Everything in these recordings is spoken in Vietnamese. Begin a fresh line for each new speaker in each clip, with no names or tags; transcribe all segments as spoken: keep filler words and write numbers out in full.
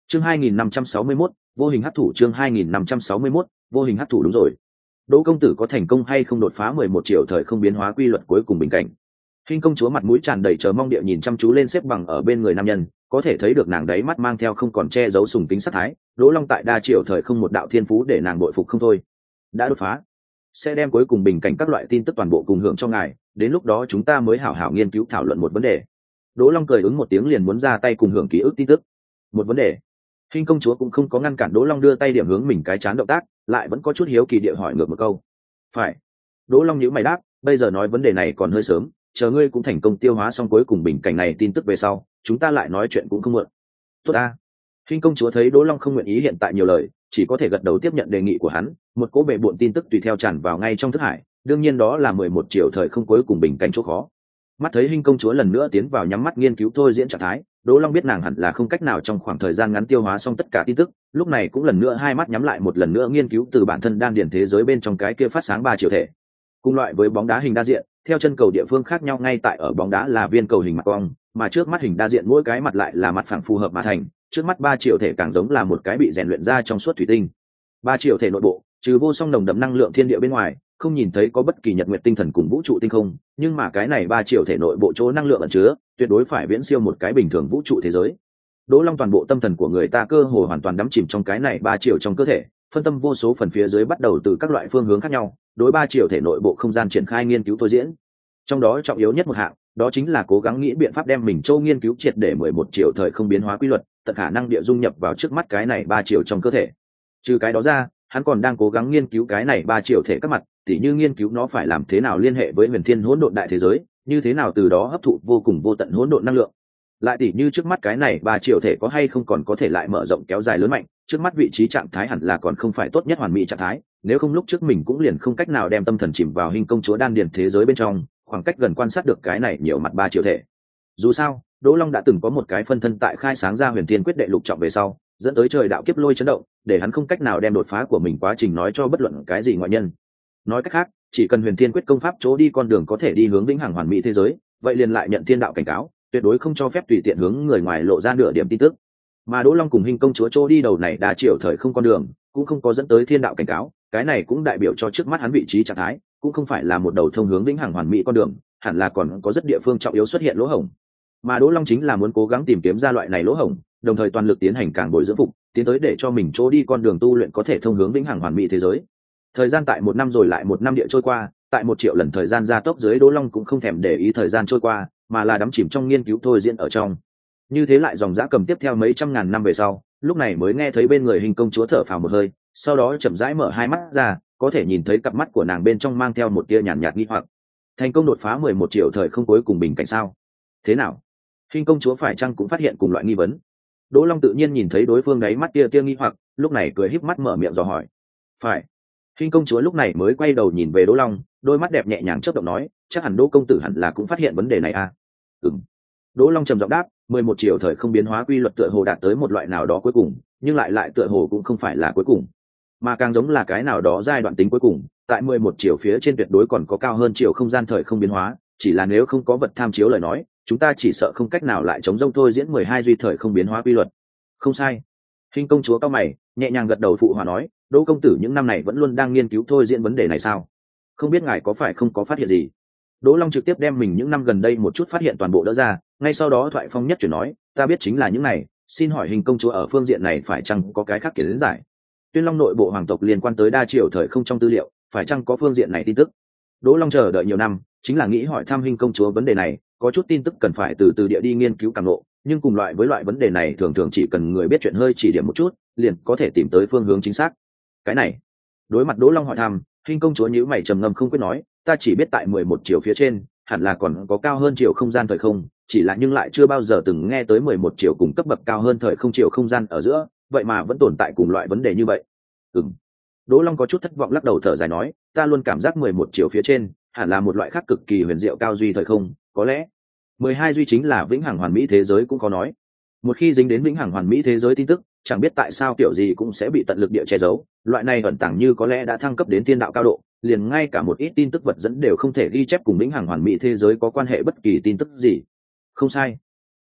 chương hai nghìn năm trăm sáu mươi mốt, vô hình hấp thụ. chương hai nghìn năm trăm sáu mươi mốt, vô hình hấp thụ. Đúng rồi, Đỗ công tử có thành công hay không đột phá mười một triệu thời không biến hóa quy luật cuối cùng bình cảnh? Hinh công chúa mặt mũi tràn đầy chờ mong địa nhìn chăm chú lên xếp bằng ở bên người nam nhân, có thể thấy được nàng đấy mắt mang theo không còn che giấu sùng kính sát thái. Đỗ Long tại đa triệu thời không một đạo thiên phú để nàng bội phục không thôi. Đã đột phá, sẽ đem cuối cùng bình cảnh các loại tin tức toàn bộ cùng hưởng cho ngài, đến lúc đó chúng ta mới hảo hảo nghiên cứu thảo luận một vấn đề. Đỗ Long cười ứng một tiếng liền muốn ra tay cùng hưởng ký ức tin tức. Một vấn đề? Hinh công chúa cũng không có ngăn cản Đỗ Long đưa tay điểm hướng mình cái chán động tác, lại vẫn có chút hiếu kỳ địa hỏi ngược một câu. Phải. Đỗ Long nhíu mày đáp, bây giờ nói vấn đề này còn hơi sớm, chờ ngươi cũng thành công tiêu hóa xong cuối cùng bình cảnh này tin tức về sau, chúng ta lại nói chuyện cũng không muộn. Tốt a. Hinh công chúa thấy Đỗ Long không nguyện ý hiện tại nhiều lời, chỉ có thể gật đầu tiếp nhận đề nghị của hắn. Một cỗ bệ bội tin tức tùy theo tràn vào ngay trong thức hải, đương nhiên đó là mười một triệu thời không cuối cùng bình cảnh chỗ khó. Mắt thấy Hinh công chúa lần nữa tiến vào nhắm mắt nghiên cứu thôi diễn trạng thái, Đỗ Long biết nàng hẳn là không cách nào trong khoảng thời gian ngắn tiêu hóa xong tất cả tin tức, lúc này cũng lần nữa hai mắt nhắm lại một lần nữa nghiên cứu từ bản thân đan điển thế giới bên trong cái kia phát sáng ba triệu thể. Cùng loại với bóng đá hình đa diện, theo chân cầu địa phương khác nhau ngay tại ở bóng đá là viên cầu hình mặt cong, mà trước mắt hình đa diện mỗi cái mặt lại là mặt phẳng phù hợp mà thành, trước mắt ba triệu thể càng giống là một cái bị rèn luyện ra trong suốt thủy tinh. Ba triệu thể nội bộ, trừ vô song nồng đậm năng lượng thiên địa bên ngoài, không nhìn thấy có bất kỳ nhật nguyệt tinh thần cùng vũ trụ tinh không, nhưng mà cái này ba triệu thể nội bộ chỗ năng lượng ẩn chứa, tuyệt đối phải viễn siêu một cái bình thường vũ trụ thế giới. Đỗ Long toàn bộ tâm thần của người ta cơ hồ hoàn toàn đắm chìm trong cái này ba triệu trong cơ thể, phân tâm vô số phần phía dưới bắt đầu từ các loại phương hướng khác nhau, đối ba triệu thể nội bộ không gian triển khai nghiên cứu thôi diễn. Trong đó trọng yếu nhất một hạng, đó chính là cố gắng nghĩ biện pháp đem mình châu nghiên cứu triệt để mười một triệu thời không biến hóa quy luật, tận khả năng địa dung nhập vào trước mắt cái này ba triệu trong cơ thể. Trừ cái đó ra, hắn còn đang cố gắng nghiên cứu cái này ba triệu thể các mặt, tỉ như nghiên cứu nó phải làm thế nào liên hệ với huyền thiên hỗn độn đại thế giới, như thế nào từ đó hấp thụ vô cùng vô tận hỗn độn năng lượng. Lại tỉ như trước mắt cái này ba triệu thể có hay không còn có thể lại mở rộng kéo dài lớn mạnh, trước mắt vị trí trạng thái hẳn là còn không phải tốt nhất hoàn mỹ trạng thái, nếu không lúc trước mình cũng liền không cách nào đem tâm thần chìm vào Hinh công chúa đan điền thế giới bên trong, khoảng cách gần quan sát được cái này nhiều mặt ba triệu thể. Dù sao, Đỗ Long đã từng có một cái phân thân tại khai sáng ra huyền thiên quyết đệ lục trọng về sau, dẫn tới trời đạo kiếp lôi chấn động, để hắn không cách nào đem đột phá của mình quá trình nói cho bất luận cái gì ngoại nhân. Nói cách khác, chỉ cần huyền thiên quyết công pháp chỗ đi con đường có thể đi hướng vĩnh hằng hoàn mỹ thế giới, vậy liền lại nhận thiên đạo cảnh cáo, tuyệt đối không cho phép tùy tiện hướng người ngoài lộ ra nửa điểm tin tức. Mà Đỗ Long cùng Hinh công chúa chỗ đi đầu này đa triệu thời không con đường, cũng không có dẫn tới thiên đạo cảnh cáo, cái này cũng đại biểu cho trước mắt hắn vị trí trạng thái cũng không phải là một đầu thông hướng vĩnh hằng hoàn mỹ con đường, hẳn là còn có rất địa phương trọng yếu xuất hiện lỗ hổng. Mà Đỗ Long chính là muốn cố gắng tìm kiếm ra loại này lỗ hổng, đồng thời toàn lực tiến hành càng bồi dưỡng phục, tiến tới để cho mình chỗ đi con đường tu luyện có thể thông hướng vĩnh hằng hoàn mỹ thế giới. Thời gian tại một năm rồi lại một năm địa trôi qua, tại một triệu lần thời gian gia tốc dưới, Đỗ Long cũng không thèm để ý thời gian trôi qua, mà là đắm chìm trong nghiên cứu thôi diễn ở trong. Như thế lại dòng dã cầm tiếp theo mấy trăm ngàn năm về sau, lúc này mới nghe thấy bên người Hình công chúa thở phào một hơi, sau đó chậm rãi mở hai mắt ra, có thể nhìn thấy cặp mắt của nàng bên trong mang theo một tia nhàn nhạt nghi hoặc. Thành công đột phá mười một triệu thời không cuối cùng bình cảnh sao? Thế nào? Hình công chúa phải chăng cũng phát hiện cùng loại nghi vấn? Đỗ Long tự nhiên nhìn thấy đối phương đáy mắt tia tia nghi hoặc, lúc này cười híp mắt mở miệng dò hỏi. Phải. Hình công chúa lúc này mới quay đầu nhìn về Đỗ Long, đôi mắt đẹp nhẹ nhàng chớp động nói, chắc hẳn Đỗ công tử hẳn là cũng phát hiện vấn đề này à? Ừm. Đỗ Long trầm giọng đáp, mười một triệu thời không biến hóa quy luật tựa hồ đạt tới một loại nào đó cuối cùng, nhưng lại lại tựa hồ cũng không phải là cuối cùng, mà càng giống là cái nào đó giai đoạn tính cuối cùng, tại mười một triệu phía trên tuyệt đối còn có cao hơn chiều không gian thời không biến hóa, chỉ là nếu không có vật tham chiếu lời nói, chúng ta chỉ sợ không cách nào lại chống rông thôi diễn mười hai duy thời không biến hóa quy luật. Không sai. Hình công chúa cao mày, nhẹ nhàng gật đầu phụ hòa nói, Đỗ công tử những năm này vẫn luôn đang nghiên cứu thôi diễn vấn đề này sao? Không biết ngài có phải không có phát hiện gì? Đỗ Long trực tiếp đem mình những năm gần đây một chút phát hiện toàn bộ đỡ ra, ngay sau đó thoại phong nhất chuyển nói, ta biết chính là những này, xin hỏi Hình công chúa ở phương diện này phải chăng có cái khác kiến giải? Tuyên Long nội bộ hoàng tộc liên quan tới đa triều thời không trong tư liệu, phải chăng có phương diện này tin tức? Đỗ Long chờ đợi nhiều năm, chính là nghĩ hỏi thăm Hình công chúa vấn đề này, có chút tin tức cần phải từ từ địa đi nghiên cứu càng lộ, nhưng cùng loại với loại vấn đề này thường thường chỉ cần người biết chuyện hơi chỉ điểm một chút, liền có thể tìm tới phương hướng chính xác. Cái này, đối mặt Đỗ Long hỏi thăm, Hình công chúa nhíu mày trầm ngâm không quyết nói, ta chỉ biết tại mười một triệu phía trên, hẳn là còn có cao hơn chiều không gian thời không, chỉ là nhưng lại chưa bao giờ từng nghe tới mười một triệu cùng cấp bậc cao hơn thời không chiều không gian ở giữa, vậy mà vẫn tồn tại cùng loại vấn đề như vậy. Ừm. Đỗ Long có chút thất vọng lắc đầu thở dài nói, ta luôn cảm giác mười một triệu phía trên, hẳn là một loại khác cực kỳ huyền diệu cao duy thời không, có lẽ mười hai duy chính là vĩnh hằng hoàn mỹ thế giới cũng có nói. Một khi dính đến vĩnh hằng hoàn mỹ thế giới tin tức, chẳng biết tại sao kiểu gì cũng sẽ bị tận lực địa che giấu, loại này ẩn tàng như có lẽ đã thăng cấp đến thiên đạo cao độ, liền ngay cả một ít tin tức vật dẫn đều không thể ghi chép cùng vĩnh hằng hoàn mỹ thế giới có quan hệ bất kỳ tin tức gì. Không sai.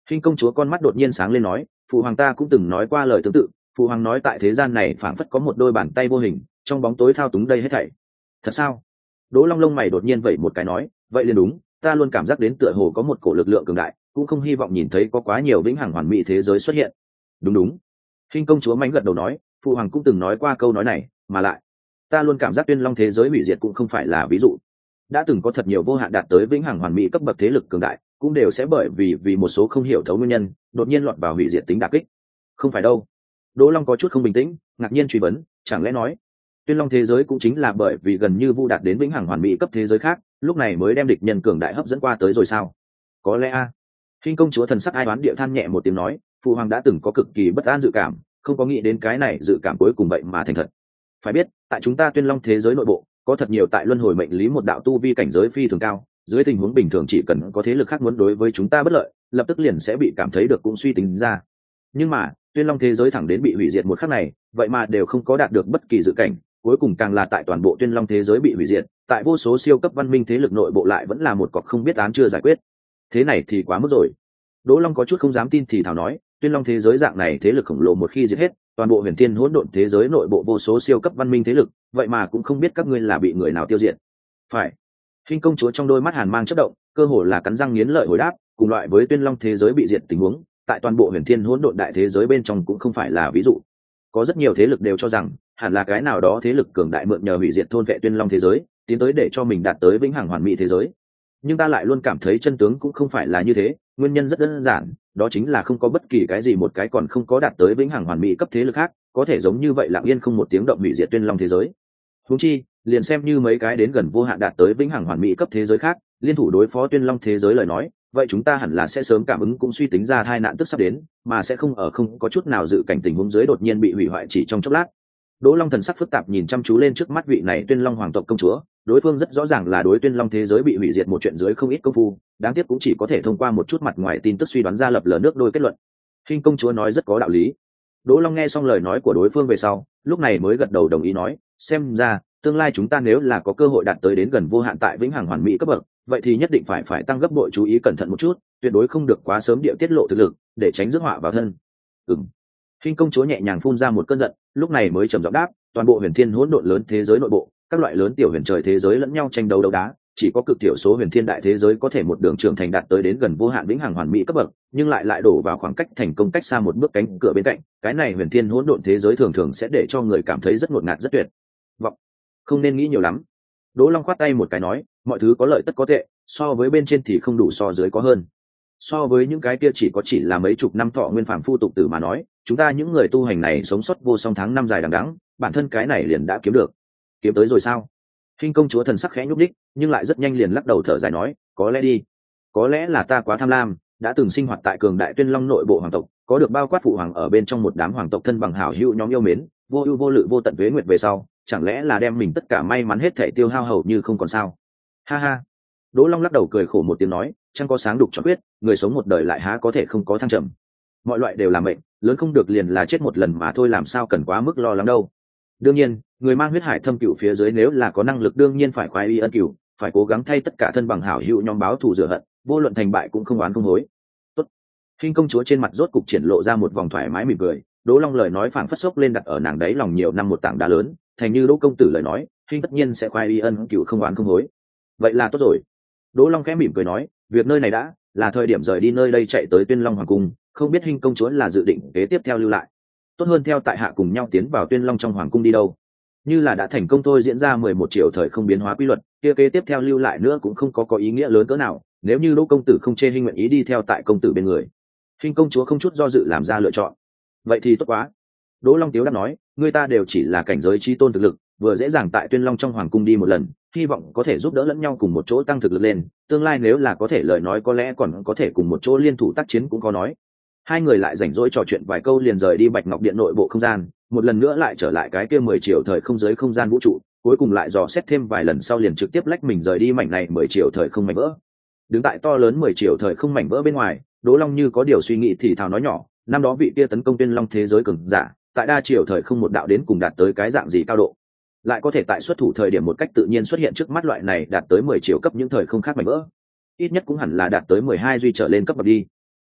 Hinh công chúa con mắt đột nhiên sáng lên nói, phụ hoàng ta cũng từng nói qua lời tương tự, phụ hoàng nói tại thế gian này phảng phất có một đôi bàn tay vô hình trong bóng tối thao túng đây hết thảy. Thật sao? Đỗ Long lông mày đột nhiên vẩy một cái nói, vậy liền đúng, ta luôn cảm giác đến tựa hồ có một cổ lực lượng cường đại, cũng không hy vọng nhìn thấy có quá nhiều vĩnh hằng hoàn mỹ thế giới xuất hiện. Đúng đúng. Hinh công chúa mánh gật đầu nói, phụ hoàng cũng từng nói qua câu nói này, mà lại ta luôn cảm giác Tuyên Long thế giới hủy diệt cũng không phải là ví dụ. Đã từng có thật nhiều vô hạn đạt tới vĩnh hằng hoàn mỹ cấp bậc thế lực cường đại, cũng đều sẽ bởi vì vì một số không hiểu thấu nguyên nhân, đột nhiên lọt vào hủy diệt tính đả kích. Không phải đâu. Đỗ Long có chút không bình tĩnh, ngạc nhiên truy vấn, chẳng lẽ nói Tuyên Long thế giới cũng chính là bởi vì gần như vu đạt đến vĩnh hằng hoàn mỹ cấp thế giới khác, lúc này mới đem địch nhân cường đại hấp dẫn qua tới rồi sao? Có lẽ a. Hinh công chúa thần sắc ai đoán địa than nhẹ một tiếng nói, phụ hoàng đã từng có cực kỳ bất an dự cảm, không có nghĩ đến cái này dự cảm cuối cùng vậy mà thành thật. Phải biết, tại chúng ta Tuyên Long thế giới nội bộ, có thật nhiều tại luân hồi mệnh lý một đạo tu vi cảnh giới phi thường cao, dưới tình huống bình thường chỉ cần có thế lực khác muốn đối với chúng ta bất lợi, lập tức liền sẽ bị cảm thấy được cũng suy tính ra. Nhưng mà, Tuyên Long thế giới thẳng đến bị hủy diệt một khắc này, vậy mà đều không có đạt được bất kỳ dự cảnh, cuối cùng càng là tại toàn bộ Tuyên Long thế giới bị hủy diệt, tại vô số siêu cấp văn minh thế lực nội bộ lại vẫn là một cọc không biết án chưa giải quyết. Thế này thì quá mức rồi. Đỗ Long có chút không dám tin thì thào nói, Tuyên Long thế giới dạng này thế lực khổng lồ một khi diệt hết, toàn bộ huyền thiên hỗn độn thế giới nội bộ vô số siêu cấp văn minh thế lực, vậy mà cũng không biết các ngươi là bị người nào tiêu diệt. Phải. Hinh công chúa trong đôi mắt hàn mang chớp động, cơ hồ là cắn răng nghiến lợi hồi đáp, cùng loại với Tuyên Long thế giới bị diệt tình huống, tại toàn bộ huyền thiên hỗn độn đại thế giới bên trong cũng không phải là ví dụ. Có rất nhiều thế lực đều cho rằng, hẳn là cái nào đó thế lực cường đại mượn nhờ hủy diệt thôn vệ Tuyên Long thế giới, tiến tới để cho mình đạt tới vĩnh hằng hoàn mỹ thế giới. Nhưng ta lại luôn cảm thấy chân tướng cũng không phải là như thế, nguyên nhân rất đơn giản, đó chính là không có bất kỳ cái gì một cái còn không có đạt tới vĩnh hằng hoàn mỹ cấp thế lực khác, có thể giống như vậy lặng yên không một tiếng động hủy diệt Tuyên Long thế giới. Huống chi, liền xem như mấy cái đến gần vô hạn đạt tới vĩnh hằng hoàn mỹ cấp thế giới khác, liên thủ đối phó Tuyên Long thế giới lời nói, vậy chúng ta hẳn là sẽ sớm cảm ứng cũng suy tính ra tai nạn tức sắp đến, mà sẽ không ở không có chút nào dự cảnh tình huống dưới đột nhiên bị hủy hoại chỉ trong chốc lát. Đỗ Long thần sắc phức tạp nhìn chăm chú lên trước mắt vị này Tuyên Long hoàng tộc công chúa, đối phương rất rõ ràng là đối Tuyên Long thế giới bị hủy diệt một chuyện dưới không ít công phu, đáng tiếc cũng chỉ có thể thông qua một chút mặt ngoài tin tức suy đoán ra lập lờ nước đôi kết luận. Hinh công chúa nói rất có đạo lý. Đỗ Long nghe xong lời nói của đối phương về sau, lúc này mới gật đầu đồng ý nói, xem ra tương lai chúng ta nếu là có cơ hội đạt tới đến gần vô hạn tại vĩnh hằng hoàn mỹ cấp bậc, vậy thì nhất định phải phải tăng gấp bội chú ý cẩn thận một chút, tuyệt đối không được quá sớm địa tiết lộ thực lực, để tránh rước họa vào thân. Ừm. Hinh công chúa nhẹ nhàng phun ra một cơn giận, lúc này mới trầm giọng đáp, toàn bộ huyền thiên hỗn độn lớn thế giới nội bộ, các loại lớn tiểu huyền trời thế giới lẫn nhau tranh đấu đấu đá, chỉ có cực thiểu số huyền thiên đại thế giới có thể một đường trưởng thành đạt tới đến gần vô hạn vĩnh hằng hoàn mỹ cấp bậc, nhưng lại lại đổ vào khoảng cách thành công cách xa một bước cánh cửa bên cạnh, cái này huyền thiên hỗn độn thế giới thường thường sẽ để cho người cảm thấy rất ngột ngạt rất tuyệt vọng. Không nên nghĩ nhiều lắm. Đỗ Long khoát tay một cái nói, mọi thứ có lợi tất có tệ, so với bên trên thì không đủ so dưới có hơn. So với những cái kia chỉ có chỉ là mấy chục năm thọ nguyên phàm phu tục tử mà nói, chúng ta những người tu hành này sống sót vô song tháng năm dài đằng đẵng, bản thân cái này liền đã kiếm được. Kiếm tới rồi sao? Hinh công chúa thần sắc khẽ nhúc đích, nhưng lại rất nhanh liền lắc đầu thở dài nói, có lẽ đi, có lẽ là ta quá tham lam, đã từng sinh hoạt tại cường đại Tuyên Long nội bộ hoàng tộc, có được bao quát phụ hoàng ở bên trong một đám hoàng tộc thân bằng hảo hữu nhóm yêu mến, vô ưu vô lự vô tận tuế nguyệt về sau, chẳng lẽ là đem mình tất cả may mắn hết thảy tiêu hao hầu như không còn sao? Ha ha. Đỗ Long lắc đầu cười khổ một tiếng nói, chẳng có sáng đục cho quyết, người sống một đời lại há có thể không có thăng trầm. Mọi loại đều là mệnh, lớn không được liền là chết một lần mà thôi, làm sao cần quá mức lo lắng đâu. Đương nhiên, người mang huyết hải thâm cửu phía dưới nếu là có năng lực đương nhiên phải khoái y ân cửu, phải cố gắng thay tất cả thân bằng hảo hữu nhóm báo thù rửa hận, vô luận thành bại cũng không oán không hối. Tốt. Hinh công chúa trên mặt rốt cục triển lộ ra một vòng thoải mái mỉm cười, Đỗ Long lời nói phảng phất sốc lên đặt ở nàng đấy lòng nhiều năm một tảng đá lớn, thành như Đỗ công tử lời nói, Hinh tất nhiên sẽ khoái y ân cửu không oán không hối. Vậy là tốt rồi. Đỗ Long khẽ mỉm cười nói, việc nơi này đã là thời điểm rời đi nơi đây chạy tới Tuyên Long hoàng cung, không biết Hinh công chúa là dự định kế tiếp theo lưu lại, tốt hơn theo tại hạ cùng nhau tiến vào Tuyên Long trong hoàng cung đi đâu. Như là đã thành công thôi diễn ra mười một triệu thời không biến hóa quy luật, kia kế tiếp theo lưu lại nữa cũng không có có ý nghĩa lớn cỡ nào, nếu như Đỗ công tử không chê Hinh nguyện ý đi theo tại công tử bên người. Hinh công chúa không chút do dự làm ra lựa chọn. Vậy thì tốt quá. Đỗ Long tiếu đáp nói, người ta đều chỉ là cảnh giới chi tôn thực lực, vừa dễ dàng tại Tuyên Long trong hoàng cung đi một lần, hy vọng có thể giúp đỡ lẫn nhau cùng một chỗ tăng thực lực lên, tương lai nếu là có thể lời nói có lẽ còn có thể cùng một chỗ liên thủ tác chiến cũng có nói. Hai người lại rảnh rỗi trò chuyện vài câu liền rời đi Bạch Ngọc Điện nội bộ không gian, một lần nữa lại trở lại cái kia mười triệu thời không giới không gian vũ trụ, cuối cùng lại dò xét thêm vài lần sau liền trực tiếp lách mình rời đi mảnh này mười triệu thời không mảnh vỡ. Đứng tại to lớn mười triệu thời không mảnh vỡ bên ngoài, Đỗ Long như có điều suy nghĩ thì thào nói nhỏ, năm đó vị kia tấn công Tuyên Long thế giới cường giả, tại đa triệu thời không một đạo đến cùng đạt tới cái dạng gì cao độ, lại có thể tại xuất thủ thời điểm một cách tự nhiên xuất hiện trước mắt loại này đạt tới mười triệu cấp những thời không khác mảnh vỡ, ít nhất cũng hẳn là đạt tới mười hai duy trở lên cấp bậc đi.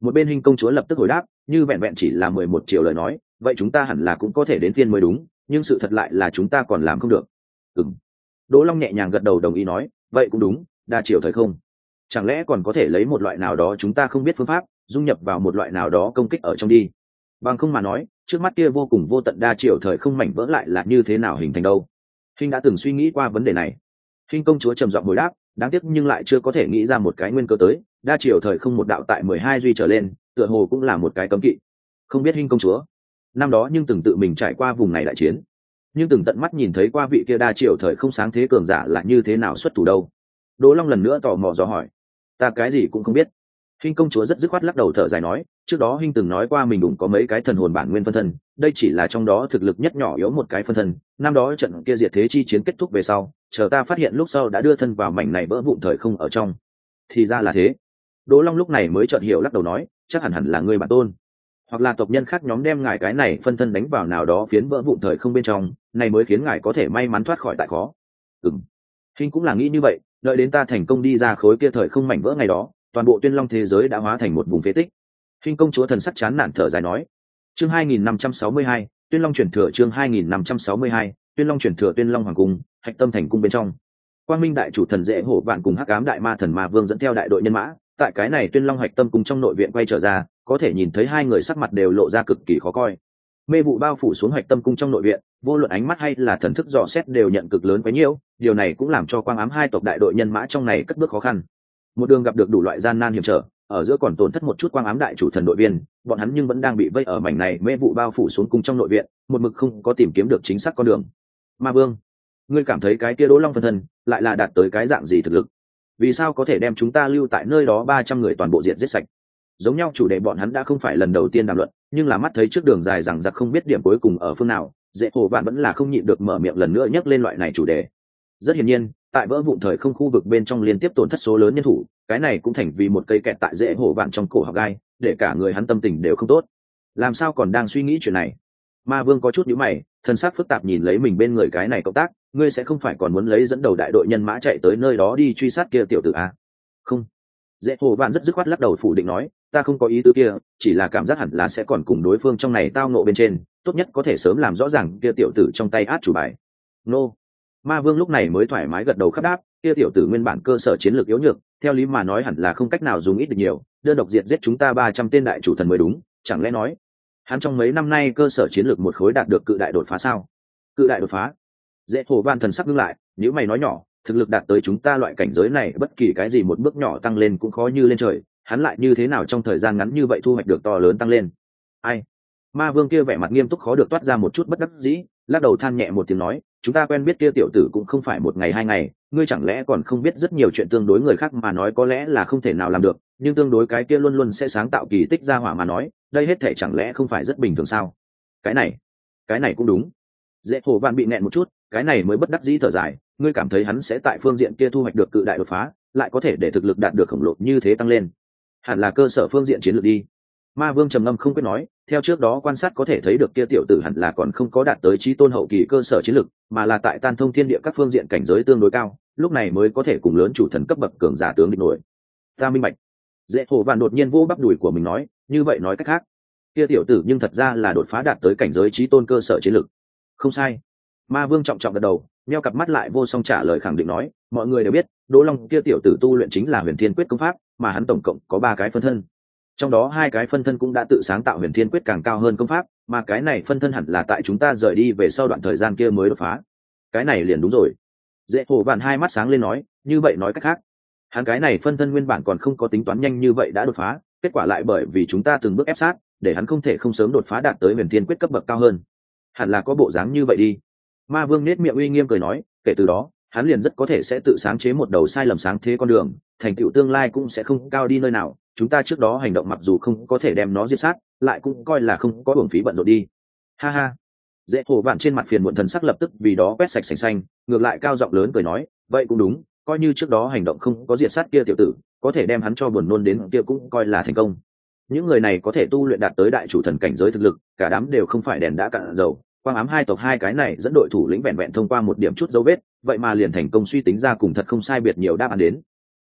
Một bên hình công chúa lập tức hồi đáp, như vẹn vẹn chỉ là mười một triệu lời nói, vậy chúng ta hẳn là cũng có thể đến phiên mới đúng, nhưng sự thật lại là chúng ta còn làm không được. Ừm. Đỗ Long nhẹ nhàng gật đầu đồng ý nói, vậy cũng đúng, đa triệu thời không, chẳng lẽ còn có thể lấy một loại nào đó chúng ta không biết phương pháp dung nhập vào một loại nào đó công kích ở trong đi. Bằng không mà nói, trước mắt kia vô cùng vô tận đa triệu thời không mảnh vỡ lại là như thế nào hình thành đâu. Hình đã từng suy nghĩ qua vấn đề này. Hình công chúa trầm giọng hồi đáp, đáng tiếc nhưng lại chưa có thể nghĩ ra một cái nguyên cơ tới, đa triệu thời không một đạo tại mười hai duy trở lên, tựa hồ cũng là một cái cấm kỵ. Không biết Hình công chúa năm đó nhưng từng tự mình trải qua vùng này đại chiến, nhưng từng tận mắt nhìn thấy qua vị kia đa triệu thời không sáng thế cường giả là như thế nào xuất thủ đâu. Đỗ Long lần nữa tò mò dò hỏi, ta cái gì cũng không biết. Hình công chúa rất dứt khoát lắc đầu thở dài nói, trước đó Hình từng nói qua mình đúng có mấy cái thần hồn bản nguyên phân thân, đây chỉ là trong đó thực lực nhất nhỏ yếu một cái phân thân. Năm đó trận kia diệt thế chi chiến kết thúc về sau, chờ ta phát hiện lúc sau đã đưa thân vào mảnh này vỡ vụn thời không ở trong. Thì ra là thế. Đỗ Long lúc này mới chợt hiểu, lắc đầu nói, chắc hẳn hẳn là ngươi bản tôn, hoặc là tộc nhân khác nhóm đem ngài cái này phân thân đánh vào nào đó phiến vỡ vụn thời không bên trong, này mới khiến ngài có thể may mắn thoát khỏi tại khó. Ừm. Hình cũng là nghĩ như vậy, đợi đến ta thành công đi ra khối kia thời không mảnh vỡ ngày đó, toàn bộ Tuyên Long thế giới đã hóa thành một vùng phế tích. Hình công chúa thần sắc chán nản thở dài nói. Chương hai nghìn năm trăm sáu mươi hai, Tuyên Long truyền thừa. Chương hai nghìn năm trăm sáu mươi hai, Tuyên Long truyền thừa. Tuyên Long hoàng cung, Hạch Tâm thành cung bên trong. Quang Minh đại chủ thần Dễ Hổ Vạn cùng Hắc Ám đại ma thần Ma Vương dẫn theo đại đội nhân mã, tại cái này Tuyên Long Hạch Tâm cung trong nội viện quay trở ra, có thể nhìn thấy hai người sắc mặt đều lộ ra cực kỳ khó coi. Mê vụ bao phủ xuống Hạch Tâm cung trong nội viện, vô luận ánh mắt hay là thần thức dò xét đều nhận cực lớn quá nhiều, điều này cũng làm cho Quang Ám hai tộc đại đội nhân mã trong này cất bước khó khăn. Một đường gặp được đủ loại gian nan hiểm trở, ở giữa còn tổn thất một chút Quang Ám đại chủ thần đội viên, bọn hắn nhưng vẫn đang bị vây ở mảnh này mê vụ bao phủ xuống cung trong nội viện, một mực không có tìm kiếm được chính xác con đường. Ma Vương, ngươi cảm thấy cái kia Đỗ Long phân thân lại là đạt tới cái dạng gì thực lực? Vì sao có thể đem chúng ta lưu tại nơi đó ba trăm người toàn bộ diện giết sạch? Giống nhau chủ đề bọn hắn đã không phải lần đầu tiên đàm luận, nhưng là mắt thấy trước đường dài rằng giặc không biết điểm cuối cùng ở phương nào, Dễ Hổ Vạn vẫn là không nhịn được mở miệng lần nữa nhắc lên loại này chủ đề. Rất hiển nhiên, tại vỡ vụn thời không khu vực bên trong liên tiếp tổn thất số lớn nhân thủ, cái này cũng thành vì một cây kẹt tại Dễ Hổ Vạn trong cổ học gai, để cả người hắn tâm tình đều không tốt. Làm sao còn đang suy nghĩ chuyện này? Ma Vương có chút nhíu mày, thân xác phức tạp nhìn lấy mình bên người cái này cộng tác, ngươi sẽ không phải còn muốn lấy dẫn đầu đại đội nhân mã chạy tới nơi đó đi truy sát kia tiểu tử à? Không. Dễ Hổ Vạn rất dứt khoát lắc đầu phủ định nói, ta không có ý tứ kia, chỉ là cảm giác hẳn là sẽ còn cùng đối phương trong này tao nộ bên trên, tốt nhất có thể sớm làm rõ ràng kia tiểu tử trong tay át chủ bài. Nô. Ma Vương lúc này mới thoải mái gật đầu khắc đáp, kia tiểu tử nguyên bản cơ sở chiến lược yếu nhược, theo lý mà nói hẳn là không cách nào dùng ít được nhiều, đơn độc diệt giết chúng ta ba trăm tên đại chủ thần mới đúng, chẳng lẽ nói hắn trong mấy năm nay cơ sở chiến lược một khối đạt được cự đại đột phá sao? Cự đại đột phá? Dễ Hổ Vạn thần sắc ngưng lại, nếu mày nói nhỏ, thực lực đạt tới chúng ta loại cảnh giới này bất kỳ cái gì một bước nhỏ tăng lên cũng khó như lên trời, hắn lại như thế nào trong thời gian ngắn như vậy thu hoạch được to lớn tăng lên? Ai? Ma Vương kia vẻ mặt nghiêm túc khó được toát ra một chút bất đắc dĩ, lắc đầu than nhẹ một tiếng nói, chúng ta quen biết kia tiểu tử cũng không phải một ngày hai ngày, ngươi chẳng lẽ còn không biết rất nhiều chuyện tương đối người khác mà nói có lẽ là không thể nào làm được, nhưng tương đối cái kia luôn luôn sẽ sáng tạo kỳ tích ra hỏa mà nói, đây hết thể chẳng lẽ không phải rất bình thường sao? Cái này, cái này cũng đúng. Dễ Hổ Vạn bị nẹn một chút, cái này mới bất đắc dĩ thở dài, ngươi cảm thấy hắn sẽ tại phương diện kia thu hoạch được cự đại đột phá, lại có thể để thực lực đạt được khổng lồ như thế tăng lên, hẳn là cơ sở phương diện chiến lược đi. Ma Vương trầm ngâm không quyết nói, theo trước đó quan sát có thể thấy được kia tiểu tử hẳn là còn không có đạt tới chí tôn hậu kỳ cơ sở chiến lược, mà là tại tan thông thiên địa các phương diện cảnh giới tương đối cao, lúc này mới có thể cùng lớn chủ thần cấp bậc cường giả tướng địch nổi. Ta minh bạch. Dễ Hổ Vạn đột nhiên vô bắp đùi của mình nói, như vậy nói cách khác, kia tiểu tử nhưng thật ra là đột phá đạt tới cảnh giới chí tôn cơ sở chiến lược. Không sai. Ma Vương trọng trọng gật đầu, nheo cặp mắt lại vô song trả lời khẳng định nói, mọi người đều biết, Đỗ Long kia tiểu tử tu luyện chính là Huyền Thiên Quyết công pháp, mà hắn tổng cộng có ba cái phân thân. Trong đó hai cái phân thân cũng đã tự sáng tạo Huyền Thiên Quyết càng cao hơn công pháp, mà cái này phân thân hẳn là tại chúng ta rời đi về sau đoạn thời gian kia mới đột phá. Cái này liền đúng rồi. Dễ Hổ Vạn hai mắt sáng lên nói, như vậy nói cách khác, hắn cái này phân thân nguyên bản còn không có tính toán nhanh như vậy đã đột phá, kết quả lại bởi vì chúng ta từng bước ép sát, để hắn không thể không sớm đột phá đạt tới Huyền Thiên Quyết cấp bậc cao hơn. Hẳn là có bộ dáng như vậy đi. Ma Vương nét miệng uy nghiêm cười nói, kể từ đó, hắn liền rất có thể sẽ tự sáng chế một đầu sai lầm sáng thế con đường, thành tựu tương lai cũng sẽ không cao đi nơi nào. Chúng ta trước đó hành động mặc dù không có thể đem nó giết sát, lại cũng coi là không có uổng phí bận rộn đi. Ha ha. Dễ Hổ Vạn trên mặt phiền muộn thần sắc lập tức vì đó quét sạch sành xanh, ngược lại cao giọng lớn cười nói, vậy cũng đúng, coi như trước đó hành động không có diệt sát kia tiểu tử, có thể đem hắn cho buồn nôn đến kia cũng coi là thành công. Những người này có thể tu luyện đạt tới đại chủ thần cảnh giới thực lực, cả đám đều không phải đèn đã cạn dầu. Quang Ám hai tộc hai cái này dẫn đội thủ lĩnh vẹn vẹn thông qua một điểm chút dấu vết, vậy mà liền thành công suy tính ra cùng thật không sai biệt nhiều đáp án đến.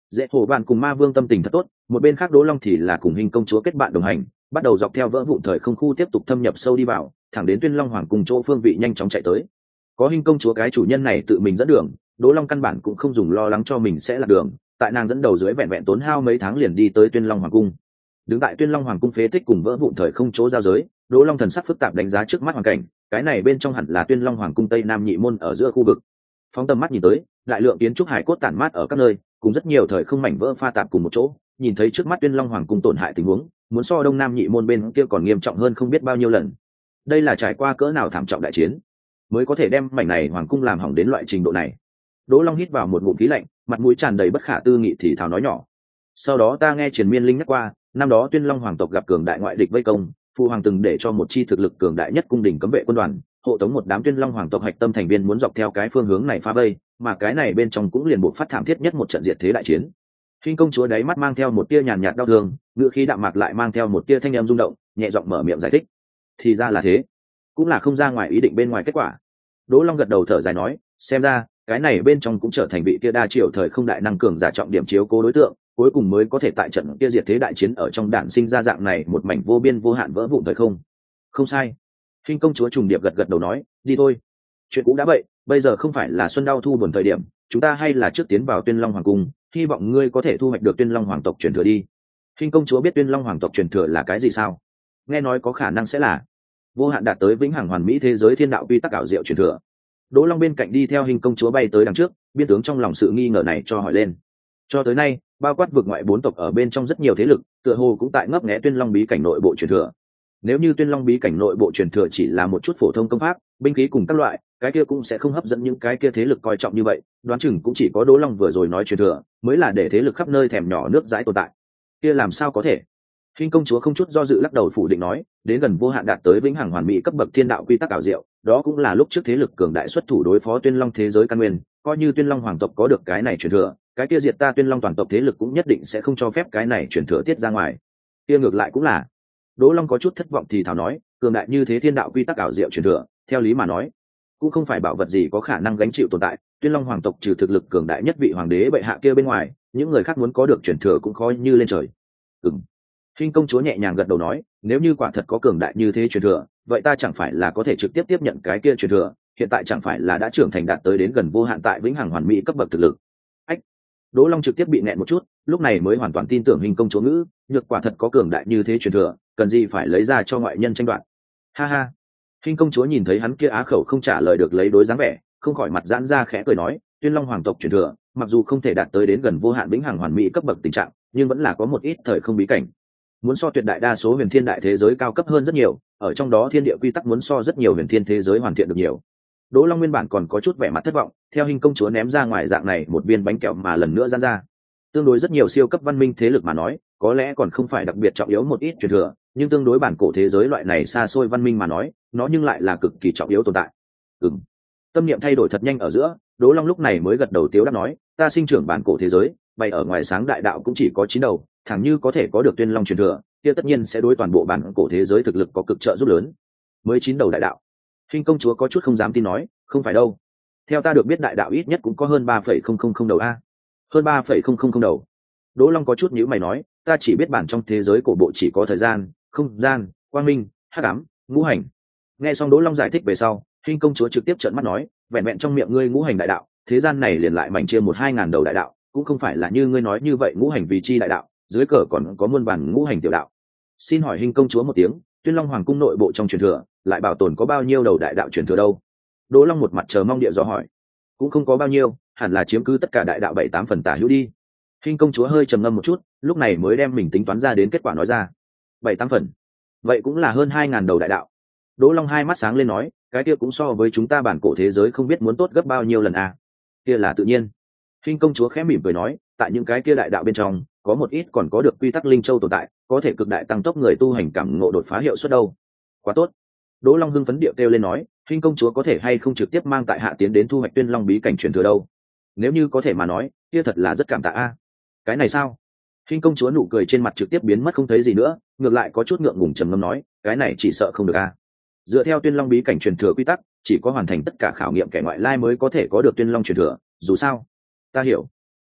Dễ hồ bạn cùng ma vương tâm tình thật tốt, một bên khác Đỗ Long thì là cùng hình công chúa kết bạn đồng hành, bắt đầu dọc theo vỡ vụn thời không khu tiếp tục thâm nhập sâu đi vào, thẳng đến Tuyên Long Hoàng cùng chỗ phương vị nhanh chóng chạy tới. Có hình công chúa cái chủ nhân này tự mình dẫn đường, Đỗ Long căn bản cũng không dùng lo lắng cho mình sẽ lạc đường, tại nàng dẫn đầu dưới vẹn vẹn tốn hao mấy tháng liền đi tới Tuyên Long Hoàng cung. Đứng tại Tuyên Long Hoàng cung phế tích cùng vỡ vụn thời không chỗ giao giới, Đỗ Long thần sắc phức tạp đánh giá trước mắt hoàn cảnh, cái này bên trong hẳn là Tuyên Long Hoàng cung Tây Nam Nhị môn ở giữa khu vực. Phóng tầm mắt nhìn tới, đại lượng kiến trúc hải cốt tản mát ở các nơi, cùng rất nhiều thời không mảnh vỡ pha tạp cùng một chỗ, nhìn thấy trước mắt Tuyên Long Hoàng cung tổn hại tình huống, muốn so Đông Nam Nhị môn bên kia còn nghiêm trọng hơn không biết bao nhiêu lần. Đây là trải qua cỡ nào thảm trọng đại chiến, mới có thể đem mảnh này hoàng cung làm hỏng đến loại trình độ này. Đỗ Long hít vào một ngụm khí lạnh, mặt mũi tràn đầy bất khả tư nghị thì thào nói nhỏ. Sau đó ta nghe Triền Miên Linh nhắc qua, năm đó Tuyên Long hoàng tộc gặp cường đại ngoại địch vây công, phụ hoàng từng để cho một chi thực lực cường đại nhất cung đình cấm vệ quân đoàn hộ tống một đám Tuyên Long hoàng tộc hạch tâm thành viên muốn dọc theo cái phương hướng này phá vây, mà cái này bên trong cũng liền buộc phát thảm thiết nhất một trận diệt thế đại chiến. Hình công chúa đáy mắt mang theo một tia nhàn nhạt đau thương, ngữ khí đạm mạc lại mang theo một tia thanh âm rung động, nhẹ giọng mở miệng giải thích. Thì ra là thế, cũng là không ra ngoài ý định bên ngoài kết quả. Đỗ Long gật đầu thở dài nói, xem ra cái này bên trong cũng trở thành vị kia đa triệu thời không đại năng cường giả trọng điểm chiếu cố đối tượng, cuối cùng mới có thể tại trận kia diệt thế đại chiến ở trong đản sinh ra dạng này một mảnh vô biên vô hạn vỡ vụn thời không. Không sai. Hình công chúa trùng điệp gật gật đầu nói, đi thôi. Chuyện cũng đã vậy, bây giờ không phải là xuân đau thu buồn thời điểm, chúng ta hay là trước tiến vào Tuyên Long hoàng cung, hy vọng ngươi có thể thu hoạch được Tuyên Long hoàng tộc truyền thừa đi. Hình công chúa biết Tuyên Long hoàng tộc truyền thừa là cái gì sao? Nghe nói có khả năng sẽ là vô hạn đạt tới vĩnh hằng hoàn mỹ thế giới thiên đạo quy tắc ảo diệu truyền thừa. Đỗ Long bên cạnh đi theo hình công chúa bay tới đằng trước, biên tướng trong lòng sự nghi ngờ này cho hỏi lên. Cho tới nay, bao quát vực ngoại bốn tộc ở bên trong rất nhiều thế lực, tựa hồ cũng tại ngấp nghé Tuyên Long bí cảnh nội bộ truyền thừa. Nếu như Tuyên Long bí cảnh nội bộ truyền thừa chỉ là một chút phổ thông công pháp, binh khí cùng các loại, cái kia cũng sẽ không hấp dẫn những cái kia thế lực coi trọng như vậy, đoán chừng cũng chỉ có Đỗ Long vừa rồi nói truyền thừa, mới là để thế lực khắp nơi thèm nhỏ nước dãi tồn tại. Kia làm sao có thể? Hình công chúa không chút do dự lắc đầu phủ định nói, đến gần vô hạn đạt tới vĩnh hằng hoàn mỹ cấp bậc thiên đạo quy tắc ảo diệu, đó cũng là lúc trước thế lực cường đại xuất thủ đối phó Tuyên Long thế giới căn nguyên, coi như Tuyên Long hoàng tộc có được cái này truyền thừa, cái kia diệt ta Tuyên Long toàn tộc thế lực cũng nhất định sẽ không cho phép cái này truyền thừa tiết ra ngoài. Kia ngược lại cũng là. Đỗ Long có chút thất vọng thì thào nói, cường đại như thế thiên đạo quy tắc ảo diệu truyền thừa, theo lý mà nói, cũng không phải bảo vật gì có khả năng gánh chịu tồn tại, Tuyên Long hoàng tộc trừ thực lực cường đại nhất vị hoàng đế bệ hạ kia bên ngoài, những người khác muốn có được truyền thừa cũng khó như lên trời. Ừm. Hình công chúa nhẹ nhàng gật đầu nói, nếu như quả thật có cường đại như thế truyền thừa, vậy ta chẳng phải là có thể trực tiếp tiếp nhận cái kia truyền thừa, hiện tại chẳng phải là đã trưởng thành đạt tới đến gần vô hạn tại vĩnh hằng hoàn mỹ cấp bậc thực lực. Ách. Đỗ Long trực tiếp bị nẹn một chút, lúc này mới hoàn toàn tin tưởng hình công chúa ngữ, nhược quả thật có cường đại như thế truyền thừa, cần gì phải lấy ra cho ngoại nhân tranh đoạt. Ha ha. Hình công chúa nhìn thấy hắn kia á khẩu không trả lời được lấy đối dáng vẻ, không khỏi mặt giãn ra khẽ cười nói, Tuyên Long hoàng tộc truyền thừa, mặc dù không thể đạt tới đến gần vô hạn vĩnh hằng hoàn mỹ cấp bậc tình trạng, nhưng vẫn là có một ít thời không bí cảnh. Muốn so tuyệt đại đa số huyền thiên đại thế giới cao cấp hơn rất nhiều, ở trong đó thiên địa quy tắc muốn so rất nhiều huyền thiên thế giới hoàn thiện được nhiều. Đỗ Long nguyên bản còn có chút vẻ mặt thất vọng, theo hình công chúa ném ra ngoài dạng này một viên bánh kẹo mà lần nữa giãn ra. Tương đối rất nhiều siêu cấp văn minh thế lực mà nói, có lẽ còn không phải đặc biệt trọng yếu một ít truyền thừa, nhưng tương đối bản cổ thế giới loại này xa xôi văn minh mà nói, nó nhưng lại là cực kỳ trọng yếu tồn tại. Ừm. Tâm niệm thay đổi thật nhanh ở giữa, Đỗ Long lúc này mới gật đầu tiếu đáp nói, ta sinh trưởng bản cổ thế giới, bày ở ngoài sáng đại đạo cũng chỉ có chín đầu, thẳng như có thể có được Tuyên Long truyền thừa, kia tất nhiên sẽ đối toàn bộ bản cổ thế giới thực lực có cực trợ giúp lớn. Mới chín đầu đại đạo. Hình công chúa có chút không dám tin nói, không phải đâu. Theo ta được biết đại đạo ít nhất cũng có hơn ba phẩy không không không đầu a. Hơn ba phẩy không không không đầu. Đỗ Long có chút nhíu mày nói, ta chỉ biết bản trong thế giới cổ bộ chỉ có thời gian, không gian, quang minh, hắc ám, ngũ hành. Nghe xong Đỗ Long giải thích về sau, Hình công chúa trực tiếp trợn mắt nói, vẹn vẹn trong miệng ngươi ngũ hành đại đạo, thế gian này liền lại mảnh chia một hai ngàn đầu đại đạo, cũng không phải là như ngươi nói như vậy ngũ hành vì chi đại đạo, dưới cờ còn có muôn vàn ngũ hành tiểu đạo. Xin hỏi Hình công chúa một tiếng, Tuyên Long hoàng cung nội bộ trong truyền thừa lại bảo tồn có bao nhiêu đầu đại đạo truyền thừa đâu? Đỗ Long một mặt chờ mong địa dò hỏi. Cũng không có bao nhiêu, hẳn là chiếm cứ tất cả đại đạo bảy tám phần tả hữu đi. Hình công chúa hơi trầm ngâm một chút, lúc này mới đem mình tính toán ra đến kết quả nói ra. Bảy tám phần, vậy cũng là hơn hai ngàn đầu đại đạo. Đỗ Long hai mắt sáng lên nói, cái kia cũng so với chúng ta bản cổ thế giới không biết muốn tốt gấp bao nhiêu lần à? Kia là tự nhiên. Hình công chúa khẽ mỉm cười nói, tại những cái kia đại đạo bên trong, có một ít còn có được quy tắc linh châu tồn tại, có thể cực đại tăng tốc người tu hành cảm ngộ đột phá hiệu suất đâu. Quá tốt. Đỗ Long hưng phấn điệu kêu lên nói, Hình công chúa có thể hay không trực tiếp mang tại hạ tiến đến thu hoạch Tuyên Long bí cảnh truyền thừa đâu? Nếu như có thể mà nói, kia thật là rất cảm tạ a. Cái này sao? Hình công chúa nụ cười trên mặt trực tiếp biến mất không thấy gì nữa, ngược lại có chút ngượng ngùng trầm ngâm nói, cái này chỉ sợ không được a. Dựa theo Tuyên Long bí cảnh truyền thừa quy tắc, chỉ có hoàn thành tất cả khảo nghiệm kẻ ngoại lai mới có thể có được Tuyên Long truyền thừa, dù sao. Ta hiểu.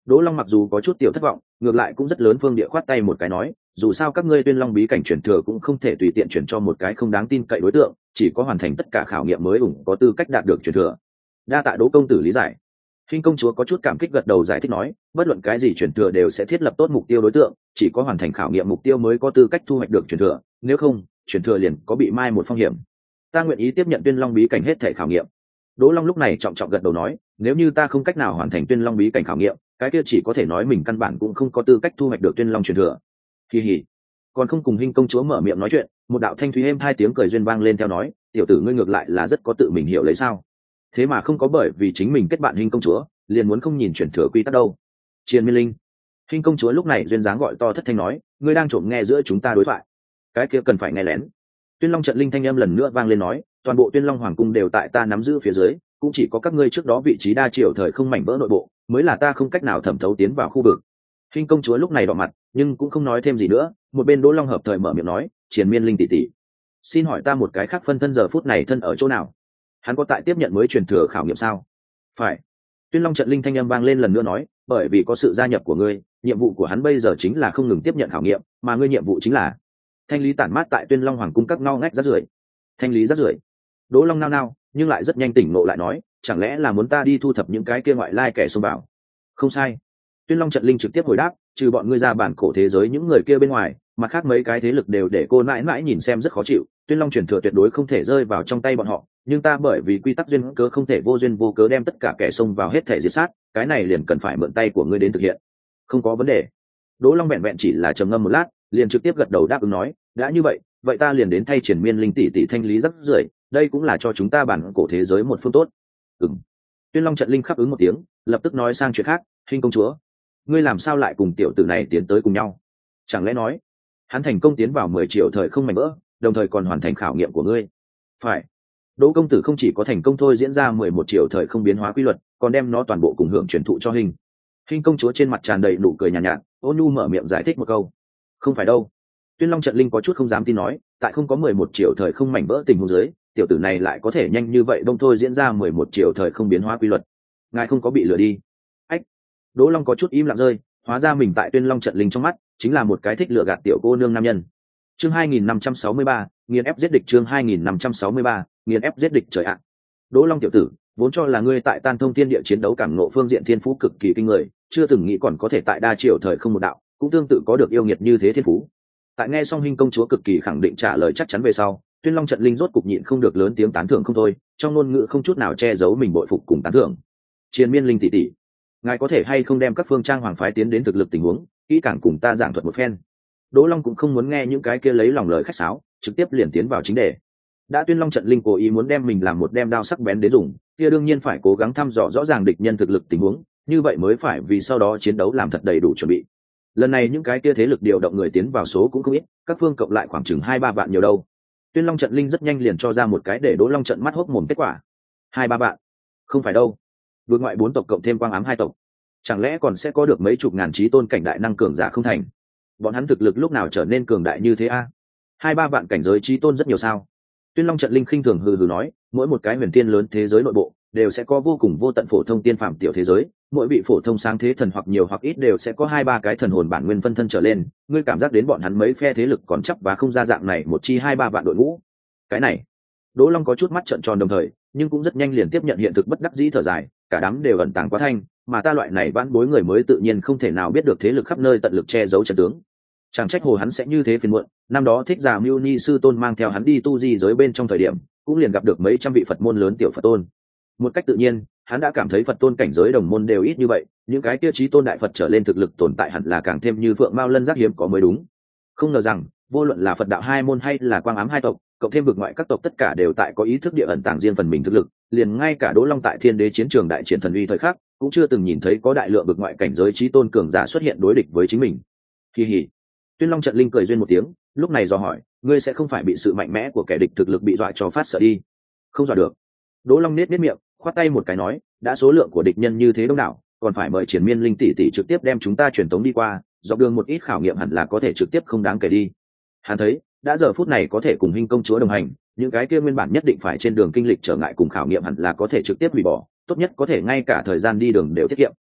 Đỗ Long mặc dù có chút tiểu thất vọng, ngược lại cũng rất lớn phương địa khoát tay một cái nói, dù sao các ngươi Tuyên Long bí cảnh truyền thừa cũng không thể tùy tiện chuyển cho một cái không đáng tin cậy đối tượng, chỉ có hoàn thành tất cả khảo nghiệm mới ủng có tư cách đạt được truyền thừa. Đa tạ Đỗ công tử lý giải. Hinh công chúa có chút cảm kích gật đầu giải thích nói, bất luận cái gì truyền thừa đều sẽ thiết lập tốt mục tiêu đối tượng, chỉ có hoàn thành khảo nghiệm mục tiêu mới có tư cách thu hoạch được truyền thừa, nếu không, truyền thừa liền có bị mai một phong hiểm. Ta nguyện ý tiếp nhận Tuyên Long bí cảnh hết thể khảo nghiệm. Đỗ Long lúc này trọng trọng gật đầu nói, nếu như ta không cách nào hoàn thành Tuyên Long bí cảnh khảo nghiệm, cái kia chỉ có thể nói mình căn bản cũng không có tư cách thu hoạch được Tuyên Long truyền thừa. Kỳ hỉ. Còn không cùng Hinh công chúa mở miệng nói chuyện, một đạo thanh thúy êm hai tiếng cười duyên vang lên theo nói, tiểu tử ngươi ngược lại là rất có tự mình hiểu lấy sao? Thế mà không có bởi vì chính mình kết bạn Hinh công chúa, liền muốn không nhìn truyền thừa quy tắc đâu. Triền Miên Linh. Hinh công chúa lúc này duyên dáng gọi to thất thanh nói, ngươi đang trộm nghe giữa chúng ta đối thoại. Cái kia cần phải nghe lén. Tuyên Long trận linh thanh âm lần nữa vang lên nói, toàn bộ Tuyên Long hoàng cung đều tại ta nắm giữ phía dưới, cũng chỉ có các ngươi trước đó vị trí đa chiều thời không mảnh vỡ nội bộ, mới là ta không cách nào thẩm thấu tiến vào khu vực. Hinh công chúa lúc này đỏ mặt, nhưng cũng không nói thêm gì nữa, một bên Đỗ Long hợp thời mở miệng nói, Triền Miên Linh tỷ tỷ, xin hỏi ta một cái khác phân thân giờ phút này thân ở chỗ nào? Hắn có tại tiếp nhận mới truyền thừa khảo nghiệm sao? Phải. Tuyên Long trận linh thanh âm vang lên lần nữa nói, bởi vì có sự gia nhập của ngươi, nhiệm vụ của hắn bây giờ chính là không ngừng tiếp nhận khảo nghiệm, mà ngươi nhiệm vụ chính là thanh lý tản mát tại Tuyên Long hoàng cung các ngõ ngách rác rưởi. Thanh lý rác rưởi. Đỗ Long nao nao, nhưng lại rất nhanh tỉnh ngộ lại nói, chẳng lẽ là muốn ta đi thu thập những cái kia ngoại lai kẻ xông vào? Không sai. Tuyên Long trận linh trực tiếp hồi đáp, trừ bọn ngươi ra bản cổ thế giới những người kia bên ngoài, mặt khác mấy cái thế lực đều để cô mãi mãi nhìn xem rất khó chịu, Tuyên Long truyền thừa tuyệt đối không thể rơi vào trong tay bọn họ, nhưng ta bởi vì quy tắc duyên cớ không thể vô duyên vô cớ đem tất cả kẻ xông vào hết thể diệt sát, cái này liền cần phải mượn tay của ngươi đến thực hiện. Không có vấn đề. Đỗ Long vẹn vẹn chỉ là trầm ngâm một lát, liền trực tiếp gật đầu đáp ứng nói, đã như vậy, vậy ta liền đến thay Triển Miên Linh tỷ tỷ thanh lý rắc rưởi, đây cũng là cho chúng ta bản cổ thế giới một phương tốt. Ừm. Tuyên Long trận linh khắp ứng một tiếng, lập tức nói sang chuyện khác, Hinh công chúa, ngươi làm sao lại cùng tiểu tử này tiến tới cùng nhau? Chẳng lẽ nói hắn thành công tiến vào mười triệu thời không mảnh vỡ, đồng thời còn hoàn thành khảo nghiệm của ngươi? Phải. Đỗ công tử không chỉ có thành công thôi diễn ra mười một triệu thời không biến hóa quy luật, còn đem nó toàn bộ cùng hưởng truyền thụ cho Hinh. Hinh công chúa trên mặt tràn đầy nụ cười nhàn nhạt, nhạt, ôn nhu mở miệng giải thích một câu. Không phải đâu. Tuyên Long trận linh có chút không dám tin nói, tại không có mười một triệu thời không mảnh vỡ tình huống dưới, tiểu tử này lại có thể nhanh như vậy đông thôi diễn ra mười một triệu thời không biến hóa quy luật. Ngài không có bị lừa đi? Ách. Đỗ Long có chút im lặng rơi, hóa ra mình tại Tuyên Long trận linh trong mắt chính là một cái thích lừa gạt tiểu cô nương nam nhân. Chương hai nghìn năm trăm sáu mươi ba, nghiền ép giết địch. Chương hai nghìn năm trăm sáu mươi ba, nghiền ép giết địch. Trời ạ. Đỗ Long tiểu tử, vốn cho là ngươi tại Tan Thông Thiên Địa chiến đấu cảm ngộ phương diện thiên phú cực kỳ kinh người, chưa từng nghĩ còn có thể tại đa triệu thời không một đạo, cũng tương tự có được yêu nghiệt như thế thiên phú. Tại nghe xong Hinh công chúa cực kỳ khẳng định trả lời chắc chắn về sau, Tuyên Long trận linh rốt cục nhịn không được lớn tiếng tán thưởng không thôi, trong ngôn ngữ không chút nào che giấu mình bội phục cùng tán thưởng. Triền Miên Linh tỷ tỷ, ngài có thể hay không đem các phương trang hoàng phái tiến đến thực lực tình huống, kỹ càng cùng ta giảng thuật một phen. Đỗ Long cũng không muốn nghe những cái kia lấy lòng lời khách sáo, trực tiếp liền tiến vào chính đề. Đã Tuyên Long trận linh cố ý muốn đem mình làm một đem đao sắc bén đến dùng, kia đương nhiên phải cố gắng thăm dò rõ ràng địch nhân thực lực tình huống, như vậy mới phải vì sau đó chiến đấu làm thật đầy đủ chuẩn bị. Lần này những cái kia thế lực điều động người tiến vào số cũng không ít, các phương cộng lại khoảng chừng hai ba vạn nhiều đâu. Tuyên Long trận linh rất nhanh liền cho ra một cái để Đỗ Long trận mắt hốc mồm kết quả. Hai ba vạn? Không phải đâu. Vượt ngoại bốn tộc cộng thêm quang ám hai tộc, chẳng lẽ còn sẽ có được mấy chục ngàn chí tôn cảnh đại năng cường giả không thành? Bọn hắn thực lực lúc nào trở nên cường đại như thế a? Hai ba vạn cảnh giới chí tôn rất nhiều sao? Tuyên Long trận linh khinh thường hừ hừ nói, mỗi một cái huyền tiên lớn thế giới nội bộ đều sẽ có vô cùng vô tận phổ thông tiên phàm tiểu thế giới, mỗi vị phổ thông sáng thế thần hoặc nhiều hoặc ít đều sẽ có hai ba cái thần hồn bản nguyên phân thân trở lên, ngươi cảm giác đến bọn hắn mấy phe thế lực còn chấp và không ra dạng này một chi hai ba vạn đội ngũ. Cái này, Đỗ Long có chút mắt trợn tròn đồng thời, nhưng cũng rất nhanh liền tiếp nhận hiện thực bất đắc dĩ thở dài, cả đám đều ẩn tàng quá thanh, mà ta loại này vãn bối người mới tự nhiên không thể nào biết được thế lực khắp nơi tận lực che giấu trận tướng. Chẳng trách hồ hắn sẽ như thế phiền muộn, năm đó thích già Mưu Ni sư tôn mang theo hắn đi tu di giới bên trong thời điểm, cũng liền gặp được mấy trăm vị Phật môn lớn tiểu Phật tôn. Một cách tự nhiên, hắn đã cảm thấy Phật tôn cảnh giới đồng môn đều ít như vậy, những cái tiêu chí tôn đại Phật trở lên thực lực tồn tại hẳn là càng thêm như phượng mao lân giác hiếm có mới đúng. Không ngờ rằng, vô luận là Phật đạo hai môn hay là quang ám hai tộc, cộng thêm vực ngoại các tộc tất cả đều tại có ý thức địa ẩn tàng riêng phần mình thực lực, liền ngay cả Đỗ Long tại Thiên Đế chiến trường đại triển thần uy thời khắc, cũng chưa từng nhìn thấy có đại lượng vực ngoại cảnh giới chí tôn cường giả xuất hiện đối địch với chính mình. Kỳ hỉ. Tuyên Long trận linh cười duyên một tiếng, lúc này dò hỏi, ngươi sẽ không phải bị sự mạnh mẽ của kẻ địch thực lực bị dọa cho phát sợ đi? Không dọa được. Đỗ Long nết nết miệng, khoát tay một cái nói, đã số lượng của địch nhân như thế đông đảo, còn phải mời Triển Miên Linh tỷ tỷ trực tiếp đem chúng ta truyền tống đi qua, dọc đường một ít khảo nghiệm hẳn là có thể trực tiếp không đáng kể đi. Hắn thấy, đã giờ phút này có thể cùng Hinh công chúa đồng hành, những cái kia nguyên bản nhất định phải trên đường kinh lịch trở ngại cùng khảo nghiệm hẳn là có thể trực tiếp hủy bỏ, tốt nhất có thể ngay cả thời gian đi đường đều tiết kiệm.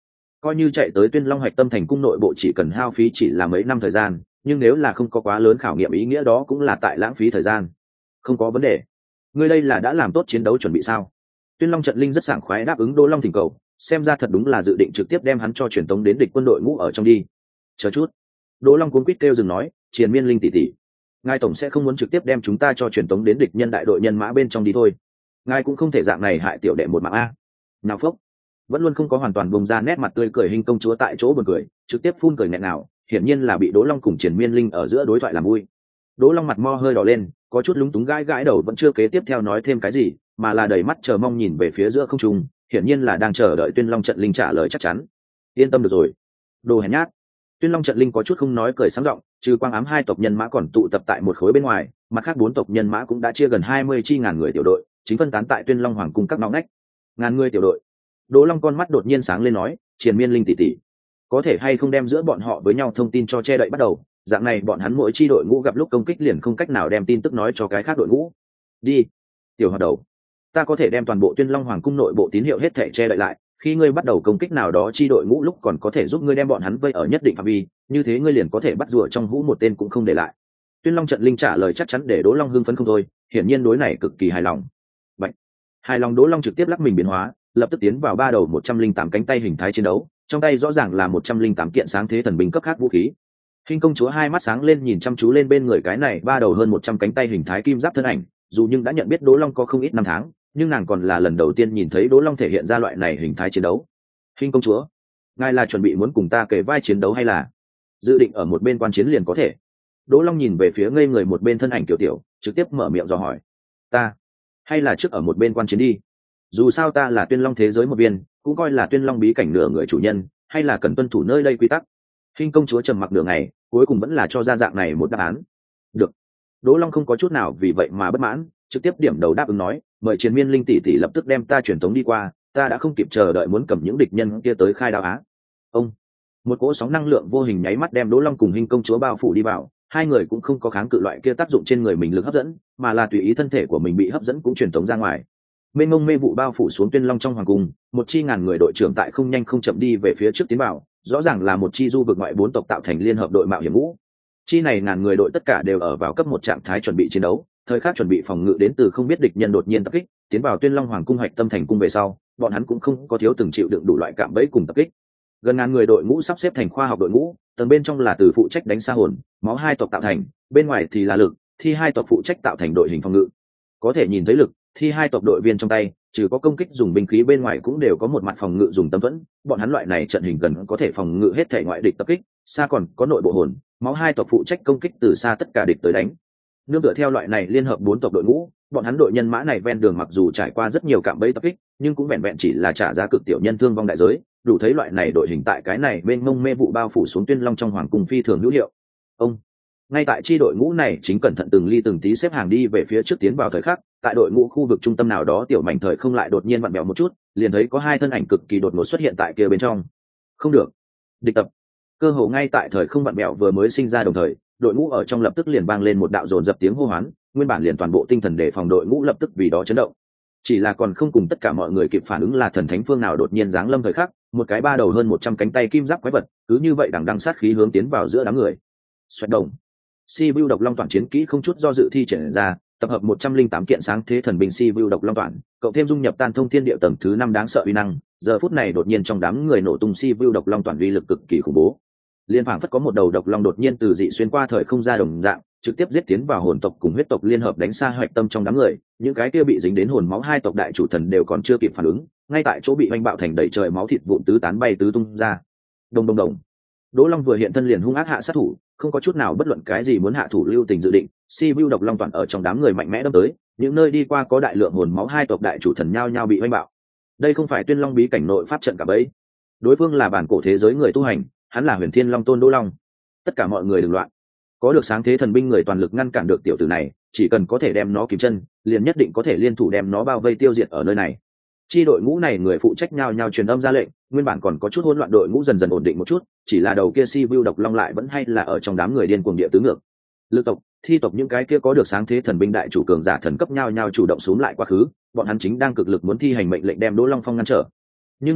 coi như chạy tới Tuyên Long Hạch Tâm Thành cung nội bộ chỉ cần hao phí chỉ là mấy năm thời gian, nhưng nếu là không có quá lớn khảo nghiệm ý nghĩa đó cũng là tại lãng phí thời gian. Không có vấn đề. Ngươi đây là đã làm tốt chiến đấu chuẩn bị sao? Tuyên Long Trận Linh rất sảng khoái đáp ứng Đỗ Long thỉnh cầu, xem ra thật đúng là dự định trực tiếp đem hắn cho truyền tống đến địch quân đội ngũ ở trong đi. Chờ chút. Đỗ Long cuống quýt kêu dừng nói, Triền Miên Linh tỷ tỷ, ngài tổng sẽ không muốn trực tiếp đem chúng ta cho truyền tống đến địch nhân đại đội nhân mã bên trong đi thôi. Ngài cũng không thể dạng này hại tiểu đệ một mạng a. Nào phốc. Vẫn luôn không có hoàn toàn bùng ra nét mặt tươi cười hình công chúa tại chỗ buồn cười, trực tiếp phun cười nghẹn nào, hiển nhiên là bị Đỗ Long cùng Triền Miên Linh ở giữa đối thoại làm vui. Đỗ Long mặt mo hơi đỏ lên, có chút lúng túng gãi gãi đầu vẫn chưa kế tiếp theo nói thêm cái gì, mà là đầy mắt chờ mong nhìn về phía giữa không trung, hiển nhiên là đang chờ đợi Tuyên Long Trận Linh trả lời chắc chắn. Yên tâm được rồi. Đồ hèn nhát. Tuyên Long Trận Linh có chút không nói cười sáng giọng, trừ Quang Ám hai tộc nhân mã còn tụ tập tại một khối bên ngoài, mặt khác bốn tộc nhân mã cũng đã chia gần hai mươi chi ngàn người tiểu đội, chính phân tán tại Tuyên Long Hoàng cung các ngõ ngách. Ngàn người tiểu đội. Đỗ Long con mắt đột nhiên sáng lên nói, Triền Miên Linh tỷ tỷ, có thể hay không đem giữa bọn họ với nhau thông tin cho che đậy bắt đầu, dạng này bọn hắn mỗi chi đội ngũ gặp lúc công kích liền không cách nào đem tin tức nói cho cái khác đội ngũ. Đi, tiểu hoạt đầu, ta có thể đem toàn bộ Tuyên Long Hoàng cung nội bộ tín hiệu hết thảy che đậy lại, khi ngươi bắt đầu công kích nào đó chi đội ngũ lúc còn có thể giúp ngươi đem bọn hắn vây ở nhất định phạm vi, như thế ngươi liền có thể bắt rùa trong hũ một tên cũng không để lại. Tuyên Long Trận Linh trả lời chắc chắn để Đỗ Long hưng phấn không thôi, hiển nhiên đối này cực kỳ hài lòng. Bạch, hài lòng Đỗ Long trực tiếp lắc mình biến hóa, lập tức tiến vào ba đầu một trăm linh tám cánh tay hình thái chiến đấu, trong tay rõ ràng là một trăm linh tám kiện sáng thế thần binh cấp khác vũ khí. Hình công chúa hai mắt sáng lên nhìn chăm chú lên bên người cái này ba đầu hơn một trăm cánh tay hình thái kim giáp thân ảnh, dù nhưng đã nhận biết Đỗ Long có không ít năm tháng, nhưng nàng còn là lần đầu tiên nhìn thấy Đỗ Long thể hiện ra loại này hình thái chiến đấu. Hình công chúa, ngài là chuẩn bị muốn cùng ta kể vai chiến đấu hay là dự định ở một bên quan chiến liền có thể? Đỗ Long nhìn về phía ngây người một bên thân ảnh tiểu tiểu, trực tiếp mở miệng dò hỏi. Ta, hay là trước ở một bên quan chiến đi. Dù sao ta là Tuyên Long thế giới một viên, cũng coi là Tuyên Long bí cảnh nửa người chủ nhân, hay là cần tuân thủ nơi đây quy tắc. Hình công chúa trầm mặc nửa ngày, cuối cùng vẫn là cho ra dạng này một đáp án. Được. Đỗ Long không có chút nào vì vậy mà bất mãn, trực tiếp điểm đầu đáp ứng nói, mời Triền Miên Linh tỷ tỷ lập tức đem ta truyền tống đi qua, ta đã không kịp chờ đợi muốn cầm những địch nhân kia tới khai đao á. Ông, một cỗ sóng năng lượng vô hình nháy mắt đem Đỗ Long cùng Hình công chúa bao phủ đi vào, hai người cũng không có kháng cự loại kia tác dụng trên người mình lực hấp dẫn, mà là tùy ý thân thể của mình bị hấp dẫn cũng truyền tống ra ngoài. Mênh mông mê vụ bao phủ xuống Tuyên Long trong hoàng cung, một chi ngàn người đội trưởng tại không nhanh không chậm đi về phía trước tiến vào, rõ ràng là một chi du vực ngoại bốn tộc tạo thành liên hợp đội mạo hiểm ngũ. Chi này ngàn người đội tất cả đều ở vào cấp một trạng thái chuẩn bị chiến đấu, thời khắc chuẩn bị phòng ngự đến từ không biết địch nhân đột nhiên tập kích, tiến vào Tuyên Long Hoàng cung Hạch Tâm Thành cung về sau, bọn hắn cũng không có thiếu từng chịu đựng đủ loại cạm bẫy cùng tập kích. Gần ngàn người đội ngũ sắp xếp thành khoa học đội ngũ, tầng bên trong là từ phụ trách đánh xa hồn, máu hai tộc tạo thành, bên ngoài thì là lực, thi hai tộc phụ trách tạo thành đội hình phòng ngự. Có thể nhìn thấy lực, thi hai tộc đội viên trong tay, trừ có công kích dùng binh khí bên ngoài cũng đều có một mặt phòng ngự dùng tấm thuẫn, bọn hắn loại này trận hình gần có thể phòng ngự hết thể ngoại địch tập kích, xa còn có nội bộ hồn, máu hai tộc phụ trách công kích từ xa tất cả địch tới đánh. Nương tựa theo loại này liên hợp bốn tộc đội ngũ, bọn hắn đội nhân mã này ven đường mặc dù trải qua rất nhiều cạm bẫy tập kích, nhưng cũng vẹn vẹn chỉ là trả giá cực tiểu nhân thương vong đại giới, đủ thấy loại này đội hình tại cái này bên mông mê vụ bao phủ xuống Tuyên Long trong hoàng cung phi thường hữu hiệu. Ông, ngay tại chi đội ngũ này chính cẩn thận từng ly từng tí xếp hàng đi về phía trước tiến vào thời khắc, tại đội ngũ khu vực trung tâm nào đó tiểu mảnh thời không lại đột nhiên vặn vẹo một chút, liền thấy có hai thân ảnh cực kỳ đột ngột xuất hiện tại kia bên trong. Không được, địch tập. Cơ hồ ngay tại thời không vặn vẹo vừa mới sinh ra đồng thời, đội ngũ ở trong lập tức liền vang lên một đạo dồn dập tiếng hô hoán, nguyên bản liền toàn bộ tinh thần để phòng đội ngũ lập tức vì đó chấn động. Chỉ là còn không cùng tất cả mọi người kịp phản ứng là thần thánh phương nào đột nhiên giáng lâm thời khắc, một cái ba đầu hơn một trăm cánh tay kim giáp quái vật, cứ như vậy đằng đằng sát khí hướng tiến vào giữa đám người. Xoẹt đồng. Si Vu độc long toàn chiến kỹ không chút do dự thi triển ra, tập hợp một trăm linh tám kiện sáng thế thần binh Si Vu độc long toàn, cộng thêm dung nhập tan thông thiên địa tầng thứ năm đáng sợ uy năng, giờ phút này đột nhiên trong đám người nổ tung Si Vu độc long toàn uy lực cực kỳ khủng bố. Liên phảng phất có một đầu độc long đột nhiên từ dị xuyên qua thời không ra đồng dạng, trực tiếp giết tiến vào hồn tộc cùng huyết tộc liên hợp đánh xa Hoạch Tâm trong đám người, những cái kia bị dính đến hồn máu hai tộc đại chủ thần đều còn chưa kịp phản ứng, ngay tại chỗ bị hoành bạo thành đầy trời máu thịt vụn tứ tán bay tứ tung ra. Đồng đồng đồng. Đỗ Long vừa hiện thân liền hung ác hạ sát thủ, không có chút nào bất luận cái gì muốn hạ thủ lưu tình dự định, Si Vu độc long toàn ở trong đám người mạnh mẽ đâm tới, những nơi đi qua có đại lượng hồn máu hai tộc đại chủ thần nhao nhao bị hoành bạo. Đây không phải Tuyên Long bí cảnh nội pháp trận cả bấy, đối phương là bản cổ thế giới người tu hành, hắn là Huyền Thiên Long Tôn Đỗ Long. Tất cả mọi người đừng loạn, có được sáng thế thần binh người toàn lực ngăn cản được tiểu tử này, chỉ cần có thể đem nó kìm chân, liền nhất định có thể liên thủ đem nó bao vây tiêu diệt ở nơi này. Chi đội ngũ này người phụ trách nhao nhao truyền âm ra lệnh, nguyên bản còn có chút hỗn loạn đội ngũ dần dần ổn định một chút, chỉ là đầu kia Si Vu độc long lại vẫn hay là ở trong đám người điên cuồng địa tứ ngược. Lực tộc, thi tộc những cái kia có được sáng thế thần binh đại chủ cường giả thần cấp nhao nhao chủ động xuống lại quá khứ, bọn hắn chính đang cực lực muốn thi hành mệnh lệnh đem Đỗ Long Phong ngăn trở. Nhưng mà,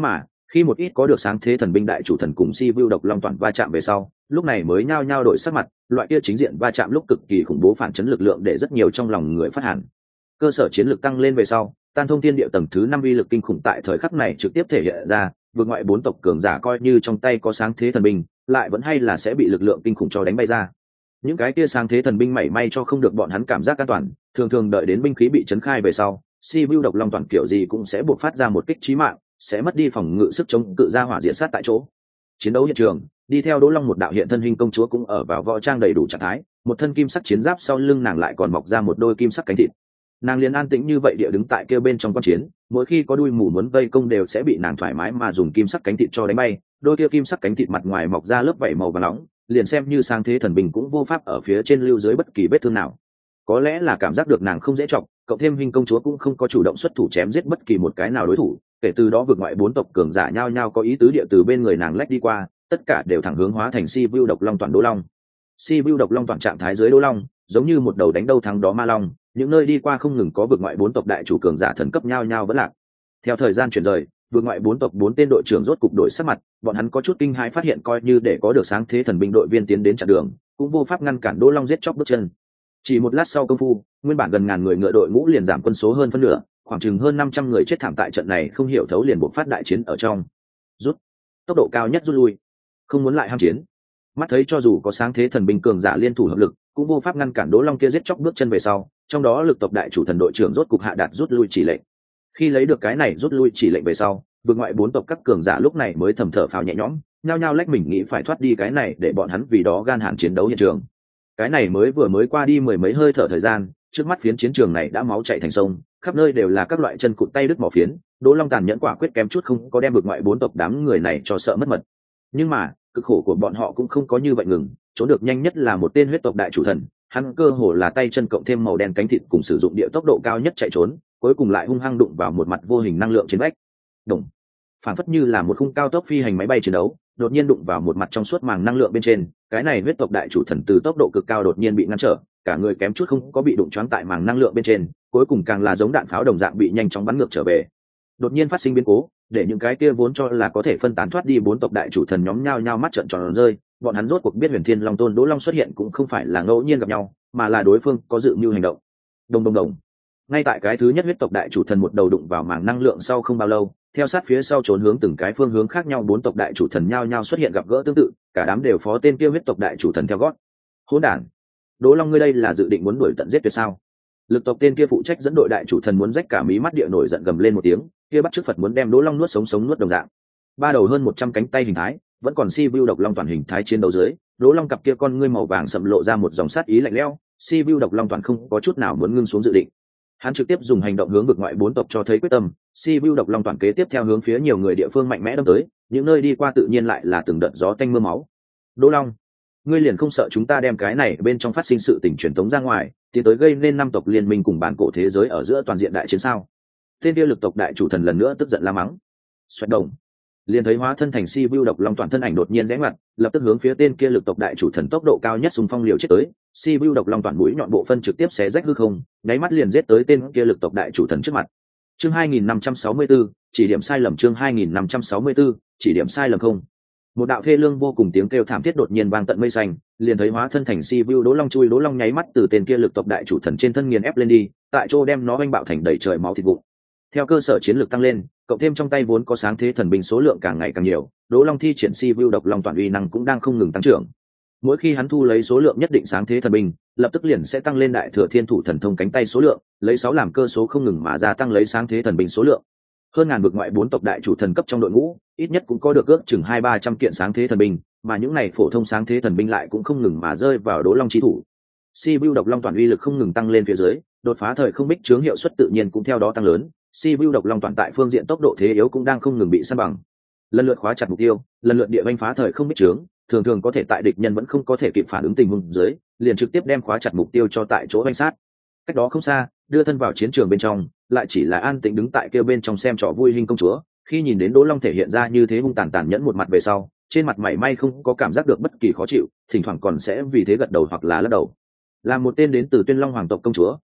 Khi một ít có được sáng thế thần binh đại chủ thần cùng si vu độc long toàn va chạm về sau, lúc này mới nhao nhao đổi sắc mặt, loại kia chính diện va chạm lúc cực kỳ khủng bố phản chấn lực lượng để rất nhiều trong lòng người phát hàn. Cơ sở chiến lược tăng lên về sau, tan thông thiên địa tầng thứ năm uy lực kinh khủng tại thời khắc này trực tiếp thể hiện ra, vượt ngoại bốn tộc cường giả coi như trong tay có sáng thế thần binh, lại vẫn hay là sẽ bị lực lượng kinh khủng cho đánh bay ra. Những cái kia sáng thế thần binh mảy may cho không được bọn hắn cảm giác an toàn, thường thường đợi đến binh khí bị chấn khai về sau, si vu độc long toàn kiểu gì cũng sẽ buộc phát ra một kích chí mạng, sẽ mất đi phòng ngự sức chống cự ra hỏa diện sát tại chỗ. Chiến đấu hiện trường, đi theo Đỗ Long một đạo hiện thân hình công chúa cũng ở vào võ trang đầy đủ trạng thái, một thân kim sắc chiến giáp sau lưng nàng lại còn mọc ra một đôi kim sắc cánh thịt. Nàng liền an tĩnh như vậy địa đứng tại kia bên trong quan chiến, mỗi khi có đuôi mù muốn vây công đều sẽ bị nàng thoải mái mà dùng kim sắc cánh thịt cho đánh bay, đôi kia kim sắc cánh thịt mặt ngoài mọc ra lớp vảy màu vàng nóng, liền xem như sáng thế thần binh cũng vô pháp ở phía trên lưu dưới bất kỳ vết thương nào. Có lẽ là cảm giác được nàng không dễ chọc, cộng thêm hình công chúa cũng không có chủ động xuất thủ chém giết bất kỳ một cái nào đối thủ, kể từ đó vượt ngoại bốn tộc cường giả nhao nhao có ý tứ địa từ bên người nàng lách đi qua, tất cả đều thẳng hướng hóa thành si vu độc long toàn Đỗ Long. Si vu độc long toàn trạng thái dưới Đỗ Long, giống như một đầu đánh đâu thắng đó ma long, những nơi đi qua không ngừng có vượt ngoại bốn tộc đại chủ cường giả thần cấp nhao nhao vẫn lạc. Theo thời gian chuyển rời, vượt ngoại bốn tộc bốn tên đội trưởng rốt cục đổi sắc mặt, bọn hắn có chút kinh hãi phát hiện coi như để có được sáng thế thần binh đội viên tiến đến chặn đường, cũng vô pháp ngăn cản Đỗ Long giết chóc bước chân. Chỉ một lát sau công phu, nguyên bản gần ngàn người ngựa đội ngũ liền giảm quân số hơn phân nửa, khoảng chừng hơn năm trăm người chết thảm tại trận này không hiểu thấu liền buộc phát đại chiến ở trong. Rút, tốc độ cao nhất rút lui, không muốn lại ham chiến. Mắt thấy cho dù có sáng thế thần binh cường giả liên thủ hợp lực, cũng vô pháp ngăn cản Đỗ Long kia giết chóc bước chân về sau, trong đó lực tộc đại chủ thần đội trưởng rốt cục hạ đạt rút lui chỉ lệnh. Khi lấy được cái này rút lui chỉ lệnh về sau, vượt ngoại bốn tộc các cường giả lúc này mới thầm thở phào nhẹ nhõm, nhao nhao lách mình nghĩ phải thoát đi cái này để bọn hắn vì đó gan hàn chiến đấu hiện trường. Cái này mới vừa mới qua đi mười mấy hơi thở thời gian, trước mắt phiến chiến trường này đã máu chảy thành sông, khắp nơi đều là các loại chân cụt tay đứt mỏ phiến. Đỗ Long tàn nhẫn quả quyết kém chút không có đem vượt ngoại bốn tộc đám người này cho sợ mất mật. Nhưng mà cực khổ của bọn họ cũng không có như vậy ngừng, trốn được nhanh nhất là một tên huyết tộc đại chủ thần, hắn cơ hồ là tay chân cộng thêm màu đen cánh thịt cùng sử dụng địa tốc độ cao nhất chạy trốn, cuối cùng lại hung hăng đụng vào một mặt vô hình năng lượng trên vách. Đùng, phản phất như là một khung cao tốc phi hành máy bay chiến đấu, đột nhiên đụng vào một mặt trong suốt màng năng lượng bên trên, cái này huyết tộc đại chủ thần từ tốc độ cực cao đột nhiên bị ngăn trở, cả người kém chút không có bị đụng choáng tại màng năng lượng bên trên, cuối cùng càng là giống đạn pháo đồng dạng bị nhanh chóng bắn ngược trở về. Đột nhiên phát sinh biến cố, để những cái kia vốn cho là có thể phân tán thoát đi bốn tộc đại chủ thần nhóm nhao nhao mắt trợn tròn rơi, bọn hắn rốt cuộc biết Huyền Thiên Long Tôn Đỗ Long xuất hiện cũng không phải là ngẫu nhiên gặp nhau, mà là đối phương có dự mưu hành động. Đồng đồng đồng. Ngay tại cái thứ nhất huyết tộc đại chủ thần một đầu đụng vào màng năng lượng sau không bao lâu, theo sát phía sau trốn hướng từng cái phương hướng khác nhau bốn tộc đại chủ thần nhao nhao xuất hiện gặp gỡ tương tự, cả đám đều phó tên kia huyết tộc đại chủ thần theo gót. Hỗn đản, Đỗ Long ngươi đây là dự định muốn đuổi tận giết tuyệt sao? Lực tộc tên kia phụ trách dẫn đội đại chủ thần muốn rách cả mí mắt địa nổi giận gầm lên một tiếng, kia bắt chước Phật muốn đem Đỗ Long nuốt sống sống nuốt đồng dạng. Ba đầu hơn một trăm cánh tay hình thái, vẫn còn si vu độc long toàn hình thái chiến đấu dưới, Đỗ Long cặp kia con ngươi màu vàng sậm lộ ra một dòng sát ý lạnh lẽo, si vu độc long toàn không có chút nào muốn ngưng xuống dự định. Hắn trực tiếp dùng hành động hướng vực ngoại bốn tộc cho thấy quyết tâm, si vu độc long toàn kế tiếp theo hướng phía nhiều người địa phương mạnh mẽ đâm tới, những nơi đi qua tự nhiên lại là từng đợt gió tanh mưa máu. Đỗ Long, ngươi liền không sợ chúng ta đem cái này bên trong phát sinh sự tình truyền tống ra ngoài, tiến tới gây nên năm tộc liên minh cùng bản cổ thế giới ở giữa toàn diện đại chiến sao? Tên kia lực tộc đại chủ thần lần nữa tức giận la mắng. Xoẹt động, liền thấy hóa thân thành si vu độc long toàn thân ảnh đột nhiên rẽ ngoặt, lập tức hướng phía tên kia lực tộc đại chủ thần tốc độ cao nhất xung phong liều chết tới. Si vu độc long toàn mũi nhọn bộ phân trực tiếp xé rách hư không, nháy mắt liền giết tới tên kia lực tộc đại chủ thần trước mặt. Chương hai nghìn năm trăm sáu mươi tư, chỉ điểm sai lầm. Chương hai nghìn năm trăm sáu mươi tư, chỉ điểm sai lầm không. Một đạo thê lương vô cùng tiếng kêu thảm thiết đột nhiên vang tận mây xanh, liền thấy hóa thân thành si vu Đỗ Long chui Đỗ Long nháy mắt từ tên kia lực tộc đại chủ thần trên thân nghiền ép lên đi, tại chỗ đem nó oanh bạo thành đầy trời máu thịt vụn. Theo cơ sở chiến lược tăng lên, cộng thêm trong tay vốn có sáng thế thần binh số lượng càng ngày càng nhiều, Đỗ Long thi triển si vu độc long toàn uy năng cũng đang không ngừng tăng trưởng. Mỗi khi hắn thu lấy số lượng nhất định sáng thế thần binh, lập tức liền sẽ tăng lên đại thừa thiên thủ thần thông cánh tay số lượng, lấy sáu làm cơ số không ngừng mà gia tăng lấy sáng thế thần binh số lượng. Hơn ngàn vực ngoại bốn tộc đại chủ thần cấp trong đội ngũ, ít nhất cũng có được ước chừng hai ba trăm kiện sáng thế thần binh, mà những này phổ thông sáng thế thần binh lại cũng không ngừng mà rơi vào Đỗ Long chi thủ. Si vu độc long toàn uy lực không ngừng tăng lên phía dưới, đột phá thời không bích chướng hiệu suất tự nhiên cũng theo đó tăng lớn. Si vu độc long toàn tại phương diện tốc độ thế yếu cũng đang không ngừng bị san bằng, lần lượt khóa chặt mục tiêu, lần lượt địa vanh phá thời không bích chướng, thường thường có thể tại địch nhân vẫn không có thể kịp phản ứng tình huống dưới, liền trực tiếp đem khóa chặt mục tiêu cho tại chỗ vanh sát. Cách đó không xa, đưa thân vào chiến trường bên trong, lại chỉ là an tĩnh đứng tại kia bên trong xem trò vui hình công chúa, khi nhìn đến Đỗ Long thể hiện ra như thế hung tàn tàn nhẫn một mặt về sau, trên mặt mảy may không có cảm giác được bất kỳ khó chịu, thỉnh thoảng còn sẽ vì thế gật đầu hoặc là lắc đầu. Là một tên đến từ Tuyên Long hoàng tộc công chúa,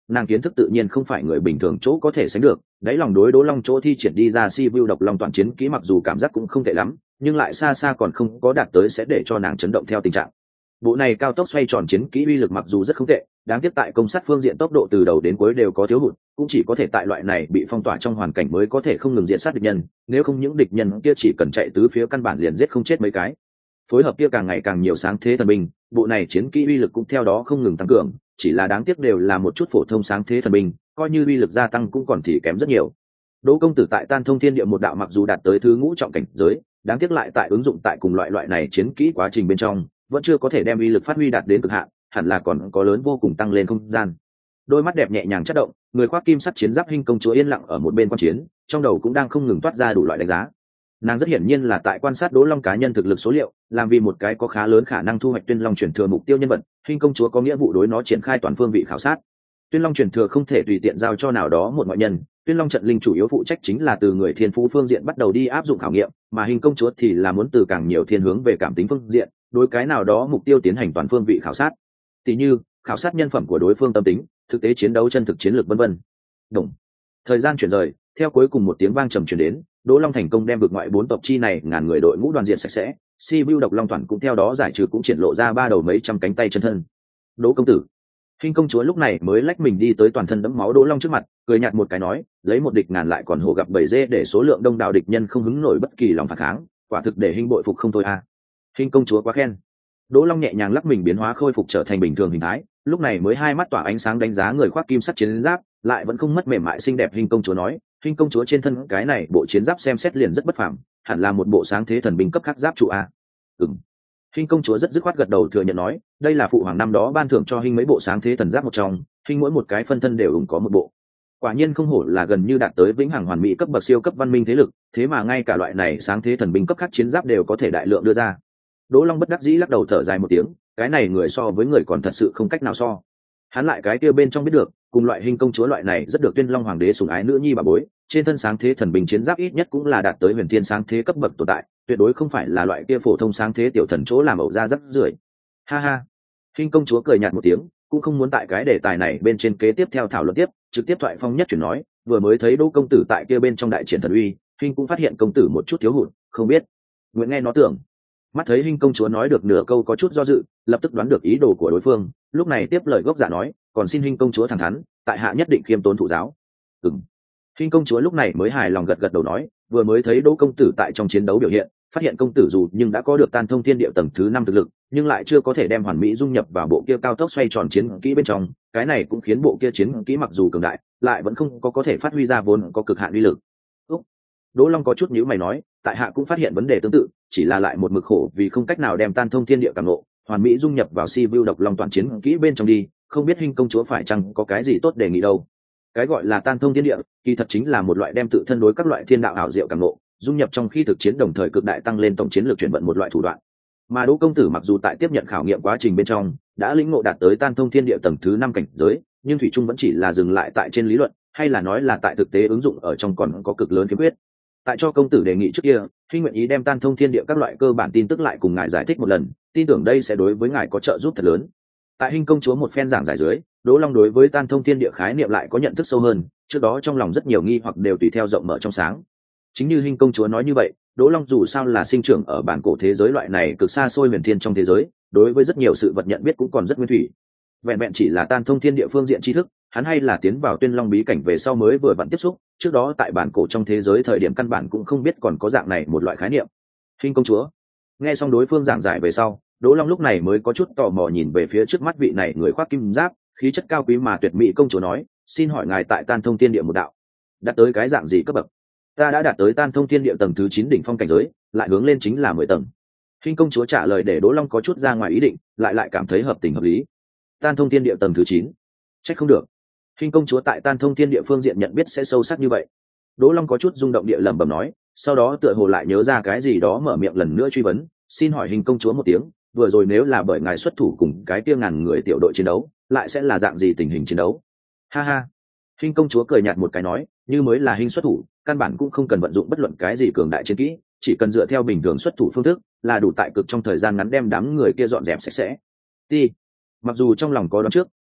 nàng kiến thức tự nhiên không phải người bình thường chỗ có thể sánh được. Đấy lòng đối Đỗ Long chỗ thi triển đi ra si vu độc long toàn chiến kỹ mặc dù cảm giác cũng không tệ lắm, nhưng lại xa xa còn không có đạt tới sẽ để cho nàng chấn động theo tình trạng. Bộ này cao tốc xoay tròn chiến kỹ uy lực mặc dù rất không tệ, đáng tiếc tại công sát phương diện tốc độ từ đầu đến cuối đều có thiếu hụt, cũng chỉ có thể tại loại này bị phong tỏa trong hoàn cảnh mới có thể không ngừng diện sát địch nhân, nếu không những địch nhân kia chỉ cần chạy tứ phía căn bản liền giết không chết mấy cái. Phối hợp kia càng ngày càng nhiều sáng thế thần binh, bộ này chiến kỹ uy lực cũng theo đó không ngừng tăng cường, chỉ là đáng tiếc đều là một chút phổ thông sáng thế thần binh, coi như uy lực gia tăng cũng còn thì kém rất nhiều. Đỗ công tử tại Tan Thông Thiên Địa một đạo mặc dù đạt tới thứ ngũ trọng cảnh giới, đáng tiếc lại tại ứng dụng tại cùng loại loại này chiến kỹ quá trình bên trong, vẫn chưa có thể đem uy lực phát huy đạt đến cực hạn, hẳn là còn có lớn vô cùng tăng lên không gian. Đôi mắt đẹp nhẹ nhàng chớp động, người khoác kim sắt chiến giáp hình công chúa yên lặng ở một bên quan chiến, trong đầu cũng đang không ngừng toát ra đủ loại đánh giá. Nàng rất hiển nhiên là tại quan sát Đỗ Long cá nhân thực lực số liệu, làm vì một cái có khá lớn khả năng thu hoạch Tuyên Long truyền thừa mục tiêu nhân vật, hình công chúa có nghĩa vụ đối nó triển khai toàn phương vị khảo sát. Tuyên Long truyền thừa không thể tùy tiện giao cho nào đó một ngoại nhân, Tuyên Long trận linh chủ yếu phụ trách chính là từ người thiên phú phương diện bắt đầu đi áp dụng khảo nghiệm, mà hình công chúa thì là muốn từ càng nhiều thiên hướng về cảm tính phương diện, đối cái nào đó mục tiêu tiến hành toàn phương vị khảo sát. Tỷ như, khảo sát nhân phẩm của đối phương tâm tính, thực tế chiến đấu chân thực chiến lược vân vân. Đồng. Thời gian chuyển rời, theo cuối cùng một tiếng vang trầm truyền đến, Đỗ Long thành công đem vực ngoại bốn tộc chi này ngàn người đội ngũ đoàn diện sạch sẽ, Si Vu độc long toàn cũng theo đó giải trừ cũng triển lộ ra ba đầu mấy trăm cánh tay chân thân. Đỗ công tử. Hình công chúa lúc này mới lách mình đi tới toàn thân đẫm máu Đỗ Long trước mặt, cười nhạt một cái nói, lấy một địch ngàn lại còn hổ gặp bầy dê để số lượng đông đảo địch nhân không hứng nổi bất kỳ lòng phản kháng, quả thực để hình bội phục không thôi a. À. Hình công chúa quá khen. Đỗ Long nhẹ nhàng lắc mình biến hóa khôi phục trở thành bình thường hình thái, lúc này mới hai mắt tỏa ánh sáng đánh giá người khoác kim sắt chiến giáp, lại vẫn không mất mềm mại xinh đẹp. Hình công chúa nói, hình công chúa trên thân cái này bộ chiến giáp xem xét liền rất bất phàm, hẳn là một bộ sáng thế thần binh cấp khác giáp trụ a. Ừm. Hình công chúa rất dứt khoát gật đầu thừa nhận nói, đây là phụ hoàng năm đó ban thưởng cho hình mấy bộ sáng thế thần giáp một trong, hình mỗi một cái phân thân đều ủng có một bộ. Quả nhiên không hổ là gần như đạt tới vĩnh hằng hoàn mỹ cấp bậc siêu cấp văn minh thế lực, thế mà ngay cả loại này sáng thế thần binh cấp khác chiến giáp đều có thể đại lượng đưa ra. Đỗ Long bất đắc dĩ lắc đầu thở dài một tiếng, cái này người so với người còn thật sự không cách nào so. Hắn lại cái kia bên trong biết được, cùng loại hình công chúa loại này rất được Tuyên Long hoàng đế sủng ái nữ nhi bà bối, trên thân sáng thế thần binh chiến giáp ít nhất cũng là đạt tới huyền thiên sáng thế cấp bậc tồn tại, tuyệt đối không phải là loại kia phổ thông sáng thế tiểu thần chỗ làm ẩu ra rất rưởi. Ha ha. Hình công chúa cười nhạt một tiếng, cũng không muốn tại cái đề tài này bên trên kế tiếp theo thảo luận tiếp, trực tiếp thoại phong nhất chuyển nói, vừa mới thấy Đỗ công tử tại kia bên trong đại triển thần uy, hình cũng phát hiện công tử một chút thiếu hụt, không biết. Nguyện nghe nó tưởng. Mắt thấy hình công chúa nói được nửa câu có chút do dự, lập tức đoán được ý đồ của đối phương, lúc này tiếp lời gốc giả nói, còn xin hình công chúa thẳng thắn, tại hạ nhất định khiêm tốn thụ giáo. Ừm. Hình công chúa lúc này mới hài lòng gật gật đầu nói, vừa mới thấy Đỗ công tử tại trong chiến đấu biểu hiện, phát hiện công tử dù nhưng đã có được Tan Thông Thiên Địa tầng thứ năm thực lực, nhưng lại chưa có thể đem hoàn mỹ dung nhập vào bộ kia cao tốc xoay tròn chiến kỹ bên trong, cái này cũng khiến bộ kia chiến kỹ mặc dù cường đại, lại vẫn không có có thể phát huy ra vốn có cực hạn uy lực. Úc. Đỗ Long có chút nhíu mày nói, tại hạ cũng phát hiện vấn đề tương tự, chỉ là lại một mực khổ vì không cách nào đem Tan Thông Thiên Địa cảm ngộ, hoàn mỹ dung nhập vào Si Vu độc long toàn chiến kỹ bên trong đi, không biết hình công chúa phải chăng có cái gì tốt đề nghị đâu. Cái gọi là Tan Thông Thiên Địa, kỳ thật chính là một loại đem tự thân đối các loại thiên đạo ảo diệu cảm ngộ, dung nhập trong khi thực chiến đồng thời cực đại tăng lên tổng chiến lược chuyển vận một loại thủ đoạn. Mà Đỗ công tử mặc dù tại tiếp nhận khảo nghiệm quá trình bên trong đã lĩnh ngộ đạt tới Tan Thông Thiên Địa tầng thứ năm cảnh giới, nhưng thủy chung vẫn chỉ là dừng lại tại trên lý luận, hay là nói là tại thực tế ứng dụng ở trong còn có cực lớn khiếm khuyết. Tại cho công tử đề nghị trước kia, khi nguyện ý đem Tan Thông Thiên Địa các loại cơ bản tin tức lại cùng ngài giải thích một lần, tin tưởng đây sẽ đối với ngài có trợ giúp thật lớn. Tại hình công chúa một phen giảng giải dưới, Đỗ Long đối với Tan Thông Thiên Địa khái niệm lại có nhận thức sâu hơn, trước đó trong lòng rất nhiều nghi hoặc đều tùy theo rộng mở trong sáng. Chính như hình công chúa nói như vậy, Đỗ Long dù sao là sinh trưởng ở bản cổ thế giới loại này cực xa xôi huyền thiên trong thế giới, đối với rất nhiều sự vật nhận biết cũng còn rất nguyên thủy. Vẹn vẹn chỉ là Tan Thông Thiên Địa phương diện tri thức, hắn hay là tiến vào Tuyên Long bí cảnh về sau mới vừa vặn tiếp xúc, trước đó tại bản cổ trong thế giới thời điểm căn bản cũng không biết còn có dạng này một loại khái niệm. Hình công chúa nghe xong đối phương giảng giải về sau, Đỗ Long lúc này mới có chút tò mò nhìn về phía trước mắt vị này người khoác kim giáp, khí chất cao quý mà tuyệt mỹ công chúa nói, xin hỏi ngài tại Tan Thông Thiên Địa một đạo đạt tới cái dạng gì cấp bậc? Ta đã đạt tới Tan Thông Thiên Địa tầng thứ chín đỉnh phong cảnh giới, lại hướng lên chính là mười tầng. Hình công chúa trả lời để Đỗ Long có chút ra ngoài ý định, lại lại cảm thấy hợp tình hợp lý. Tan Thông Thiên Địa tầng thứ chín, trách không được. Hình công chúa tại Tan Thông Thiên Địa phương diện nhận biết sẽ sâu sắc như vậy. Đỗ Long có chút rung động địa lẩm bẩm nói, sau đó tựa hồ lại nhớ ra cái gì đó mở miệng lần nữa truy vấn, xin hỏi hình công chúa một tiếng, vừa rồi nếu là bởi ngài xuất thủ cùng cái kia ngàn người tiểu đội chiến đấu, lại sẽ là dạng gì tình hình chiến đấu? Ha ha. Hình công chúa cười nhạt một cái nói, như mới là hình xuất thủ, căn bản cũng không cần vận dụng bất luận cái gì cường đại chiến kỹ, chỉ cần dựa theo bình thường xuất thủ phương thức, là đủ tại cực trong thời gian ngắn đem đám người kia dọn dẹp sạch sẽ. Ti. Mặc dù trong lòng có đoán trước,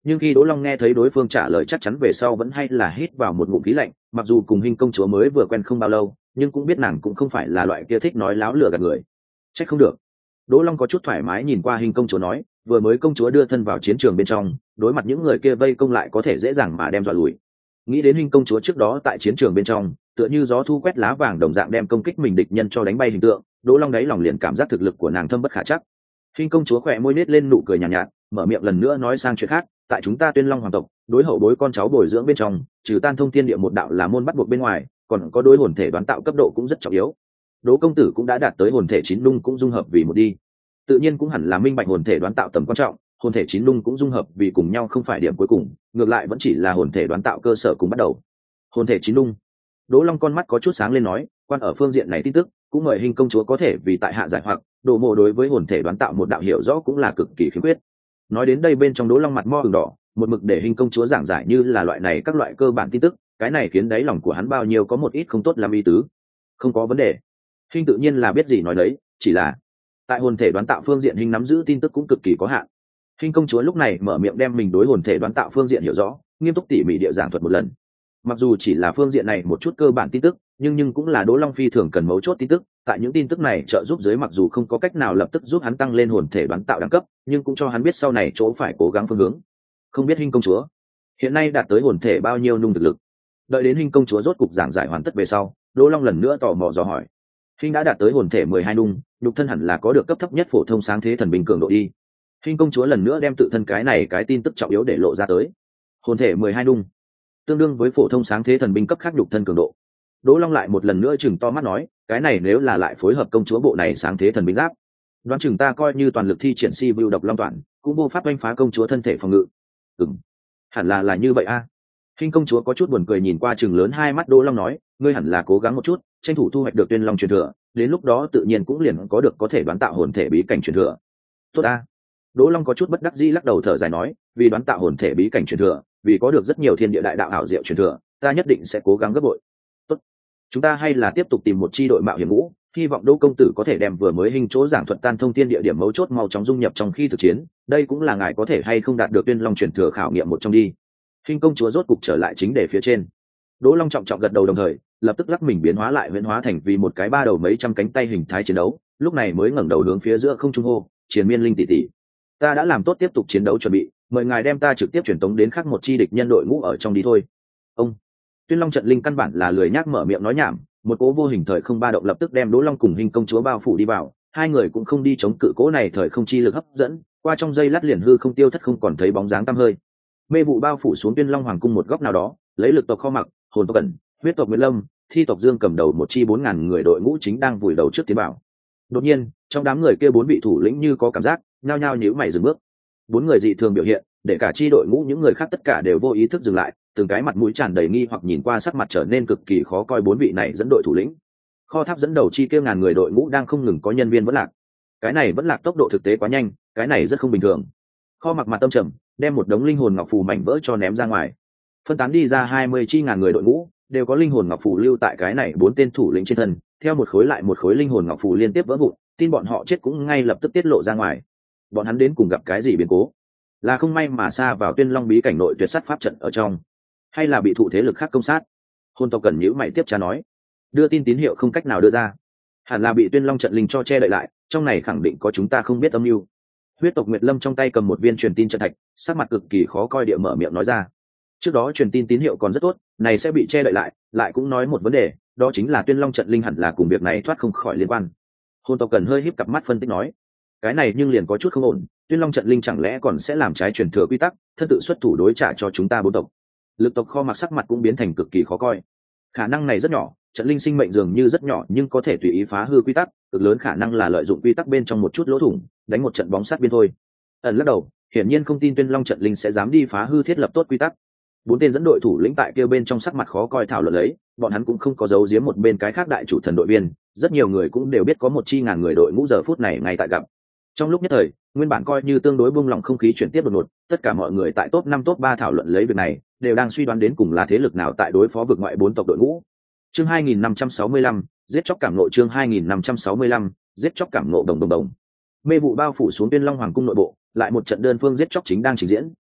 Nhưng khi Đỗ Long nghe thấy đối phương trả lời chắc chắn về sau vẫn hay là hít vào một ngụm khí lạnh, mặc dù cùng Hinh công chúa mới vừa quen không bao lâu, nhưng cũng biết nàng cũng không phải là loại kia thích nói láo lừa gạt người. Trách không được. Đỗ Long có chút thoải mái nhìn qua Hinh công chúa nói, vừa mới công chúa đưa thân vào chiến trường bên trong, đối mặt những người kia vây công lại có thể dễ dàng mà đem dọa lùi. Nghĩ đến Hinh công chúa trước đó tại chiến trường bên trong, tựa như gió thu quét lá vàng đồng dạng đem công kích mình địch nhân cho đánh bay hình tượng, Đỗ Long đáy lòng liền cảm giác thực lực của nàng thâm bất khả chắc. Hinh công chúa khỏe môi nết lên nụ cười nhàn nhạt, nhạt, mở miệng lần nữa nói sang chuyện khác, tại chúng ta Tuyên Long hoàng tộc, đối hậu bối con cháu bồi dưỡng bên trong, trừ tan thông thiên địa một đạo là môn bắt buộc bên ngoài, còn có đối hồn thể đoán tạo cấp độ cũng rất trọng yếu. Đỗ công tử cũng đã đạt tới hồn thể chín lung cũng dung hợp vì một đi, tự nhiên cũng hẳn là minh bạch hồn thể đoán tạo tầm quan trọng, hồn thể chín lung cũng dung hợp vì cùng nhau không phải điểm cuối cùng, ngược lại vẫn chỉ là hồn thể đoán tạo cơ sở cùng bắt đầu. Hồn thể chín lung. Đỗ Long con mắt có chút sáng lên nói, quan ở phương diện này tin tức, cũng mời Hinh công chúa có thể vì tại hạ giải hoặc, Đồ Mộ đối với hồn thể đoán tạo một đạo hiểu rõ cũng là cực kỳ khiếm khuyết. Nói đến đây bên trong Đỗ Long mặt mo ửng đỏ, một mực để Hinh công chúa giảng giải như là loại này các loại cơ bản tin tức, cái này khiến đáy lòng của hắn bao nhiêu có một ít không tốt làm ý tứ. Không có vấn đề. Hinh tự nhiên là biết gì nói đấy, chỉ là tại hồn thể đoán tạo phương diện Hinh nắm giữ tin tức cũng cực kỳ có hạn. Hinh công chúa lúc này mở miệng đem mình đối hồn thể đoán tạo phương diện hiểu rõ, nghiêm túc tỉ mỉ địa giảng thuật một lần. Mặc dù chỉ là phương diện này một chút cơ bản tin tức, nhưng nhưng cũng là Đỗ Long phi thường cần mấu chốt tin tức, tại những tin tức này trợ giúp dưới mặc dù không có cách nào lập tức giúp hắn tăng lên hồn thể đoán tạo đẳng cấp, nhưng cũng cho hắn biết sau này chỗ phải cố gắng phương hướng. Không biết Hinh công chúa hiện nay đạt tới hồn thể bao nhiêu nung thực lực? Đợi đến Hinh công chúa rốt cục giảng giải hoàn tất về sau, Đỗ Long lần nữa tò mò dò hỏi. Hinh đã đạt tới hồn thể mười hai nung, nhục thân hẳn là có được cấp thấp nhất phổ thông sáng thế thần binh cường độ đi. Hinh công chúa lần nữa đem tự thân cái này cái tin tức trọng yếu để lộ ra tới. Hồn thể mười hai nung, tương đương với phổ thông sáng thế thần binh cấp khác nhục thân cường độ. Đỗ Long lại một lần nữa chừng to mắt nói, cái này nếu là lại phối hợp công chúa bộ này sáng thế thần binh giáp, đoán chừng ta coi như toàn lực thi triển si view độc long toàn, cũng vô pháp đánh phá công chúa thân thể phòng ngự. Ừm, hẳn là là như vậy a. À. Hinh công chúa có chút buồn cười nhìn qua chừng lớn hai mắt Đỗ Long nói, ngươi hẳn là cố gắng một chút, tranh thủ thu hoạch được Tuyên Long truyền thừa, đến lúc đó tự nhiên cũng liền có được có thể đoán tạo hồn thể bí cảnh truyền thừa. Tốt a. À. Đỗ Long có chút bất đắc dĩ lắc đầu thở dài nói, vì đoán tạo hồn thể bí cảnh truyền thừa, vì có được rất nhiều thiên địa đại đạo ảo diệu truyền thừa, ta nhất định sẽ cố gắng gấp bội. Tốt, chúng ta hay là tiếp tục tìm một chi đội mạo hiểm ngũ, hy vọng Đỗ công tử có thể đem vừa mới Hinh chỗ giảng thuật tan thông thiên địa điểm mấu chốt mau chóng dung nhập trong khi thực chiến, đây cũng là ngài có thể hay không đạt được Tuyên Long truyền thừa khảo nghiệm một trong đi. Hinh công chúa rốt cục trở lại chính đề phía trên. Đỗ Long trọng trọng gật đầu đồng thời, lập tức lắc mình biến hóa lại huyễn hóa thành vì một cái ba đầu mấy trăm cánh tay hình thái chiến đấu, lúc này mới ngẩng đầu hướng phía giữa không trung hô, Triền Miên Linh tỷ tỷ, ta đã làm tốt tiếp tục chiến đấu chuẩn bị, mời ngài đem ta trực tiếp truyền tống đến khác một chi địch nhân đội ngũ ở trong đi thôi. Ông Tuyên Long trận linh căn bản là lười nhác mở miệng nói nhảm, một cố vô hình thời không ba động lập tức đem Đỗ Long cùng Hinh công chúa bao phủ đi vào, hai người cũng không đi chống cự cố này thời không chi lực hấp dẫn, qua trong giây lát liền hư không tiêu thất không còn thấy bóng dáng tăm hơi. Mê vụ bao phủ xuống Tuyên Long hoàng cung một góc nào đó, lấy lực tộc Kho Mặc, hồn tộc Cẩn, huyết tộc Nguyệt Lâm, thi tộc Dương cầm đầu một chi bốn ngàn người đội ngũ chính đang vùi đầu trước tiến bảo. Đột nhiên, trong đám người kia bốn vị thủ lĩnh như có cảm giác, nhao nhao nhíu mày dừng bước. Bốn người dị thường biểu hiện, để cả chi đội ngũ những người khác tất cả đều vô ý thức dừng lại, từng cái mặt mũi tràn đầy nghi hoặc nhìn qua sắc mặt trở nên cực kỳ khó coi bốn vị này dẫn đội thủ lĩnh. Kho Tháp dẫn đầu chi kia ngàn người đội ngũ đang không ngừng có nhân viên vẫn lạc. Cái này vẫn lạc tốc độ thực tế quá nhanh, cái này rất không bình thường. Kho Mặc mặt tâm trầm, đem một đống linh hồn ngọc phù mảnh vỡ cho ném ra ngoài. Phân tán đi ra hai mươi chi ngàn người đội ngũ, đều có linh hồn ngọc phù lưu tại cái này bốn tên thủ lĩnh trên thân, theo một khối lại một khối linh hồn ngọc phù liên tiếp vỡ vụn, tin bọn họ chết cũng ngay lập tức tiết lộ ra ngoài. Bọn hắn đến cùng gặp cái gì biến cố? Là không may mà xa vào Tuyên Long bí cảnh nội tuyệt sát pháp trận ở trong, hay là bị thụ thế lực khác công sát? Hồn tộc Cẩn nhíu mày tiếp trả nói, đưa tin tín hiệu không cách nào đưa ra, hẳn là bị Tuyên Long trận linh cho che đậy lại, trong này khẳng định có chúng ta không biết âm mưu. Huyết tộc Nguyệt Lâm trong tay cầm một viên truyền tin trận thạch, sắc mặt cực kỳ khó coi địa mở miệng nói ra. Trước đó truyền tin tín hiệu còn rất tốt, này sẽ bị che đậy lại, lại cũng nói một vấn đề, đó chính là Tuyên Long trận linh hẳn là cùng việc này thoát không khỏi liên quan. Hồn tộc Cẩn hơi híp cặp mắt phân tích nói, cái này nhưng liền có chút không ổn, Tuyên Long trận linh chẳng lẽ còn sẽ làm trái truyền thừa quy tắc, thân tự xuất thủ đối trả cho chúng ta bốn tộc. Lực tộc Kho Mặc sắc mặt cũng biến thành cực kỳ khó coi. Khả năng này rất nhỏ, trận linh sinh mệnh dường như rất nhỏ nhưng có thể tùy ý phá hư quy tắc, cực lớn khả năng là lợi dụng quy tắc bên trong một chút lỗ thủng, đánh một trận bóng sát biên thôi. Ẩn lắc đầu, hiển nhiên không tin Tuyên Long trận linh sẽ dám đi phá hư thiết lập tốt quy tắc. Bốn tên dẫn đội thủ lĩnh tại kia bên trong sắc mặt khó coi thảo luận lấy, bọn hắn cũng không có giấu giếm một bên cái khác đại chủ thần đội viên, rất nhiều người cũng đều biết có một chi ngàn người đội ngũ giờ phút này ngay tại gặp. Trong lúc nhất thời, nguyên bản coi như tương đối buông lỏng không khí chuyển tiếp đột ngột, tất cả mọi người tại top năm top ba thảo luận lấy việc này, đều đang suy đoán đến cùng là thế lực nào tại đối phó vực ngoại bốn tộc đội ngũ. Chương hai nghìn năm trăm sáu mươi lăm, giết chóc cảm ngộ chương hai nghìn năm trăm sáu mươi lăm, giết chóc cảm ngộ đồng đồng đồng. Mê vụ bao phủ xuống Tuyên Long hoàng cung nội bộ, lại một trận đơn phương giết chóc chính đang trình diễn,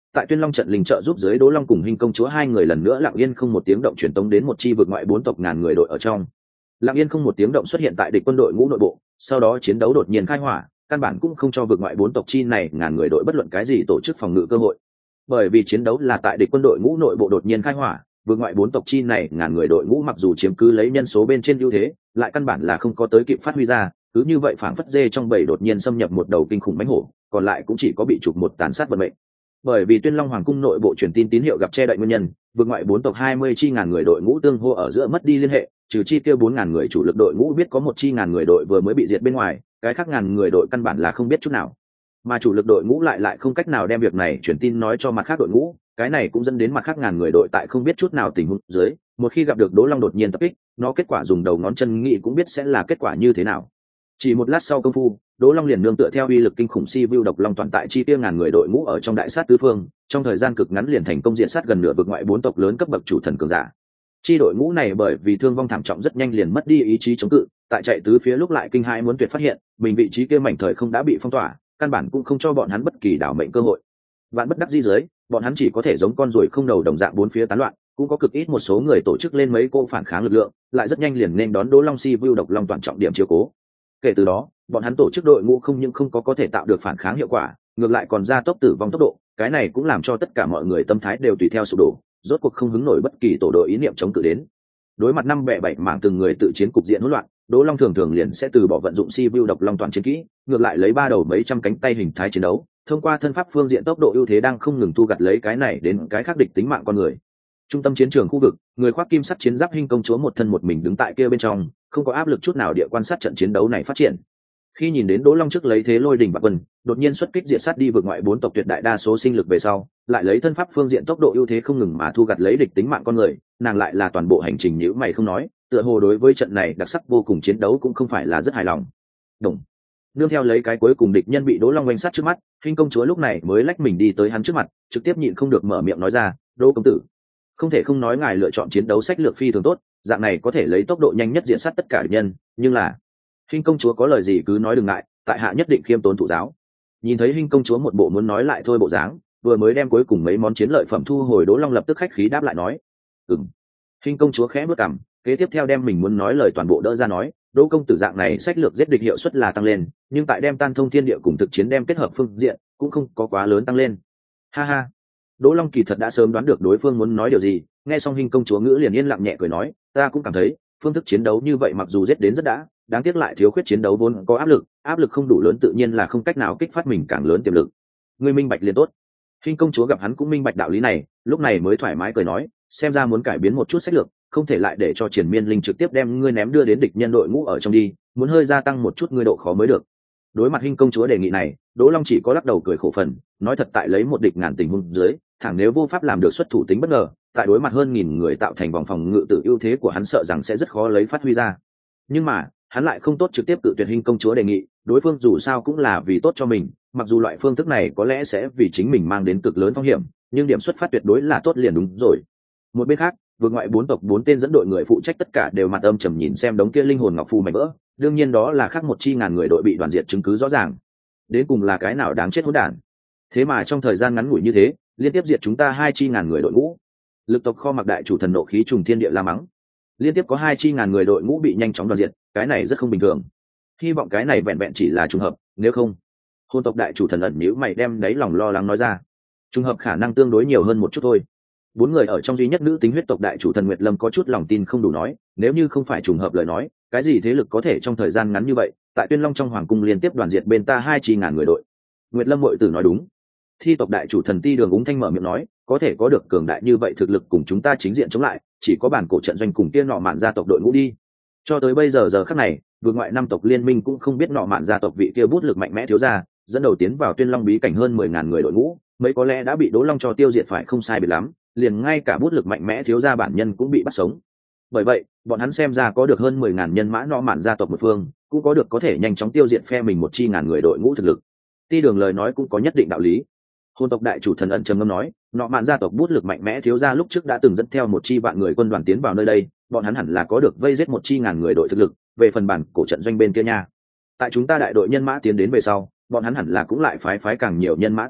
tại Tuyên Long trận linh trợ giúp dưới, Đỗ Long cùng Hinh công chúa hai người lần nữa lặng yên không một tiếng động truyền tống đến một chi vực ngoại bốn tộc ngàn người đội ở trong. Lặng yên không một tiếng động xuất hiện tại địch quân đội ngũ nội bộ, sau đó chiến đấu đột nhiên khai hỏa, căn bản cũng không cho vực ngoại bốn tộc chi này ngàn người đội bất luận cái gì tổ chức phòng ngự cơ hội. Bởi vì chiến đấu là tại địch quân đội ngũ nội bộ đột nhiên khai hỏa, vực ngoại bốn tộc chi này ngàn người đội ngũ mặc dù chiếm cứ lấy nhân số bên trên ưu thế, lại căn bản là không có tới kịp phát huy ra, cứ như vậy phảng phất dê trong bầy đột nhiên xâm nhập một đầu kinh khủng mãnh hổ, còn lại cũng chỉ có bị chụp một tàn sát vận mệnh. Bởi vì Tuyên Long hoàng cung nội bộ truyền tin tín hiệu gặp che đậy nguyên nhân, vực ngoại bốn tộc hai mươi chi ngàn người đội ngũ tương hô ở giữa mất đi liên hệ, trừ chi tiêu bốn ngàn người chủ lực đội ngũ biết có một chi ngàn người đội vừa mới bị diệt bên ngoài, cái khác ngàn người đội căn bản là không biết chút nào. Mà chủ lực đội ngũ lại lại không cách nào đem việc này truyền tin nói cho mặt khác đội ngũ, cái này cũng dẫn đến mặt khác ngàn người đội tại không biết chút nào tình huống dưới, một khi gặp được Đỗ Long đột nhiên tập kích, nó kết quả dùng đầu ngón chân nghĩ cũng biết sẽ là kết quả như thế nào. Chỉ một lát sau công phu, Đỗ Long liền nương tựa theo uy lực kinh khủng si view độc long toàn tại chi tiêu ngàn người đội ngũ ở trong đại sát tứ phương, trong thời gian cực ngắn liền thành công diện sát gần nửa vực ngoại bốn tộc lớn cấp bậc chủ thần cường giả. Chi đội ngũ này bởi vì thương vong thảm trọng rất nhanh liền mất đi ý chí chống cự, tại chạy tứ phía lúc lại kinh hãi muốn tuyệt phát hiện, mình vị trí kia mảnh thời không đã bị phong tỏa, căn bản cũng không cho bọn hắn bất kỳ đảo mệnh cơ hội. Vạn bất đắc dĩ dưới, bọn hắn chỉ có thể giống con ruồi không đầu đồng dạng bốn phía tán loạn, cũng có cực ít một số người tổ chức lên mấy cô phản kháng lực lượng, lại rất nhanh liền nên đón Đỗ Long si view độc long toàn trọng điểm chiếu cố. Kể từ đó, bọn hắn tổ chức đội ngũ không những không có có thể tạo được phản kháng hiệu quả, ngược lại còn gia tốc tử vong tốc độ, cái này cũng làm cho tất cả mọi người tâm thái đều tùy theo sụp đổ, rốt cuộc không hứng nổi bất kỳ tổ đội ý niệm chống cự đến. Đối mặt năm bè bảy mảng từng người tự chiến cục diện hỗn loạn, Đỗ Long thường thường liền sẽ từ bỏ vận dụng si view độc long toàn chiến kỹ, ngược lại lấy ba đầu mấy trăm cánh tay hình thái chiến đấu, thông qua thân pháp phương diện tốc độ ưu thế đang không ngừng thu gặt lấy cái này đến cái khác địch tính mạng con người. Trung tâm chiến trường khu vực, người khoác kim sắt chiến giáp Hinh công chúa một thân một mình đứng tại kia bên trong, không có áp lực chút nào địa quan sát trận chiến đấu này phát triển. Khi nhìn đến Đỗ Long trước lấy thế lôi đỉnh bạc vân, đột nhiên xuất kích diệt sát đi vượt ngoại bốn tộc tuyệt đại đa số sinh lực về sau, lại lấy thân pháp phương diện tốc độ ưu thế không ngừng mà thu gặt lấy địch tính mạng con người, nàng lại là toàn bộ hành trình nhíu mày không nói, tựa hồ đối với trận này đặc sắc vô cùng chiến đấu cũng không phải là rất hài lòng. Đồng nương theo lấy cái cuối cùng địch nhân bị Đỗ Long oanh sát trước mắt, Hinh công chúa lúc này mới lách mình đi tới hắn trước mặt, trực tiếp nhịn không được mở miệng nói ra, "Đỗ công tử, không thể không nói ngài lựa chọn chiến đấu sách lược phi thường tốt, dạng này có thể lấy tốc độ nhanh nhất diện sát tất cả địch nhân, nhưng là..." Hinh công chúa có lời gì cứ nói đừng ngại, tại hạ nhất định khiêm tốn thụ giáo. Nhìn thấy Hinh công chúa một bộ muốn nói lại thôi bộ dáng, vừa mới đem cuối cùng mấy món chiến lợi phẩm thu hồi, Đỗ Long lập tức khách khí đáp lại nói, "Ừm." Hinh công chúa khẽ bước cằm, kế tiếp theo đem mình muốn nói lời toàn bộ đỡ ra nói, "Đỗ công tử dạng này sách lược giết địch hiệu suất là tăng lên, nhưng tại đem tan thông thiên địa cùng thực chiến đem kết hợp phương diện, cũng không có quá lớn tăng lên." Ha ha. Đỗ Long kỳ thật đã sớm đoán được đối phương muốn nói điều gì, nghe xong Hinh công chúa ngữ liền yên lặng nhẹ cười nói, "Ta cũng cảm thấy, phương thức chiến đấu như vậy mặc dù giết đến rất đã, đáng tiếc lại thiếu khuyết chiến đấu vốn có áp lực, áp lực không đủ lớn tự nhiên là không cách nào kích phát mình càng lớn tiềm lực." Ngươi minh bạch liền tốt. Hinh công chúa gặp hắn cũng minh bạch đạo lý này, lúc này mới thoải mái cười nói, "Xem ra muốn cải biến một chút sách lược, không thể lại để cho Triển Miên Linh trực tiếp đem ngươi ném đưa đến địch nhân đội ngũ ở trong đi, muốn hơi gia tăng một chút ngươi độ khó mới được." Đối mặt Hinh công chúa đề nghị này, Đỗ Long chỉ có lắc đầu cười khổ phần, nói thật tại lấy một địch ngàn tình huống dưới, thẳng nếu vô pháp làm được xuất thủ tính bất ngờ, tại đối mặt hơn nghìn người tạo thành vòng phòng ngự tự ưu thế của hắn sợ rằng sẽ rất khó lấy phát huy ra. Nhưng mà, hắn lại không tốt trực tiếp tự tuyệt Hinh công chúa đề nghị, đối phương dù sao cũng là vì tốt cho mình, mặc dù loại phương thức này có lẽ sẽ vì chính mình mang đến cực lớn phong hiểm, nhưng điểm xuất phát tuyệt đối là tốt liền đúng rồi. Một bên khác, vượt ngoại bốn tộc bốn tên dẫn đội người phụ trách tất cả đều mặt âm trầm nhìn xem đống kia linh hồn ngọc phù mảnh vỡ, đương nhiên đó là khác một chi ngàn người đội bị đoàn diệt chứng cứ rõ ràng. Đến cùng là cái nào đáng chết hỗn đản. Thế mà trong thời gian ngắn ngủi như thế, liên tiếp diệt chúng ta hai chi ngàn người đội ngũ. Lực tộc kho mặc đại chủ thần nộ khí trùng thiên địa la mắng. Liên tiếp có hai chi ngàn người đội ngũ bị nhanh chóng đoàn diệt, cái này rất không bình thường. Hy vọng cái này vẹn vẹn chỉ là trùng hợp, nếu không. Hôn tộc đại chủ thần ẩn nhíu mày đem đáy lòng lo lắng nói ra. Trùng hợp khả năng tương đối nhiều hơn một chút thôi. Bốn người ở trong duy nhất nữ tính huyết tộc đại chủ thần Nguyệt Lâm có chút lòng tin không đủ nói, nếu như không phải trùng hợp lời nói, cái gì thế lực có thể trong thời gian ngắn như vậy, tại Tuyên Long trong hoàng cung liên tiếp đoàn diệt bên ta hai chi ngàn người đội. Nguyệt Lâm muội tử nói đúng. Thi tộc đại chủ thần Ti Đường úng thanh mở miệng nói, có thể có được cường đại như vậy thực lực cùng chúng ta chính diện chống lại, chỉ có bản cổ trận doanh cùng tiên nọ mạn gia tộc đội ngũ đi. Cho tới bây giờ giờ khắc này, vượt ngoại năm tộc liên minh cũng không biết nọ mạn gia tộc vị kia bút lực mạnh mẽ thiếu gia, dẫn đầu tiến vào Tuyên Long bí cảnh hơn mười ngàn người đội ngũ, mấy có lẽ đã bị Đỗ Long cho tiêu diệt phải không sai biệt lắm, liền ngay cả bút lực mạnh mẽ thiếu gia bản nhân cũng bị bắt sống. Bởi vậy, bọn hắn xem ra có được hơn mười ngàn nhân mã nọ mạn gia tộc một phương, cũng có được có thể nhanh chóng tiêu diệt phe mình một chi ngàn người đội ngũ thực lực. Ti Đường lời nói cũng có nhất định đạo lý. Hôn tộc đại chủ thần ẩn trầm ngâm nói, nọ mạn gia tộc bút lực mạnh mẽ thiếu gia lúc trước đã từng dẫn theo một chi vạn người quân đoàn tiến vào nơi đây, bọn hắn hẳn là có được vây giết một chi ngàn người đội thực lực. Về phần bản cổ trận doanh bên kia nha, tại chúng ta đại đội nhân mã tiến đến về sau, bọn hắn hẳn là cũng lại phái phái càng nhiều nhân mã tiến đến,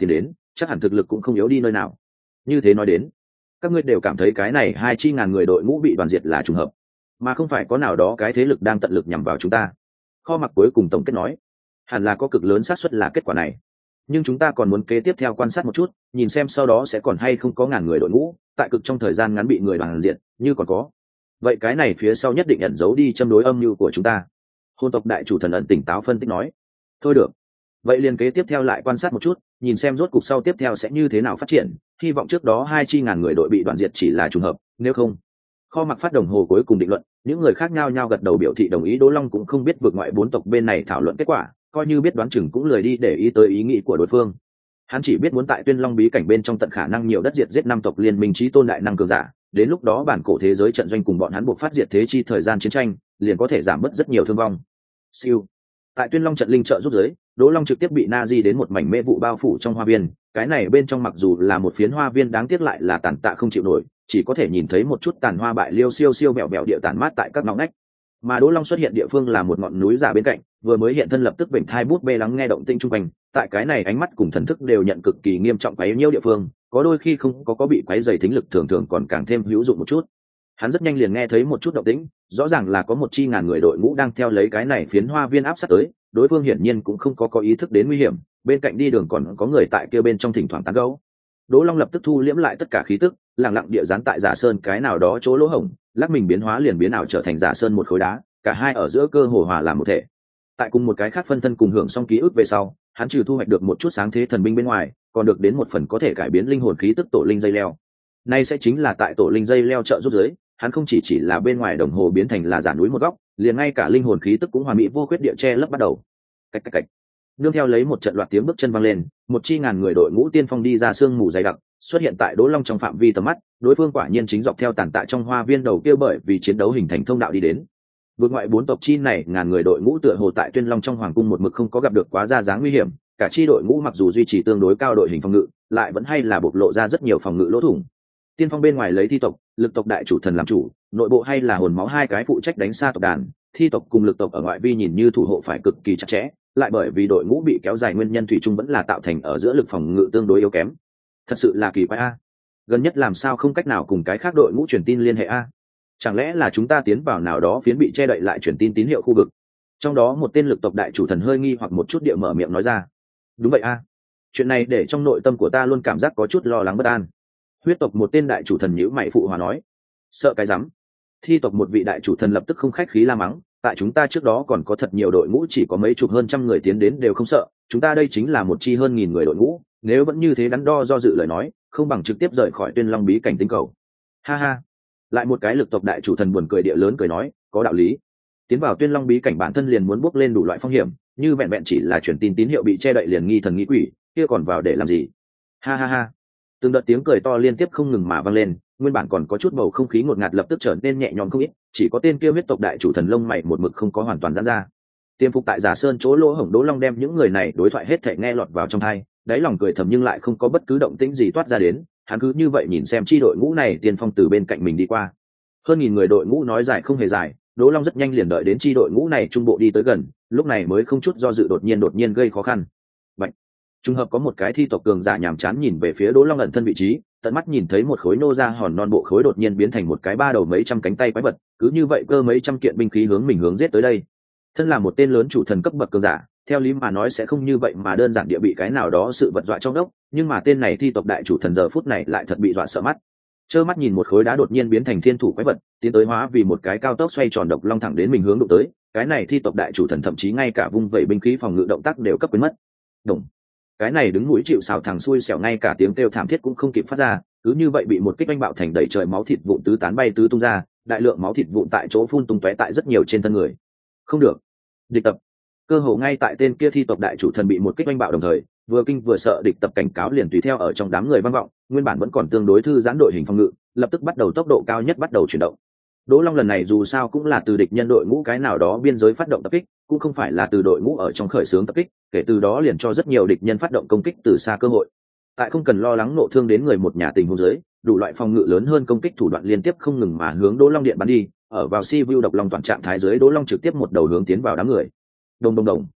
chắc hẳn thực lực cũng không yếu đi nơi nào. Như thế nói đến, các ngươi đều cảm thấy cái này hai chi ngàn người đội ngũ bị đoàn diệt là trùng hợp, mà không phải có nào đó cái thế lực đang tận lực nhằm vào chúng ta. Kho Mặc cuối cùng tổng kết nói, hẳn là có cực lớn xác suất là kết quả này, nhưng chúng ta còn muốn kế tiếp theo quan sát một chút, nhìn xem sau đó sẽ còn hay không có ngàn người đội ngũ tại cực trong thời gian ngắn bị người đoàn diệt, như còn có, vậy cái này phía sau nhất định ẩn giấu đi châm đối âm mưu của chúng ta. Hôn tộc đại chủ thần ẩn tỉnh táo phân tích nói, thôi được, vậy liền kế tiếp theo lại quan sát một chút, nhìn xem rốt cục sau tiếp theo sẽ như thế nào phát triển, hy vọng trước đó hai chi ngàn người đội bị đoàn diệt chỉ là trùng hợp, nếu không. Kho Mặc phát đồng hồ cuối cùng định luận, những người khác nhau nhau gật đầu biểu thị đồng ý. Đỗ Long cũng không biết vượt ngoại bốn tộc bên này thảo luận kết quả, coi như biết đoán chừng cũng lười đi để ý tới ý nghĩ của đối phương. Hắn chỉ biết muốn tại Tuyên Long bí cảnh bên trong tận khả năng nhiều đất diệt giết năm tộc liên minh chí tôn đại năng cường giả, đến lúc đó bản cổ thế giới trận doanh cùng bọn hắn buộc phát diệt thế chi thời gian chiến tranh, liền có thể giảm bớt rất nhiều thương vong. Siêu. Tại Tuyên Long trận linh trợ giúp giới, Đỗ Long trực tiếp bị Nazi đến một mảnh mê vụ bao phủ trong hoa viên, cái này bên trong mặc dù là một phiến hoa viên đáng tiếc lại là tàn tạ không chịu nổi, chỉ có thể nhìn thấy một chút tàn hoa bại liêu siêu siêu bẹo bẹo địa tàn mát tại các ngõ ngách. Mà Đỗ Long xuất hiện địa phương là một ngọn núi giả bên cạnh, vừa mới hiện thân lập tức vểnh thai bút bê lắng nghe động tĩnh chung quanh, tại cái này ánh mắt cùng thần thức đều nhận cực kỳ nghiêm trọng quấy nhiễu địa phương, có đôi khi không có có bị quấy dày thính lực thường thường còn càng thêm hữu dụng một chút. Hắn rất nhanh liền nghe thấy một chút động tĩnh, rõ ràng là có một chi ngàn người đội ngũ đang theo lấy cái này phiến hoa viên áp sát tới, đối phương hiển nhiên cũng không có có ý thức đến nguy hiểm, bên cạnh đi đường còn có người tại kia bên trong thỉnh thoảng tán gẫu. Đỗ Long lập tức thu liễm lại tất cả khí tức, lặng lặng địa dán tại Giả Sơn cái nào đó chỗ lỗ hổng, lắc mình biến hóa liền biến ảo trở thành Giả Sơn một khối đá, cả hai ở giữa cơ hồ hòa làm một thể. Tại cùng một cái khác phân thân cùng hưởng xong ký ức về sau, hắn trừ thu hoạch được một chút sáng thế thần binh bên ngoài, còn được đến một phần có thể cải biến linh hồn khí tức tổ linh dây leo. Nay sẽ chính là tại tổ linh dây leo trợ giúp dưới, hắn không chỉ chỉ là bên ngoài đồng hồ biến thành là giả núi một góc, liền ngay cả linh hồn khí tức cũng hoàn mỹ vô khuyết địa che lấp bắt đầu. Cách cách cách. Nương theo lấy một trận loạt tiếng bước chân vang lên, một chi ngàn người đội ngũ tiên phong đi ra sương mù dày đặc, xuất hiện tại Đỗ Long trong phạm vi tầm mắt, đối phương quả nhiên chính dọc theo tàn tạ trong hoa viên đầu kia bởi vì chiến đấu hình thành thông đạo đi đến. Vượt ngoại bốn tộc chi này ngàn người đội ngũ tựa hồ tại Tuyên Long trong hoàng cung một mực không có gặp được quá ra dáng nguy hiểm, cả chi đội ngũ mặc dù duy trì tương đối cao đội hình phòng ngự, lại vẫn hay là bộc lộ ra rất nhiều phòng ngự lỗ thủng. Tiên phong bên ngoài lấy thi tộc, lực tộc đại chủ thần làm chủ, nội bộ hay là hồn máu hai cái phụ trách đánh xa tộc đàn, thi tộc cùng lực tộc ở ngoại vi nhìn như thủ hộ phải cực kỳ chặt chẽ, lại bởi vì đội ngũ bị kéo dài nguyên nhân thủy chung vẫn là tạo thành ở giữa lực phòng ngự tương đối yếu kém. Thật sự là kỳ quái a. Gần nhất làm sao không cách nào cùng cái khác đội ngũ truyền tin liên hệ a? Chẳng lẽ là chúng ta tiến vào nào đó phiến bị che đậy lại truyền tin tín hiệu khu vực? Trong đó một tên lực tộc đại chủ thần hơi nghi hoặc một chút địa mở miệng nói ra. Đúng vậy a. Chuyện này để trong nội tâm của ta luôn cảm giác có chút lo lắng bất an. Huyết tộc một tên đại chủ thần nhíu mày phụ hòa nói. Sợ cái rắm. Thi tộc một vị đại chủ thần lập tức không khách khí la mắng, tại chúng ta trước đó còn có thật nhiều đội ngũ chỉ có mấy chục hơn trăm người tiến đến đều không sợ, chúng ta đây chính là một chi hơn nghìn người đội ngũ, nếu vẫn như thế đắn đo do dự lời nói, không bằng trực tiếp rời khỏi Tuyên Long bí cảnh tinh cầu. Ha ha. Lại một cái lực tộc đại chủ thần buồn cười địa lớn cười nói, có đạo lý. Tiến vào Tuyên Long bí cảnh bản thân liền muốn bước lên đủ loại phong hiểm, như vẹn vẹn chỉ là truyền tin tín hiệu bị che đậy liền nghi thần nghi quỷ, kia còn vào để làm gì? Ha ha ha. Từng đợt tiếng cười to liên tiếp không ngừng mà vang lên, nguyên bản còn có chút bầu không khí ngột ngạt lập tức trở nên nhẹ nhõm không ít, chỉ có tên kia huyết tộc đại chủ thần lông mày một mực không có hoàn toàn giãn ra. Tiêm phục tại Giả Sơn chỗ lỗ hổng Đỗ Long đem những người này đối thoại hết thảy nghe lọt vào trong tai, đáy lòng cười thầm nhưng lại không có bất cứ động tĩnh gì toát ra đến, hắn cứ như vậy nhìn xem chi đội ngũ này tiên phong từ bên cạnh mình đi qua. Hơn nghìn người đội ngũ nói dài không hề dài, Đỗ Long rất nhanh liền đợi đến chi đội ngũ này trung bộ đi tới gần, lúc này mới không chút do dự đột nhiên đột nhiên gây khó khăn. Bạch. Trùng hợp có một cái thi tộc cường giả nhàm chán nhìn về phía Đỗ Long ẩn thân vị trí, tận mắt nhìn thấy một khối nô ra hòn non bộ khối đột nhiên biến thành một cái ba đầu mấy trăm cánh tay quái vật, cứ như vậy cơ mấy trăm kiện binh khí hướng mình hướng giết tới đây. Thân là một tên lớn chủ thần cấp bậc cường giả, theo lý mà nói sẽ không như vậy mà đơn giản địa bị cái nào đó sự vật dọa trong đốc, nhưng mà tên này thi tộc đại chủ thần giờ phút này lại thật bị dọa sợ mắt. Trơ mắt nhìn một khối đá đột nhiên biến thành thiên thủ quái vật, tiến tới hóa vì một cái cao tốc xoay tròn độc long thẳng đến mình hướng đụng tới, cái này thi tộc đại chủ thần thậm chí ngay cả vung vẩy binh khí phòng ngự động tác đều cấp quên mất. Đùng. Cái này đứng mũi chịu sào thằng xui xẻo ngay cả tiếng kêu thảm thiết cũng không kịp phát ra, cứ như vậy bị một kích oanh bạo thành đầy trời máu thịt vụn tứ tán bay tứ tung ra, đại lượng máu thịt vụn tại chỗ phun tung tóe tại rất nhiều trên thân người. Không được. Địch tập. Cơ hồ ngay tại tên kia thi tộc đại chủ thần bị một kích oanh bạo đồng thời, vừa kinh vừa sợ địch tập cảnh cáo liền tùy theo ở trong đám người vang vọng, nguyên bản vẫn còn tương đối thư giãn đội hình phòng ngự, lập tức bắt đầu tốc độ cao nhất bắt đầu chuyển động. Đỗ Long lần này dù sao cũng là từ địch nhân đội ngũ cái nào đó biên giới phát động tập kích, cũng không phải là từ đội ngũ ở trong khởi xướng tập kích, kể từ đó liền cho rất nhiều địch nhân phát động công kích từ xa cơ hội. Tại không cần lo lắng nộ thương đến người một nhà tình huống dưới, đủ loại phòng ngự lớn hơn công kích thủ đoạn liên tiếp không ngừng mà hướng Đỗ Long điện bắn đi, ở vào si vu độc long toàn trạng thái dưới Đỗ Long trực tiếp một đầu hướng tiến vào đám người. Đồng đồng đồng.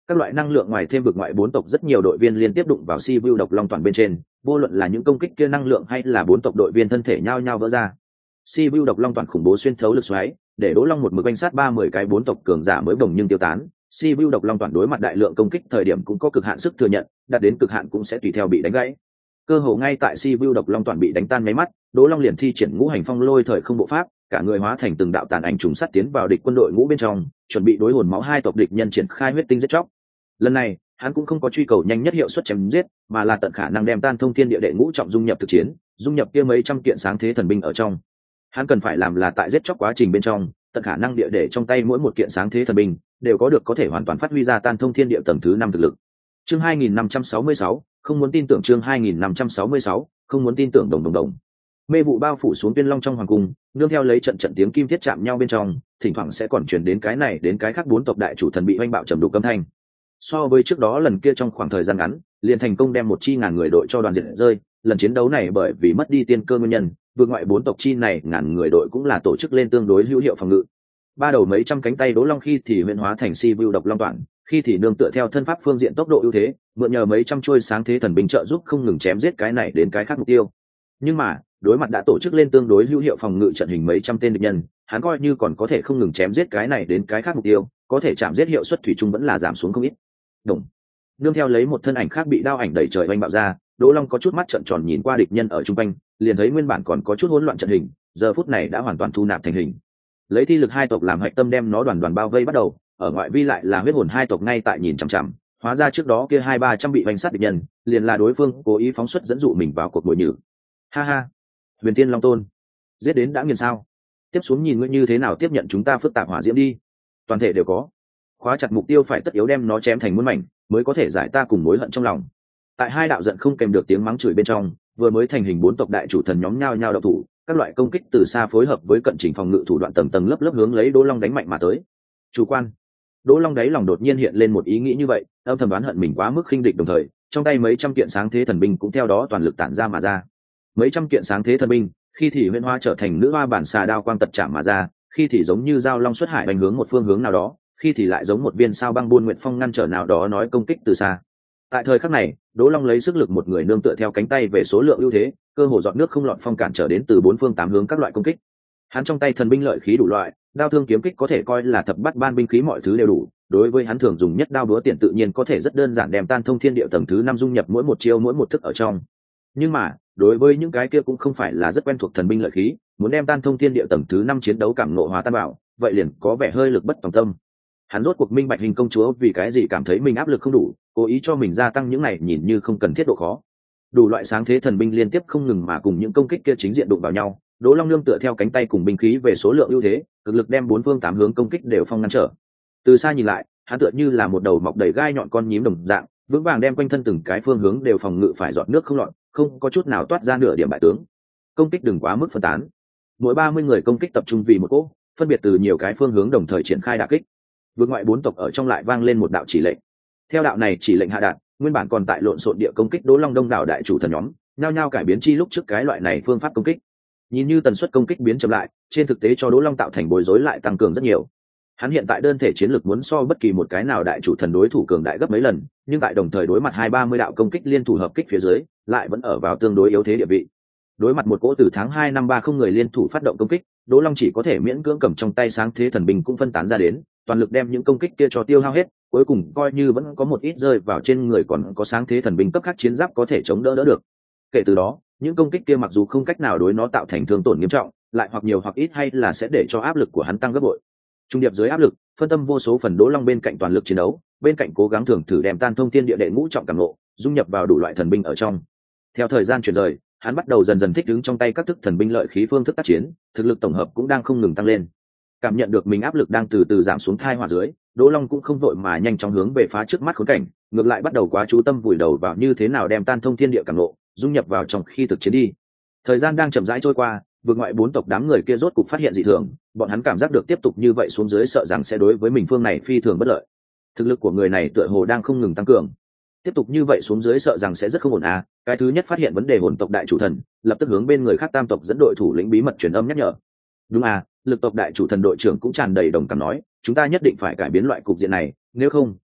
Các loại năng lượng ngoài thêm vực ngoại bốn tộc rất nhiều đội viên liên tiếp đụng vào si vu độc long toàn bên trên, vô luận là những công kích kia năng lượng hay là bốn tộc đội viên thân thể nhao nhao vỡ ra. Si vu độc long toàn khủng bố xuyên thấu lực xoáy, để Đỗ Long một mực quanh sát ba mươi cái bốn tộc cường giả mới bồng nhưng tiêu tán. Si vu độc long toàn đối mặt đại lượng công kích thời điểm cũng có cực hạn sức thừa nhận, đạt đến cực hạn cũng sẽ tùy theo bị đánh gãy. Cơ hồ ngay tại si vu độc long toàn bị đánh tan mấy mắt, Đỗ Long liền thi triển ngũ hành phong lôi thời không bộ pháp, cả người hóa thành từng đạo tàn ảnh trùng sắt tiến vào địch quân đội ngũ bên trong, chuẩn bị đối hồn máu hai tộc địch nhân triển khai huyết tinh giết chóc. Lần này, hắn cũng không có truy cầu nhanh nhất hiệu suất chém giết, mà là tận khả năng đem tan thông thiên địa đệ ngũ trọng dung nhập thực chiến, dung nhập kia mấy trăm kiện sáng thế thần binh ở trong. Hắn cần phải làm là tại giết chóc quá trình bên trong, tận khả năng địa để trong tay mỗi một kiện sáng thế thần binh đều có được có thể hoàn toàn phát huy ra tan thông thiên địa tầng thứ năm thực lực. Chương hai nghìn năm trăm sáu mươi sáu, không muốn tin tưởng chương hai nghìn năm trăm sáu mươi sáu, không muốn tin tưởng đồng đồng đồng. Mê vụ bao phủ xuống Tuyên Long trong hoàng cung, nương theo lấy trận trận tiếng kim thiết chạm nhau bên trong, thỉnh thoảng sẽ còn truyền đến cái này đến cái khác bốn tộc đại chủ thần bị oanh bạo trầm đục âm thanh. So với trước đó lần kia trong khoảng thời gian ngắn, liền thành công đem một chi ngàn người đội cho đoàn diệt rơi, lần chiến đấu này bởi vì mất đi tiên cơ nguyên nhân, vượt ngoại bốn tộc chi này ngàn người đội cũng là tổ chức lên tương đối hữu hiệu phòng ngự. Ba đầu mấy trăm cánh tay Đỗ Long khi thì huyễn hóa thành si vu độc long toàn, khi thì nương tựa theo thân pháp phương diện tốc độ ưu thế, mượn nhờ mấy trăm chuôi sáng thế thần binh trợ giúp không ngừng chém giết cái này đến cái khác mục tiêu. Nhưng mà, đối mặt đã tổ chức lên tương đối hữu hiệu phòng ngự trận hình mấy trăm tên địch nhân, hắn coi như còn có thể không ngừng chém giết cái này đến cái khác mục tiêu, có thể chạm giết hiệu suất thủy chung vẫn là giảm xuống không ít. Đồng. Nương theo lấy một thân ảnh khác bị đao ảnh đẩy trời oanh bạo ra, Đỗ Long có chút mắt trợn tròn nhìn qua địch nhân ở trung quanh, liền thấy nguyên bản còn có chút hỗn loạn trận hình, giờ phút này đã hoàn toàn thu nạp thành hình. Lấy thi lực hai tộc làm hạch tâm đem nó đoàn đoàn bao vây bắt đầu, ở ngoại vi lại là huyết hồn hai tộc ngay tại nhìn chằm chằm, hóa ra trước đó kia hai ba trăm bị vành sát địch nhân, liền là đối phương cố ý phóng xuất dẫn dụ mình vào cuộc bội nhử. Ha ha, Huyền Tiên Long Tôn, giết đến đã nghiền sao? Tiếp xuống nhìn ngươi như thế nào tiếp nhận chúng ta phức tạp hỏa diễm đi. Toàn thể đều có. Khóa chặt mục tiêu phải tất yếu đem nó chém thành muôn mảnh, mới có thể giải ta cùng mối hận trong lòng. Tại hai đạo giận không kèm được tiếng mắng chửi bên trong, vừa mới thành hình bốn tộc đại chủ thần nhóm nhao nhao động thủ, các loại công kích từ xa phối hợp với cận chỉnh phòng ngự thủ đoạn tầng tầng lớp lớp hướng lấy Đỗ Long đánh mạnh mà tới. Chủ quan. Đỗ Long đáy lòng đột nhiên hiện lên một ý nghĩ như vậy, âm thầm đoán hận mình quá mức khinh địch, đồng thời, trong tay mấy trăm kiện sáng thế thần binh cũng theo đó toàn lực tản ra mà ra. Mấy trăm kiện sáng thế thần binh, khi thì huyễn hoa trở thành nữ hoa bản xà đao quang tật chạm mà ra, khi thì giống như dao long xuất hải đánh hướng một phương hướng nào đó, khi thì lại giống một viên sao băng buôn nguyện phong ngăn trở nào đó nói công kích từ xa. Tại thời khắc này, Đỗ Long lấy sức lực một người nương tựa theo cánh tay về số lượng ưu thế, cơ hồ giọt nước không lọt phong cản trở đến từ bốn phương tám hướng các loại công kích. Hắn trong tay thần binh lợi khí đủ loại, đao thương kiếm kích có thể coi là thập bát ban binh khí mọi thứ đều đủ. Đối với hắn thường dùng nhất đao búa tiền tự nhiên có thể rất đơn giản đem tan thông thiên địa tầng thứ năm dung nhập mỗi một chiêu mỗi một thức ở trong. Nhưng mà, đối với những cái kia cũng không phải là rất quen thuộc thần binh lợi khí, muốn đem tan thông thiên địa tầng thứ năm chiến đấu cảm nộ hóa tan bảo, vậy liền có vẻ hơi lực bất tòng tâm. Hắn rốt cuộc minh bạch Hình công chúa vì cái gì cảm thấy mình áp lực không đủ, cố ý cho mình gia tăng những này nhìn như không cần thiết độ khó. Đủ loại sáng thế thần binh liên tiếp không ngừng mà cùng những công kích kia chính diện đụng vào nhau, Đỗ Long nương tựa theo cánh tay cùng binh khí về số lượng ưu thế, cực lực đem bốn phương tám hướng công kích đều phong ngăn trở. Từ xa nhìn lại, hắn tựa như là một đầu mọc đầy gai nhọn con nhím đồng dạng, vững vàng đem quanh thân từng cái phương hướng đều phòng ngự phải giọt nước không lọt, không có chút nào toát ra nửa điểm bại tướng. Công kích đừng quá mức phân tán. Mỗi ba mươi người công kích tập trung vì một cỗ, phân biệt từ nhiều cái phương hướng đồng thời triển khai đả kích. Vượt ngoại bốn tộc ở trong lại vang lên một đạo chỉ lệnh. Theo đạo này chỉ lệnh hạ đạt, nguyên bản còn tại lộn xộn địa công kích Đỗ Long đông đảo đại chủ thần nhóm, nhao nhao cải biến chi lúc trước cái loại này phương pháp công kích. Nhìn như tần suất công kích biến chậm lại, trên thực tế cho Đỗ Long tạo thành bối rối lại tăng cường rất nhiều. Hắn hiện tại đơn thể chiến lược muốn so bất kỳ một cái nào đại chủ thần đối thủ cường đại gấp mấy lần, nhưng tại đồng thời đối mặt hai ba mươi đạo công kích liên thủ hợp kích phía dưới, lại vẫn ở vào tương đối yếu thế địa vị. Đối mặt một cỗ từ tháng hai năm ba không người liên thủ phát động công kích, Đỗ Long chỉ có thể miễn cưỡng cầm trong tay sáng thế thần binh cũng phân tán ra đến, toàn lực đem những công kích kia cho tiêu hao hết, cuối cùng coi như vẫn có một ít rơi vào trên người còn có sáng thế thần binh cấp khác chiến giáp có thể chống đỡ đỡ được. Kể từ đó, những công kích kia mặc dù không cách nào đối nó tạo thành thương tổn nghiêm trọng, lại hoặc nhiều hoặc ít hay là sẽ để cho áp lực của hắn tăng gấp bội. Trung điệp dưới áp lực, phân tâm vô số phần Đỗ Long bên cạnh toàn lực chiến đấu, bên cạnh cố gắng thường thử đem tan thông thiên địa đệ ngũ trọng cảm ngộ, dung nhập vào đủ loại thần binh ở trong. Theo thời gian chuyển rời, hắn bắt đầu dần dần thích ứng trong tay các thức thần binh lợi khí phương thức tác chiến, thực lực tổng hợp cũng đang không ngừng tăng lên. Cảm nhận được mình áp lực đang từ từ giảm xuống thai hỏa dưới, Đỗ Long cũng không vội mà nhanh chóng hướng về phá trước mắt khốn cảnh, ngược lại bắt đầu quá chú tâm vùi đầu vào như thế nào đem tan thông thiên địa cảm ngộ, dung nhập vào trong khi thực chiến đi. Thời gian đang chậm rãi trôi qua, vượt ngoại bốn tộc đám người kia rốt cục phát hiện dị thường, bọn hắn cảm giác được tiếp tục như vậy xuống dưới sợ rằng sẽ đối với mình phương này phi thường bất lợi. Thực lực của người này tựa hồ đang không ngừng tăng cường. Tiếp tục như vậy xuống dưới sợ rằng sẽ rất không ổn à. Cái thứ nhất phát hiện vấn đề hồn tộc đại chủ thần, lập tức hướng bên người khác tam tộc dẫn đội thủ lĩnh bí mật truyền âm nhắc nhở. Đúng à, lực tộc đại chủ thần đội trưởng cũng tràn đầy đồng cảm nói, chúng ta nhất định phải cải biến loại cục diện này, nếu không,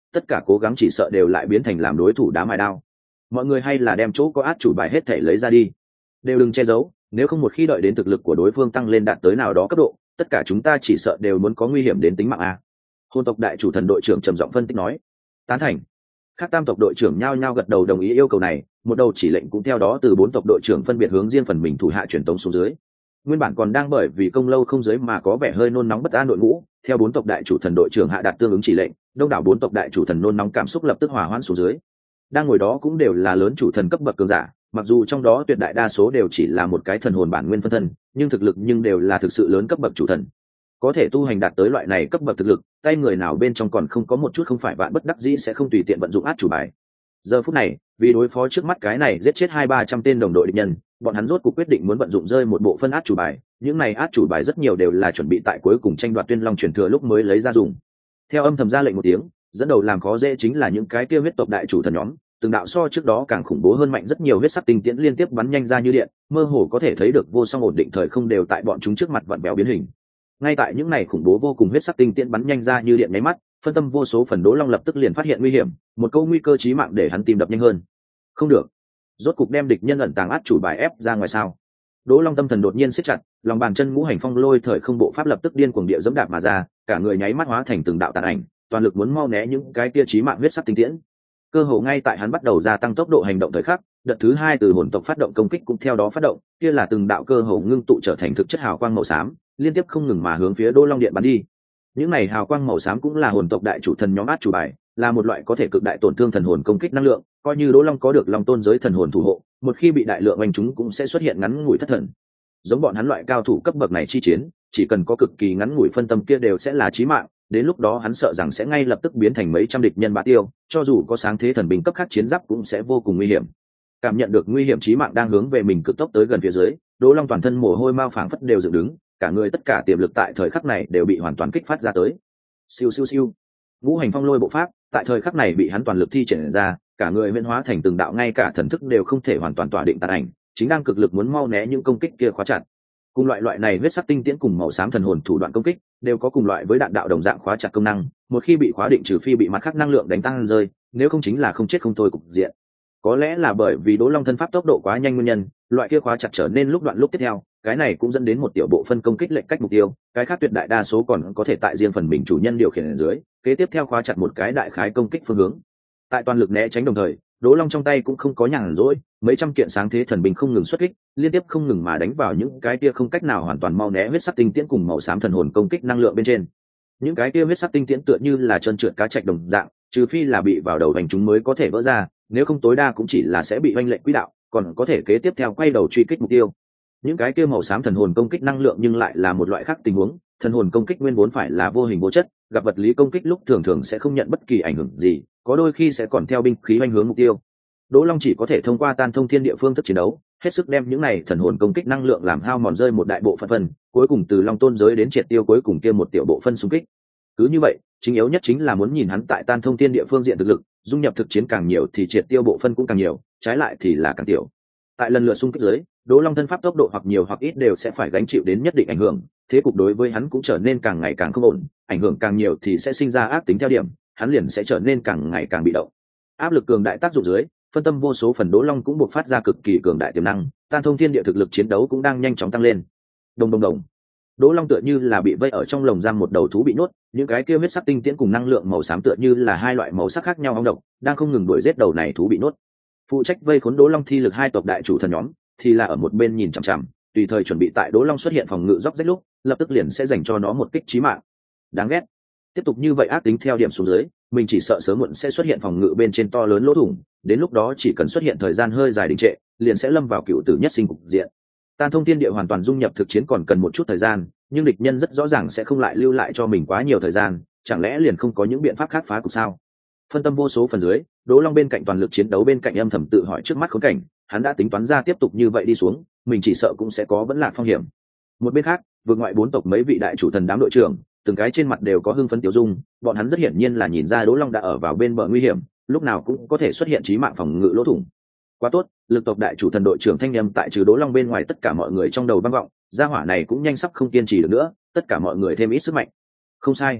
tất cả cố gắng chỉ sợ đều lại biến thành làm đối thủ đá mài đao. Mọi người hay là đem chỗ có át chủ bài hết thể lấy ra đi, đều đừng che giấu, nếu không một khi đợi đến thực lực của đối phương tăng lên đạt tới nào đó cấp độ, tất cả chúng ta chỉ sợ đều muốn có nguy hiểm đến tính mạng a. Hồn tộc đại chủ thần đội trưởng trầm giọng phân tích nói. Tán thành. Các tam tộc đội trưởng nhao nhao gật đầu đồng ý yêu cầu này, một đầu chỉ lệnh cũng theo đó từ bốn tộc đội trưởng phân biệt hướng riêng phần mình thủ hạ truyền tống xuống dưới. Nguyên bản còn đang bởi vì công lâu không giới mà có vẻ hơi nôn nóng bất an đội ngũ, theo bốn tộc đại chủ thần đội trưởng hạ đạt tương ứng chỉ lệnh, đông đảo bốn tộc đại chủ thần nôn nóng cảm xúc lập tức hòa hoãn xuống dưới. Đang ngồi đó cũng đều là lớn chủ thần cấp bậc cường giả, mặc dù trong đó tuyệt đại đa số đều chỉ là một cái thần hồn bản nguyên phân thân, nhưng thực lực nhưng đều là thực sự lớn cấp bậc chủ thần. Có thể tu hành đạt tới loại này cấp bậc thực lực, tay người nào bên trong còn không có một chút không phải vạn bất đắc dĩ sẽ không tùy tiện vận dụng át chủ bài. Giờ phút này, vì đối phó trước mắt cái này giết chết hai ba trăm tên đồng đội địch nhân, bọn hắn rốt cuộc quyết định muốn vận dụng rơi một bộ phân át chủ bài. Những này át chủ bài rất nhiều đều là chuẩn bị tại cuối cùng tranh đoạt Tuyên Long truyền thừa lúc mới lấy ra dùng. Theo âm thầm ra lệnh một tiếng, dẫn đầu làm khó dễ chính là những cái kia huyết tộc đại chủ thần nhóm, từng đạo so trước đó càng khủng bố hơn mạnh rất nhiều huyết sắc tinh tiễn liên tiếp bắn nhanh ra như điện, mơ hồ có thể thấy được vô song ổn định thời không đều tại bọn chúng trước mặt vặn vẹo biến hình. Ngay tại những này khủng bố vô cùng huyết sắc tinh tiễn bắn nhanh ra như điện nháy mắt, phân tâm vô số phần Đỗ Long lập tức liền phát hiện nguy hiểm, một câu nguy cơ chí mạng để hắn tìm đập nhanh hơn. Không được, rốt cục đem địch nhân ẩn tàng át chủ bài ép ra ngoài sao? Đỗ Long tâm thần đột nhiên siết chặt, lòng bàn chân ngũ hành phong lôi thời không bộ pháp lập tức điên cuồng địa dẫm đạp mà ra, cả người nháy mắt hóa thành từng đạo tàn ảnh, toàn lực muốn mau né những cái kia chí mạng huyết sắc tinh tiễn. Cơ hồ ngay tại hắn bắt đầu gia tăng tốc độ hành động thời khắc, đợt thứ hai từ hồn tộc phát động công kích cũng theo đó phát động, kia là từng đạo cơ hồ ngưng tụ trở thành thực chất hào quang màu xám, liên tiếp không ngừng mà hướng phía Đỗ Long điện bắn đi. Những này hào quang màu xám cũng là hồn tộc đại chủ thần nhóm át chủ bài, là một loại có thể cực đại tổn thương thần hồn công kích năng lượng, coi như Đỗ Long có được Long tôn giới thần hồn thủ hộ, một khi bị đại lượng oanh chúng cũng sẽ xuất hiện ngắn ngủi thất thần. Giống bọn hắn loại cao thủ cấp bậc này chi chiến, chỉ cần có cực kỳ ngắn ngủi phân tâm kia đều sẽ là chí mạng, đến lúc đó hắn sợ rằng sẽ ngay lập tức biến thành mấy trăm địch nhân bá tiêu, cho dù có sáng thế thần binh cấp khác chiến giáp cũng sẽ vô cùng nguy hiểm. Cảm nhận được nguy hiểm chí mạng đang hướng về mình cực tốc tới gần phía dưới, Đỗ Long toàn thân mồ hôi mao phảng phất đều dựng đứng, cả người tất cả tiềm lực tại thời khắc này đều bị hoàn toàn kích phát ra tới. Siêu siêu siêu. Ngũ hành phong lôi bộ pháp, tại thời khắc này bị hắn toàn lực thi triển ra, cả người huyễn hóa thành từng đạo ngay cả thần thức đều không thể hoàn toàn tỏa định tàn ảnh, chính đang cực lực muốn mau né những công kích kia khóa chặt. Cùng loại loại này huyết sắc tinh tiễn cùng màu xám thần hồn thủ đoạn công kích, đều có cùng loại với đạn đạo đồng dạng khóa chặt công năng, một khi bị khóa định trừ phi bị mặt khác năng lượng đánh tăng rơi, nếu không chính là không chết không thôi cục diện. Có lẽ là bởi vì Đỗ Long thân pháp tốc độ quá nhanh nguyên nhân, loại kia khóa chặt trở nên lúc đoạn lúc tiếp theo, cái này cũng dẫn đến một tiểu bộ phân công kích lệch cách mục tiêu, cái khác tuyệt đại đa số còn có thể tại riêng phần mình chủ nhân điều khiển ở dưới, kế tiếp theo khóa chặt một cái đại khái công kích phương hướng. Tại toàn lực né tránh đồng thời, Đỗ Long trong tay cũng không có nhàn rỗi, mấy trăm kiện sáng thế thần binh không ngừng xuất kích, liên tiếp không ngừng mà đánh vào những cái kia không cách nào hoàn toàn mau né huyết sắc tinh tiễn cùng màu xám thần hồn công kích năng lượng bên trên. Những cái kia huyết sắc tinh tiễn tựa như là trơn trượt cá trạch đồng dạng, trừ phi là bị vào đầu hành chúng mới có thể vỡ ra, nếu không tối đa cũng chỉ là sẽ bị oanh lệnh quỹ đạo, còn có thể kế tiếp theo quay đầu truy kích mục tiêu. Những cái kia màu xám thần hồn công kích năng lượng nhưng lại là một loại khác tình huống, thần hồn công kích nguyên vốn phải là vô hình vô chất, gặp vật lý công kích lúc thường thường sẽ không nhận bất kỳ ảnh hưởng gì, có đôi khi sẽ còn theo binh khí oanh hướng mục tiêu. Đỗ Long chỉ có thể thông qua tan thông thiên địa phương thức chiến đấu, hết sức đem những này thần hồn công kích năng lượng làm hao mòn rơi một đại bộ phận phần, cuối cùng từ Long tôn giới đến triệt tiêu cuối cùng kia một tiểu bộ phân xung kích. Cứ như vậy, chính yếu nhất chính là muốn nhìn hắn tại tan thông thiên địa phương diện thực lực, dung nhập thực chiến càng nhiều thì triệt tiêu bộ phân cũng càng nhiều, trái lại thì là càng tiểu. Tại lần lượt xung kích dưới, Đỗ Long thân pháp tốc độ hoặc nhiều hoặc ít đều sẽ phải gánh chịu đến nhất định ảnh hưởng, thế cục đối với hắn cũng trở nên càng ngày càng không ổn, ảnh hưởng càng nhiều thì sẽ sinh ra ác tính theo điểm, hắn liền sẽ trở nên càng ngày càng bị động. Áp lực cường đại tác dụng dưới, phân tâm vô số phần Đỗ Long cũng buộc phát ra cực kỳ cường đại tiềm năng, tan thông thiên địa thực lực chiến đấu cũng đang nhanh chóng tăng lên. Đồng đồng đồng. Đỗ Long tựa như là bị vây ở trong lồng giam một đầu thú bị nhốt, những cái kia huyết sắc tinh tiễn cùng năng lượng màu xám tựa như là hai loại màu sắc khác nhau ong độc, đang không ngừng đuổi giết đầu này thú bị nhốt. Phụ trách vây khốn Đỗ Long thi lực hai tộc đại chủ thần nhóm, thì là ở một bên nhìn chằm chằm, tùy thời chuẩn bị tại Đỗ Long xuất hiện phòng ngự róc rách lúc, lập tức liền sẽ dành cho nó một kích chí mạng. Đáng ghét. Tiếp tục như vậy ác tính theo điểm xuống dưới, mình chỉ sợ sớm muộn sẽ xuất hiện phòng ngự bên trên to lớn lỗ thủng, đến lúc đó chỉ cần xuất hiện thời gian hơi dài đình trệ, liền sẽ lâm vào cựu tử nhất sinh cục diện. Tan thông thiên địa hoàn toàn dung nhập thực chiến còn cần một chút thời gian, nhưng địch nhân rất rõ ràng sẽ không lại lưu lại cho mình quá nhiều thời gian, chẳng lẽ liền không có những biện pháp khác phá cục sao? Phân tâm vô số phần dưới, Đỗ Long bên cạnh toàn lực chiến đấu bên cạnh âm thầm tự hỏi trước mắt khốn cảnh, hắn đã tính toán ra tiếp tục như vậy đi xuống, mình chỉ sợ cũng sẽ có vẫn lạc phong hiểm. Một bên khác, vượt ngoại bốn tộc mấy vị đại chủ thần đám đội trưởng, từng cái trên mặt đều có hưng phấn tiêu dung, bọn hắn rất hiển nhiên là nhìn ra Đỗ Long đã ở vào bên bờ nguy hiểm, lúc nào cũng có thể xuất hiện chí mạng phòng ngự lỗ thủng. Quá tốt, lực tộc đại chủ thần đội trưởng thanh âm tại trừ Đỗ Long bên ngoài tất cả mọi người trong đầu vang vọng, gia hỏa này cũng nhanh sắp không kiên trì được nữa, tất cả mọi người thêm ít sức mạnh. Không sai,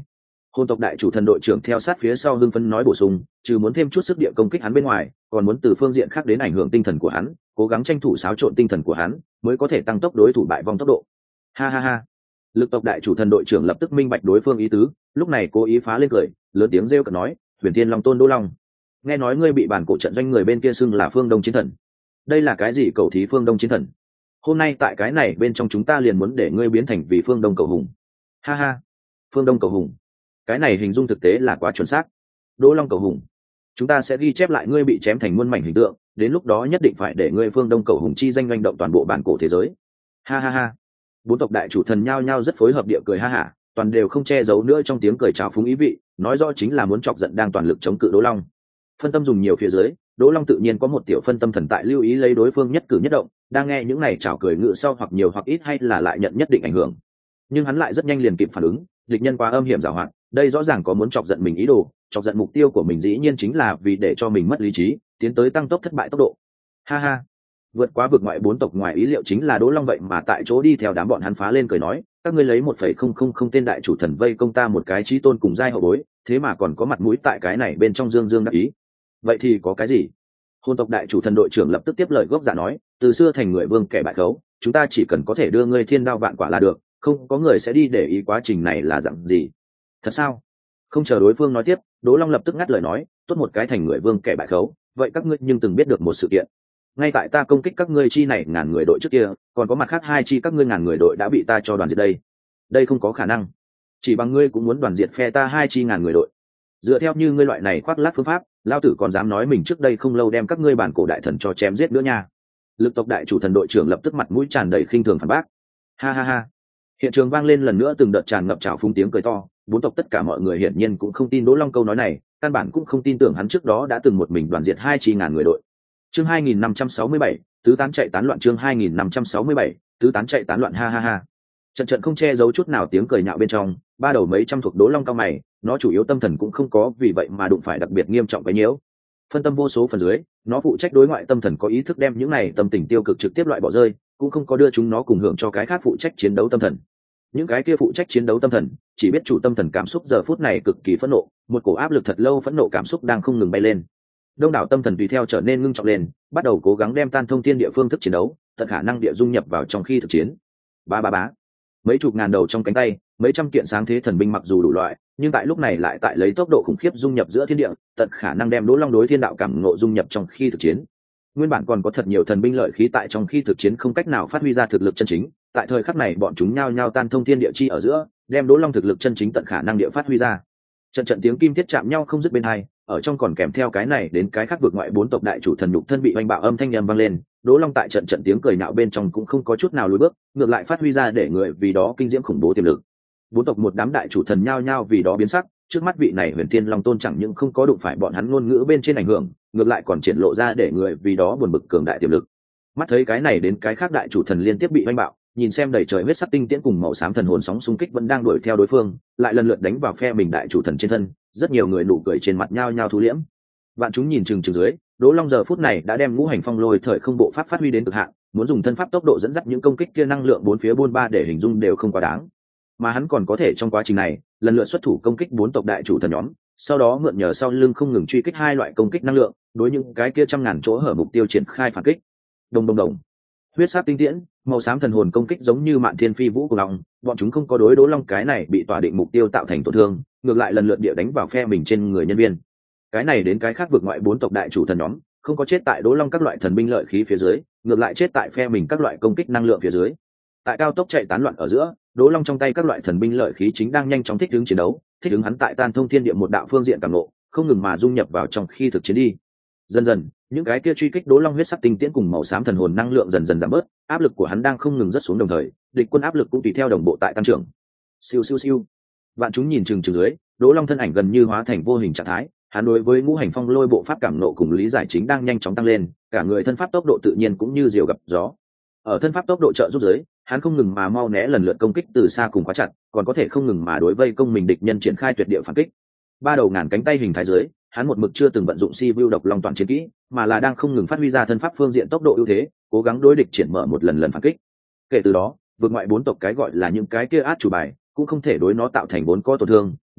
Hồn tộc đại chủ thần đội trưởng theo sát phía sau hưng phấn nói bổ sung, trừ muốn thêm chút sức địa công kích hắn bên ngoài, còn muốn từ phương diện khác đến ảnh hưởng tinh thần của hắn, cố gắng tranh thủ xáo trộn tinh thần của hắn, mới có thể tăng tốc đối thủ bại vong tốc độ. Ha ha ha. Lực tộc đại chủ thần đội trưởng lập tức minh bạch đối phương ý tứ, lúc này cố ý phá lên cười, lớn tiếng rêu cợt nói, Huyền Thiên Long Tôn Đỗ Long, nghe nói ngươi bị bản cổ trận doanh người bên kia xưng là Phương Đông Chiến Thần. Đây là cái gì cầu thí Phương Đông Chiến Thần? Hôm nay tại cái này bên trong chúng ta liền muốn để ngươi biến thành vì Phương Đông cầu hùng. Ha ha. Phương Đông cầu hùng. Cái này hình dung thực tế là quá chuẩn xác. Đỗ Long cầu hùng, chúng ta sẽ ghi chép lại ngươi bị chém thành muôn mảnh hình tượng, đến lúc đó nhất định phải để ngươi Phương Đông cầu hùng chi danh doanh động toàn bộ bản cổ thế giới. Ha ha ha. Bốn tộc đại chủ thần nhao nhao rất phối hợp địa cười ha hả, toàn đều không che giấu nữa trong tiếng cười trào phúng ý vị, nói rõ chính là muốn chọc giận đang toàn lực chống cự Đỗ Long. Phân tâm dùng nhiều phía dưới, Đỗ Long tự nhiên có một tiểu phân tâm thần tại lưu ý lấy đối phương nhất cử nhất động, đang nghe những này chào cười ngự sau hoặc nhiều hoặc ít hay là lại nhận nhất định ảnh hưởng. Nhưng hắn lại rất nhanh liền kịp phản ứng, địch nhân quá âm hiểm giàu hoạt, đây rõ ràng có muốn chọc giận mình ý đồ, chọc giận mục tiêu của mình dĩ nhiên chính là vì để cho mình mất lý trí, tiến tới tăng tốc thất bại tốc độ. Ha ha. Vượt quá vực ngoại bốn tộc ngoài ý liệu chính là Đỗ Long vậy mà tại chỗ đi theo đám bọn hắn phá lên cười nói, các ngươi lấy một phẩy không không không tên đại chủ thần vây công ta một cái chí tôn cùng giai hậu bối, thế mà còn có mặt mũi tại cái này bên trong dương dương đắc ý. Vậy thì có cái gì? Hồn tộc đại chủ thần đội trưởng lập tức tiếp lời gốc giả nói, từ xưa thành người vương kẻ bại khấu, chúng ta chỉ cần có thể đưa ngươi thiên đao vạn quả là được, không có người sẽ đi để ý quá trình này là dạng gì. Thật sao? Không chờ đối phương nói tiếp, Đỗ Long lập tức ngắt lời nói, tốt một cái thành người vương kẻ bại khấu, vậy các ngươi nhưng từng biết được một sự kiện. Ngay tại ta công kích các ngươi chi này ngàn người đội trước kia, còn có mặt khác hai chi các ngươi ngàn người đội đã bị ta cho đoàn diệt đây. Đây không có khả năng. Chỉ bằng ngươi cũng muốn đoàn diệt phe ta hai chi ngàn người đội. Dựa theo như ngươi loại này khoác lác phương pháp, lao tử còn dám nói mình trước đây không lâu đem các ngươi bản cổ đại thần cho chém giết nữa nha. Lực tộc đại chủ thần đội trưởng lập tức mặt mũi tràn đầy khinh thường phản bác. Ha ha ha. Hiện trường vang lên lần nữa từng đợt tràn ngập trào phúng tiếng cười to, bốn tộc tất cả mọi người hiển nhiên cũng không tin Đỗ Long câu nói này, căn bản cũng không tin tưởng hắn trước đó đã từng một mình đoàn diệt hai chi ngàn người đội. Chương hai nghìn năm trăm sáu mươi bảy, tứ tán chạy tán loạn chương hai nghìn năm trăm sáu mươi bảy, tứ tán chạy tán loạn ha ha ha. Trận trận không che giấu chút nào tiếng cười nhạo bên trong, ba đầu mấy trăm thuộc Đỗ Long cao mày, nó chủ yếu tâm thần cũng không có vì vậy mà đụng phải đặc biệt nghiêm trọng cái nhiễu. Phân tâm vô số phần dưới, nó phụ trách đối ngoại tâm thần có ý thức đem những này tâm tình tiêu cực trực tiếp loại bỏ rơi, cũng không có đưa chúng nó cùng hưởng cho cái khác phụ trách chiến đấu tâm thần. Những cái kia phụ trách chiến đấu tâm thần chỉ biết chủ tâm thần cảm xúc giờ phút này cực kỳ phẫn nộ, một cổ áp lực thật lâu phẫn nộ cảm xúc đang không ngừng bay lên. Đông đảo tâm thần tùy theo trở nên ngưng trọng lên, bắt đầu cố gắng đem tan thông thiên địa phương thức chiến đấu, tận khả năng địa dung nhập vào trong khi thực chiến. Ba ba bá, mấy chục ngàn đầu trong cánh tay, mấy trăm kiện sáng thế thần binh mặc dù đủ loại, nhưng tại lúc này lại tại lấy tốc độ khủng khiếp dung nhập giữa thiên địa, tận khả năng đem Đỗ Long đối thiên đạo cảm ngộ dung nhập trong khi thực chiến. Nguyên bản còn có thật nhiều thần binh lợi khí tại trong khi thực chiến không cách nào phát huy ra thực lực chân chính, tại thời khắc này bọn chúng nhao nhao tan thông thiên địa chi ở giữa, đem Đỗ Long thực lực chân chính tận khả năng địa phát huy ra. Trận trận tiếng kim thiết chạm nhau không dứt bên hai, ở trong còn kèm theo cái này đến cái khác vượt ngoại bốn tộc đại chủ thần nhục thân bị oanh bạo âm thanh nhầm vang lên, Đỗ Long tại trận trận tiếng cười nhạo bên trong cũng không có chút nào lùi bước, ngược lại phát huy ra để người vì đó kinh diễm khủng bố tiềm lực. Bốn tộc một đám đại chủ thần nhao nhao vì đó biến sắc, trước mắt vị này Huyền Thiên Long Tôn chẳng những không có đụng phải bọn hắn ngôn ngữ bên trên ảnh hưởng, ngược lại còn triển lộ ra để người vì đó buồn bực cường đại tiềm lực. Mắt thấy cái này đến cái khác đại chủ thần liên tiếp bị oanh bạo, nhìn xem đầy trời huyết sắc tinh tiễn cùng màu xám thần hồn sóng xung kích vẫn đang đuổi theo đối phương, lại lần lượt đánh vào phe mình đại chủ thần trên thân, rất nhiều người nụ cười trên mặt nhao nhao thu liễm. Bạn chúng nhìn chừng chừng dưới, Đỗ Long giờ phút này đã đem ngũ hành phong lôi thời không bộ pháp phát huy đến cực hạn, muốn dùng thân pháp tốc độ dẫn dắt những công kích kia năng lượng bốn phía buôn ba để hình dung đều không quá đáng. Mà hắn còn có thể trong quá trình này, lần lượt xuất thủ công kích bốn tộc đại chủ thần nhóm, sau đó mượn nhờ sau lưng không ngừng truy kích hai loại công kích năng lượng, đối những cái kia trăm ngàn chỗ hở mục tiêu triển khai phản kích. Đồng đồng đồng. Huyết sắc tinh tiễn, màu xám thần hồn công kích giống như mạn thiên phi vũ của lòng, bọn chúng không có đối Đỗ Long cái này bị tỏa định mục tiêu tạo thành tổn thương, ngược lại lần lượt địa đánh vào phe mình trên người nhân viên. Cái này đến cái khác vượt ngoại bốn tộc đại chủ thần nhóm, không có chết tại Đỗ Long các loại thần binh lợi khí phía dưới, ngược lại chết tại phe mình các loại công kích năng lượng phía dưới. Tại cao tốc chạy tán loạn ở giữa, Đỗ Long trong tay các loại thần binh lợi khí chính đang nhanh chóng thích ứng chiến đấu, thích ứng hắn tại tan thông thiên địa một đạo phương diện cảm ngộ, không ngừng mà dung nhập vào trong khi thực chiến đi. Dần dần, những cái kia truy kích Đỗ Long huyết sắc tinh tiễn cùng màu xám thần hồn năng lượng dần dần giảm bớt, áp lực của hắn đang không ngừng rất xuống đồng thời, địch quân áp lực cũng tùy theo đồng bộ tại tăng trưởng. Siêu siêu siêu. Vạn chúng nhìn chừng chừng dưới, Đỗ Long thân ảnh gần như hóa thành vô hình trạng thái, hắn đối với ngũ hành phong lôi bộ pháp cảm nộ cùng lý giải chính đang nhanh chóng tăng lên, cả người thân pháp tốc độ tự nhiên cũng như diều gặp gió. Ở thân pháp tốc độ trợ giúp dưới, hắn không ngừng mà mau né lần lượt công kích từ xa cùng quá chặt, còn có thể không ngừng mà đối vây công mình địch nhân triển khai tuyệt địa phản kích. Ba đầu ngàn cánh tay hình thái dưới, hắn một mực chưa từng vận dụng si vu độc long toàn chiến kỹ, mà là đang không ngừng phát huy ra thân pháp phương diện tốc độ ưu thế, cố gắng đối địch triển mở một lần lần phản kích. Kể từ đó, vượt ngoại bốn tộc cái gọi là những cái kia át chủ bài, cũng không thể đối nó tạo thành bốn có tổn thương,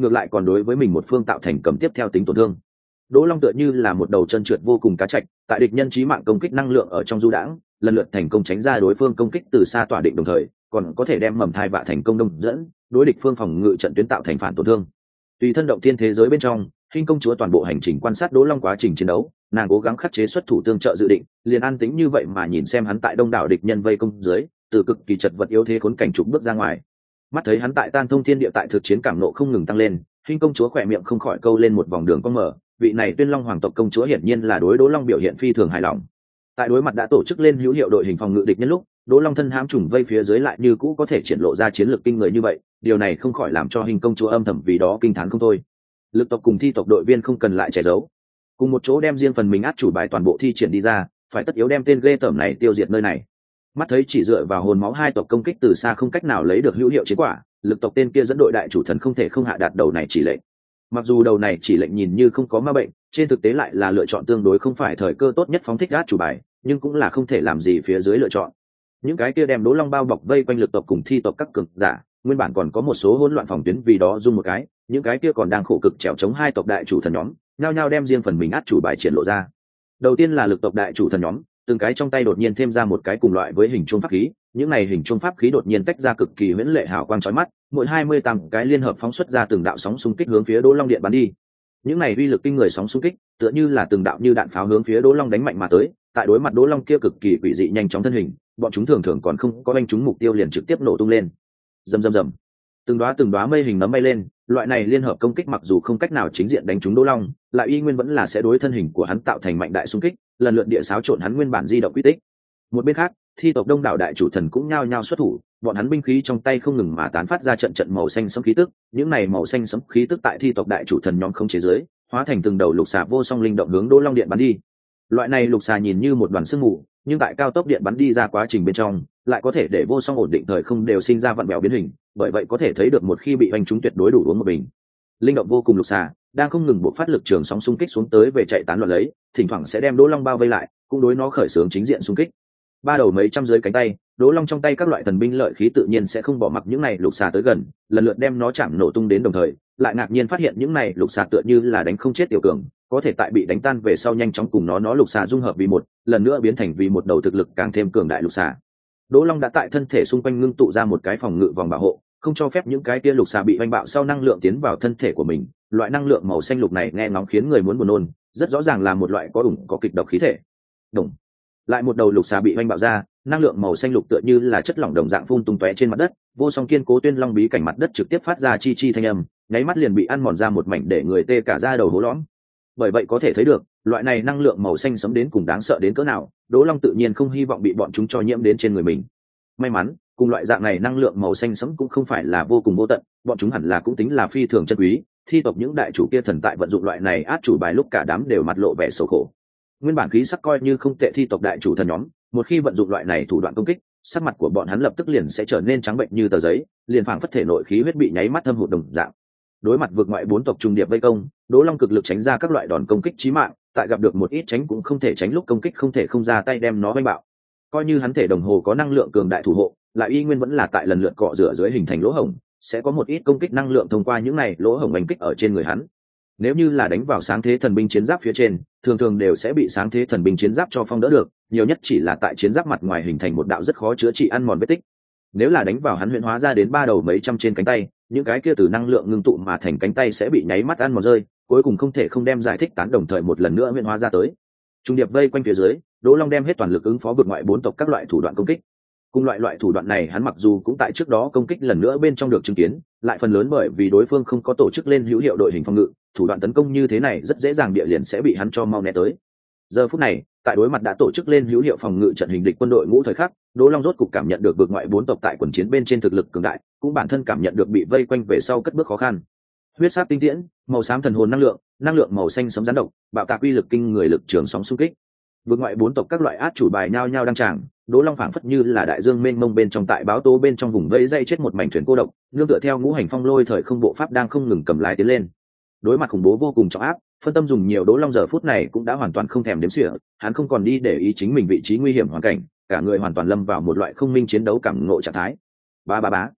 ngược lại còn đối với mình một phương tạo thành cầm tiếp theo tính tổn thương. Đỗ Long tựa như là một đầu chân trượt vô cùng cá trạch, tại địch nhân chí mạng công kích năng lượng ở trong du đãng, lần lượt thành công tránh ra đối phương công kích từ xa tỏa định, đồng thời còn có thể đem mầm thai vạ thành công đông dẫn, đối địch phương phòng ngự trận tuyến tạo thành phản tổn thương. Tùy thân động thiên thế giới bên trong, Hinh công chúa toàn bộ hành trình quan sát Đỗ Long quá trình chiến đấu, nàng cố gắng khắc chế xuất thủ tương trợ dự định, liền an tĩnh như vậy mà nhìn xem hắn tại đông đảo địch nhân vây công dưới, từ cực kỳ chật vật yếu thế khốn cảnh trục bước ra ngoài. Mắt thấy hắn tại tan thông thiên địa tại thực chiến cảm nộ không ngừng tăng lên, Hinh công chúa khỏe miệng không khỏi câu lên một vòng đường cong mở, vị này Tuyên Long hoàng tộc công chúa hiển nhiên là đối Đỗ Long biểu hiện phi thường hài lòng. Tại đối mặt đã tổ chức lên hữu hiệu đội hình phòng ngự địch nhân lúc, Đỗ Long thân hãm trùng vây phía dưới lại như cũ có thể triển lộ ra chiến lược kinh người như vậy, điều này không khỏi làm cho Hinh công chúa âm thầm vì đó kinh thán không thôi. Lực tộc cùng thi tộc đội viên không cần lại che giấu, cùng một chỗ đem riêng phần mình át chủ bài toàn bộ thi triển đi ra, phải tất yếu đem tên ghê tởm này tiêu diệt nơi này. Mắt thấy chỉ dựa vào hồn máu hai tộc công kích từ xa không cách nào lấy được hữu hiệu chiến quả, lực tộc tên kia dẫn đội đại chủ thần không thể không hạ đạt đầu này chỉ lệnh. Mặc dù đầu này chỉ lệnh nhìn như không có ma bệnh, trên thực tế lại là lựa chọn tương đối không phải thời cơ tốt nhất phóng thích át chủ bài, nhưng cũng là không thể làm gì phía dưới lựa chọn. Những cái kia đem Đỗ Long bao bọc vây quanh lực tộc cùng thi tộc các cường giả, nguyên bản còn có một số hỗn loạn phòng tuyến vì đó dung một cái, những cái kia còn đang khổ cực trèo chống hai tộc đại chủ thần nhóm, nhao nhao đem riêng phần mình át chủ bài triển lộ ra. Đầu tiên là lực tộc đại chủ thần nhóm, từng cái trong tay đột nhiên thêm ra một cái cùng loại với hình chuông pháp khí, những này hình chuông pháp khí đột nhiên tách ra cực kỳ huyễn lệ hào quang chói mắt, mỗi hai mươi tám cái liên hợp phóng xuất ra từng đạo sóng xung kích hướng phía Đỗ Long điện bắn đi. Những này uy lực kinh người sóng xung kích, tựa như là từng đạo như đạn pháo hướng phía Đỗ Long đánh mạnh mà tới, tại đối mặt Đỗ Long kia cực kỳ quỷ dị nhanh chóng thân hình, bọn chúng thường thường còn không có đánh trúng mục tiêu liền trực tiếp nổ tung lên. Rầm rầm rầm. Từng đóa từng đóa mây hình nấm bay lên, loại này liên hợp công kích mặc dù không cách nào chính diện đánh trúng Đỗ Long, lại y nguyên vẫn là sẽ đối thân hình của hắn tạo thành mạnh đại xung kích, lần lượt địa xáo trộn hắn nguyên bản di động quy tích. Một bên khác, thi tộc đông đảo đại chủ thần cũng nhao nhao xuất thủ, bọn hắn binh khí trong tay không ngừng mà tán phát ra trận trận màu xanh sẫm khí tức, những này màu xanh sẫm khí tức tại thi tộc đại chủ thần nhóm không chế dưới, hóa thành từng đầu lục xà vô song linh động hướng Đỗ Long điện bắn đi. Loại này lục xà nhìn như một đoàn sương mù, nhưng tại cao tốc điện bắn đi ra quá trình bên trong, lại có thể để vô song ổn định thời không đều sinh ra vặn vẹo biến hình, bởi vậy có thể thấy được một khi bị hoành trúng tuyệt đối đủ uống một bình. Linh động vô cùng lục xà đang không ngừng buộc phát lực trường sóng xung kích xuống tới về chạy tán loạn lấy, thỉnh thoảng sẽ đem Đỗ Long bao vây lại, cũng đối nó khởi xướng chính diện xung kích. Ba đầu mấy trăm dưới cánh tay, Đỗ Long trong tay các loại thần binh lợi khí tự nhiên sẽ không bỏ mặc những này lục xà tới gần, lần lượt đem nó chạm nổ tung đến, đồng thời lại ngạc nhiên phát hiện những này lục xà tựa như là đánh không chết tiểu cường, có thể tại bị đánh tan về sau nhanh chóng cùng nó nó lục xà dung hợp vì một, lần nữa biến thành vì một đầu thực lực càng thêm cường đại lục xà. Đỗ Long đã tại thân thể xung quanh ngưng tụ ra một cái phòng ngự vòng bảo hộ, không cho phép những cái kia lục xà bị oanh bạo sau năng lượng tiến vào thân thể của mình. Loại năng lượng màu xanh lục này nghe ngóng khiến người muốn buồn nôn, rất rõ ràng là một loại có ủng có kịch độc khí thể. Đồng lại một đầu lục xà bị oanh bạo ra, năng lượng màu xanh lục tựa như là chất lỏng đồng dạng phun tung tóe trên mặt đất, vô song kiên cố Tuyên Long bí cảnh mặt đất trực tiếp phát ra chi chi thanh âm, nháy mắt liền bị ăn mòn ra một mảnh để người tê cả da đầu hố lõm. Bởi vậy có thể thấy được, loại này năng lượng màu xanh sẫm đến cùng đáng sợ đến cỡ nào, Đỗ Long tự nhiên không hy vọng bị bọn chúng cho nhiễm đến trên người mình. May mắn, cùng loại dạng này năng lượng màu xanh sẫm cũng không phải là vô cùng vô tận, bọn chúng hẳn là cũng tính là phi thường chân quý, thi tộc những đại chủ kia thần tại vận dụng loại này át chủ bài lúc cả đám đều mặt lộ vẻ xấu khổ. Nguyên bản khí sắc coi như không tệ thi tộc đại chủ thần nhóm, một khi vận dụng loại này thủ đoạn công kích, sắc mặt của bọn hắn lập tức liền sẽ trở nên trắng bệnh như tờ giấy, liền phảng phất thể nội khí huyết bị nháy mắt thâm hụt đồng dạng. Đối mặt vượt ngoại bốn tộc trùng điệp vây công, Đỗ Long cực lực tránh ra các loại đòn công kích chí mạng, tại gặp được một ít tránh cũng không thể tránh lúc công kích không thể không ra tay đem nó vây bạo. Coi như hắn thể đồng hồ có năng lượng cường đại thủ hộ, lại y nguyên vẫn là tại lần lượt cọ rửa dưới hình thành lỗ hổng, sẽ có một ít công kích năng lượng thông qua những này lỗ hổng đánh kích ở trên người hắn. Nếu như là đánh vào sáng thế thần binh chiến giáp phía trên, thường thường đều sẽ bị sáng thế thần binh chiến giáp cho phong đỡ được, nhiều nhất chỉ là tại chiến giáp mặt ngoài hình thành một đạo rất khó chữa trị ăn mòn vết tích. Nếu là đánh vào hắn huyễn hóa ra đến ba đầu mấy trăm trên cánh tay, những cái kia từ năng lượng ngưng tụ mà thành cánh tay sẽ bị nháy mắt ăn mòn rơi, cuối cùng không thể không đem giải thích tán đồng thời một lần nữa huyễn hóa ra tới. Trung điệp vây quanh phía dưới, Đỗ Long đem hết toàn lực ứng phó vượt ngoại bốn tộc các loại thủ đoạn công kích. Cùng loại loại thủ đoạn này hắn mặc dù cũng tại trước đó công kích lần nữa bên trong được chứng kiến, lại phần lớn bởi vì đối phương không có tổ chức lên hữu hiệu đội hình phòng ngự, thủ đoạn tấn công như thế này rất dễ dàng địa liền sẽ bị hắn cho mau né tới. Giờ phút này, tại đối mặt đã tổ chức lên hữu hiệu phòng ngự trận hình địch quân đội ngũ thời khắc, Đỗ Long rốt cục cảm nhận được vượt ngoại bốn tộc tại quần chiến bên trên thực lực cường đại, cũng bản thân cảm nhận được bị vây quanh về sau cất bước khó khăn. Huyết sắc tinh tiễn, màu xám thần hồn năng lượng, năng lượng màu xanh sấm rắn độc, bạo tạc uy lực kinh người lực trường sóng xung kích. Vượt ngoại bốn tộc các loại át chủ bài nhao nhao đăng tràng, Đỗ Long phảng phất như là đại dương mênh mông bên trong tại báo tố bên trong vùng vây dây chết một mảnh thuyền cô độc, nương tựa theo ngũ hành phong lôi thời không bộ pháp đang không ngừng cầm lái tiến lên. Đối mặt khủng bố vô cùng trọng áp, phân tâm dùng nhiều Đỗ Long giờ phút này cũng đã hoàn toàn không thèm đếm xỉa, hắn không còn đi để ý chính mình vị trí nguy hiểm hoàn cảnh, cả người hoàn toàn lâm vào một loại không minh chiến đấu cảm ngộ trạng thái. Ba ba bá.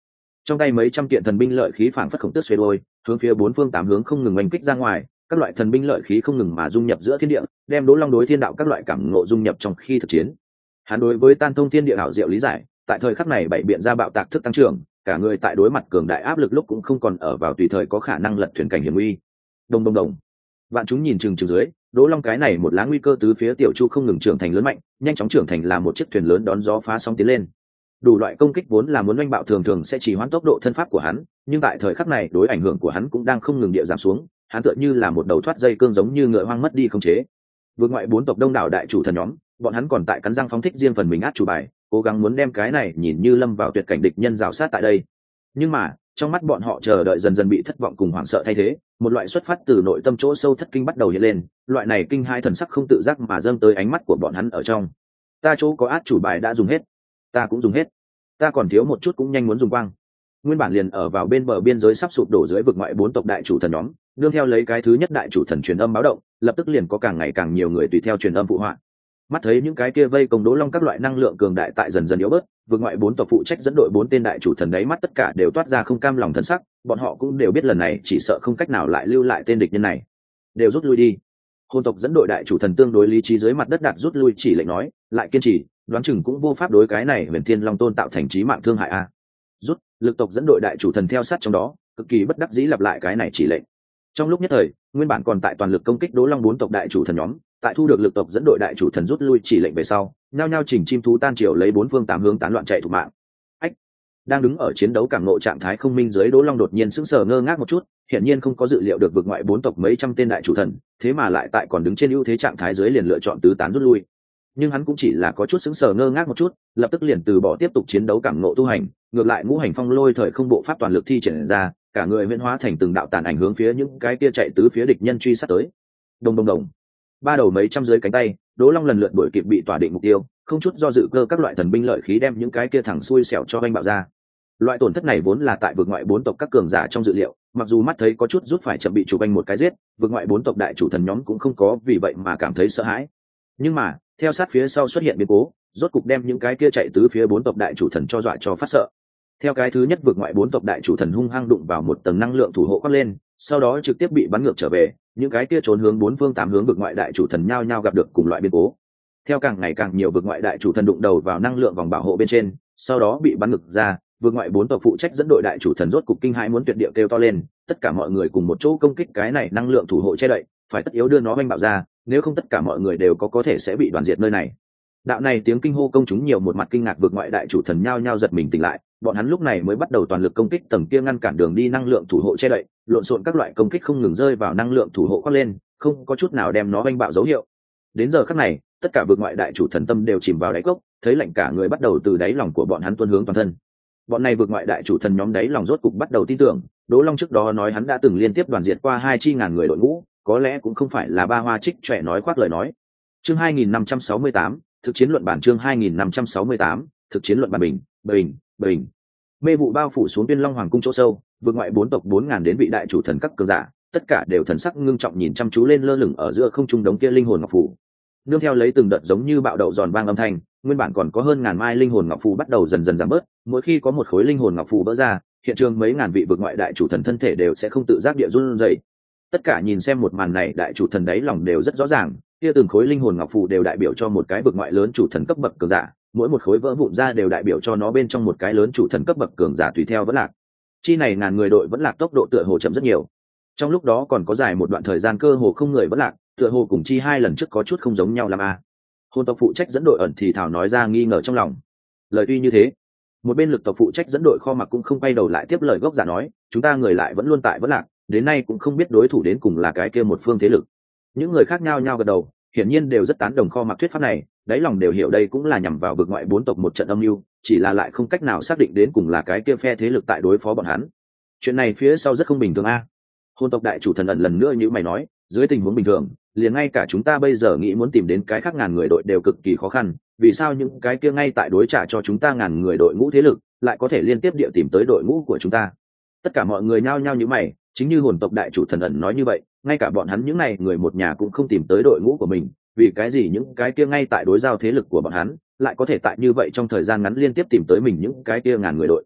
trong tay mấy trăm kiện thần binh lợi khí phảng phất khổng tước xuê đôi, hướng phía bốn phương tám hướng không ngừng oanh kích ra ngoài, các loại thần binh lợi khí không ngừng mà dung nhập giữa thiên địa, đem Đỗ Long đối thiên đạo các loại cảm ngộ dung nhập trong khi thực chiến. Hắn đối với tan thông thiên địa ảo diệu lý giải, tại thời khắc này bảy biện ra bạo tạc thức tăng trưởng, cả người tại đối mặt cường đại áp lực lúc cũng không còn ở vào tùy thời có khả năng lật thuyền cảnh hiểm nguy. Đồng đồng đồng. Vạn chúng nhìn chừng chừng dưới, Đỗ Long cái này một lá nguy cơ tứ phía tiểu chu không ngừng trưởng thành lớn mạnh, nhanh chóng trưởng thành là một chiếc thuyền lớn đón gió phá sóng tiến lên. Đủ loại công kích vốn là muốn oanh bạo thường thường sẽ chỉ hoãn tốc độ thân pháp của hắn, nhưng tại thời khắc này đối ảnh hưởng của hắn cũng đang không ngừng địa giảm xuống, hắn tựa như là một đầu thoát dây cương giống như ngựa hoang mất đi khống chế. Vượt ngoại bốn tộc đông đảo đại chủ thần nhóm, bọn hắn còn tại cắn răng phóng thích riêng phần mình át chủ bài, cố gắng muốn đem cái này nhìn như lâm vào tuyệt cảnh địch nhân rào sát tại đây. Nhưng mà trong mắt bọn họ chờ đợi dần dần bị thất vọng cùng hoảng sợ thay thế, một loại xuất phát từ nội tâm chỗ sâu thất kinh bắt đầu hiện lên, loại này kinh hai thần sắc không tự giác mà dâng tới ánh mắt của bọn hắn ở trong. Ta chỗ có át chủ bài đã dùng hết, ta cũng dùng hết, ta còn thiếu một chút cũng nhanh muốn dùng quang. Nguyên bản liền ở vào bên bờ biên giới sắp sụp đổ dưới vực ngoại bốn tộc đại chủ thần nhóm, nương theo lấy cái thứ nhất đại chủ thần truyền âm báo động, lập tức liền có càng ngày càng nhiều người tùy theo truyền âm phụ họa. Mắt thấy những cái kia vây công Đỗ Long các loại năng lượng cường đại tại dần dần yếu bớt, vực ngoại bốn tộc phụ trách dẫn đội bốn tên đại chủ thần đấy mắt tất cả đều toát ra không cam lòng thần sắc, bọn họ cũng đều biết lần này chỉ sợ không cách nào lại lưu lại tên địch nhân này, đều rút lui đi. Hồn tộc dẫn đội đại chủ thần tương đối lý trí dưới mặt đất đạt rút lui chỉ lệnh nói, lại kiên trì, đoán chừng cũng vô pháp đối cái này Huyền Thiên Long Tôn tạo thành chí mạng thương hại a. Rút, lực tộc dẫn đội đại chủ thần theo sát trong đó, cực kỳ bất đắc dĩ lặp lại cái này chỉ lệnh. Trong lúc nhất thời, nguyên bản còn tại toàn lực công kích Đỗ Long bốn tộc đại chủ thần nhóm, tại thu được lực tộc dẫn đội đại chủ thần rút lui chỉ lệnh về sau, nhao nhao chỉnh chim thú tan triều lấy bốn phương tám hướng tán loạn chạy thủ mạng. Ách, đang đứng ở chiến đấu cảm ngộ trạng thái không minh dưới Đỗ Long đột nhiên sững sờ ngơ ngác một chút, hiển nhiên không có dự liệu được vực ngoại bốn tộc mấy trăm tên đại chủ thần, thế mà lại tại còn đứng trên ưu thế trạng thái dưới liền lựa chọn tứ tán rút lui. Nhưng hắn cũng chỉ là có chút sững sờ ngơ ngác một chút, lập tức liền từ bỏ tiếp tục chiến đấu cảm ngộ tu hành, ngược lại ngũ hành phong lôi thời không bộ pháp toàn lực thi triển ra, cả người huyễn hóa thành từng đạo tàn ảnh hướng phía những cái kia chạy tứ phía địch nhân truy sát tới. Đồng đồng đồng. Ba đầu mấy trăm dưới cánh tay, Đỗ Long lần lượt đuổi kịp bị tỏa định mục tiêu, không chút do dự cơ các loại thần binh lợi khí đem những cái kia thẳng xuôi xẻo cho anh bạo ra. Loại tổn thất này vốn là tại vực ngoại bốn tộc các cường giả trong dự liệu, mặc dù mắt thấy có chút rút phải chậm bị chủ anh một cái giết, vực ngoại bốn tộc đại chủ thần nhóm cũng không có vì vậy mà cảm thấy sợ hãi. Nhưng mà, theo sát phía sau xuất hiện biến cố, rốt cục đem những cái kia chạy tứ phía bốn tộc đại chủ thần cho dọa cho phát sợ. Theo cái thứ nhất vực ngoại bốn tộc đại chủ thần hung hăng đụng vào một tầng năng lượng thủ hộ quát lên, sau đó trực tiếp bị bắn ngược trở về, những cái kia trốn hướng bốn phương tám hướng vực ngoại đại chủ thần nhao nhao gặp được cùng loại biến cố. Theo càng ngày càng nhiều vực ngoại đại chủ thần đụng đầu vào năng lượng vòng bảo hộ bên trên, sau đó bị bắn ngược ra, vực ngoại bốn tộc phụ trách dẫn đội đại chủ thần rốt cục kinh hãi muốn tuyệt địa kêu to lên, tất cả mọi người cùng một chỗ công kích cái này năng lượng thủ hộ che đậy, phải tất yếu đưa nó oanh bạo ra, nếu không tất cả mọi người đều có có thể sẽ bị đoàn diệt nơi này. Đạo này tiếng kinh hô công chúng nhiều một mặt kinh ngạc vực ngoại đại chủ thần nhao nhao giật mình tỉnh lại, bọn hắn lúc này mới bắt đầu toàn lực công kích tầng kia ngăn cản đường đi năng lượng thủ hộ che đậy, lộn xộn các loại công kích không ngừng rơi vào năng lượng thủ hộ khoác lên, không có chút nào đem nó oanh bạo dấu hiệu. Đến giờ khắc này, tất cả vực ngoại đại chủ thần tâm đều chìm vào đáy cốc, thấy lạnh cả người bắt đầu từ đáy lòng của bọn hắn tuôn hướng toàn thân. Bọn này vực ngoại đại chủ thần nhóm đáy lòng rốt cục bắt đầu tin tưởng, Đỗ Long trước đó nói hắn đã từng liên tiếp đoàn diệt qua hai chi ngàn người đội ngũ, có lẽ cũng không phải là ba hoa trích trẻ nói khoác lời nói. Chương hai nghìn năm trăm sáu mươi tám, thực chiến luận bản chương hai nghìn năm trăm sáu mươi tám, thực chiến luận bản bình, bình, bình. Mê vụ bao phủ xuống Tiên Long Hoàng cung chỗ sâu, vượt ngoại bốn tộc bốn ngàn đến vị đại chủ thần các cường giả, tất cả đều thần sắc ngưng trọng nhìn chăm chú lên lơ lửng ở giữa không trung đống kia linh hồn ngọc phù. Nương theo lấy từng đợt giống như bạo đậu giòn vang âm thanh, nguyên bản còn có hơn ngàn mai linh hồn ngọc phù bắt đầu dần dần giảm bớt, mỗi khi có một khối linh hồn ngọc phù vỡ ra, hiện trường mấy ngàn vị vượt ngoại đại chủ thần thân thể đều sẽ không tự giác địa run rẩy. Tất cả nhìn xem một màn này, đại chủ thần đấy lòng đều rất rõ ràng, kia từng khối linh hồn ngọc phù đều đại biểu cho một cái vượt ngoại lớn chủ thần cấp bậc cường giả, mỗi một khối vỡ vụn ra đều đại biểu cho nó bên trong một cái lớn chủ thần cấp bậc cường giả tùy theo vẫn lạc. Chi này ngàn người đội vẫn lạc tốc độ tựa hồ chậm rất nhiều. Trong lúc đó còn có dài một đoạn thời gian cơ hồ không người vẫn lạc, tựa hồ cùng chi hai lần trước có chút không giống nhau làm a. À. Hồn tộc phụ trách dẫn đội ẩn thì thảo nói ra nghi ngờ trong lòng. Lời tuy như thế, một bên lực tộc phụ trách dẫn đội kho mặc cũng không quay đầu lại tiếp lời gốc giả nói, chúng ta người lại vẫn luôn tại vẫn lạc, đến nay cũng không biết đối thủ đến cùng là cái kia một phương thế lực. Những người khác nhau nhau gật đầu, hiển nhiên đều rất tán đồng kho mặc thuyết pháp này, đáy lòng đều hiểu đây cũng là nhằm vào vực ngoại bốn tộc một trận âm mưu, chỉ là lại không cách nào xác định đến cùng là cái kia phe thế lực tại đối phó bọn hắn. Chuyện này phía sau rất không bình thường a. À. Hồn tộc đại chủ thần ẩn lần nữa như mày nói, dưới tình huống bình thường, liền ngay cả chúng ta bây giờ nghĩ muốn tìm đến cái khác ngàn người đội đều cực kỳ khó khăn, vì sao những cái kia ngay tại đối trả cho chúng ta ngàn người đội ngũ thế lực lại có thể liên tiếp địa tìm tới đội ngũ của chúng ta? Tất cả mọi người nhao nhao như mày, chính như hồn tộc đại chủ thần ẩn nói như vậy, ngay cả bọn hắn những này người một nhà cũng không tìm tới đội ngũ của mình, vì cái gì những cái kia ngay tại đối giao thế lực của bọn hắn lại có thể tại như vậy trong thời gian ngắn liên tiếp tìm tới mình những cái kia ngàn người đội?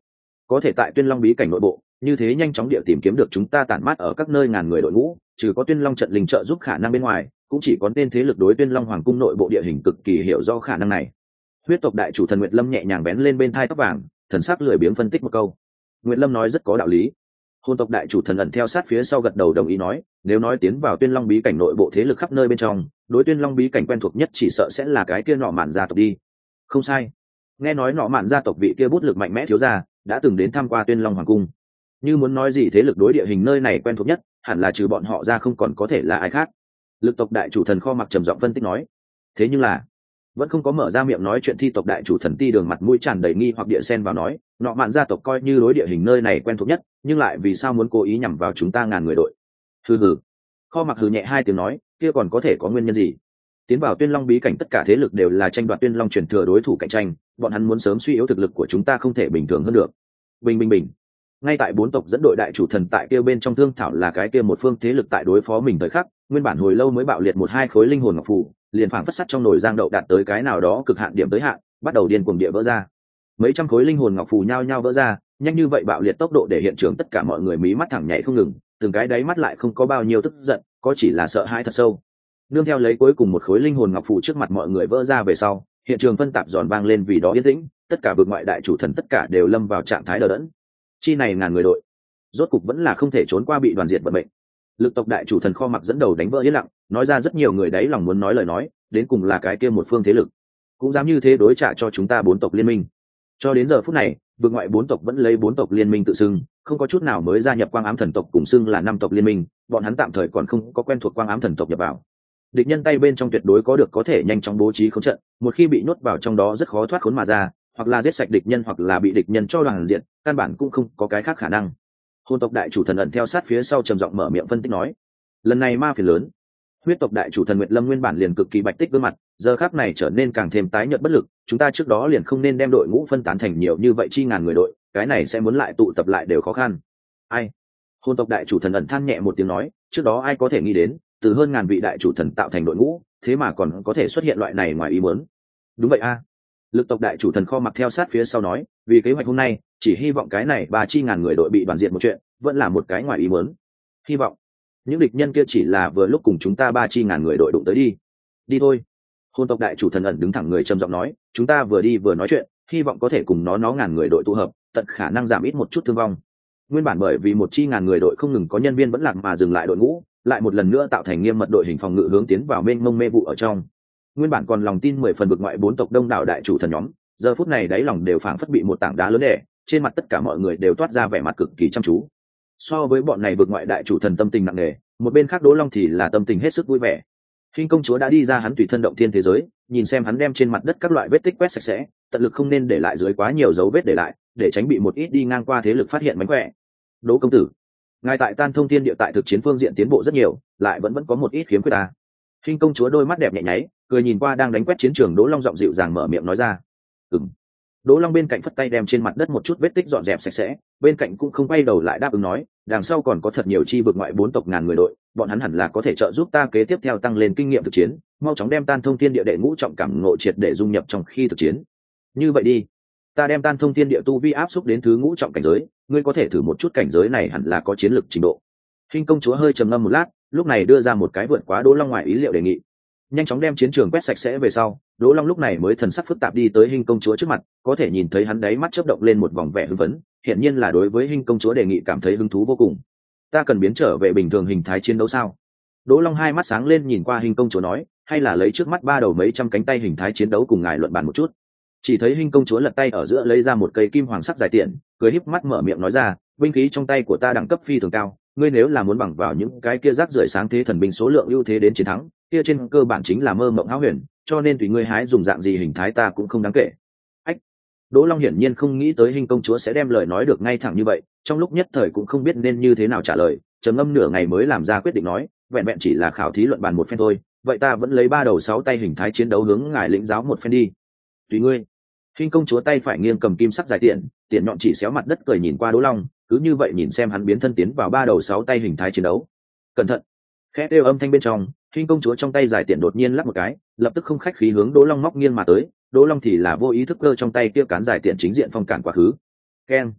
có thể tại Tuyên Long bí cảnh nội bộ như thế nhanh chóng địa tìm kiếm được chúng ta tản mát ở các nơi ngàn người đội ngũ, trừ có Tuyên Long trận linh trợ giúp khả năng bên ngoài, cũng chỉ có tên thế lực đối Tuyên Long hoàng cung nội bộ địa hình cực kỳ hiểu do khả năng này. Huyết tộc đại chủ thần Nguyệt Lâm nhẹ nhàng bén lên bên thai tóc vàng, thần sắc lười biếng phân tích một câu. Nguyệt Lâm nói rất có đạo lý. Hồn tộc đại chủ thần ẩn theo sát phía sau gật đầu đồng ý nói, nếu nói tiến vào Tuyên Long bí cảnh nội bộ thế lực khắp nơi bên trong, đối Tuyên Long bí cảnh quen thuộc nhất chỉ sợ sẽ là cái kia nọ mạn gia tộc đi. Không sai. Nghe nói nọ mạn gia tộc vị kia bút lực mạnh mẽ thiếu gia đã từng đến tham qua Tuyên Long hoàng cung. Như muốn nói gì thế lực đối địa hình nơi này quen thuộc nhất, hẳn là trừ bọn họ ra không còn có thể là ai khác. Lực tộc đại chủ thần Kho Mặc trầm giọng phân tích nói. Thế nhưng là vẫn không có mở ra miệng nói chuyện Thi tộc đại chủ thần Ti Đường mặt mũi tràn đầy nghi hoặc địa sen vào nói, nọ mạn gia tộc coi như đối địa hình nơi này quen thuộc nhất, nhưng lại vì sao muốn cố ý nhằm vào chúng ta ngàn người đội? Hừ hừ. Kho Mặc hừ nhẹ hai tiếng nói, kia còn có thể có nguyên nhân gì? Tiến vào Tuyên Long bí cảnh tất cả thế lực đều là tranh đoạt Tuyên Long truyền thừa đối thủ cạnh tranh, bọn hắn muốn sớm suy yếu thực lực của chúng ta không thể bình thường hơn được. Bình bình bình. Ngay tại bốn tộc dẫn đội đại chủ thần tại kia bên trong thương thảo là cái kia một phương thế lực tại đối phó mình thời khắc, nguyên bản hồi lâu mới bạo liệt một hai khối linh hồn ngọc phù, liền phảng phất sắt trong nồi giang đậu đạt tới cái nào đó cực hạn điểm tới hạn, bắt đầu điên cuồng địa vỡ ra. Mấy trăm khối linh hồn ngọc phù nhao nhao vỡ ra, nhanh như vậy bạo liệt tốc độ để hiện trường tất cả mọi người mí mắt thẳng nhảy không ngừng, từng cái đáy mắt lại không có bao nhiêu tức giận, có chỉ là sợ hãi thật sâu. Nương theo lấy cuối cùng một khối linh hồn ngọc phù trước mặt mọi người vỡ ra về sau, hiện trường phân tạp giòn vang lên vì đó yên tĩnh, tất cả vực ngoại đại chủ thần tất cả đều lâm vào trạng thái đờ đẫn. Chi này ngàn người đội, rốt cục vẫn là không thể trốn qua bị đoàn diệt vận mệnh. Lực tộc đại chủ thần Kho Mặc dẫn đầu đánh vỡ yên lặng, nói ra rất nhiều người đấy lòng muốn nói lời nói, đến cùng là cái kia một phương thế lực cũng dám như thế đối trả cho chúng ta bốn tộc liên minh. Cho đến giờ phút này, vực ngoại bốn tộc vẫn lấy bốn tộc liên minh tự xưng, không có chút nào mới gia nhập Quang Ám thần tộc cùng xưng là năm tộc liên minh, bọn hắn tạm thời còn không có quen thuộc Quang Ám thần tộc nhập vào. Địch nhân tay bên trong tuyệt đối có được có thể nhanh chóng bố trí khống trận, một khi bị nhốt vào trong đó rất khó thoát khốn mà ra, hoặc là giết sạch địch nhân hoặc là bị địch nhân cho đoàn diện, căn bản cũng không có cái khác khả năng. Hồn tộc đại chủ thần ẩn theo sát phía sau trầm giọng mở miệng phân tích nói, lần này ma phiền lớn. Huyết tộc đại chủ thần Nguyệt Lâm nguyên bản liền cực kỳ bạch tích gương mặt, giờ khắc này trở nên càng thêm tái nhợt bất lực, chúng ta trước đó liền không nên đem đội ngũ phân tán thành nhiều như vậy chi ngàn người đội, cái này sẽ muốn lại tụ tập lại đều khó khăn. Ai? Hồn tộc đại chủ thần ẩn than nhẹ một tiếng nói, trước đó ai có thể nghĩ đến, từ hơn ngàn vị đại chủ thần tạo thành đội ngũ, thế mà còn có thể xuất hiện loại này ngoài ý muốn. Đúng vậy a. Lực tộc đại chủ thần Kho Mặc theo sát phía sau nói, vì kế hoạch hôm nay, chỉ hy vọng cái này ba chi ngàn người đội bị đoàn diệt một chuyện, vẫn là một cái ngoài ý muốn. Hy vọng những địch nhân kia chỉ là vừa lúc cùng chúng ta ba chi ngàn người đội đụng tới đi. Đi thôi. Hồn tộc đại chủ thần ẩn đứng thẳng người trầm giọng nói, chúng ta vừa đi vừa nói chuyện, hy vọng có thể cùng nó nó ngàn người đội tụ hợp, tận khả năng giảm ít một chút thương vong. Nguyên bản bởi vì một chi ngàn người đội không ngừng có nhân viên vẫn lạc mà dừng lại đội ngũ, lại một lần nữa tạo thành nghiêm mật đội hình phòng ngự hướng tiến vào bên mông mê vụ ở trong. Nguyên bản còn lòng tin mười phần vực ngoại bốn tộc đông đảo đại chủ thần nhóm, giờ phút này đáy lòng đều phảng phất bị một tảng đá lớn đè, trên mặt tất cả mọi người đều toát ra vẻ mặt cực kỳ chăm chú. So với bọn này vực ngoại đại chủ thần tâm tình nặng nề, một bên khác Đỗ Long thì là tâm tình hết sức vui vẻ. Hinh công chúa đã đi ra hắn tùy thân động thiên thế giới, nhìn xem hắn đem trên mặt đất các loại vết tích quét sạch sẽ, tận lực không nên để lại dưới quá nhiều dấu vết để lại, để tránh bị một ít đi ngang qua thế lực phát hiện mánh khỏe. Đỗ công tử, ngài tại Tan Thông Thiên địa tại thực chiến phương diện tiến bộ rất nhiều, lại vẫn vẫn có một ít khiếm khuyết ta. Hinh công chúa đôi mắt đẹp nhẹ nháy, cười nhìn qua đang đánh quét chiến trường Đỗ Long giọng dịu dàng mở miệng nói ra. Ừm. Đỗ Long bên cạnh phất tay đem trên mặt đất một chút vết tích dọn dẹp sạch sẽ, bên cạnh cũng không quay đầu lại đáp ứng nói, đằng sau còn có thật nhiều chi vực ngoại bốn tộc ngàn người đội, bọn hắn hẳn là có thể trợ giúp ta kế tiếp theo tăng lên kinh nghiệm thực chiến, mau chóng đem Tan Thông Thiên địa đệ ngũ trọng cảm ngộ triệt để dung nhập trong khi thực chiến. Như vậy đi, ta đem Tan Thông Thiên địa tu vi áp xúc đến thứ ngũ trọng cảnh giới, ngươi có thể thử một chút cảnh giới này hẳn là có chiến lược trình độ. Hinh công chúa hơi trầm ngâm một lát, lúc này đưa ra một cái vượt quá Đỗ Long ngoài ý liệu đề nghị. Nhanh chóng đem chiến trường quét sạch sẽ về sau, Đỗ Long lúc này mới thần sắc phức tạp đi tới Hinh công chúa trước mặt, có thể nhìn thấy hắn đáy mắt chớp động lên một vòng vẻ hưng phấn, hiển nhiên là đối với Hinh công chúa đề nghị cảm thấy hứng thú vô cùng. Ta cần biến trở về bình thường hình thái chiến đấu sao? Đỗ Long hai mắt sáng lên nhìn qua Hinh công chúa nói, hay là lấy trước mắt ba đầu mấy trăm cánh tay hình thái chiến đấu cùng ngài luận bàn một chút. Chỉ thấy Hinh công chúa lật tay ở giữa lấy ra một cây kim hoàng sắc dài tiện, cười híp mắt mở miệng nói ra, binh khí trong tay của ta đẳng cấp phi thường cao, ngươi nếu là muốn bằng vào những cái kia rác rưởi sáng thế thần binh số lượng ưu thế đến chiến thắng, kia trên cơ bản chính là mơ mộng hão huyền, cho nên tùy ngươi hái dùng dạng gì hình thái ta cũng không đáng kể. Ách. Đỗ Long hiển nhiên không nghĩ tới Hinh công chúa sẽ đem lời nói được ngay thẳng như vậy, trong lúc nhất thời cũng không biết nên như thế nào trả lời, trầm ngâm nửa ngày mới làm ra quyết định nói, vẹn vẹn chỉ là khảo thí luận bàn một phen thôi, vậy ta vẫn lấy ba đầu sáu tay hình thái chiến đấu hướng ngài lĩnh giáo một phen đi. Tùy ngươi. Hinh công chúa tay phải nghiêng cầm kim sắc dài tiện, tiện nhọn chỉ xéo mặt đất cười nhìn qua Đỗ Long, cứ như vậy nhìn xem hắn biến thân tiến vào ba đầu sáu tay hình thái chiến đấu. Cẩn thận. Khẽ kêu âm thanh bên trong, Hinh công chúa trong tay dài tiện đột nhiên lắc một cái, lập tức không khách khí hướng Đỗ Long móc nghiêng mà tới, Đỗ Long thì là vô ý thức cơ trong tay kia cán dài tiện chính diện phong cản quá khứ. Keng.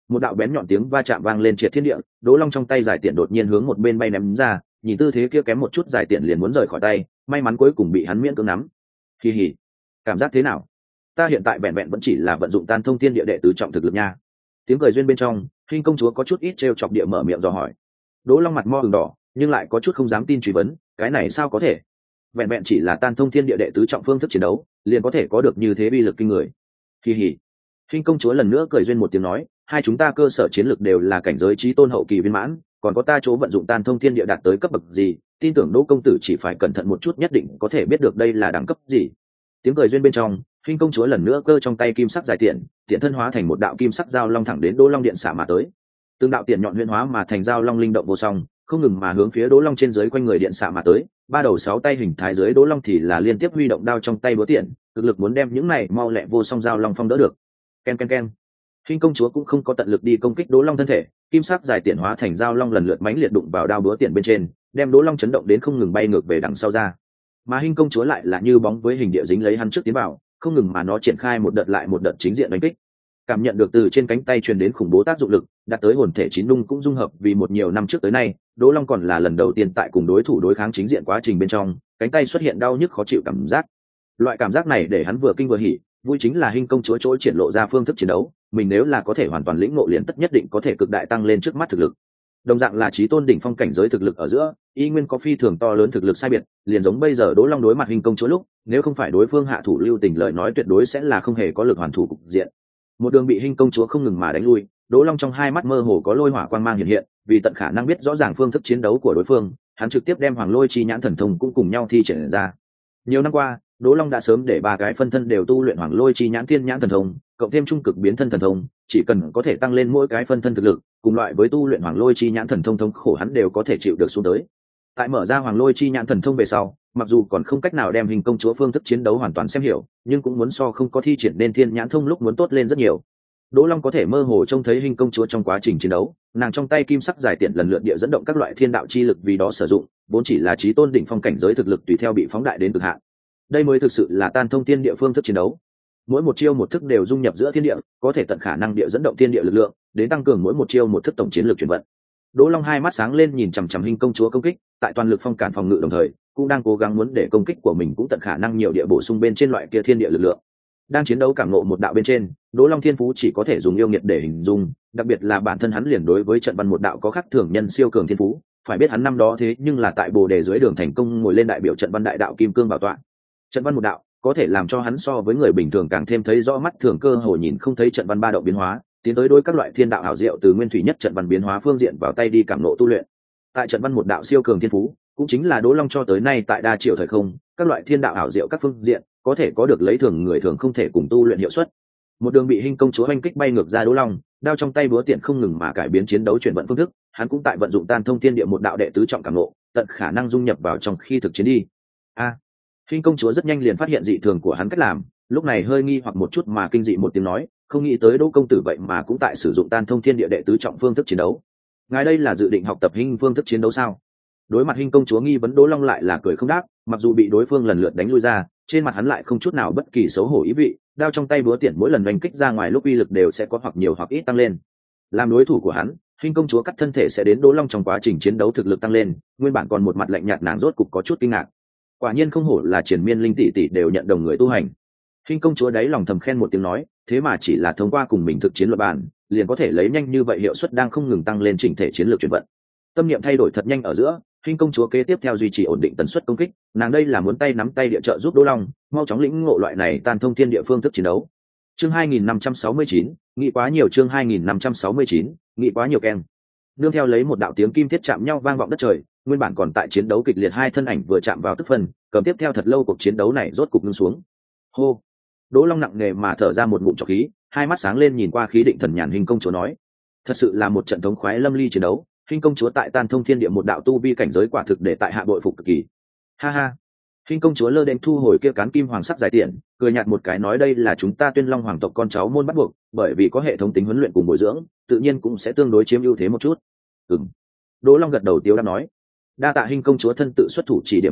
Một đạo bén nhọn tiếng va chạm vang lên triệt thiên địa, Đỗ Long trong tay giải tiện đột nhiên hướng một bên bay ném ra, nhìn tư thế kia kém một chút giải tiện liền muốn rời khỏi tay, may mắn cuối cùng bị hắn miễn cưỡng nắm. Kỳ hỉ, cảm giác thế nào? Ta hiện tại vẹn vẹn vẫn chỉ là vận dụng tan thông thiên địa đệ tứ trọng thực lực nha. Tiếng cười duyên bên trong, Hinh công chúa có chút ít trêu chọc địa mở miệng dò hỏi. Đỗ Long mặt mo ửng đỏ, nhưng lại có chút không dám tin truy vấn, cái này sao có thể? Vẹn vẹn chỉ là tan thông thiên địa đệ tứ trọng phương thức chiến đấu, liền có thể có được như thế uy lực kinh người. Kỳ hỉ. Hinh công chúa lần nữa cười duyên một tiếng nói, hai chúng ta cơ sở chiến lược đều là cảnh giới chí tôn hậu kỳ viên mãn, còn có ta chỗ vận dụng tan thông thiên địa đạt tới cấp bậc gì, tin tưởng Đỗ công tử chỉ phải cẩn thận một chút nhất định có thể biết được đây là đẳng cấp gì. Tiếng cười duyên bên trong, Hinh công chúa lần nữa cơ trong tay kim sắc dài tiện, tiện thân hóa thành một đạo kim sắc dao long thẳng đến Đỗ Long điện xả mà tới. Từng đạo tiện nhọn huyễn hóa mà thành dao long linh động vô song, không ngừng mà hướng phía Đỗ Long trên dưới quanh người điện xả mà tới, ba đầu sáu tay hình thái dưới Đỗ Long thì là liên tiếp huy động đao trong tay búa tiện, cực lực muốn đem những này mau lẹ vô song dao long phong đỡ được. Ken ken ken. Hinh công chúa cũng không có tận lực đi công kích Đỗ Long thân thể, kim sắc dài tiện hóa thành dao long lần lượt mãnh liệt đụng vào đao búa tiện bên trên, đem Đỗ Long chấn động đến không ngừng bay ngược về đằng sau ra. Mà Hinh công chúa lại là như bóng với hình địa dính lấy hắn trước tiến vào, không ngừng mà nó triển khai một đợt lại một đợt chính diện đánh kích. Cảm nhận được từ trên cánh tay truyền đến khủng bố tác dụng lực, đạt tới hồn thể chín nung cũng dung hợp vì một nhiều năm trước tới nay, Đỗ Long còn là lần đầu tiên tại cùng đối thủ đối kháng chính diện quá trình bên trong, cánh tay xuất hiện đau nhức khó chịu cảm giác. Loại cảm giác này để hắn vừa kinh vừa hỉ, vui chính là Hinh công chúa chỗ triển lộ ra phương thức chiến đấu, mình nếu là có thể hoàn toàn lĩnh ngộ liền tất nhất định có thể cực đại tăng lên trước mắt thực lực. Đồng dạng là chí tôn đỉnh phong cảnh giới thực lực ở giữa, y nguyên có phi thường to lớn thực lực sai biệt, liền giống bây giờ Đỗ Long đối mặt Hinh công chúa lúc, nếu không phải đối phương hạ thủ lưu tình lời nói tuyệt đối sẽ là không hề có lực hoàn thủ cục diện. Một đường bị Hinh công chúa không ngừng mà đánh lui, Đỗ Long trong hai mắt mơ hồ có lôi hỏa quang mang hiện hiện, vì tận khả năng biết rõ ràng phương thức chiến đấu của đối phương, hắn trực tiếp đem Hoàng Lôi Chi Nhãn thần thông cũng cùng nhau thi triển ra. Nhiều năm qua, Đỗ Long đã sớm để ba cái phân thân đều tu luyện Hoàng Lôi Chi Nhãn Thiên Nhãn thần thông, cộng thêm trung cực biến thân thần thông, chỉ cần có thể tăng lên mỗi cái phân thân thực lực, cùng loại với tu luyện Hoàng Lôi Chi Nhãn thần thông thống khổ hắn đều có thể chịu được xuống tới. Tại mở ra Hoàng Lôi Chi Nhãn thần thông về sau, mặc dù còn không cách nào đem Hinh công chúa phương thức chiến đấu hoàn toàn xem hiểu, nhưng cũng muốn so không có thi triển nên Thiên Nhãn thông lúc muốn tốt lên rất nhiều. Đỗ Long có thể mơ hồ trông thấy Hinh công chúa trong quá trình chiến đấu, nàng trong tay kim sắc dài tiện lần lượt địa dẫn động các loại thiên đạo chi lực vì đó sử dụng, vốn chỉ là chí tôn đỉnh phong cảnh giới thực lực tùy theo bị phóng đại đến cực hạn. Đây mới thực sự là tan thông thiên địa phương thức chiến đấu. Mỗi một chiêu một thức đều dung nhập giữa thiên địa, có thể tận khả năng địa dẫn động thiên địa lực lượng, đến tăng cường mỗi một chiêu một thức tổng chiến lược chuyển vận. Đỗ Long hai mắt sáng lên nhìn chằm chằm Hinh công chúa công kích, tại toàn lực phong cản phòng ngự đồng thời, cũng đang cố gắng muốn để công kích của mình cũng tận khả năng nhiều địa bổ sung bên trên loại kia thiên địa lực lượng. Đang chiến đấu cảm ngộ một đạo bên trên, Đỗ Long thiên phú chỉ có thể dùng yêu nghiệt để hình dung, đặc biệt là bản thân hắn liền đối với trận văn một đạo có khác thường nhân siêu cường thiên phú, phải biết hắn năm đó thế nhưng là tại Bồ Đề dưới đường thành công ngồi lên đại biểu trận văn đại đạo kim cương bảo tọa. Trận văn một đạo có thể làm cho hắn so với người bình thường càng thêm thấy rõ mắt thường cơ hội nhìn không thấy trận văn ba động biến hóa, tiến tới đối các loại thiên đạo hảo diệu từ nguyên thủy nhất trận văn biến hóa phương diện vào tay đi cảm ngộ tu luyện. Tại trận văn một đạo siêu cường thiên phú, cũng chính là Đỗ Long cho tới nay tại đa triệu thời không, các loại thiên đạo hảo diệu các phương diện có thể có được lấy thường người thường không thể cùng tu luyện hiệu suất. Một đường bị Hinh công chúa oanh kích bay ngược ra Đỗ Long, đao trong tay búa tiện không ngừng mà cải biến chiến đấu chuyển vận phương thức, hắn cũng tại vận dụng tan thông thiên địa một đạo đệ tứ trọng cảm ngộ, tận khả năng dung nhập vào trong khi thực chiến đi. A, Hinh công chúa rất nhanh liền phát hiện dị thường của hắn cách làm, lúc này hơi nghi hoặc một chút mà kinh dị một tiếng nói, không nghĩ tới Đỗ công tử vậy mà cũng tại sử dụng tan thông thiên địa đệ tứ trọng phương thức chiến đấu. Ngài đây là dự định học tập Hinh phương thức chiến đấu sao? Đối mặt Hinh công chúa nghi vấn, Đỗ Long lại là cười không đáp, mặc dù bị đối phương lần lượt đánh lui ra, trên mặt hắn lại không chút nào bất kỳ xấu hổ ý vị, đao trong tay búa tiện mỗi lần đánh kích ra ngoài lúc uy lực đều sẽ có hoặc nhiều hoặc ít tăng lên. Làm đối thủ của hắn, Hinh công chúa cắt thân thể sẽ đến Đỗ Long trong quá trình chiến đấu thực lực tăng lên, nguyên bản còn một mặt lạnh nhạt nàng rốt cục có chút kinh ngạc. Quả nhiên không hổ là Triển Miên linh tỷ tỷ đều nhận đồng người tu hành. Hinh công chúa đáy lòng thầm khen một tiếng nói, thế mà chỉ là thông qua cùng mình thực chiến luật bản, liền có thể lấy nhanh như vậy hiệu suất đang không ngừng tăng lên chỉnh thể chiến lược chuyển vận. Tâm niệm thay đổi thật nhanh ở giữa, Hinh công chúa kế tiếp theo duy trì ổn định tần suất công kích, nàng đây là muốn tay nắm tay địa trợ giúp Đỗ Long, mau chóng lĩnh ngộ loại này tan thông thiên địa phương thức chiến đấu. Chương hai nghìn năm trăm sáu mươi chín, nghĩ quá nhiều chương hai nghìn năm trăm sáu mươi chín, nghĩ quá nhiều keng. Nương theo lấy một đạo tiếng kim thiết chạm nhau vang vọng đất trời, nguyên bản còn tại chiến đấu kịch liệt hai thân ảnh vừa chạm vào tức phân, cầm tiếp theo thật lâu cuộc chiến đấu này rốt cục ngưng xuống. Hô. Đỗ Long nặng nề mà thở ra một ngụm trọc khí, hai mắt sáng lên nhìn qua khí định thần nhàn Hinh công chúa nói, thật sự là một trận thống khoái lâm ly chiến đấu. Hinh công chúa tại tan thông thiên địa một đạo tu vi cảnh giới quả thực để tại hạ bội phục cực kỳ. Ha ha. Hinh công chúa lơ đễnh thu hồi kia cán kim hoàng sắc dài tiện, cười nhạt một cái nói đây là chúng ta Tuyên Long hoàng tộc con cháu môn bắt buộc, bởi vì có hệ thống tính huấn luyện cùng bồi dưỡng, tự nhiên cũng sẽ tương đối chiếm ưu thế một chút. Ừm. Đỗ Long gật đầu tiếu đáp nói, đa tạ Hinh công chúa thân tự xuất thủ chỉ điểm tại hạ,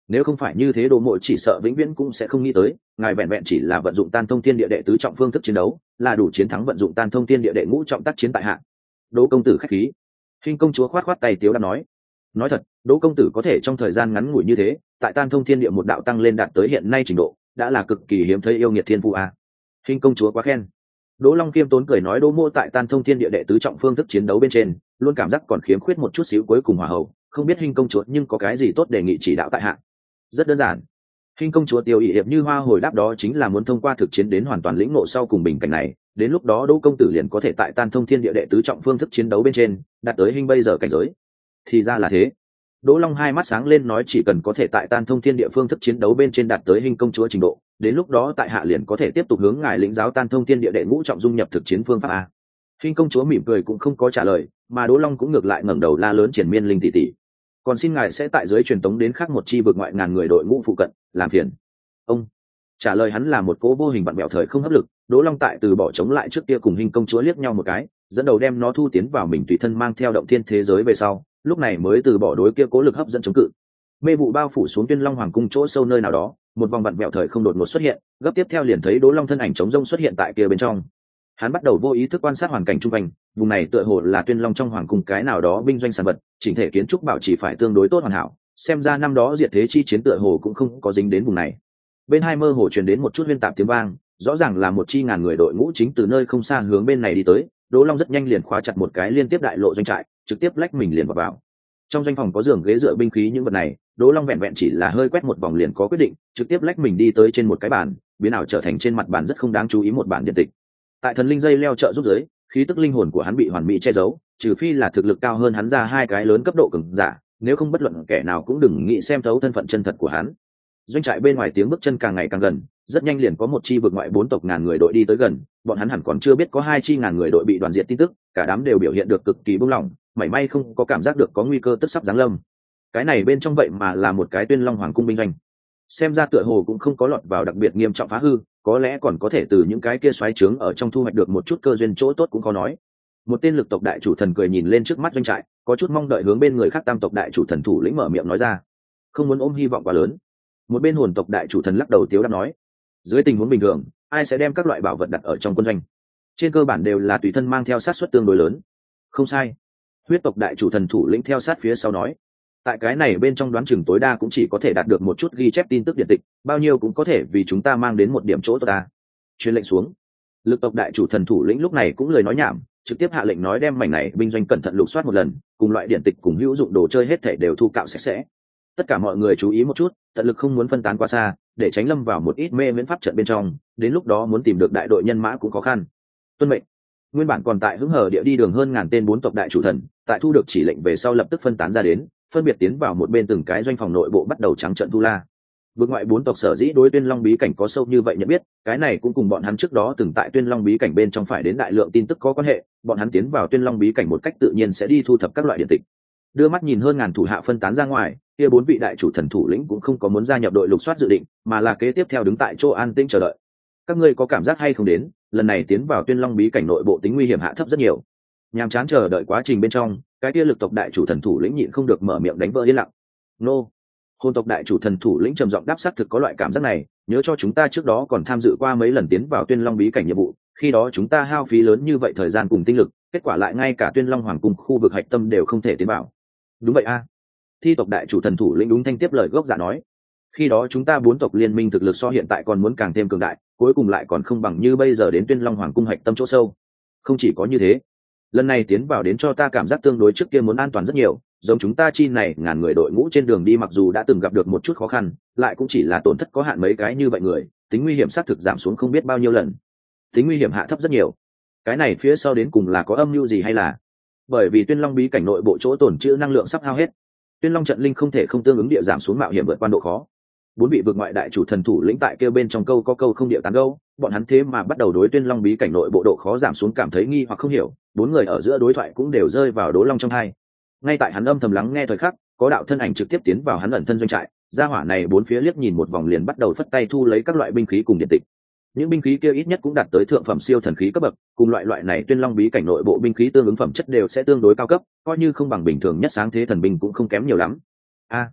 nếu không phải như thế Đỗ Mộ chỉ sợ vĩnh viễn cũng sẽ không nghĩ tới ngài vẹn vẹn chỉ là vận dụng tan thông thiên địa đệ tứ trọng phương thức chiến đấu là đủ chiến thắng vận dụng tan thông thiên địa đệ ngũ trọng tác chiến tại hạ. Đỗ công tử khách khí. Hình công chúa khoát khoát tay tiếu đã nói. Nói thật, Đỗ công tử có thể trong thời gian ngắn ngủi như thế tại tan thông thiên địa một đạo tăng lên đạt tới hiện nay trình độ đã là cực kỳ hiếm thấy yêu nghiệt thiên phụ a. Hình công chúa quá khen. Đỗ Long kiêm tốn cười nói Đỗ Mộ tại tan thông thiên địa đệ tứ trọng phương thức chiến đấu bên trên luôn cảm giác còn khiếm khuyết một chút xíu cuối cùng hòa hậu, không biết Hình công chúa nhưng có cái gì tốt đề nghị chỉ đạo tại hạ. Rất đơn giản. Hình công chúa tiêu ý hiệp như hoa hồi đáp đó chính là muốn thông qua thực chiến đến hoàn toàn lĩnh ngộ sau cùng bình cảnh này, đến lúc đó Đỗ công tử liền có thể tại tan thông thiên địa đệ tứ trọng phương thức chiến đấu bên trên đạt tới hình bây giờ cảnh giới. Thì ra là thế. Đỗ Long hai mắt sáng lên nói chỉ cần có thể tại tan thông thiên địa phương thức chiến đấu bên trên đạt tới hình công chúa trình độ, đến lúc đó tại hạ liền có thể tiếp tục hướng ngài lĩnh giáo tan thông thiên địa đệ ngũ trọng dung nhập thực chiến phương pháp a. Hình công chúa mỉm cười cũng không có trả lời, mà Đỗ Long cũng ngược lại ngẩng đầu la lớn triển miên linh tỷ tỷ. Còn xin ngài sẽ tại dưới truyền tống đến khác một chi vực ngoại ngàn người đội ngũ phụ cận, làm phiền. Ông trả lời hắn là một cố vô hình vặn bẹo thời không hấp lực. Đỗ Long tại từ bỏ chống lại trước kia cùng hình công chúa liếc nhau một cái, dẫn đầu đem nó thu tiến vào mình tùy thân mang theo động thiên thế giới về sau, lúc này mới từ bỏ đối kia cố lực hấp dẫn chống cự. Mê vụ bao phủ xuống Tuyên Long hoàng cung chỗ sâu nơi nào đó, một vòng vặn bẹo thời không đột ngột xuất hiện, gấp tiếp theo liền thấy Đỗ Long thân ảnh trống rông xuất hiện tại kia bên trong. Hắn bắt đầu vô ý thức quan sát hoàn cảnh xung quanh, vùng này tựa hồ là Tuyên Long trong hoàng cung cái nào đó binh doanh sản vật, chỉnh thể kiến trúc bảo trì phải tương đối tốt hoàn hảo, xem ra năm đó diệt thế chi chiến tựa hồ cũng không có dính đến vùng này. Bên hai mơ hồ truyền đến một chút huyên tạp tiếng vang, rõ ràng là một chi ngàn người đội ngũ chính từ nơi không xa hướng bên này đi tới. Đỗ Long rất nhanh liền khóa chặt một cái liên tiếp đại lộ doanh trại, trực tiếp lách mình liền vào vào. Trong doanh phòng có giường ghế dựa binh khí những vật này, Đỗ Long vẹn vẹn chỉ là hơi quét một vòng liền có quyết định, trực tiếp lách mình đi tới trên một cái bàn, biến ảo trở thành trên mặt bàn rất không đáng chú ý một bản điện tịch. Tại thần linh dây leo trợ giúp dưới, khí tức linh hồn của hắn bị hoàn mỹ che giấu, trừ phi là thực lực cao hơn hắn ra hai cái lớn cấp độ cường giả, nếu không bất luận kẻ nào cũng đừng nghĩ xem thấu thân phận chân thật của hắn. Doanh trại bên ngoài tiếng bước chân càng ngày càng gần, rất nhanh liền có một chi vượt ngoại bốn tộc ngàn người đội đi tới gần, bọn hắn hẳn còn chưa biết có hai chi ngàn người đội bị đoàn diệt tin tức, cả đám đều biểu hiện được cực kỳ buông lỏng, mảy may không có cảm giác được có nguy cơ tức sắp giáng lâm. Cái này bên trong vậy mà là một cái Tuyên Long hoàng cung binh doanh, xem ra tựa hồ cũng không có lọt vào đặc biệt nghiêm trọng phá hư, có lẽ còn có thể từ những cái kia xoáy trướng ở trong thu hoạch được một chút cơ duyên chỗ tốt cũng khó nói. Một tên lực tộc đại chủ thần cười nhìn lên trước mắt doanh trại, có chút mong đợi hướng bên người khác tam tộc đại chủ thần thủ lĩnh mở miệng nói ra, không muốn ôm hy vọng quá lớn. Một bên hồn tộc đại chủ thần lắc đầu tiếu đáp nói, dưới tình huống bình thường ai sẽ đem các loại bảo vật đặt ở trong quân doanh, trên cơ bản đều là tùy thân mang theo sát suất tương đối lớn. Không sai. Huyết tộc đại chủ thần thủ lĩnh theo sát phía sau nói, tại cái này bên trong đoán chừng tối đa cũng chỉ có thể đạt được một chút ghi chép tin tức điện tịch, bao nhiêu cũng có thể vì chúng ta mang đến một điểm chỗ tốt ta. Truyền lệnh xuống. Lực tộc đại chủ thần thủ lĩnh lúc này cũng lời nói nhảm, trực tiếp hạ lệnh nói đem mảnh này binh doanh cẩn thận lục soát một lần, cùng loại điện tịch cùng hữu dụng đồ chơi hết thảy đều thu cạo sạch sẽ. Tất cả mọi người chú ý một chút, tận lực không muốn phân tán quá xa, để tránh lâm vào một ít mê miễn pháp trận bên trong, đến lúc đó muốn tìm được đại đội nhân mã cũng khó khăn. Tuân mệnh. Nguyên bản còn tại hứng hờ địa đi đường hơn ngàn tên bốn tộc đại chủ thần, tại thu được chỉ lệnh về sau lập tức phân tán ra đến, phân biệt tiến vào một bên từng cái doanh phòng nội bộ bắt đầu trắng trận tu la. Vực ngoại bốn tộc sở dĩ đối Tuyên Long bí cảnh có sâu như vậy nhận biết, cái này cũng cùng bọn hắn trước đó từng tại Tuyên Long bí cảnh bên trong phải đến đại lượng tin tức có quan hệ, bọn hắn tiến vào Tuyên Long bí cảnh một cách tự nhiên sẽ đi thu thập các loại điện tịch. Đưa mắt nhìn hơn ngàn thủ hạ phân tán ra ngoài, kia bốn vị đại chủ thần thủ lĩnh cũng không có muốn gia nhập đội lục soát dự định, mà là kế tiếp theo đứng tại chỗ an tĩnh chờ đợi. Các ngươi có cảm giác hay không đến, lần này tiến vào Tuyên Long bí cảnh nội bộ tính nguy hiểm hạ thấp rất nhiều. Nhàm chán chờ đợi quá trình bên trong, cái kia lực tộc đại chủ thần thủ lĩnh nhịn không được mở miệng đánh vỡ yên lặng. Nô. Hồn tộc đại chủ thần thủ lĩnh trầm giọng đáp xác thực có loại cảm giác này, nhớ cho chúng ta trước đó còn tham dự qua mấy lần tiến vào Tuyên Long bí cảnh nhiệm vụ, khi đó chúng ta hao phí lớn như vậy thời gian cùng tinh lực, kết quả lại ngay cả Tuyên Long hoàng cung khu vực hạch tâm đều không thể tiến vào. Đúng vậy a. Thi tộc đại chủ thần thủ lĩnh đúng thanh tiếp lời gốc giả nói, khi đó chúng ta bốn tộc liên minh thực lực so hiện tại còn muốn càng thêm cường đại, cuối cùng lại còn không bằng như bây giờ đến Tuyên Long hoàng cung hạch tâm chỗ sâu. Không chỉ có như thế, lần này tiến vào đến cho ta cảm giác tương đối trước kia muốn an toàn rất nhiều, giống chúng ta chi này ngàn người đội ngũ trên đường đi mặc dù đã từng gặp được một chút khó khăn, lại cũng chỉ là tổn thất có hạn mấy cái như vậy người, tính nguy hiểm xác thực giảm xuống không biết bao nhiêu lần. Tính nguy hiểm hạ thấp rất nhiều. Cái này phía sau đến cùng là có âm mưu gì hay là bởi vì Tuyên Long bí cảnh nội bộ chỗ tổn trữ năng lượng sắp hao hết, Tuyên Long trận linh không thể không tương ứng địa giảm xuống mạo hiểm vượt qua độ khó. Bốn vị vực ngoại đại chủ thần thủ lĩnh tại kêu bên trong câu có câu không địa tán câu, bọn hắn thế mà bắt đầu đối Tuyên Long bí cảnh nội bộ độ khó giảm xuống cảm thấy nghi hoặc không hiểu, bốn người ở giữa đối thoại cũng đều rơi vào Đỗ Long trong hai. Ngay tại hắn âm thầm lắng nghe thời khắc, có đạo thân ảnh trực tiếp tiến vào hắn ẩn thân doanh trại, gia hỏa này bốn phía liếc nhìn một vòng liền bắt đầu phất tay thu lấy các loại binh khí cùng điện tịch. Những binh khí kia ít nhất cũng đạt tới thượng phẩm siêu thần khí cấp bậc, cùng loại loại này Tuyên Long bí cảnh nội bộ binh khí tương ứng phẩm chất đều sẽ tương đối cao cấp, coi như không bằng bình thường nhất sáng thế thần binh cũng không kém nhiều lắm. A,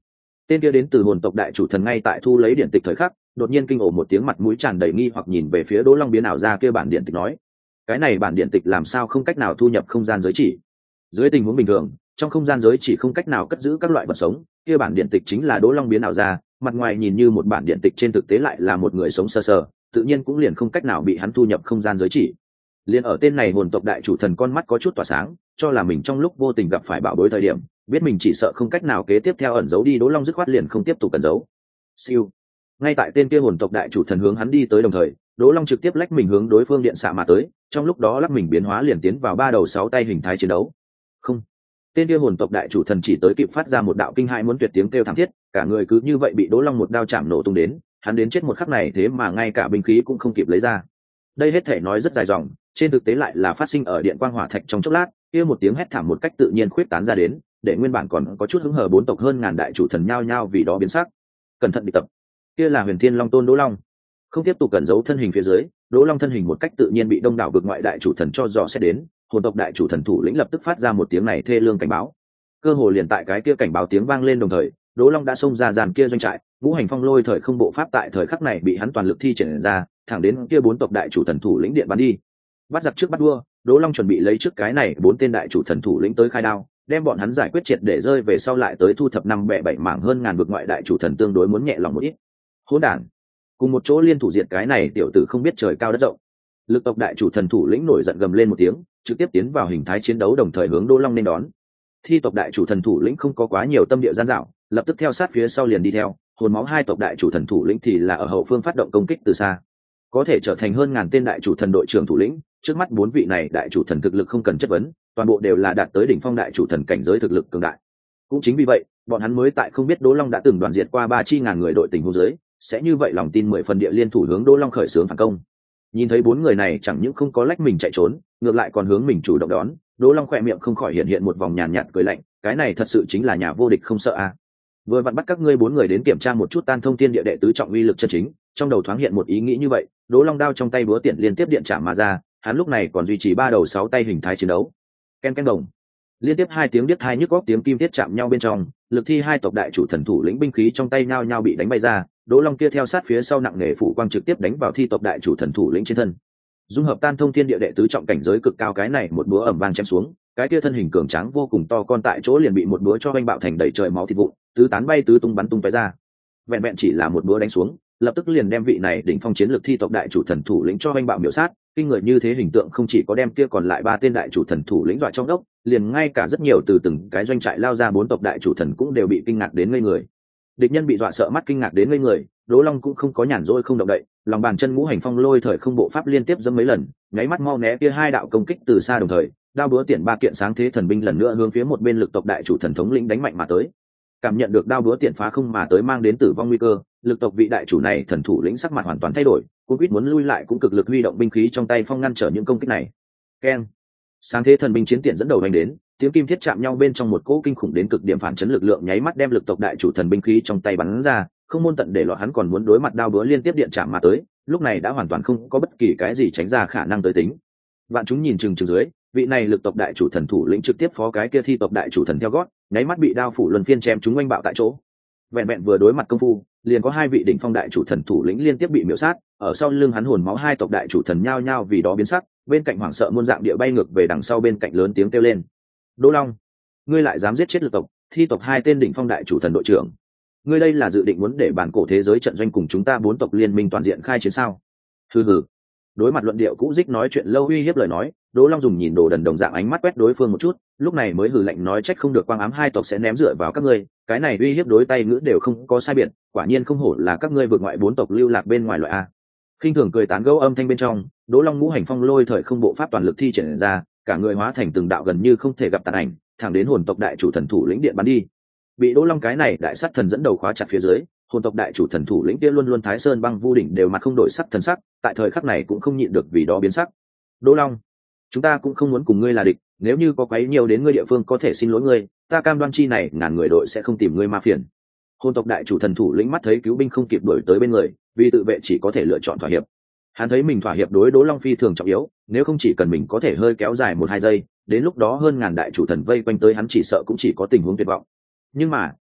Tên kia đến từ hồn tộc đại chủ thần ngay tại thu lấy điện tịch thời khắc, đột nhiên kinh ồ một tiếng, mặt mũi tràn đầy nghi hoặc nhìn về phía Đỗ Long biến ảo ra kia bản điện tịch nói: cái này bản điện tịch làm sao không cách nào thu nhập không gian giới chỉ? Dưới tình huống bình thường, trong không gian giới chỉ không cách nào cất giữ các loại vật sống, kia bản điện tịch chính là Đỗ Long biến ảo ra, mặt ngoài nhìn như một bản điện tịch, trên thực tế lại là một người sống sơ sờ, tự nhiên cũng liền không cách nào bị hắn thu nhập không gian giới chỉ. Liên ở tên này hồn tộc đại chủ thần con mắt có chút tỏa sáng, cho là mình trong lúc vô tình gặp phải bảo bối thời điểm, biết mình chỉ sợ không cách nào kế tiếp theo ẩn giấu đi, Đỗ Long dứt khoát liền không tiếp tục ẩn giấu. Siêu. Ngay tại tên kia hồn tộc đại chủ thần hướng hắn đi tới đồng thời, Đỗ Long trực tiếp lách mình hướng đối phương điện xạ mà tới, trong lúc đó lắc mình biến hóa liền tiến vào ba đầu sáu tay hình thái chiến đấu. Không. Tên kia hồn tộc đại chủ thần chỉ tới kịp phát ra một đạo kinh hãi muốn tuyệt tiếng kêu thảm thiết, cả người cứ như vậy bị Đỗ Long một đao chạm nổ tung đến, hắn đến chết một khắc này thế mà ngay cả binh khí cũng không kịp lấy ra. Đây hết thể nói rất dài dòng, trên thực tế lại là phát sinh ở điện quang hỏa thạch trong chốc lát, kia một tiếng hét thảm một cách tự nhiên khuyết tán ra đến, để nguyên bản còn có chút hứng hờ bốn tộc hơn ngàn đại chủ thần nhao nhao vì đó biến sắc. Cẩn thận bị tập. Kia là Huyền Thiên Long Tôn Đỗ Long. Không tiếp tục cẩn giấu thân hình phía dưới, Đỗ Long thân hình một cách tự nhiên bị đông đảo vực ngoại đại chủ thần cho dò xét đến, hồn tộc đại chủ thần thủ lĩnh lập tức phát ra một tiếng này thê lương cảnh báo. Cơ hồ liền tại cái kia cảnh báo tiếng vang lên đồng thời, Đỗ Long đã xông ra dàn kia doanh trại, ngũ hành phong lôi thời không bộ pháp tại thời khắc này bị hắn toàn lực thi triển ra, thẳng đến kia bốn tộc đại chủ thần thủ lĩnh điện bắn đi. Bắt giặc trước bắt vua, Đỗ Long chuẩn bị lấy trước cái này bốn tên đại chủ thần thủ lĩnh tới khai đao, đem bọn hắn giải quyết triệt để rơi về sau lại tới thu thập năm bẻ bảy mảng hơn ngàn vực ngoại đại chủ thần tương đối muốn nhẹ lòng một ít. Hỗn đản, cùng một chỗ liên thủ diệt cái này tiểu tử không biết trời cao đất rộng. Lực tộc đại chủ thần thủ lĩnh nổi giận gầm lên một tiếng, trực tiếp tiến vào hình thái chiến đấu đồng thời hướng Đỗ Long nên đón. Thi tộc đại chủ thần thủ lĩnh không có quá nhiều tâm địa gian dảo, lập tức theo sát phía sau liền đi theo, hồn máu hai tộc đại chủ thần thủ lĩnh thì là ở hậu phương phát động công kích từ xa. Có thể trở thành hơn ngàn tên đại chủ thần đội trưởng thủ lĩnh, trước mắt bốn vị này đại chủ thần thực lực không cần chất vấn, toàn bộ đều là đạt tới đỉnh phong đại chủ thần cảnh giới thực lực cường đại. Cũng chính vì vậy, bọn hắn mới tại không biết Đỗ Long đã từng đoàn diệt qua ba chi ngàn người đội tình huống dưới, sẽ như vậy lòng tin mười phần địa liên thủ hướng Đỗ Long khởi xướng phản công. Nhìn thấy bốn người này chẳng những không có lách mình chạy trốn, ngược lại còn hướng mình chủ động đón, Đỗ Long khỏe miệng không khỏi hiện hiện một vòng nhàn nhạt cười lạnh, cái này thật sự chính là nhà vô địch không sợ a. À. Vừa vặn bắt các ngươi bốn người đến kiểm tra một chút tan thông thiên địa đệ tứ trọng uy lực chân chính, trong đầu thoáng hiện một ý nghĩ như vậy, Đỗ Long đao trong tay búa tiện liên tiếp điện chạm mà ra, hắn lúc này còn duy trì ba đầu sáu tay hình thái chiến đấu. Ken ken đồng. Liên tiếp hai tiếng điếc hai nhức óc tiếng kim thiết chạm nhau bên trong, lực thi hai tộc đại chủ thần thủ lĩnh binh khí trong tay nhao nhao bị đánh bay ra, Đỗ Long kia theo sát phía sau nặng nề phủ quang trực tiếp đánh vào thi tộc đại chủ thần thủ lĩnh trên thân. Dung hợp tan thông thiên địa đệ tứ trọng cảnh giới cực cao, cái này một búa ầm vang chém xuống, cái kia thân hình cường tráng vô cùng to con tại chỗ liền bị một búa cho vanh bạo thành đầy trời máu thịt vụn, tứ tán bay tứ tung bắn tung tóe ra. Vẹn vẹn chỉ là một búa đánh xuống, lập tức liền đem vị này đỉnh phong chiến lực thi tộc đại chủ thần thủ lĩnh cho vanh bạo miểu sát. Kinh người như thế hình tượng không chỉ có đem kia còn lại ba tên đại chủ thần thủ lĩnh dọa trong đốc, liền ngay cả rất nhiều từ từng cái doanh trại lao ra bốn tộc đại chủ thần cũng đều bị kinh ngạc đến ngây người. Địch nhân bị dọa sợ mắt kinh ngạc đến ngây người, Đỗ Long cũng không có nhàn rỗi không động đậy, lòng bàn chân ngũ hành phong lôi thời không bộ pháp liên tiếp dẫm mấy lần, nháy mắt mau né kia hai đạo công kích từ xa đồng thời, đao búa tiện ba kiện sáng thế thần binh lần nữa hướng phía một bên lực tộc đại chủ thần thống lĩnh đánh mạnh mà tới. Cảm nhận được đao búa tiện phá không mà tới mang đến tử vong nguy cơ, lực tộc vị đại chủ này thần thủ lĩnh sắc mặt hoàn toàn thay đổi, cuống quýt muốn lui lại cũng cực lực huy động binh khí trong tay phong ngăn trở những công kích này. Keng, sáng thế thần binh chiến tiện dẫn đầu đánh đến, tiếng kim thiết chạm nhau bên trong một cỗ kinh khủng đến cực điểm phản chấn lực lượng nháy mắt đem lực tộc đại chủ thần binh khí trong tay bắn ra, không môn tận để lọt hắn còn muốn đối mặt đao búa liên tiếp điện chạm mà tới, lúc này đã hoàn toàn không có bất kỳ cái gì tránh ra khả năng tới tính. Vạn chúng nhìn chừng chừng dưới, vị này lực tộc đại chủ thần thủ lĩnh trực tiếp phó cái kia thi tộc đại chủ thần theo gót, nháy mắt bị đao phủ luân phiên chém chúng oanh bạo tại chỗ. Vẹn vẹn vừa đối mặt công phu, liền có hai vị đỉnh phong đại chủ thần thủ lĩnh liên tiếp bị miểu sát, ở sau lưng hắn hồn máu hai tộc đại chủ thần nhao nhao vì đó biến sắc, bên cạnh hoảng sợ muôn dạng địa bay ngược về đằng sau bên cạnh lớn tiếng kêu lên: Đỗ Long, ngươi lại dám giết chết lực tộc, thi tộc hai tên đỉnh phong đại chủ thần đội trưởng, ngươi đây là dự định muốn để bản cổ thế giới trận doanh cùng chúng ta bốn tộc liên minh toàn diện khai chiến sao? Hừ hừ. Đối mặt luận điệu cũ dích nói chuyện lâu uy hiếp lời nói, Đỗ Long dùng nhìn đồ đần đồng dạng ánh mắt quét đối phương một chút, lúc này mới hừ lạnh nói trách không được quang ám hai tộc sẽ ném dựa vào các ngươi, cái này uy hiếp đối tay ngữ đều không có sai biệt, quả nhiên không hổ là các ngươi vượt ngoại bốn tộc lưu lạc bên ngoài loại a. Khinh thường cười tán gẫu âm thanh bên trong, Đỗ Long ngũ hành phong lôi thời không bộ pháp toàn lực thi triển ra, cả người hóa thành từng đạo gần như không thể gặp tàn ảnh, thẳng đến hồn tộc đại chủ thần thủ lĩnh điện bắn đi. Bị Đỗ Long cái này đại sát thần dẫn đầu khóa chặt phía dưới, hồn tộc đại chủ thần thủ lĩnh kia luôn luôn Thái Sơn băng vu đỉnh đều mặt không đổi sắc thần sắc, tại thời khắc này cũng không nhịn được vì đó biến sắc. Đỗ Long, chúng ta cũng không muốn cùng ngươi là địch, nếu như có quấy nhiều đến ngươi địa phương có thể xin lỗi ngươi, ta cam đoan chi này ngàn người đội sẽ không tìm ngươi ma phiền. Hồn tộc đại chủ thần thủ lĩnh mắt thấy cứu binh không kịp đuổi tới bên người, vì tự vệ chỉ có thể lựa chọn thỏa hiệp. Hắn thấy mình thỏa hiệp đối Đỗ Long phi thường trọng yếu, nếu không chỉ cần mình có thể hơi kéo dài một hai giây, đến lúc đó hơn ngàn đại chủ thần vây quanh tới hắn chỉ sợ cũng chỉ có tình huống tuyệt vọng. Nhưng mà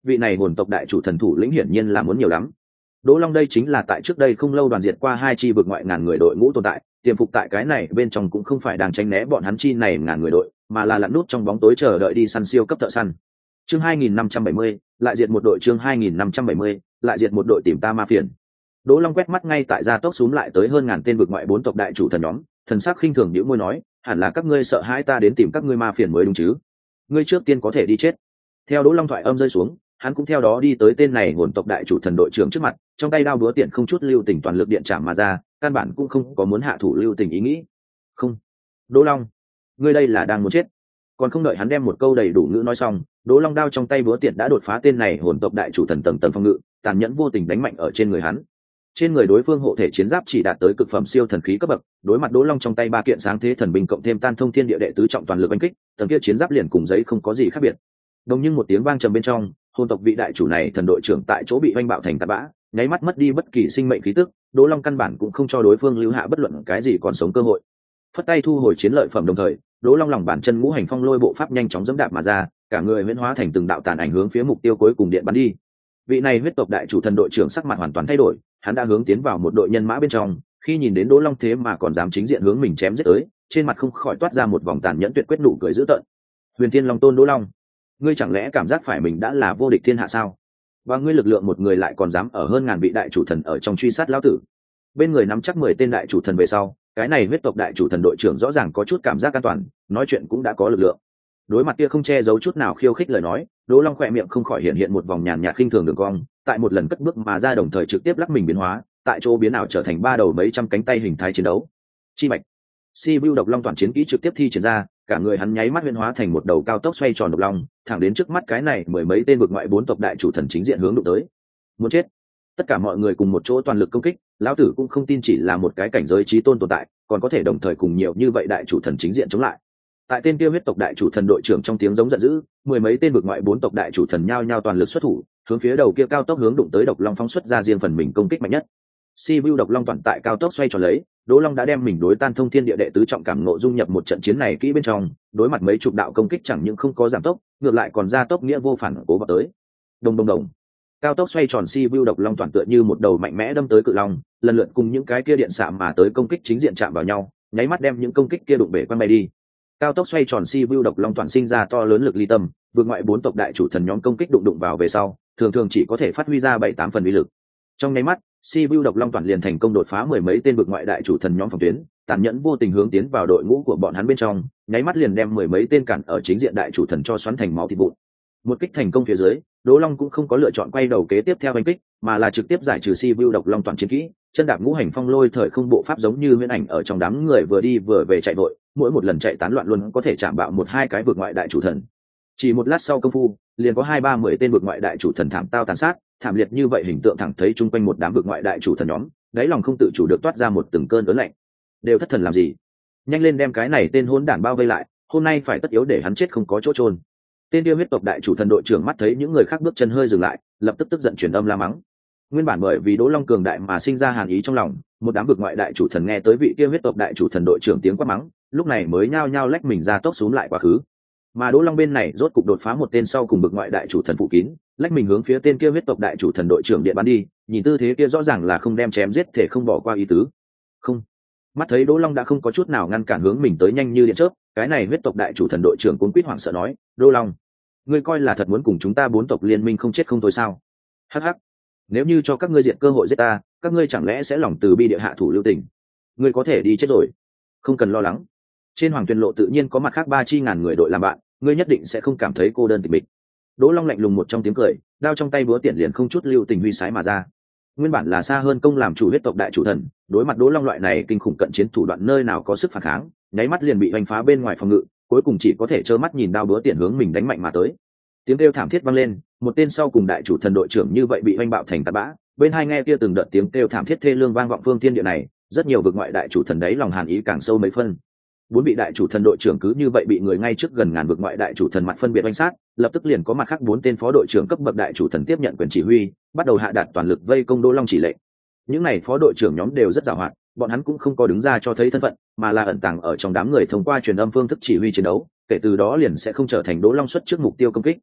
vị này hồn tộc đại chủ thần thủ lĩnh hiển nhiên là muốn nhiều lắm. Đỗ Long đây chính là tại trước đây không lâu đoàn diệt qua hai chi vực ngoại ngàn người đội ngũ tồn tại, tiềm phục tại cái này bên trong cũng không phải đang tránh né bọn hắn chi này ngàn người đội, mà là lặn nút trong bóng tối chờ đợi đi săn siêu cấp thợ săn. Chương hai nghìn năm trăm bảy mươi, lại diệt một đội. Chương hai nghìn năm trăm bảy mươi, lại diệt một đội tìm ta ma phiền. Đỗ Long quét mắt ngay tại gia tốc xuống lại tới hơn ngàn tên vực ngoại bốn tộc đại chủ thần nhóm, thần sắc khinh thường nhíu môi nói, hẳn là các ngươi sợ hãi ta đến tìm các ngươi ma phiền mới đúng chứ? Ngươi trước tiên có thể đi chết. Theo Đỗ Long thoại âm rơi xuống, hắn cũng theo đó đi tới tên này hồn tộc đại chủ thần đội trưởng trước mặt, trong tay đao búa tiện không chút lưu tình toàn lực điện chạm mà ra, căn bản cũng không có muốn hạ thủ lưu tình ý nghĩ. Không, Đỗ Long, ngươi đây là đang muốn chết. Còn không đợi hắn đem một câu đầy đủ ngữ nói xong, Đỗ Long đao trong tay búa tiện đã đột phá tên này hồn tộc đại chủ thần tầng tầng phòng ngự, tàn nhẫn vô tình đánh mạnh ở trên người hắn. Trên người đối phương hộ thể chiến giáp chỉ đạt tới cực phẩm siêu thần khí cấp bậc, đối mặt Đỗ Long trong tay ba kiện sáng thế thần binh cộng thêm tan thông thiên địa đệ tứ trọng toàn lực đánh kích, tầng kia chiến giáp liền cùng giấy không có gì khác biệt. Đồng nhưng một tiếng vang trầm bên trong, hồn tộc vị đại chủ này thần đội trưởng tại chỗ bị oanh bạo thành tạt bã, nháy mắt mất đi bất kỳ sinh mệnh khí tức. Đỗ Long căn bản cũng không cho đối phương lưu hạ bất luận cái gì còn sống cơ hội. Phất tay thu hồi chiến lợi phẩm đồng thời, Đỗ Long lòng bàn chân ngũ hành phong lôi bộ pháp nhanh chóng dẫm đạp mà ra, cả người huyễn hóa thành từng đạo tàn ảnh hướng phía mục tiêu cuối cùng điện bắn đi. Vị này huyết tộc đại chủ thần đội trưởng sắc mặt hoàn toàn thay đổi, hắn đã hướng tiến vào một đội nhân mã bên trong, khi nhìn đến Đỗ Long thế mà còn dám chính diện hướng mình chém giết tới, trên mặt không khỏi toát ra một vòng tàn nhẫn tuyệt quyết nụ cười dữ tợn. Huyền Thiên Long Tôn Đỗ Long, ngươi chẳng lẽ cảm giác phải mình đã là vô địch thiên hạ sao? Và ngươi lực lượng một người lại còn dám ở hơn ngàn vị đại chủ thần ở trong truy sát lão tử. Bên người nắm chắc mười tên đại chủ thần về sau, cái này huyết tộc đại chủ thần đội trưởng rõ ràng có chút cảm giác an toàn, nói chuyện cũng đã có lực lượng. Đối mặt kia không che giấu chút nào khiêu khích lời nói, Đỗ Long khỏe miệng không khỏi hiện hiện một vòng nhàn nhạt khinh thường đường cong, tại một lần cất bước mà ra đồng thời trực tiếp lắc mình biến hóa, tại chỗ biến ảo trở thành ba đầu mấy trăm cánh tay hình thái chiến đấu. Chi mạch, Si Bưu độc long toàn chiến kỹ trực tiếp thi triển ra, cả người hắn nháy mắt huyễn hóa thành một đầu cao tốc xoay tròn độc long, thẳng đến trước mắt cái này mười mấy tên vực ngoại bốn tộc đại chủ thần chính diện hướng đụng tới. Muốn chết! Tất cả mọi người cùng một chỗ toàn lực công kích, lão tử cũng không tin chỉ là một cái cảnh giới chí tôn tồn tại, còn có thể đồng thời cùng nhiều như vậy đại chủ thần chính diện chống lại. Tại tên kia huyết tộc đại chủ thần đội trưởng trong tiếng giống giận dữ, mười mấy tên vực ngoại bốn tộc đại chủ thần nhao nhao toàn lực xuất thủ, hướng phía đầu kia cao tốc hướng đụng tới độc long phóng xuất ra riêng phần mình công kích mạnh nhất. Si Bưu độc long toàn tại cao tốc xoay tròn lấy, Đỗ Long đã đem mình đối tan thông thiên địa đệ tứ trọng cảm ngộ dung nhập một trận chiến này kỹ bên trong, đối mặt mấy chục đạo công kích chẳng những không có giảm tốc, ngược lại còn gia tốc nghĩa vô phản cố vào tới. Đồng đồng đồng. Cao tốc xoay tròn Si Bưu độc long toàn tựa như một đầu mạnh mẽ đâm tới cự long, lần lượt cùng những cái kia điện xạ mà tới công kích chính diện chạm vào nhau, nháy mắt đem những công kích kia đụng bể quăng bay đi. Cao tốc xoay tròn Si Bưu độc long toàn sinh ra to lớn lực ly tâm, vượt ngoại bốn tộc đại chủ thần nhóm công kích đụng đụng vào về sau, thường thường chỉ có thể phát huy ra bảy tám phần uy lực. Trong nháy mắt, Si Bưu độc long toàn liền thành công đột phá mười mấy tên vực ngoại đại chủ thần nhóm phòng tuyến, tàn nhẫn vô tình hướng tiến vào đội ngũ của bọn hắn bên trong, nháy mắt liền đem mười mấy tên cản ở chính diện đại chủ thần cho xoắn thành máu thịt vụn. Một kích thành công phía dưới, Đỗ Long cũng không có lựa chọn quay đầu kế tiếp theo đánh kích, mà là trực tiếp giải trừ Si Bưu độc long toàn chiến kỹ, chân đạp ngũ hành phong lôi thời không bộ pháp giống như huyễn ảnh ở trong đám người vừa đi vừa về chạy vội, mỗi một lần chạy tán loạn luôn có thể chạm bạo một hai cái vực ngoại đại chủ thần. Chỉ một lát sau công phu, liền có hai ba mười tên vực ngoại đại chủ thần thảm tao tàn sát, thảm liệt như vậy hình tượng thẳng thấy chung quanh một đám vực ngoại đại chủ thần nhóm, đáy lòng không tự chủ được toát ra một từng cơn ớn lạnh. Đều thất thần làm gì? Nhanh lên đem cái này tên hỗn đản bao vây lại, hôm nay phải tất yếu để hắn chết không có chỗ trôn. Tên tiêu huyết tộc đại chủ thần đội trưởng mắt thấy những người khác bước chân hơi dừng lại, lập tức tức giận truyền âm la mắng. Nguyên bản bởi vì Đỗ Long cường đại mà sinh ra hàn ý trong lòng, một đám vực ngoại đại chủ thần nghe tới vị tiêu huyết tộc đại chủ thần đội trưởng tiếng quát mắng, lúc này mới nhao nhao lách mình ra tốc xuống lại quá khứ. Mà Đỗ Long bên này rốt cục đột phá một tên sau cùng vực ngoại đại chủ thần phụ kín, lách mình hướng phía tên kia huyết tộc đại chủ thần đội trưởng điện bắn đi, nhìn tư thế kia rõ ràng là không đem chém giết thể không bỏ qua ý tứ. Không. Mắt thấy Đỗ Long đã không có chút nào ngăn cản hướng mình tới nhanh như điện chớp, cái này huyết tộc đại chủ thần đội trưởng cuống quýt hoảng sợ nói, "Đỗ Long, ngươi coi là thật muốn cùng chúng ta bốn tộc liên minh không chết không thôi sao? Hắc hắc, nếu như cho các ngươi diện cơ hội giết ta, các ngươi chẳng lẽ sẽ lòng từ bi địa hạ thủ lưu tình? Ngươi có thể đi chết rồi, không cần lo lắng. Trên Hoàng Tuyền Lộ tự nhiên có mặt khác ba chi ngàn người đội làm bạn, ngươi nhất định sẽ không cảm thấy cô đơn tịch mịch." Đỗ Long lạnh lùng một trong tiếng cười, đao trong tay búa tiện liền không chút lưu tình huy sái mà ra. Nguyên bản là xa hơn công làm chủ huyết tộc đại chủ thần, đối mặt Đỗ Long loại này kinh khủng cận chiến thủ đoạn nơi nào có sức phản kháng, nháy mắt liền bị hoành phá bên ngoài phòng ngự, cuối cùng chỉ có thể trơ mắt nhìn đao búa tiện hướng mình đánh mạnh mà tới. Tiếng kêu thảm thiết vang lên, một tên sau cùng đại chủ thần đội trưởng như vậy bị hoành bạo thành tạt bã, bên hai nghe kia từng đợt tiếng kêu thảm thiết thê lương vang vọng phương thiên địa này, rất nhiều vực ngoại đại chủ thần đấy lòng hàn ý càng sâu mấy phân. Bốn vị đại chủ thần đội trưởng cứ như vậy bị người ngay trước gần ngàn vực ngoại đại chủ thần mặt phân biệt oanh sát, lập tức liền có mặt khác bốn tên phó đội trưởng cấp bậc đại chủ thần tiếp nhận quyền chỉ huy, bắt đầu hạ đạt toàn lực vây công Đỗ Long chỉ lệnh. Những này phó đội trưởng nhóm đều rất giàu hoạt, bọn hắn cũng không có đứng ra cho thấy thân phận, mà là ẩn tàng ở trong đám người thông qua truyền âm phương thức chỉ huy chiến đấu, kể từ đó liền sẽ không trở thành Đỗ Long xuất trước mục tiêu công kích.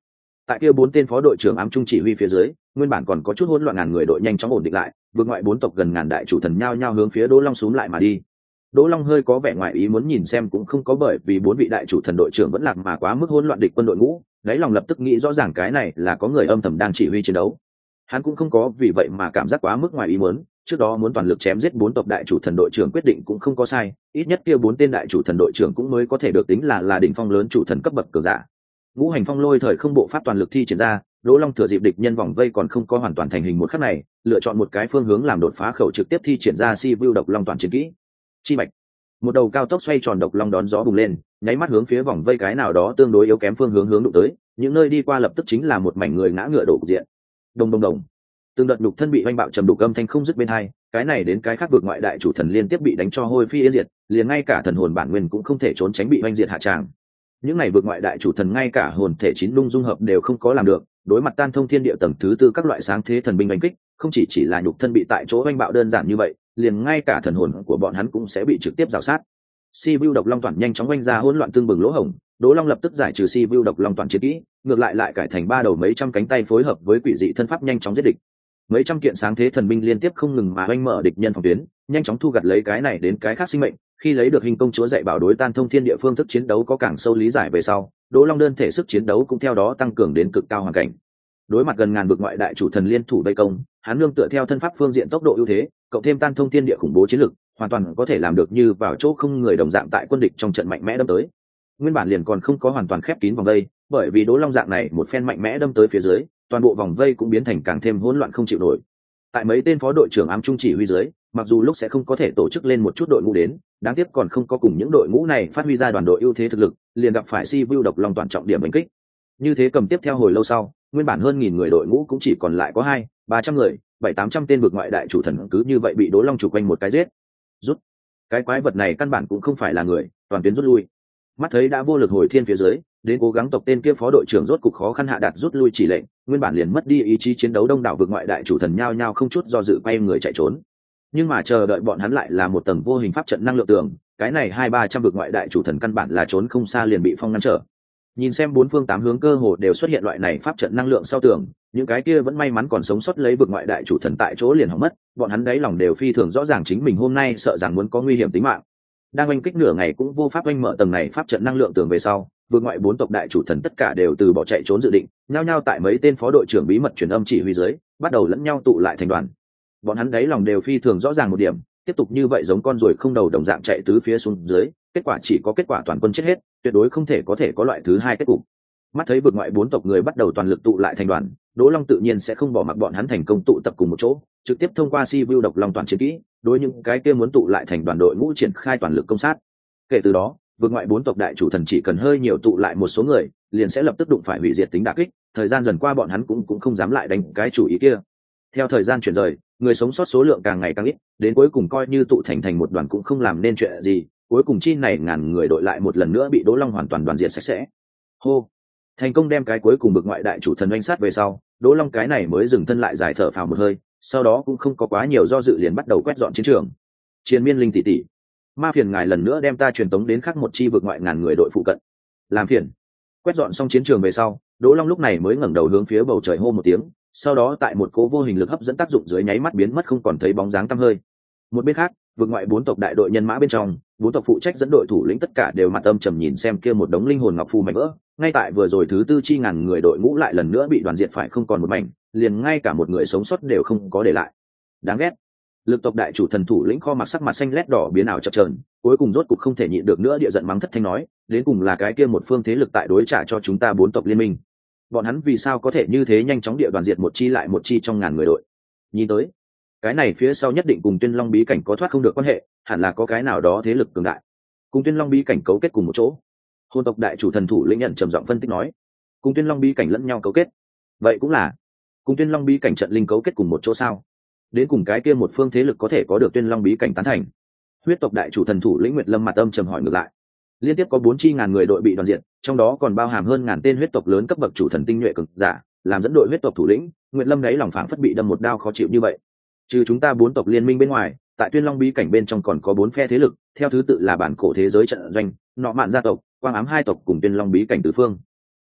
Tại kia bốn tên phó đội trưởng ám trung chỉ huy phía dưới, nguyên bản còn có chút hỗn loạn ngàn người đội nhanh chóng ổn định lại, vượt ngoại bốn tộc gần ngàn đại chủ thần nhao nhao hướng phía Đỗ Long xúm lại mà đi. Đỗ Long hơi có vẻ ngoài ý muốn nhìn xem cũng không có, bởi vì bốn vị đại chủ thần đội trưởng vẫn lạc mà quá mức hỗn loạn địch quân đội ngũ, đáy lòng lập tức nghĩ rõ ràng cái này là có người âm thầm đang chỉ huy chiến đấu. Hắn cũng không có vì vậy mà cảm giác quá mức ngoài ý muốn, trước đó muốn toàn lực chém giết bốn tộc đại chủ thần đội trưởng quyết định cũng không có sai, ít nhất kia bốn tên đại chủ thần đội trưởng cũng mới có thể được tính là là đỉnh phong lớn chủ thần cấp bậc cường giả. Ngũ hành phong lôi thời không bộ pháp toàn lực thi triển ra, Đỗ Long thừa dịp địch nhân vòng vây còn không có hoàn toàn thành hình một khắc này, lựa chọn một cái phương hướng làm đột phá khẩu, trực tiếp thi triển ra si view độc long toàn chiến kỹ. Chi mạch. Một đầu cao tốc xoay tròn độc long đón gió bùng lên, nháy mắt hướng phía vòng vây cái nào đó tương đối yếu kém phương hướng hướng đụng tới, những nơi đi qua lập tức chính là một mảnh người ngã ngựa đổ cục diện. Đồng đồng đồng. Từng đợt nhục thân bị oanh bạo trầm đục âm thanh không dứt bên hai, cái này đến cái khác vượt ngoại đại chủ thần liên tiếp bị đánh cho hôi phi yên diệt, liền ngay cả thần hồn bản nguyên cũng không thể trốn tránh bị oanh diệt hạ tràng. Những này vượt ngoại đại chủ thần ngay cả hồn thể chín lung dung hợp đều không có làm được, đối mặt tan thông thiên địa tầng thứ tư các loại sáng thế thần binh đánh kích, không chỉ chỉ là nhục thân bị tại chỗ oanh bạo đơn giản như vậy, liền ngay cả thần hồn của bọn hắn cũng sẽ bị trực tiếp rào sát. Si Vu độc long toàn nhanh chóng oanh ra hỗn loạn tương bừng lỗ hổng, Đỗ Long lập tức giải trừ Si Vu độc long toàn chiến kỹ, ngược lại lại cải thành ba đầu mấy trăm cánh tay phối hợp với quỷ dị thân pháp nhanh chóng giết địch. Mấy trăm kiện sáng thế thần binh liên tiếp không ngừng mà oanh mở địch nhân phòng tuyến, nhanh chóng thu gặt lấy cái này đến cái khác sinh mệnh. Khi lấy được hình công chúa dạy bảo đối tan thông thiên địa phương thức chiến đấu có càng sâu lý giải về sau, Đỗ Long đơn thể sức chiến đấu cũng theo đó tăng cường đến cực cao hoàn cảnh. Đối mặt gần ngàn vực ngoại đại chủ thần liên thủ vây công, hắn nương tựa theo thân pháp phương diện tốc độ ưu thế, cộng thêm tan thông thiên địa khủng bố chiến lực, hoàn toàn có thể làm được như vào chỗ không người đồng dạng tại quân địch trong trận mạnh mẽ đâm tới. Nguyên bản liền còn không có hoàn toàn khép kín vòng vây, bởi vì Đỗ Long dạng này một phen mạnh mẽ đâm tới phía dưới, toàn bộ vòng vây cũng biến thành càng thêm hỗn loạn không chịu nổi. Tại mấy tên phó đội trưởng ám trung chỉ huy dưới, mặc dù lúc sẽ không có thể tổ chức lên một chút đội ngũ đến, đáng tiếc còn không có cùng những đội ngũ này phát huy ra đoàn đội ưu thế thực lực, liền gặp phải Si Vu độc long toàn trọng điểm đánh kích. Như thế cầm tiếp theo hồi lâu sau, nguyên bản hơn nghìn người đội ngũ cũng chỉ còn lại có hai ba trăm người, bảy tám trăm tên vực ngoại đại chủ thần cứ như vậy bị Đỗ Long chủ quanh một cái giết. Rút. Cái quái vật này căn bản cũng không phải là người, toàn tuyến rút lui. Mắt thấy đã vô lực hồi thiên phía dưới, đến cố gắng tộc tên kia phó đội trưởng rốt cục khó khăn hạ đạt rút lui chỉ lệnh, nguyên bản liền mất đi ý chí chiến đấu đông đảo vực ngoại đại chủ thần nhao nhao không chút do dự quay người chạy trốn. Nhưng mà chờ đợi bọn hắn lại là một tầng vô hình pháp trận năng lượng tường, cái này hai ba trăm vực ngoại đại chủ thần căn bản là trốn không xa liền bị phong ngăn trở. Nhìn xem bốn phương tám hướng cơ hồ đều xuất hiện loại này pháp trận năng lượng sau tường, những cái kia vẫn may mắn còn sống sót lấy vực ngoại đại chủ thần tại chỗ liền hỏng mất, bọn hắn đáy lòng đều phi thường rõ ràng chính mình hôm nay sợ rằng muốn có nguy hiểm tính mạng. Đang oanh kích nửa ngày cũng vô pháp oanh mở tầng này pháp trận năng lượng tường về sau, vực ngoại bốn tộc đại chủ thần tất cả đều từ bỏ chạy trốn dự định, nhao nhao tại mấy tên phó đội trưởng bí mật truyền âm chỉ huy dưới, bắt đầu lẫn nhau tụ lại thành đoàn. Bọn hắn đáy lòng đều phi thường rõ ràng một điểm, tiếp tục như vậy giống con ruồi không đầu đồng dạng chạy tứ phía xuống dưới, kết quả chỉ có kết quả toàn quân chết hết, tuyệt đối không thể có thể có loại thứ hai kết cục. Mắt thấy vực ngoại bốn tộc người bắt đầu toàn lực tụ lại thành đoàn, Đỗ Long tự nhiên sẽ không bỏ mặc bọn hắn thành công tụ tập cùng một chỗ, trực tiếp thông qua Si Vu độc long toàn chiến kỹ, đối những cái kia muốn tụ lại thành đoàn đội ngũ triển khai toàn lực công sát. Kể từ đó, vực ngoại bốn tộc đại chủ thần chỉ cần hơi nhiều tụ lại một số người, liền sẽ lập tức đụng phải hủy diệt tính đả kích, thời gian dần qua bọn hắn cũng cũng không dám lại đánh cái chủ ý kia. Theo thời gian chuyển rời, người sống sót số lượng càng ngày càng ít, đến cuối cùng coi như tụ thành thành một đoàn cũng không làm nên chuyện gì, cuối cùng chi này ngàn người đội lại một lần nữa bị Đỗ Long hoàn toàn đoàn diệt sạch sẽ. Hô, thành công đem cái cuối cùng vực ngoại đại chủ thần oanh sát về sau, Đỗ Long cái này mới dừng thân lại giải thở phào một hơi, sau đó cũng không có quá nhiều do dự liền bắt đầu quét dọn chiến trường. Chiến miên linh tỷ tỷ, ma phiền ngài lần nữa đem ta truyền tống đến khác một chi vực ngoại ngàn người đội phụ cận. Làm phiền. Quét dọn xong chiến trường về sau, Đỗ Long lúc này mới ngẩng đầu hướng phía bầu trời hô một tiếng, sau đó tại một cố vô hình lực hấp dẫn tác dụng dưới nháy mắt biến mất không còn thấy bóng dáng tăm hơi. Một bên khác, vực ngoại bốn tộc đại đội nhân mã bên trong, bốn tộc phụ trách dẫn đội thủ lĩnh tất cả đều mặt âm trầm nhìn xem kia một đống linh hồn ngọc phù mảnh vỡ, ngay tại vừa rồi thứ tư chi ngàn người đội ngũ lại lần nữa bị đoàn diệt phải không còn một mảnh, liền ngay cả một người sống sót đều không có để lại. Đáng ghét. Lực tộc đại chủ thần thủ lĩnh kho mặc sắc mặt xanh lét đỏ biến ảo chập chờn, cuối cùng rốt cục không thể nhịn được nữa địa giận mắng thất thanh nói, đến cùng là cái kia một phương thế lực tại đối trả cho chúng ta bốn tộc liên minh. Bọn hắn vì sao có thể như thế nhanh chóng địa đoàn diệt một chi lại một chi trong ngàn người đội? Nhìn tới, cái này phía sau nhất định cùng Tuyên Long bí cảnh có thoát không được quan hệ, hẳn là có cái nào đó thế lực cường đại cùng Tuyên Long bí cảnh cấu kết cùng một chỗ. Hồn tộc đại chủ thần thủ lĩnh nhận trầm giọng phân tích nói, cùng Tuyên Long bí cảnh lẫn nhau cấu kết, vậy cũng là cùng Tuyên Long bí cảnh trận linh cấu kết cùng một chỗ sao? Đến cùng cái kia một phương thế lực có thể có được Tuyên Long bí cảnh tán thành? Huyết tộc đại chủ thần thủ lĩnh Nguyệt Lâm mặt âm trầm hỏi ngược lại. Liên tiếp có bốn chi ngàn người đội bị đoàn diệt, trong đó còn bao hàm hơn ngàn tên huyết tộc lớn cấp bậc chủ thần tinh nhuệ cường giả, làm dẫn đội huyết tộc thủ lĩnh, Nguyệt Lâm đấy lòng phảng phất bị đâm một đao khó chịu như vậy. Trừ chúng ta bốn tộc liên minh bên ngoài, tại Tuyên Long bí cảnh bên trong còn có bốn phe thế lực, theo thứ tự là bản cổ thế giới trận doanh, nọ mạn gia tộc, quang ám hai tộc cùng Tuyên Long bí cảnh tứ phương.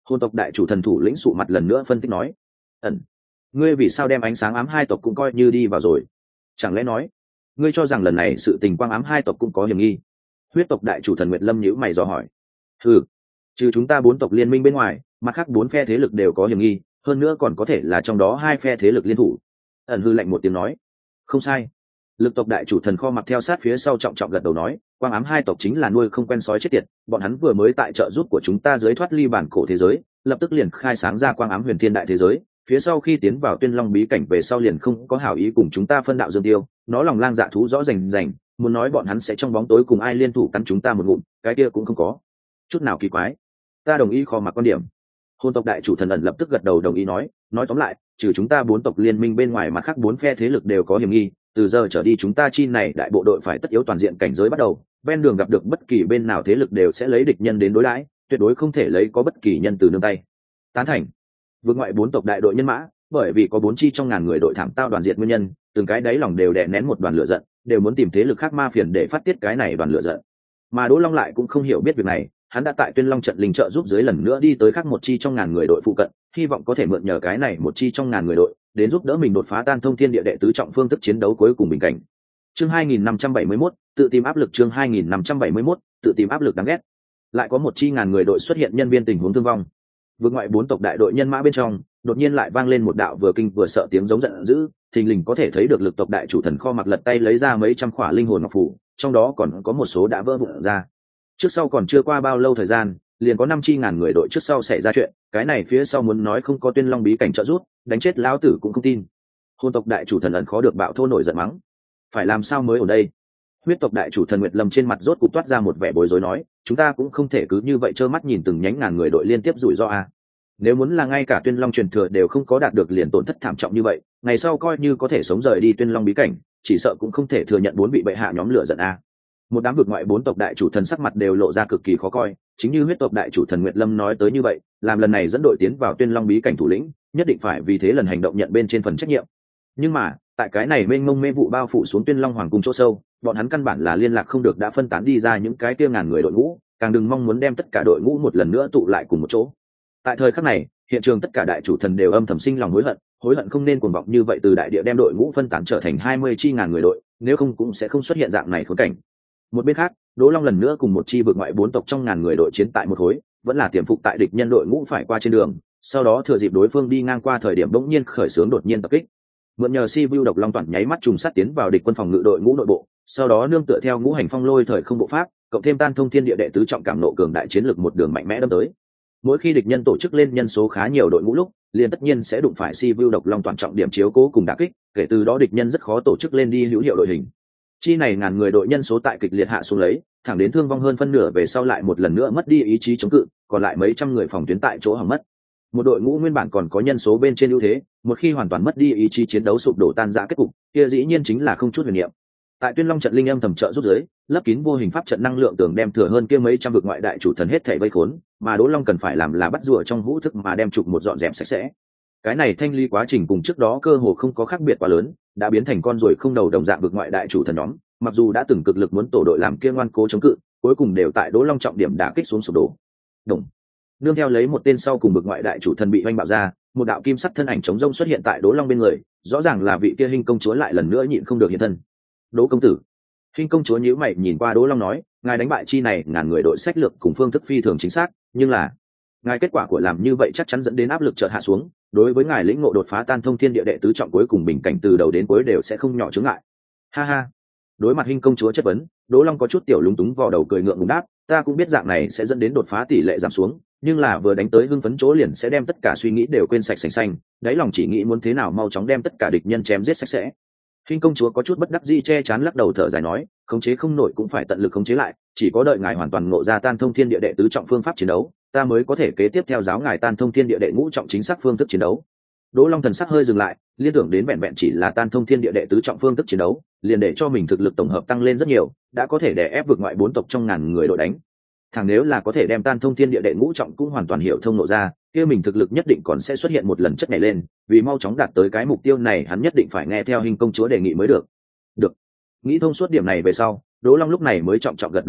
Hồn tộc đại chủ thần thủ lĩnh sụ mặt lần nữa phân tích nói: ẩn, ngươi vì sao đem ánh sáng ám hai tộc cũng coi như đi vào rồi? Chẳng lẽ nói ngươi cho rằng lần này sự tình quang ám hai tộc cũng có hiểm nghi? Huyết tộc đại chủ thần Nguyệt Lâm nhíu mày dò hỏi. Ừ, trừ chúng ta bốn tộc liên minh bên ngoài, mặt khác bốn phe thế lực đều có hiểm nghi, hơn nữa còn có thể là trong đó hai phe thế lực liên thủ. Ẩn hư lạnh một tiếng nói: không sai. Lực tộc đại chủ thần kho mặc theo sát phía sau trọng trọng gật đầu nói: quang ám hai tộc chính là nuôi không quen sói chết tiệt, bọn hắn vừa mới tại trợ giúp của chúng ta dưới thoát ly bản cổ thế giới, lập tức liền khai sáng ra quang ám huyền thiên đại thế giới, phía sau khi tiến vào tuyên long bí cảnh về sau liền không có hảo ý cùng chúng ta phân đạo dương tiêu, nó lòng lang dạ thú rõ rành rành, muốn nói bọn hắn sẽ trong bóng tối cùng ai liên thủ cắn chúng ta một ngụm, cái kia cũng không có chút nào kỳ quái. Ta đồng ý kho mặc quan điểm. Hồn tộc đại chủ thần ẩn lập tức gật đầu đồng ý nói: nói tóm lại, trừ chúng ta bốn tộc liên minh bên ngoài, mặt khác bốn phe thế lực đều có hiểm nghi, từ giờ trở đi chúng ta chi này đại bộ đội phải tất yếu toàn diện cảnh giới bắt đầu, ven đường gặp được bất kỳ bên nào thế lực đều sẽ lấy địch nhân đến đối đãi, tuyệt đối không thể lấy có bất kỳ nhân từ nương tay. Tán thành. Vượt ngoại bốn tộc đại đội nhân mã, bởi vì có bốn chi trong ngàn người đội thảm tao đoàn diệt nguyên nhân, từng cái đáy lòng đều đè nén một đoàn lửa giận, đều muốn tìm thế lực khác ma phiền để phát tiết cái này đoàn lửa giận. Mà Đỗ Long lại cũng không hiểu biết việc này, hắn đã tại Tuyên Long trận linh trợ giúp dưới lần nữa đi tới khác một chi trong ngàn người đội phụ cận, hy vọng có thể mượn nhờ cái này một chi trong ngàn người đội đến giúp đỡ mình đột phá tan thông thiên địa đệ tứ trọng phương thức chiến đấu cuối cùng bình cảnh. Chương hai nghìn năm trăm bảy mươi mốt, tự tìm áp lực. Chương hai nghìn năm trăm bảy mươi mốt, tự tìm áp lực đáng ghét. Lại có một chi ngàn người đội xuất hiện nhân viên tình huống thương vong. Vượt ngoại bốn tộc đại đội nhân mã bên trong, đột nhiên lại vang lên một đạo vừa kinh vừa sợ tiếng giống giận dữ, thình lình có thể thấy được lực tộc đại chủ thần kho mặc lật tay lấy ra mấy trăm khỏa linh hồn ngọc phù, trong đó còn có một số đã vỡ vụn ra. Trước sau còn chưa qua bao lâu thời gian, liền có năm chi ngàn người đội trước sau xảy ra chuyện, cái này phía sau muốn nói không có Tuyên Long bí cảnh trợ giúp, đánh chết lão tử cũng không tin. Hồn tộc đại chủ thần ẩn khó được bạo thô nổi giận mắng: phải làm sao mới ở đây? Huyết tộc đại chủ thần Nguyệt Lâm trên mặt rốt cục toát ra một vẻ bối rối nói: chúng ta cũng không thể cứ như vậy trơ mắt nhìn từng nhánh ngàn người đội liên tiếp rủi ro à. Nếu muốn là ngay cả Tuyên Long truyền thừa đều không có đạt được liền tổn thất thảm trọng như vậy, ngày sau coi như có thể sống rời đi Tuyên Long bí cảnh, chỉ sợ cũng không thể thừa nhận bốn vị bệ hạ nhóm lửa giận à. Một đám vực ngoại bốn tộc đại chủ thần sắc mặt đều lộ ra cực kỳ khó coi, chính như huyết tộc đại chủ thần Nguyệt Lâm nói tới như vậy, làm lần này dẫn đội tiến vào Tuyên Long bí cảnh thủ lĩnh, nhất định phải vì thế lần hành động nhận bên trên phần trách nhiệm. Nhưng mà, tại cái này mênh mông mê vụ bao phủ xuống Tuyên Long hoàng cung chỗ sâu, bọn hắn căn bản là liên lạc không được đã phân tán đi ra những cái kia ngàn người đội ngũ, càng đừng mong muốn đem tất cả đội ngũ một lần nữa tụ lại cùng một chỗ. Tại thời khắc này, hiện trường tất cả đại chủ thần đều âm thầm sinh lòng hối hận, hối hận không nên cuồng vọng như vậy từ đại địa đem đội ngũ phân tán trở thành hai mươi chi ngàn người đội, nếu không cũng sẽ không xuất hiện dạng này khốn cảnh. Một bên khác, Đỗ Long lần nữa cùng một chi vượt ngoại bốn tộc trong ngàn người đội chiến tại một khối, vẫn là tiềm phục tại địch nhân đội ngũ phải qua trên đường, sau đó thừa dịp đối phương đi ngang qua thời điểm bỗng nhiên khởi xướng đột nhiên tập kích. Mượn nhờ si vu độc long toàn nháy mắt trùng sát tiến vào địch quân phòng ngự đội ngũ nội bộ, sau đó nương tựa theo ngũ hành phong lôi thời không bộ pháp, cộng thêm tan thông thiên địa đệ tứ trọng cảm nộ cường đại chiến lực một đường mạnh mẽ đâm tới. Mỗi khi địch nhân tổ chức lên nhân số khá nhiều đội ngũ lúc, liền tất nhiên sẽ đụng phải si vu độc long toàn trọng điểm chiếu cố cùng đả kích, kể từ đó địch nhân rất khó tổ chức lên đi hữu hiệu đội hình. Chi này ngàn người đội nhân số tại kịch liệt hạ xuống lấy, thẳng đến thương vong hơn phân nửa về sau lại một lần nữa mất đi ý chí chống cự, còn lại mấy trăm người phòng tuyến tại chỗ hỏng mất. Một đội ngũ nguyên bản còn có nhân số bên trên ưu thế, một khi hoàn toàn mất đi ý chí chiến đấu sụp đổ tan rã kết cục, kia dĩ nhiên chính là không chút huyền niệm. Tại Tuyên Long trận linh âm thầm trợ rút dưới, lấp kín vô hình pháp trận năng lượng tưởng đem thừa hơn kia mấy trăm vực ngoại đại chủ thần hết thảy vây khốn, mà Đỗ Long cần phải làm là bắt rùa trong hũ thức mà đem trục một dọn dẹp sạch sẽ. Cái này thanh ly quá trình cùng trước đó cơ hồ không có khác biệt quá lớn, đã biến thành con ruồi không đầu đồng dạng vực ngoại đại chủ thần nhóm, mặc dù đã từng cực lực muốn tổ đội làm kia ngoan cố chống cự, cuối cùng đều tại Đỗ Long trọng điểm đả kích xuống sụp đổ. Đồng. Nương theo lấy một tên sau cùng vực ngoại đại chủ thần bị oanh bạo ra, một đạo kim sắc thân ảnh chống rông xuất hiện tại Đỗ Long bên người, rõ ràng là vị kia Hinh công chúa lại lần nữa nhịn không được hiện thân. Đỗ công tử. Hinh công chúa nhíu mày nhìn qua Đỗ Long nói, ngài đánh bại chi này ngàn người đội sách lược cùng phương thức phi thường chính xác, nhưng là ngài kết quả của làm như vậy chắc chắn dẫn đến áp lực chợt hạ xuống, đối với ngài lĩnh ngộ đột phá tan thông thiên địa đệ tứ trọng cuối cùng bình cảnh từ đầu đến cuối đều sẽ không nhỏ chướng ngại. Ha ha. Đối mặt Hinh công chúa chất vấn, Đỗ Long có chút tiểu lúng túng vò đầu cười ngượng ngùng đáp, ta cũng biết dạng này sẽ dẫn đến đột phá tỷ lệ giảm xuống, nhưng là vừa đánh tới hưng phấn chỗ liền sẽ đem tất cả suy nghĩ đều quên sạch sành xanh, đáy lòng chỉ nghĩ muốn thế nào mau chóng đem tất cả địch nhân chém giết sạch sẽ. Hinh công chúa có chút bất đắc dĩ che chắn lắc đầu thở dài nói, khống chế không nổi cũng phải tận lực khống chế lại, chỉ có đợi ngài hoàn toàn ngộ ra tan thông thiên địa đệ tứ trọng phương pháp chiến đấu, ta mới có thể kế tiếp theo giáo ngài tan thông thiên địa đệ ngũ trọng chính xác phương thức chiến đấu. Đỗ Long thần sắc hơi dừng lại, liên tưởng đến vẹn vẹn chỉ là tan thông thiên địa đệ tứ trọng phương thức chiến đấu, liền để cho mình thực lực tổng hợp tăng lên rất nhiều, đã có thể đè ép vượt ngoại bốn tộc trong ngàn người đội đánh. Thằng nếu là có thể đem tan thông thiên địa đệ ngũ trọng cũng hoàn toàn hiểu thông nộ ra, kia mình thực lực nhất định còn sẽ xuất hiện một lần chất nhảy lên, vì mau chóng đạt tới cái mục tiêu này hắn nhất định phải nghe theo Hinh công chúa đề nghị mới được. Được. Nghĩ thông suốt điểm này về sau, Đỗ Long lúc này mới trọng trọng gật đầu nói,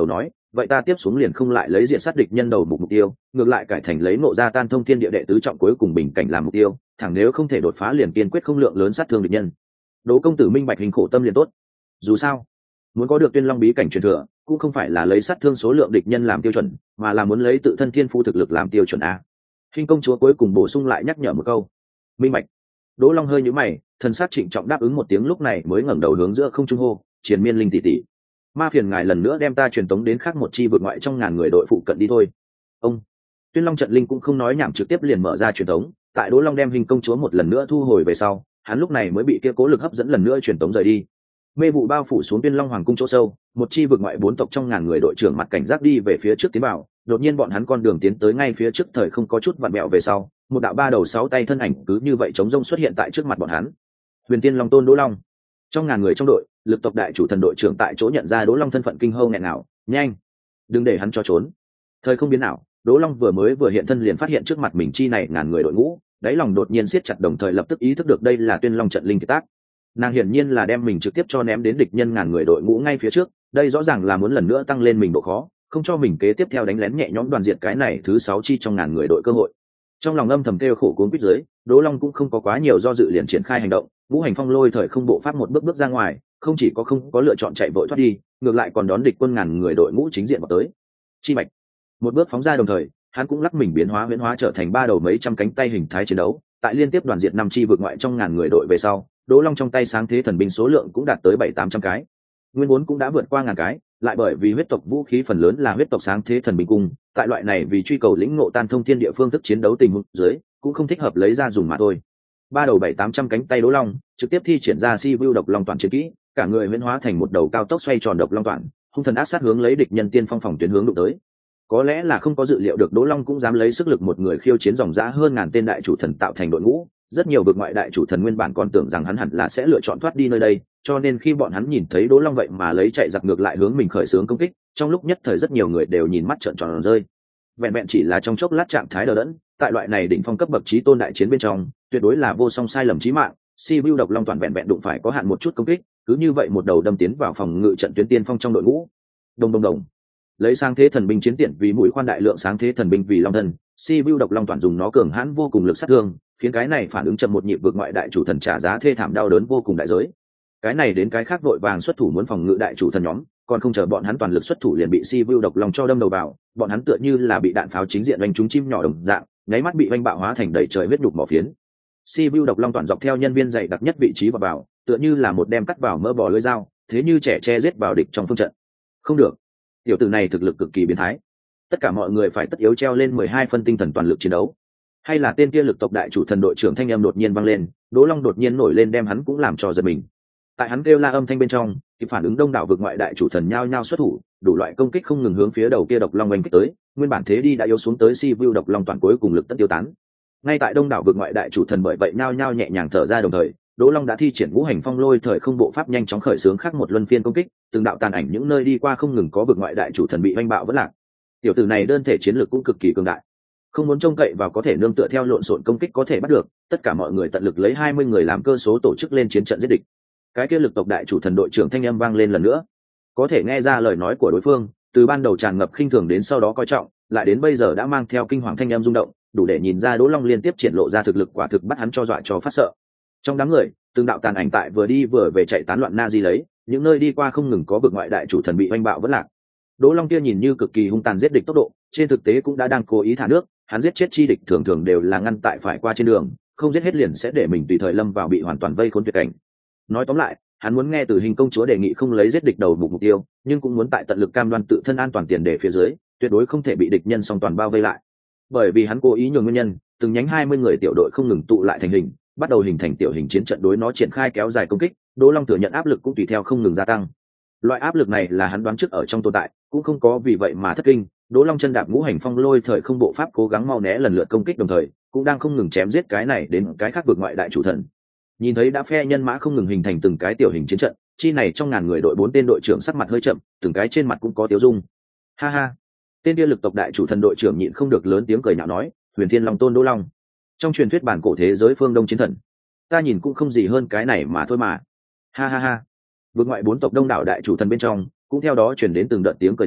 vậy ta tiếp xuống liền không lại lấy diện sát địch nhân đầu mục mục tiêu, ngược lại cải thành lấy nộ ra tan thông thiên địa đệ tứ trọng cuối cùng bình cảnh làm mục tiêu, thẳng nếu không thể đột phá liền kiên quyết không lượng lớn sát thương địch nhân. Đỗ công tử minh bạch hình khổ tâm liền tốt. Dù sao, muốn có được Tuyên Long bí cảnh truyền thừa, cũng không phải là lấy sát thương số lượng địch nhân làm tiêu chuẩn, mà là muốn lấy tự thân thiên phú thực lực làm tiêu chuẩn a. Hình công chúa cuối cùng bổ sung lại nhắc nhở một câu. Minh bạch. Đỗ Long hơi nhíu mày, thần sát trịnh trọng đáp ứng một tiếng, lúc này mới ngẩng đầu hướng giữa không trung hô, "Triền Miên Linh tỷ tỷ, ma phiền ngài lần nữa đem ta truyền tống đến khác một chi vượt ngoại trong ngàn người đội phụ cận đi thôi." Ông Tuyên Long trận linh cũng không nói nhảm, trực tiếp liền mở ra truyền tống. Tại Đỗ Long đem Hình công chúa một lần nữa thu hồi về sau, hắn lúc này mới bị kia cố lực hấp dẫn lần nữa truyền tống rời đi. Mê vụ bao phủ xuống Tuyên Long hoàng cung chỗ sâu, một chi vượt ngoại bốn tộc trong ngàn người đội trưởng mặt cảnh giác đi về phía trước tiến vào. Đột nhiên bọn hắn con đường tiến tới ngay phía trước thời không có chút vặn mẹo về sau, một đạo ba đầu sáu tay thân ảnh cứ như vậy chống rông xuất hiện tại trước mặt bọn hắn. Huyền Tiên Long Tôn Đỗ Long. Trong ngàn người trong đội, lực tộc đại chủ thần đội trưởng tại chỗ nhận ra Đỗ Long thân phận, kinh hô nghẹn nào, "Nhanh, đừng để hắn cho trốn." Thời không biến nào, Đỗ Long vừa mới vừa hiện thân liền phát hiện trước mặt mình chi này ngàn người đội ngũ, đáy lòng đột nhiên siết chặt, đồng thời lập tức ý thức được đây là Tuyên Long trận linh kiệt tác. Nàng hiển nhiên là đem mình trực tiếp cho ném đến địch nhân ngàn người đội ngũ ngay phía trước, đây rõ ràng là muốn lần nữa tăng lên mình độ khó, không cho mình kế tiếp theo đánh lén nhẹ nhõm đoàn diệt cái này thứ sáu chi trong ngàn người đội cơ hội. Trong lòng âm thầm kêu khổ cuốn quýt dưới, Đỗ Long cũng không có quá nhiều do dự liền triển khai hành động, ngũ hành phong lôi thời không bộ pháp một bước bước ra ngoài, không chỉ có không có lựa chọn chạy vội thoát đi, ngược lại còn đón địch quân ngàn người đội ngũ chính diện vào tới. Chi Bạch một bước phóng ra, đồng thời hắn cũng lắc mình biến hóa huyễn hóa trở thành ba đầu mấy trăm cánh tay hình thái chiến đấu, tại liên tiếp đoàn diệt năm chi vượt ngoại trong ngàn người đội về sau, Đỗ Long trong tay sáng thế thần binh số lượng cũng đạt tới bảy tám trăm cái, nguyên vốn cũng đã vượt qua ngàn cái, lại bởi vì huyết tộc vũ khí phần lớn là huyết tộc sáng thế thần binh cung, tại loại này vì truy cầu lĩnh ngộ tan thông thiên địa phương thức chiến đấu tình huống dưới, cũng không thích hợp lấy ra dùng mà thôi. Ba đầu bảy tám trăm cánh tay Đỗ Long trực tiếp thi triển ra si vu độc long toàn chiến kỹ, cả người huyễn hóa thành một đầu cao tốc xoay tròn độc long toàn, hung thần ác sát hướng lấy địch nhân tiên phong phòng tuyến hướng đụng tới. Có lẽ là không có dự liệu được Đỗ Long cũng dám lấy sức lực một người khiêu chiến dòng dã hơn ngàn tên đại chủ thần tạo thành đội ngũ, rất nhiều vực ngoại đại chủ thần nguyên bản còn tưởng rằng hắn hẳn là sẽ lựa chọn thoát đi nơi đây, cho nên khi bọn hắn nhìn thấy Đỗ Long vậy mà lấy chạy giặc ngược lại hướng mình khởi xướng công kích, trong lúc nhất thời rất nhiều người đều nhìn mắt trợn tròn rơi. Vẹn vẹn chỉ là trong chốc lát trạng thái đờ đẫn, tại loại này đỉnh phong cấp bậc chí tôn đại chiến bên trong, tuyệt đối là vô song sai lầm chí mạng. Si Vu độc long toàn vẹn vẹn đụng phải có hạn một chút công kích, cứ như vậy một đầu đâm tiến vào phòng ngự trận tuyến tiên phong trong đội ngũ. Đồng đồng đồng. Lấy sáng thế thần binh chiến tiện vì mũi khoan đại lượng sáng thế thần binh vì long thân, Si Vu độc long toàn dùng nó cường hãn vô cùng lực sát thương, khiến cái này phản ứng chậm một nhịp vượt ngoại đại chủ thần trả giá thê thảm đau đớn vô cùng đại giới. Cái này đến cái khác vội vàng xuất thủ muốn phòng ngự đại chủ thần nhóm, còn không chờ bọn hắn toàn lực xuất thủ liền bị Si Vu độc long cho đâm đầu vào, bọn hắn tựa như là bị đạn pháo chính diện đánh trúng chim nhỏ đồng dạng, nháy mắt bị vanh bạo hóa thành đầy trời huyết nhục mỏ phiến. Si Vu độc long toàn dọc theo nhân viên dày đặc nhất vị trí vào vào, tựa như là một đem cắt vào mỡ bò lưỡi dao, thế như trẻ che giết vào địch trong phương trận. Không được, tiểu tử này thực lực cực kỳ biến thái. Tất cả mọi người phải tất yếu treo lên mười hai phân tinh thần toàn lực chiến đấu. Hay là tên kia lực tộc đại chủ thần đội trưởng thanh âm đột nhiên vang lên, Đỗ Long đột nhiên nổi lên đem hắn cũng làm cho giật mình. Tại hắn kêu la âm thanh bên trong, thì phản ứng đông đảo vực ngoại đại chủ thần nhao nhao xuất thủ, đủ loại công kích không ngừng hướng phía đầu kia độc long oanh kích tới, nguyên bản thế đi đã yếu xuống tới Si Vu độc long toàn cuối cùng lực tất tiêu tán. Ngay tại đông đảo vực ngoại đại chủ thần bởi vậy nhao nhao nhẹ nhàng thở ra, đồng thời Đỗ Long đã thi triển ngũ hành phong lôi thời không bộ pháp nhanh chóng khởi xướng khác một luân phiên công kích, từng đạo tàn ảnh những nơi đi qua không ngừng có vực ngoại đại chủ thần bị oanh bạo vỡ lạc. Tiểu tử này đơn thể chiến lược cũng cực kỳ cường đại, không muốn trông cậy vào có thể nương tựa theo lộn xộn công kích có thể bắt được, tất cả mọi người tận lực lấy hai mươi người làm cơ số tổ chức lên chiến trận giết địch. Cái kia lực tộc đại chủ thần đội trưởng thanh âm vang lên lần nữa, có thể nghe ra lời nói của đối phương, từ ban đầu tràn ngập khinh thường đến sau đó coi trọng, lại đến bây giờ đã mang theo kinh hoàng thanh âm rung động, đủ để nhìn ra Đỗ Long liên tiếp triển lộ ra thực lực quả thực bắt hắn cho dọa cho phát sợ. Trong đám người, từng đạo tàn ảnh tại vừa đi vừa về chạy tán loạn na di lấy, những nơi đi qua không ngừng có vực ngoại đại chủ thần bị oanh bạo vỡ lạc. Đỗ Long kia nhìn như cực kỳ hung tàn giết địch tốc độ, trên thực tế cũng đã đang cố ý thả nước, hắn giết chết chi địch thường thường đều là ngăn tại phải qua trên đường, không giết hết liền sẽ để mình tùy thời lâm vào bị hoàn toàn vây khốn tuyệt cảnh. Nói tóm lại, hắn muốn nghe từ Hình công chúa đề nghị không lấy giết địch đầu mục mục tiêu, nhưng cũng muốn tại tận lực cam đoan tự thân an toàn tiền đề phía dưới, tuyệt đối không thể bị địch nhân song toàn bao vây lại. Bởi vì hắn cố ý nhường nguyên nhân, từng nhánh hai mươi người tiểu đội không ngừng tụ lại thành hình, bắt đầu hình thành tiểu hình chiến trận đối nó triển khai kéo dài công kích, Đỗ Long thừa nhận áp lực cũng tùy theo không ngừng gia tăng. Loại áp lực này là hắn đoán trước ở trong tồn tại, cũng không có vì vậy mà thất kinh. Đỗ Long chân đạp ngũ hành phong lôi thời không bộ pháp cố gắng mau né lần lượt công kích, đồng thời cũng đang không ngừng chém giết cái này đến cái khác vượt ngoại đại chủ thần. Nhìn thấy đã phe nhân mã không ngừng hình thành từng cái tiểu hình chiến trận, chi này trong ngàn người đội bốn tên đội trưởng sắc mặt hơi chậm, từng cái trên mặt cũng có tiêu dung. Ha ha, tên kia lực tộc đại chủ thần đội trưởng nhịn không được lớn tiếng cười nhạo nói, Huyền Thiên Long Tôn Đỗ Long, trong truyền thuyết bản cổ thế giới phương Đông chiến thần, ta nhìn cũng không gì hơn cái này mà thôi mà. Ha ha ha. Vượt ngoại bốn tộc đông đảo đại chủ thần bên trong cũng theo đó truyền đến từng đợt tiếng cười to,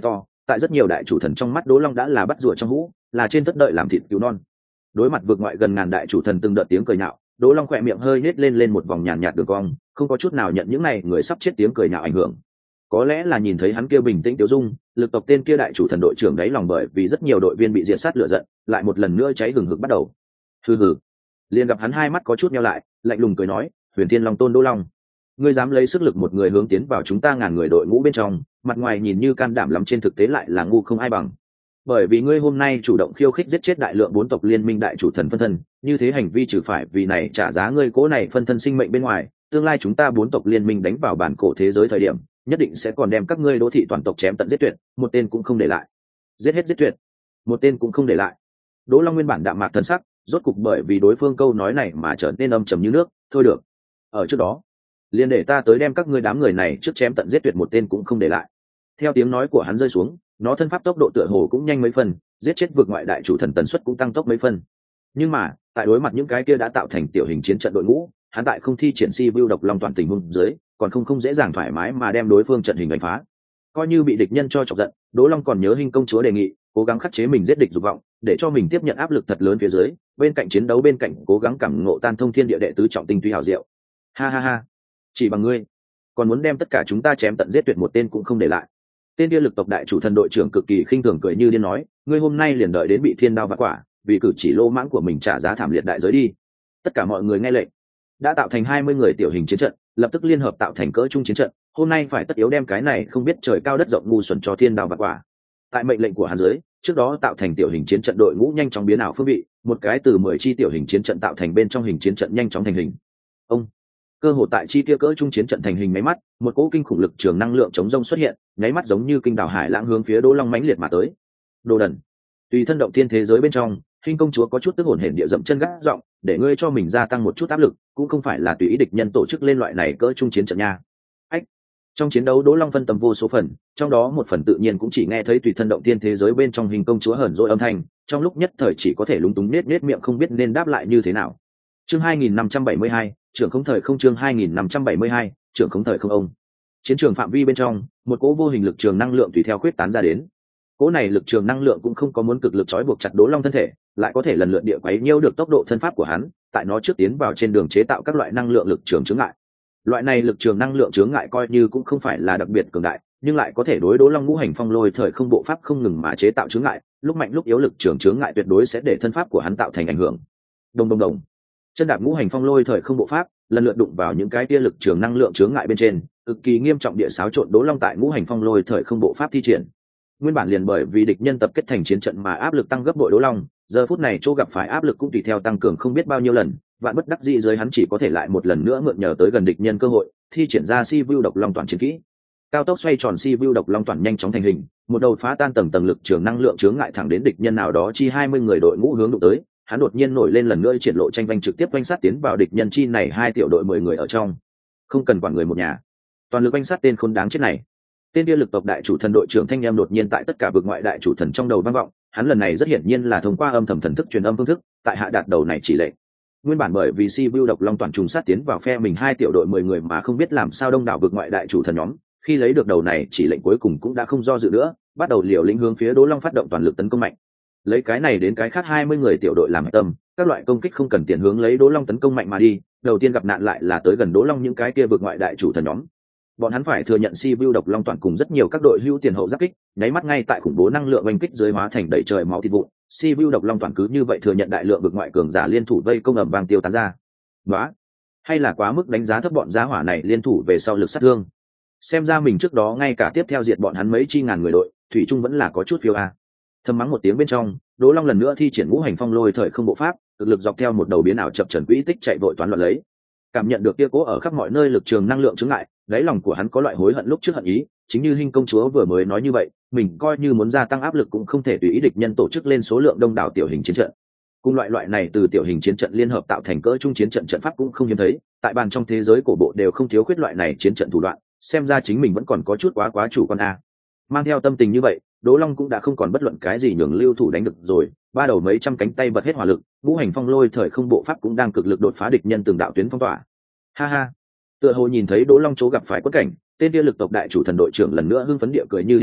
tại rất nhiều đại chủ thần trong mắt Đỗ Long đã là bắt rùa trong hũ, là trên tất đợi làm thịt cứu non. Đối mặt vượt ngoại gần ngàn đại chủ thần từng đợt tiếng cười nhạo, Đỗ Long khỏe miệng hơi nhếch lên lên một vòng nhàn nhạt đường cong, không có chút nào nhận những này người sắp chết tiếng cười nhạo ảnh hưởng. Có lẽ là nhìn thấy hắn kia bình tĩnh tiêu dung, lực tộc tên kia đại chủ thần đội trưởng đấy lòng bởi vì rất nhiều đội viên bị diệt sát lửa giận, lại một lần nữa cháy hừng hực bắt đầu. Hừ hừ. Liền gặp hắn hai mắt có chút nheo lại, lạnh lùng cười nói, Huyền Thiên Long Tôn Đỗ Long, ngươi dám lấy sức lực một người hướng tiến vào chúng ta ngàn người đội ngũ bên trong, mặt ngoài nhìn như can đảm lắm trên thực tế lại là ngu không ai bằng. Bởi vì ngươi hôm nay chủ động khiêu khích giết chết đại lượng bốn tộc liên minh đại chủ thần phân thân, như thế hành vi trừ phải vì này trả giá ngươi cố này phân thân sinh mệnh bên ngoài, tương lai chúng ta bốn tộc liên minh đánh vào bản cổ thế giới thời điểm, nhất định sẽ còn đem các ngươi đỗ thị toàn tộc chém tận giết tuyệt, một tên cũng không để lại. Giết hết giết tuyệt, một tên cũng không để lại. Đỗ Long nguyên bản đạm mạc thần sắc, rốt cục bởi vì đối phương câu nói này mà trở nên âm trầm như nước. Thôi được, ở trước đó liền để ta tới đem các ngươi đám người này trước chém tận giết tuyệt, một tên cũng không để lại. Theo tiếng nói của hắn rơi xuống, nó thân pháp tốc độ tựa hồ cũng nhanh mấy phần, giết chết vượt ngoại đại chủ thần tần suất cũng tăng tốc mấy phần. Nhưng mà tại đối mặt những cái kia đã tạo thành tiểu hình chiến trận đội ngũ, hắn tại không thi triển si view độc long toàn tình huống dưới, còn không không dễ dàng thoải mái mà đem đối phương trận hình đánh phá. Coi như bị địch nhân cho chọc giận, Đỗ Long còn nhớ Hinh công chúa đề nghị, cố gắng khắc chế mình giết địch dục vọng, để cho mình tiếp nhận áp lực thật lớn phía dưới, bên cạnh chiến đấu bên cạnh cố gắng cảm ngộ tan thông thiên địa đệ tứ trọng tinh túy hào diệu. Ha ha ha, chỉ bằng ngươi còn muốn đem tất cả chúng ta chém tận giết tuyệt, một tên cũng không để lại. Tên kia lực tộc đại chủ thần đội trưởng cực kỳ khinh thường cười như điên nói, ngươi hôm nay liền đợi đến bị thiên đao vạn quả, vì cử chỉ lô mãng của mình trả giá thảm liệt đại giới đi. Tất cả mọi người nghe lệnh, đã tạo thành hai mươi người tiểu hình chiến trận, lập tức liên hợp tạo thành cỡ trung chiến trận, hôm nay phải tất yếu đem cái này không biết trời cao đất rộng ngu xuẩn cho thiên đao vạn quả. Tại mệnh lệnh của hắn dưới, trước đó tạo thành tiểu hình chiến trận đội ngũ nhanh chóng biến ảo phương vị, một cái từ mười chi tiểu hình chiến trận tạo thành bên trong hình chiến trận nhanh chóng thành hình. Ông cơ hồ tại chi kia cỡ trung chiến trận thành hình máy mắt, một cỗ kinh khủng lực trường năng lượng chống rông xuất hiện, nháy mắt giống như kinh đảo hải lãng hướng phía Đỗ Long mãnh liệt mà tới. Đồ đần, tùy thân động thiên thế giới bên trong, Hinh công chúa có chút tức hổn hển địa dậm chân gác giọng, để ngươi cho mình gia tăng một chút áp lực, cũng không phải là tùy ý địch nhân tổ chức lên loại này cỡ trung chiến trận nha. Ách. Trong chiến đấu Đỗ Long phân tâm vô số phần, trong đó một phần tự nhiên cũng chỉ nghe thấy tùy thân động thiên thế giới bên trong Hinh công chúa hờn dỗi âm thanh, trong lúc nhất thời chỉ có thể lúng túng nết nết miệng không biết nên đáp lại như thế nào. Chương hai nghìn năm trăm bảy mươi hai, trưởng không thời không chương hai nghìn năm trăm bảy mươi hai, trưởng không thời không ông. Chiến trường phạm vi bên trong, một cỗ vô hình lực trường năng lượng tùy theo khuyết tán ra đến. Cỗ này lực trường năng lượng cũng không có muốn cực lực trói buộc chặt Đỗ Long thân thể, lại có thể lần lượt địa quấy nhiễu được tốc độ thân pháp của hắn, tại nó trước tiến vào trên đường chế tạo các loại năng lượng lực trường chướng ngại. Loại này lực trường năng lượng chướng ngại coi như cũng không phải là đặc biệt cường đại, nhưng lại có thể đối Đỗ Long ngũ hành phong lôi thời không bộ pháp không ngừng mà chế tạo chướng ngại, lúc mạnh lúc yếu lực trường chướng ngại tuyệt đối sẽ để thân pháp của hắn tạo thành ảnh hưởng. Đồng đồng đồng. Chân đạp ngũ hành phong lôi thời không bộ pháp, lần lượt đụng vào những cái tia lực trường năng lượng chướng ngại bên trên, cực kỳ nghiêm trọng địa xáo trộn Đỗ Long tại ngũ hành phong lôi thời không bộ pháp thi triển. Nguyên bản liền bởi vì địch nhân tập kết thành chiến trận mà áp lực tăng gấp bội Đỗ Long, giờ phút này chỗ gặp phải áp lực cũng tùy theo tăng cường không biết bao nhiêu lần, vạn bất đắc dĩ dưới hắn chỉ có thể lại một lần nữa mượn nhờ tới gần địch nhân cơ hội, thi triển ra si view độc long toàn chiến kỹ. Cao tốc xoay tròn si view độc long toàn nhanh chóng thành hình, một đầu phá tan tầng tầng lực trường năng lượng chướng ngại thẳng đến địch nhân nào đó chi hai mươi người đội ngũ hướng đụng tới, hắn đột nhiên nổi lên lần nữa triển lộ tranh vanh trực tiếp quanh sát tiến vào địch nhân chi này hai tiểu đội mười người ở trong. Không cần quản người một nhà, toàn lực quanh sát tên khốn đáng chết này. Tên kia lực tộc đại chủ thần đội trưởng thanh em đột nhiên tại tất cả vực ngoại đại chủ thần trong đầu vang vọng, hắn lần này rất hiển nhiên là thông qua âm thầm thần thức truyền âm phương thức, tại hạ đạt đầu này chỉ lệnh. Nguyên bản bởi vì si view độc long toàn trùng sát tiến vào phe mình hai tiểu đội mười người mà không biết làm sao đông đảo vực ngoại đại chủ thần nhóm, khi lấy được đầu này chỉ lệnh cuối cùng cũng đã không do dự nữa, bắt đầu liều lĩnh hướng phía Đỗ Long phát động toàn lực tấn công mạnh. Lấy cái này đến cái khác hai mươi người tiểu đội làm tâm, các loại công kích không cần tiền hướng lấy Đỗ Long tấn công mạnh mà đi, đầu tiên gặp nạn lại là tới gần Đỗ Long những cái kia vực ngoại đại chủ thần nhóm. Bọn hắn phải thừa nhận si view độc long toàn cùng rất nhiều các đội hữu tiền hậu giáp kích, nháy mắt ngay tại khủng bố năng lượng oanh kích dưới hóa thành đầy trời máu thịt vụn, si view độc long toàn cứ như vậy thừa nhận đại lượng vực ngoại cường giả liên thủ vây công ầm vang tiêu tán ra. Đó, hay là quá mức đánh giá thấp bọn gia hỏa này liên thủ về sau lực sát thương. Xem ra mình trước đó ngay cả tiếp theo diệt bọn hắn mấy chi ngàn người đội, thủy chung vẫn là có chút phiêu a. Thầm mắng một tiếng bên trong, Đỗ Long lần nữa thi triển ngũ hành phong lôi thời không bộ pháp, thực lực dọc theo một đầu biến ảo chập chờn quỹ tích chạy vội toán loạn lấy. Cảm nhận được kia cố ở khắp mọi nơi lực trường năng lượng chứng lại, đáy lòng của hắn có loại hối hận lúc trước hận ý, chính như Hinh công chúa vừa mới nói như vậy, mình coi như muốn gia tăng áp lực cũng không thể tùy ý địch nhân tổ chức lên số lượng đông đảo tiểu hình chiến trận. Cùng loại loại này từ tiểu hình chiến trận liên hợp tạo thành cỡ trung chiến trận trận pháp cũng không hiếm thấy, tại bàn trong thế giới cổ bộ đều không thiếu khuyết loại này chiến trận thủ đoạn, xem ra chính mình vẫn còn có chút quá quá chủ quan a. Mang theo tâm tình như vậy, Đỗ Long cũng đã không còn bất luận cái gì nhường lưu thủ đánh được rồi, ba đầu mấy trăm cánh tay bật hết hỏa lực, ngũ hành phong lôi thời không bộ pháp cũng đang cực lực đột phá địch nhân từng đạo tuyến phong tỏa. Ha ha, tựa hồ nhìn thấy Đỗ Long chỗ gặp phải quất cảnh, tên kia lực tộc đại chủ thần đội trưởng lần nữa hưng phấn địa cười như điên nói,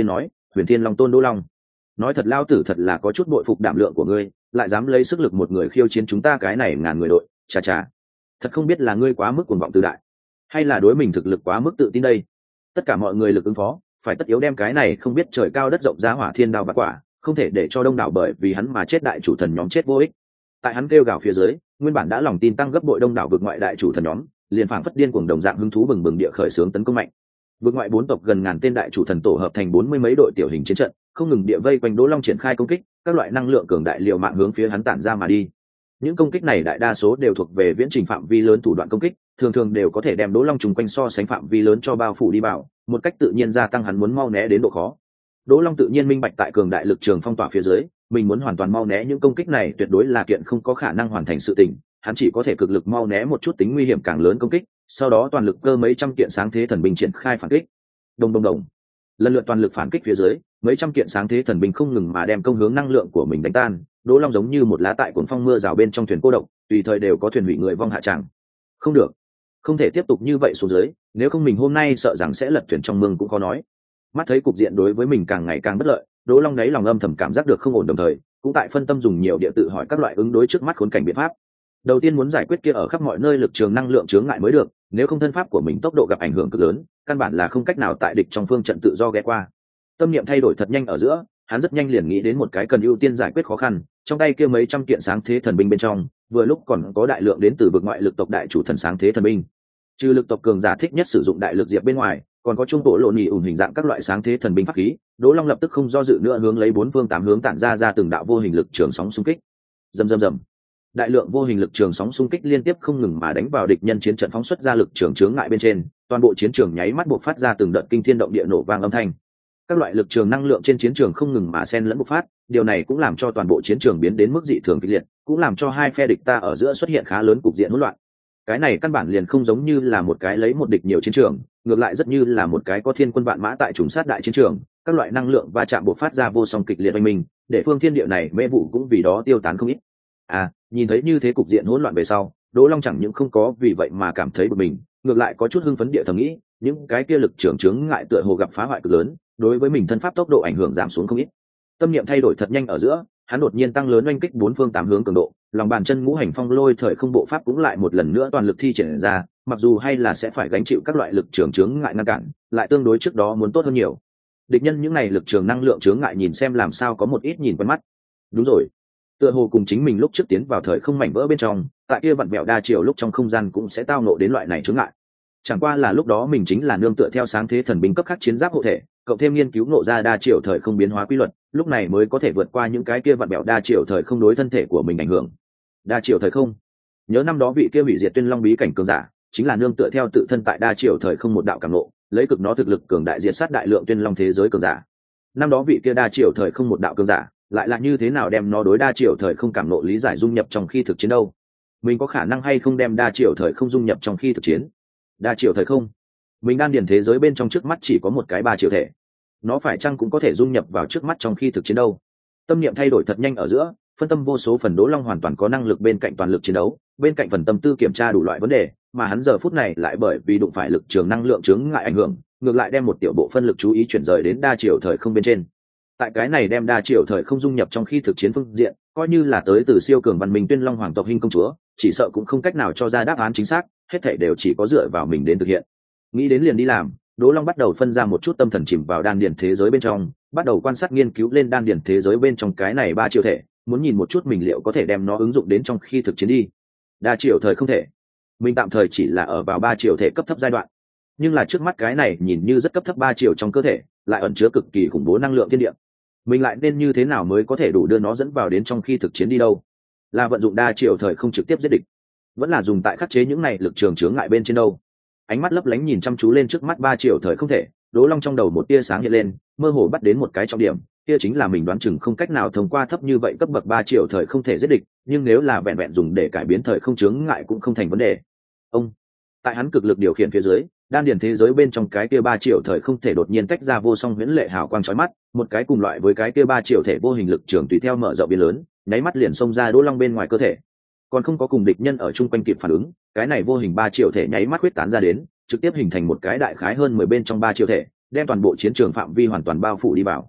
huyền thiên long tôn Đỗ Long. Nói thật lao tử thật là có chút bội phục đảm lượng của ngươi, lại dám lấy sức lực một người khiêu chiến chúng ta cái này ngàn người đội, chà chà. Thật không biết là ngươi quá mức cuồng vọng tự đại, hay là đối mình thực lực quá mức tự tin đây. Tất cả mọi người lực ứng phó, phải tất yếu đem cái này không biết trời cao đất rộng ra hỏa thiên đao bạc quả, không thể để cho đông đảo bởi vì hắn mà chết đại chủ thần nhóm chết vô ích. Tại hắn kêu gào phía dưới, nguyên bản đã lòng tin tăng gấp bội đông đảo vượt ngoại đại chủ thần nhóm, liền phảng phất điên cuồng đồng dạng hứng thú bừng bừng địa khởi xướng tấn công mạnh. Vượt ngoại bốn tộc gần ngàn tên đại chủ thần tổ hợp thành bốn mươi mấy đội tiểu hình chiến trận, không ngừng địa vây quanh Đỗ Long triển khai công kích, các loại năng lượng cường đại liều mạng hướng phía hắn tản ra mà đi. Những công kích này đại đa số đều thuộc về viễn trình phạm vi lớn thủ đoạn công kích, thường thường đều có thể đem Đỗ Long trùng quanh so sánh phạm vi lớn cho bao phủ đi vào, một cách tự nhiên gia tăng hắn muốn mau né đến độ khó. Đỗ Long tự nhiên minh bạch tại cường đại lực trường phong tỏa phía dưới, mình muốn hoàn toàn mau né những công kích này tuyệt đối là kiện không có khả năng hoàn thành sự tình, hắn chỉ có thể cực lực mau né một chút tính nguy hiểm càng lớn công kích, sau đó toàn lực cơ mấy trăm kiện sáng thế thần binh triển khai phản kích. Đồng đồng đồng. Lần lượt toàn lực phản kích phía dưới, mấy trăm kiện sáng thế thần binh không ngừng mà đem công hướng năng lượng của mình đánh tan. Đỗ Long giống như một lá tại cuồng phong mưa rào bên trong thuyền cô độc, tùy thời đều có thuyền hủy người vong hạ tràng. Không được, không thể tiếp tục như vậy xuống dưới, nếu không mình hôm nay sợ rằng sẽ lật thuyền trong mương cũng khó nói. Mắt thấy cục diện đối với mình càng ngày càng bất lợi, Đỗ Long đáy lòng âm thầm cảm giác được không ổn, đồng thời cũng tại phân tâm dùng nhiều địa tự hỏi các loại ứng đối trước mắt khốn cảnh biện pháp. Đầu tiên muốn giải quyết kia ở khắp mọi nơi lực trường năng lượng chướng ngại mới được, nếu không thân pháp của mình tốc độ gặp ảnh hưởng cực lớn, căn bản là không cách nào tại địch trong phương trận tự do ghé qua. Tâm niệm thay đổi thật nhanh ở giữa, hắn rất nhanh liền nghĩ đến một cái cần ưu tiên giải quyết khó khăn, trong tay kia mấy trăm kiện sáng thế thần binh bên trong, vừa lúc còn có đại lượng đến từ vực ngoại lực tộc đại chủ thần sáng thế thần binh. Trừ lực tộc cường giả thích nhất sử dụng đại lực diệp bên ngoài, còn có trung bộ lộ nhị ủng hình dạng các loại sáng thế thần binh pháp khí. Đỗ Long lập tức không do dự nữa hướng lấy bốn phương tám hướng tản ra ra từng đạo vô hình lực trường sóng xung kích. Rầm rầm rầm. Đại lượng vô hình lực trường sóng xung kích liên tiếp không ngừng mà đánh vào địch nhân chiến trận, phóng xuất ra lực trường chướng ngại bên trên, toàn bộ chiến trường nháy mắt bộc phát ra từng đợt kinh thiên động địa nổ vang âm thanh. Các loại lực trường năng lượng trên chiến trường không ngừng mà xen lẫn bộc phát, điều này cũng làm cho toàn bộ chiến trường biến đến mức dị thường kịch liệt, cũng làm cho hai phe địch ta ở giữa xuất hiện khá lớn cục diện hỗn loạn. Cái này căn bản liền không giống như là một cái lấy một địch nhiều chiến trường, ngược lại rất như là một cái có thiên quân vạn mã tại trùng sát đại chiến trường, các loại năng lượng va chạm bộc phát ra vô song kịch liệt oanh minh, để phương thiên địa này mê vụ cũng vì đó tiêu tán không ít. À, nhìn thấy như thế cục diện hỗn loạn về sau, Đỗ Long chẳng những không có vì vậy mà cảm thấy bực mình, ngược lại có chút hưng phấn địa thầm nghĩ, những cái kia lực trưởng chướng ngại tựa hồ gặp phá hoại cực lớn, đối với mình thân pháp tốc độ ảnh hưởng giảm xuống không ít. Tâm niệm thay đổi thật nhanh ở giữa, hắn đột nhiên tăng lớn oanh kích bốn phương tám hướng cường độ, lòng bàn chân ngũ hành phong lôi thời không bộ pháp cũng lại một lần nữa toàn lực thi triển ra, mặc dù hay là sẽ phải gánh chịu các loại lực trường chướng ngại ngăn cản, lại tương đối trước đó muốn tốt hơn nhiều. Địch nhân những này lực trường năng lượng chướng ngại nhìn xem làm sao có một ít nhìn quen mắt. Đúng rồi, tựa hồ cùng chính mình lúc trước tiến vào thời không mảnh vỡ bên trong, tại kia vặn vẹo đa chiều lúc trong không gian cũng sẽ tao nộ đến loại này chướng ngại. Chẳng qua là lúc đó mình chính là nương tựa theo sáng thế thần binh cấp khác chiến giáp hộ thể, cộng thêm nghiên cứu ngộ ra đa chiều thời không biến hóa quy luật, lúc này mới có thể vượt qua những cái kia vặn bẹo đa chiều thời không đối thân thể của mình ảnh hưởng. Đa chiều thời không, nhớ năm đó vị kia hủy diệt tuyên long bí cảnh cường giả, chính là nương tựa theo tự thân tại đa chiều thời không một đạo cảm ngộ, lấy cực nó thực lực cường đại diệt sát đại lượng tuyên long thế giới cường giả. Năm đó vị kia đa chiều thời không một đạo cường giả, lại là như thế nào đem nó đối đa chiều thời không cảm ngộ lý giải dung nhập trong khi thực chiến đâu? Mình có khả năng hay không đem đa chiều thời không dung nhập trong khi thực chiến? Đa chiều thời không, mình đan điền thế giới bên trong trước mắt chỉ có một cái ba chiều thể, nó phải chăng cũng có thể dung nhập vào trước mắt trong khi thực chiến đâu? Tâm niệm thay đổi thật nhanh ở giữa, phân tâm vô số phần Đỗ Long hoàn toàn có năng lực bên cạnh toàn lực chiến đấu, bên cạnh phần tâm tư kiểm tra đủ loại vấn đề, mà hắn giờ phút này lại bởi vì đụng phải lực trường năng lượng chướng ngại ảnh hưởng, ngược lại đem một tiểu bộ phân lực chú ý chuyển rời đến đa chiều thời không bên trên. Tại cái này đem đa chiều thời không dung nhập trong khi thực chiến phương diện, coi như là tới từ siêu cường văn minh tuyên long hoàng tộc hình công chúa, chỉ sợ cũng không cách nào cho ra đáp án chính xác, hết thảy đều chỉ có dựa vào mình đến thực hiện. Nghĩ đến liền đi làm, Đỗ Long bắt đầu phân ra một chút tâm thần chìm vào đan điền thế giới bên trong, bắt đầu quan sát nghiên cứu lên đan điền thế giới bên trong cái này ba chiều thể, muốn nhìn một chút mình liệu có thể đem nó ứng dụng đến trong khi thực chiến đi. Đa chiều thời không thể, mình tạm thời chỉ là ở vào ba chiều thể cấp thấp giai đoạn, nhưng là trước mắt cái này nhìn như rất cấp thấp ba chiều trong cơ thể, lại ẩn chứa cực kỳ khủng bố năng lượng thiên địa. Mình lại nên như thế nào mới có thể đủ đưa nó dẫn vào đến trong khi thực chiến đi đâu? Là vận dụng đa chiều thời không trực tiếp giết địch, vẫn là dùng tại khắc chế những này lực trường chướng ngại bên trên đâu? Ánh mắt lấp lánh nhìn chăm chú lên trước mắt ba chiều thời không thể, Đỗ Long trong đầu một tia sáng hiện lên, mơ hồ bắt đến một cái trọng điểm, kia chính là mình đoán chừng không cách nào thông qua thấp như vậy cấp bậc ba chiều thời không thể giết địch, nhưng nếu là vẹn vẹn dùng để cải biến thời không chướng ngại cũng không thành vấn đề. Ông, tại hắn cực lực điều khiển phía dưới, đan điền thế giới bên trong cái kia ba chiều thời không thể đột nhiên tách ra vô song huyễn lệ hào quang chói mắt, một cái cùng loại với cái kia ba chiều thể vô hình lực trường tùy theo mở rộng biến lớn, nháy mắt liền xông ra Đỗ Long bên ngoài cơ thể. Còn không có cùng địch nhân ở chung quanh kịp phản ứng, cái này vô hình ba chiều thể nháy mắt huyết tán ra đến, trực tiếp hình thành một cái đại khái hơn mười bên trong ba chiều thể, đem toàn bộ chiến trường phạm vi hoàn toàn bao phủ đi vào.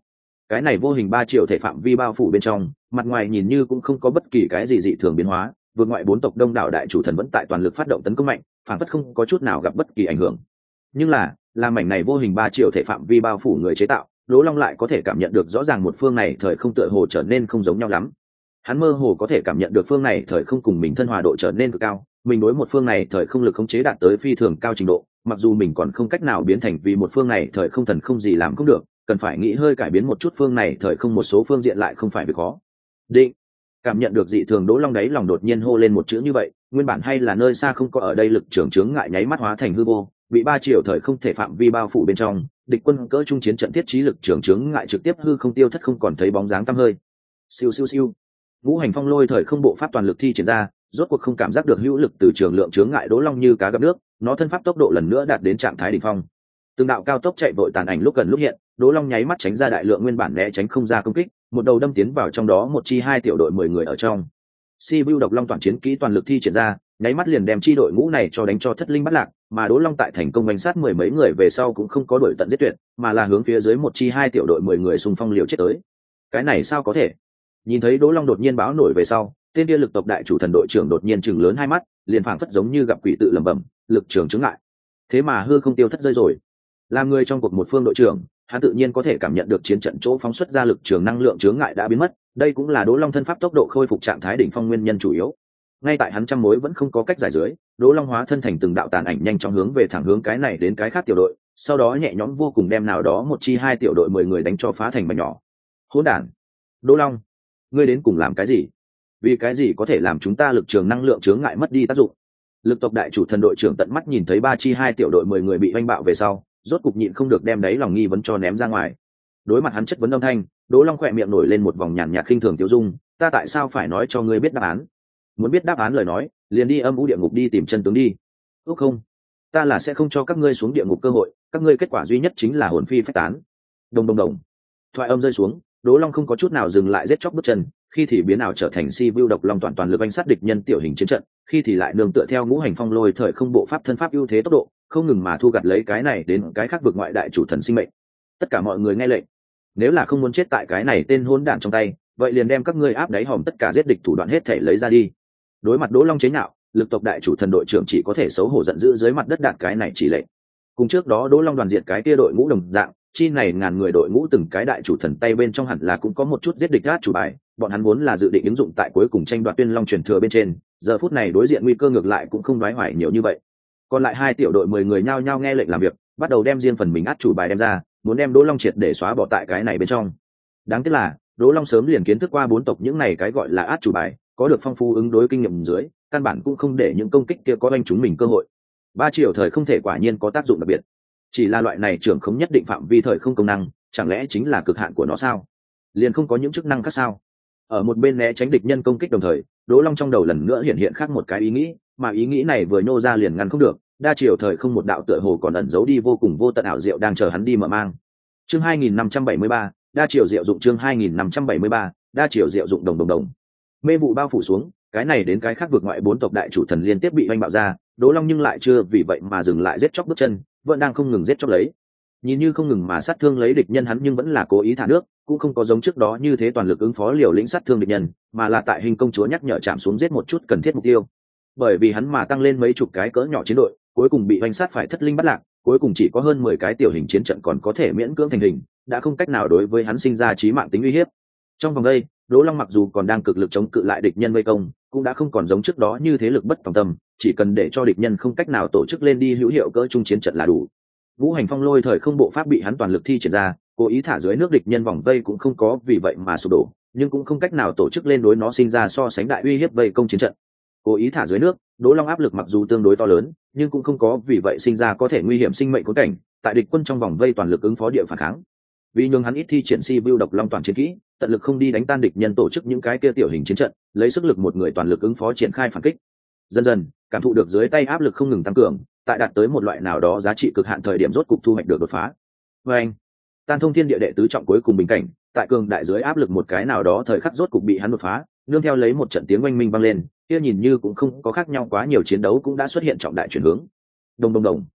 cái này vô hình ba triệu thể phạm vi bao phủ bên trong, mặt ngoài nhìn như cũng không có bất kỳ cái gì dị thường biến hóa, vượt ngoại bốn tộc đông đảo đại chủ thần vẫn tại toàn lực phát động tấn công mạnh, phản phất không có chút nào gặp bất kỳ ảnh hưởng. Nhưng là làm mảnh này vô hình ba triệu thể phạm vi bao phủ người chế tạo, Đỗ Long lại có thể cảm nhận được rõ ràng một phương này thời không tựa hồ trở nên không giống nhau lắm. Hắn mơ hồ có thể cảm nhận được phương này thời không cùng mình thân hòa độ trở nên cực cao, mình đối một phương này thời không lực khống chế đạt tới phi thường cao trình độ, mặc dù mình còn không cách nào biến thành vì một phương này thời không thần không gì làm không được, cần phải nghĩ hơi cải biến một chút phương này thời không một số phương diện lại không phải việc khó. Định. Cảm nhận được dị thường, Đỗ Long đáy lòng đột nhiên hô lên một chữ như vậy, nguyên bản hay là nơi xa không có ở đây lực trưởng chướng ngại nháy mắt hóa thành hư vô, bị ba triệu thời không thể phạm vi bao phủ bên trong, địch quân cỡ trung chiến trận thiết trí lực trưởng chướng ngại trực tiếp hư không tiêu thất, không còn thấy bóng dáng tăm hơi. Siêu siêu siêu. Ngũ hành phong lôi thời không bộ pháp toàn lực thi triển ra, rốt cuộc không cảm giác được hữu lực từ trường lượng chướng ngại Đỗ Long như cá gặp nước, nó thân pháp tốc độ lần nữa đạt đến trạng thái đỉnh phong. Từng đạo cao tốc chạy vội tàn ảnh lúc gần lúc hiện, Đỗ Long nháy mắt tránh ra đại lượng nguyên bản né tránh không ra công kích, một đầu đâm tiến vào trong đó một chi hai tiểu đội mười người ở trong. Sibiu độc long toàn chiến kỹ toàn lực thi triển ra, nháy mắt liền đem chi đội ngũ này cho đánh cho thất linh bắt lạc, mà Đỗ Long tại thành công đánh sát mười mấy người về sau cũng không có đuổi tận giết tuyệt, mà là hướng phía dưới một chi hai tiểu đội mười người xung phong liều chết tới. Cái này sao có thể? Nhìn thấy Đỗ Long đột nhiên báo nổi về sau, tên kia lực tộc đại chủ thần đội trưởng đột nhiên chừng lớn hai mắt, liền phảng phất giống như gặp quỷ tự lẩm bẩm, lực trường chứng lại. Thế mà hư không tiêu thất rơi rồi. Làm người trong cuộc một phương đội trưởng, hắn tự nhiên có thể cảm nhận được chiến trận chỗ phóng xuất ra lực trường năng lượng chướng ngại đã biến mất, đây cũng là Đỗ Long thân pháp tốc độ khôi phục trạng thái đỉnh phong nguyên nhân chủ yếu. Ngay tại hắn trăm mối vẫn không có cách giải dưới, Đỗ Long hóa thân thành từng đạo tàn ảnh nhanh chóng hướng về thẳng hướng cái này đến cái khác tiểu đội, sau đó nhẹ nhõm vô cùng đem nào đó một chi hai tiểu đội mười người đánh cho phá thành mảnh nhỏ. Hỗn đản! Đỗ Long, ngươi đến cùng làm cái gì? Vì cái gì có thể làm chúng ta lực trường năng lượng chướng ngại mất đi tác dụng? Lực tộc đại chủ thần đội trưởng tận mắt nhìn thấy ba chi hai tiểu đội mười người bị oanh bạo về sau, rốt cục nhịn không được đem đấy lòng nghi vấn cho ném ra ngoài. Đối mặt hắn chất vấn âm thanh, Đỗ Long khỏe miệng nổi lên một vòng nhàn nhạt khinh thường tiêu dung, ta tại sao phải nói cho ngươi biết đáp án? Muốn biết đáp án lời nói, liền đi âm u địa ngục đi tìm chân tướng đi. Ước không, ta là sẽ không cho các ngươi xuống địa ngục cơ hội, các ngươi kết quả duy nhất chính là hồn phi phách tán. Đồng đồng đồng. Thoại âm rơi xuống, Đỗ Long không có chút nào dừng lại giết chóc bước chân, khi thì biến ảo trở thành si view độc long toàn toàn lực anh sát địch nhân tiểu hình chiến trận, khi thì lại nương tựa theo ngũ hành phong lôi thời không bộ pháp thân pháp ưu thế tốc độ, không ngừng mà thu gặt lấy cái này đến cái khác vực ngoại đại chủ thần sinh mệnh. Tất cả mọi người nghe lệnh, nếu là không muốn chết tại cái này tên hỗn đản trong tay, vậy liền đem các ngươi áp đáy hòm tất cả giết địch thủ đoạn hết thể lấy ra đi. Đối mặt Đỗ Long chế nhạo, lực tộc đại chủ thần đội trưởng chỉ có thể xấu hổ giận dữ dưới mặt đất đạt cái này chỉ lệnh. Cùng trước đó Đỗ Long đoàn diệt cái kia đội ngũ đồng dạng, chi này ngàn người đội ngũ từng cái đại chủ thần tay bên trong hẳn là cũng có một chút giết địch át chủ bài, bọn hắn vốn là dự định ứng dụng tại cuối cùng tranh đoạt Tuyên Long truyền thừa bên trên, giờ phút này đối diện nguy cơ ngược lại cũng không đoái hoài nhiều như vậy. Còn lại hai tiểu đội mười người nhao nhao nghe lệnh làm việc, bắt đầu đem riêng phần mình át chủ bài đem ra, muốn đem Đỗ Long triệt để xóa bỏ tại cái này bên trong. Đáng tiếc là Đỗ Long sớm liền kiến thức qua bốn tộc những này cái gọi là át chủ bài, có được phong phú ứng đối kinh nghiệm dưới, căn bản cũng không để những công kích kia có đánh chúng mình cơ hội. Ba triệu thời không thể quả nhiên có tác dụng đặc biệt, chỉ là loại này trưởng không nhất định phạm vi thời không công năng, chẳng lẽ chính là cực hạn của nó sao? Liền không có những chức năng khác sao? Ở một bên né tránh địch nhân công kích đồng thời, Đỗ Long trong đầu lần nữa hiện hiện khác một cái ý nghĩ, mà ý nghĩ này vừa nhô ra liền ngăn không được, đa chiều thời không một đạo tựa hồ còn ẩn giấu đi vô cùng vô tận ảo diệu đang chờ hắn đi mở mang. Chương hai nghìn năm trăm bảy mươi ba, đa chiều diệu dụng chương hai nghìn năm trăm bảy mươi ba, đa chiều diệu dụng đồng đồng đồng. Mê vụ bao phủ xuống, cái này đến cái khác vượt ngoại bốn tộc đại chủ thần liên tiếp bị oanh bạo ra, Đỗ Long nhưng lại chưa vì vậy mà dừng lại giết chóc bước chân, vẫn đang không ngừng giết chóc lấy. Nhìn như không ngừng mà sát thương lấy địch nhân, hắn nhưng vẫn là cố ý thả nước, cũng không có giống trước đó như thế toàn lực ứng phó liều lĩnh sát thương địch nhân, mà là tại hình công chúa nhắc nhở chạm xuống giết một chút cần thiết mục tiêu. Bởi vì hắn mà tăng lên mấy chục cái cỡ nhỏ chiến đội, cuối cùng bị oanh sát phải thất linh bắt lạc, cuối cùng chỉ có hơn mười cái tiểu hình chiến trận còn có thể miễn cưỡng thành hình, đã không cách nào đối với hắn sinh ra chí mạng tính uy hiếp. Trong vòng đây, Đỗ Long mặc dù còn đang cực lực chống cự lại địch nhân vây công, cũng đã không còn giống trước đó như thế lực bất tòng tâm, chỉ cần để cho địch nhân không cách nào tổ chức lên đi hữu hiệu cỡ trung chiến trận là đủ. Ngũ hành phong lôi thời không bộ pháp bị hắn toàn lực thi triển ra, cố ý thả dưới nước địch nhân vòng vây cũng không có vì vậy mà sụp đổ, nhưng cũng không cách nào tổ chức lên đối nó sinh ra so sánh đại uy hiếp vây công chiến trận. Cố ý thả dưới nước, Đỗ Long áp lực mặc dù tương đối to lớn, nhưng cũng không có vì vậy sinh ra có thể nguy hiểm sinh mệnh khốn cảnh, tại địch quân trong vòng vây toàn lực ứng phó địa phản kháng. Vì nhường hắn ít thi triển si view độc long toàn chiến kỹ, tận lực không đi đánh tan địch nhân tổ chức những cái kia tiểu hình chiến trận, lấy sức lực một người toàn lực ứng phó triển khai phản kích. Dần dần, cảm thụ được dưới tay áp lực không ngừng tăng cường, tại đạt tới một loại nào đó giá trị cực hạn thời điểm rốt cục thu hoạch được đột phá. Và anh, tan thông thiên địa đệ tứ trọng cuối cùng bình cảnh, tại cường đại dưới áp lực một cái nào đó thời khắc rốt cục bị hắn đột phá, nương theo lấy một trận tiếng oanh minh vang lên, kia nhìn như cũng không có khác nhau quá nhiều chiến đấu cũng đã xuất hiện trọng đại chuyển hướng. Đồng đồng đồng.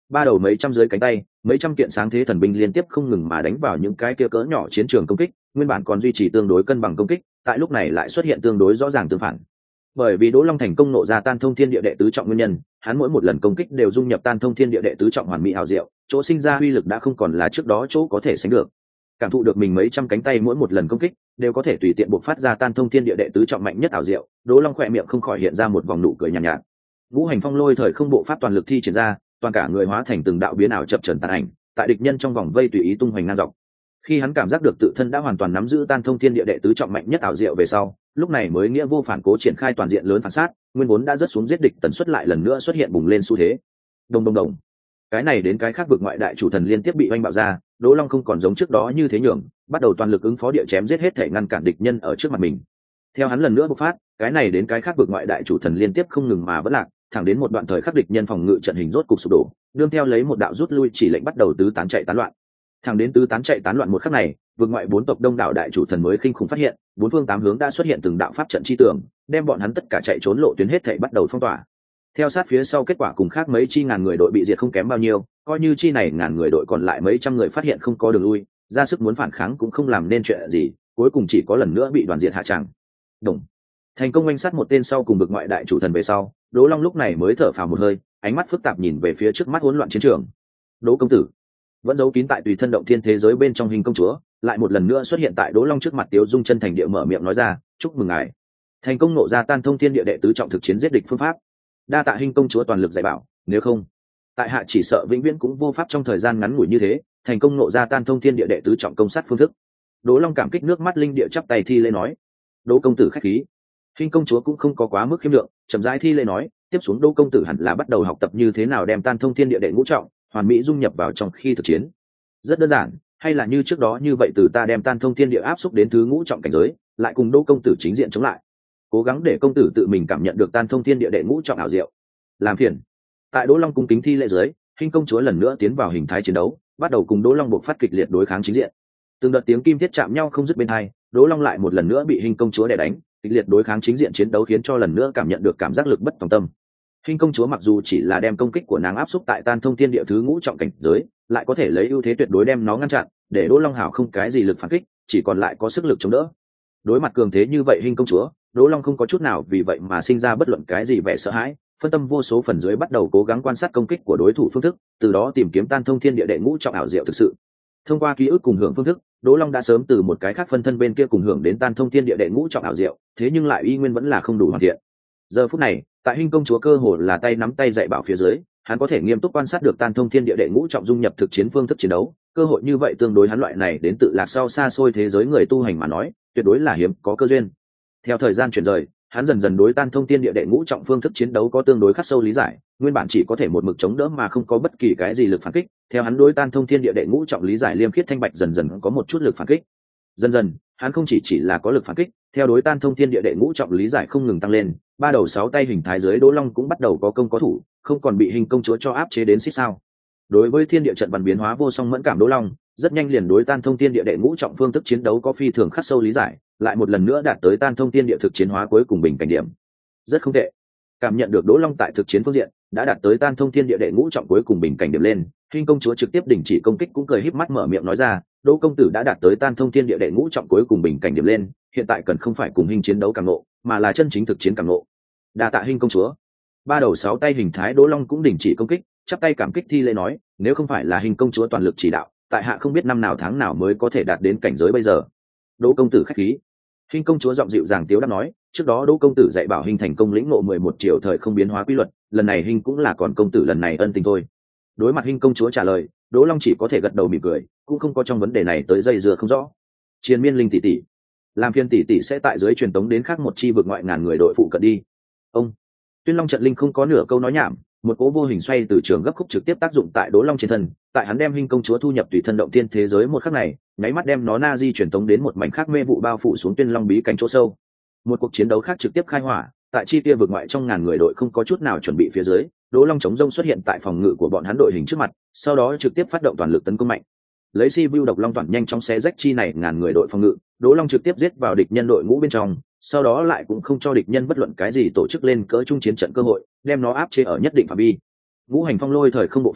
ba đầu mấy trăm dưới cánh tay, mấy trăm kiện sáng thế thần binh liên tiếp không ngừng mà đánh vào những cái kia cỡ nhỏ chiến trường công kích, nguyên bản còn duy trì tương đối cân bằng công kích, tại lúc này lại xuất hiện tương đối rõ ràng tương phản. Bởi vì Đỗ Long thành công nộ ra tan thông thiên địa đệ tứ trọng nguyên nhân, hắn mỗi một lần công kích đều dung nhập tan thông thiên địa đệ tứ trọng hoàn mỹ hào diệu, chỗ sinh ra uy lực đã không còn là trước đó chỗ có thể sánh được. Cảm thụ được mình mấy trăm cánh tay mỗi một lần công kích đều có thể tùy tiện bộc phát ra tan thông thiên địa đệ tứ trọng mạnh nhất ảo diệu, Đỗ Long khỏe miệng không khỏi hiện ra một vòng nụ cười nhàn nhạt, nhạt. Ngũ hành phong lôi thời không bộ pháp toàn lực thi triển ra, toàn cả người hóa thành từng đạo biến ảo chập chờn tàn ảnh, tại địch nhân trong vòng vây tùy ý tung hoành ngang dọc. Khi hắn cảm giác được tự thân đã hoàn toàn nắm giữ tan thông thiên địa đệ tứ trọng mạnh nhất ảo diệu về sau, lúc này mới nghĩa vô phản cố triển khai toàn diện lớn phản sát, nguyên vốn đã rất xuống giết địch tần suất lại lần nữa xuất hiện bùng lên xu thế. Đồng đồng đồng. Cái này đến cái khác vực ngoại đại chủ thần liên tiếp bị oanh bạo ra, Đỗ Long không còn giống trước đó như thế nhường, bắt đầu toàn lực ứng phó địa chém giết hết thể ngăn cản địch nhân ở trước mặt mình. Theo hắn lần nữa bộc phát, cái này đến cái khác vực ngoại đại chủ thần liên tiếp không ngừng mà vẫn lạc, thẳng đến một đoạn thời khắc địch nhân phòng ngự trận hình rốt cục sụp đổ, đương theo lấy một đạo rút lui chỉ lệnh bắt đầu tứ tán chạy tán loạn. Thẳng đến tứ tán chạy tán loạn một khắc này, vực ngoại bốn tộc đông đảo đại chủ thần mới kinh khủng phát hiện, bốn phương tám hướng đã xuất hiện từng đạo pháp trận chi tường, đem bọn hắn tất cả chạy trốn lộ tuyến hết thảy bắt đầu phong tỏa. Theo sát phía sau kết quả cùng khác mấy chi ngàn người đội bị diệt không kém bao nhiêu, coi như chi này ngàn người đội còn lại mấy trăm người phát hiện không có đường lui, ra sức muốn phản kháng cũng không làm nên chuyện gì, cuối cùng chỉ có lần nữa bị đoàn diệt hạ tràng. Đồng thành công oanh sát một tên sau cùng vực ngoại đại chủ thần về sau, Đỗ Long lúc này mới thở phào một hơi, ánh mắt phức tạp nhìn về phía trước mắt hỗn loạn chiến trường. Đỗ công tử vẫn giấu kín tại tùy thân động thiên thế giới bên trong hình công chúa, lại một lần nữa xuất hiện tại Đỗ Long trước mặt, Tiếu Dung chân thành địa mở miệng nói ra, chúc mừng ngài thành công nộ ra tan thông thiên địa đệ tứ trọng thực chiến giết địch phương pháp. Đa tạ hình công chúa toàn lực dạy bảo, nếu không tại hạ chỉ sợ vĩnh viễn cũng vô pháp trong thời gian ngắn ngủi như thế thành công nộ ra tan thông thiên địa đệ tứ trọng công sát phương thức. Đỗ Long cảm kích nước mắt linh địa chắp tay thi lễ nói. Đỗ công tử khách khí. Hình công chúa cũng không có quá mức khiêm lượng, chậm rãi thi lễ nói, tiếp xuống Đỗ công tử hẳn là bắt đầu học tập như thế nào đem tan thông thiên địa đệ ngũ trọng hoàn mỹ dung nhập vào trong khi thực chiến. Rất đơn giản, hay là như trước đó như vậy, từ ta đem tan thông thiên địa áp xúc đến thứ ngũ trọng cảnh giới, lại cùng Đỗ công tử chính diện chống lại, cố gắng để công tử tự mình cảm nhận được tan thông thiên địa đệ ngũ trọng ảo diệu. Làm phiền. Tại Đỗ Long cung kính thi lễ dưới, Hình công chúa lần nữa tiến vào hình thái chiến đấu, bắt đầu cùng Đỗ Long buộc phát kịch liệt đối kháng chính diện. Từng đợt tiếng kim thiết chạm nhau không dứt bên hai, Đỗ Long lại một lần nữa bị Hình công chúa đè đánh, kịch liệt đối kháng chính diện chiến đấu khiến cho lần nữa cảm nhận được cảm giác lực bất tòng tâm. Hình công chúa mặc dù chỉ là đem công kích của nàng áp xúc tại tan thông thiên địa thứ ngũ trọng cảnh giới, lại có thể lấy ưu thế tuyệt đối đem nó ngăn chặn, để Đỗ Long hảo không cái gì lực phản kích, chỉ còn lại có sức lực chống đỡ. Đối mặt cường thế như vậy Hình công chúa, Đỗ Long không có chút nào vì vậy mà sinh ra bất luận cái gì vẻ sợ hãi, phân tâm vô số phần dưới bắt đầu cố gắng quan sát công kích của đối thủ phương thức, từ đó tìm kiếm tan thông thiên địa đệ ngũ trọng ảo diệu thực sự. Thông qua ký ức cùng hưởng phương thức, Đỗ Long đã sớm từ một cái khác phân thân bên kia cùng hưởng đến tan thông thiên địa đệ ngũ trọng ảo diệu, thế nhưng lại y nguyên vẫn là không đủ hoàn thiện. Giờ phút này, tại Hình công chúa cơ hồ là tay nắm tay dạy bảo phía dưới, hắn có thể nghiêm túc quan sát được tan thông thiên địa đệ ngũ trọng dung nhập thực chiến phương thức chiến đấu, cơ hội như vậy tương đối hắn loại này đến tự lạc sau xa xôi thế giới người tu hành mà nói, tuyệt đối là hiếm có cơ duyên. Theo thời gian chuyển rời, hắn dần dần đối tan thông thiên địa đệ ngũ trọng phương thức chiến đấu có tương đối khắc sâu lý giải, nguyên bản chỉ có thể một mực chống đỡ mà không có bất kỳ cái gì lực phản kích, theo hắn đối tan thông thiên địa đệ ngũ trọng lý giải liêm khiết thanh bạch dần dần có một chút lực phản kích. Dần dần, hắn không chỉ chỉ là có lực phản kích, theo đối tan thông thiên địa đệ ngũ trọng lý giải không ngừng tăng lên, ba đầu sáu tay hình thái dưới Đỗ Long cũng bắt đầu có công có thủ, không còn bị Hình công chúa cho áp chế đến xích sao. Đối với thiên địa trận văn biến hóa vô song mẫn cảm Đỗ Long, rất nhanh liền đối tan thông thiên địa đệ ngũ trọng phương thức chiến đấu có phi thường khắc sâu lý giải, lại một lần nữa đạt tới tan thông thiên địa thực chiến hóa cuối cùng bình cảnh điểm. Rất không tệ. Cảm nhận được Đỗ Long tại thực chiến phương diện đã đạt tới tan thông thiên địa đệ ngũ trọng cuối cùng bình cảnh điểm lên, Hình công chúa trực tiếp đình chỉ công kích cũng cười híp mắt mở miệng nói ra, Đỗ công tử đã đạt tới tan thông thiên địa đệ ngũ trọng cuối cùng bình cảnh điểm lên, hiện tại cần không phải cùng Hình chiến đấu càng ngộ, mà là chân chính thực chiến càng ngộ. Đa tạ Hình công chúa. Ba đầu sáu tay hình thái Đỗ Long cũng đình chỉ công kích, chắp tay cảm kích thi lễ nói, nếu không phải là Hình công chúa toàn lực chỉ đạo, tại hạ không biết năm nào tháng nào mới có thể đạt đến cảnh giới bây giờ. Đỗ công tử khách khí. Hình công chúa giọng dịu dàng tiếu đáp nói, trước đó Đỗ công tử dạy bảo Hình thành công lĩnh ngộ mười một triệu thời không biến hóa quy luật, lần này Hình cũng là còn công tử lần này ân tình thôi. Đối mặt Hình công chúa trả lời, Đỗ Long chỉ có thể gật đầu mỉm cười, cũng không có trong vấn đề này tới dây dưa không rõ. Triền Miên Linh tỷ tỷ, làm phiên tỷ tỷ sẽ tại dưới truyền tống đến khác một chi vực ngoại ngàn người đội phụ cận đi. Ông Tuyên Long trận linh không có nửa câu nói nhảm, một cỗ vô hình xoay từ trường gấp khúc trực tiếp tác dụng tại Đỗ Long trên thân, tại hắn đem Hình công chúa thu nhập tùy thân động thiên thế giới một khắc này, nháy mắt đem nó na di truyền tống đến một mảnh khác mê vụ bao phủ xuống Tuyên Long bí cảnh chỗ sâu. Một cuộc chiến đấu khác trực tiếp khai hỏa, tại chi kia vực ngoại trong ngàn người đội không có chút nào chuẩn bị phía dưới, Đỗ Long chống rông xuất hiện tại phòng ngự của bọn hắn đội hình trước mặt, sau đó trực tiếp phát động toàn lực tấn công mạnh. Lấy si bưu độc long toàn nhanh chóng xé rách chi này ngàn người đội phòng ngự, Đỗ Long trực tiếp giết vào địch nhân đội ngũ bên trong, sau đó lại cũng không cho địch nhân bất luận cái gì tổ chức lên cỡ trung chiến trận cơ hội, đem nó áp chế ở nhất định phạm vi. Ngũ hành phong lôi thời không bộ pháp,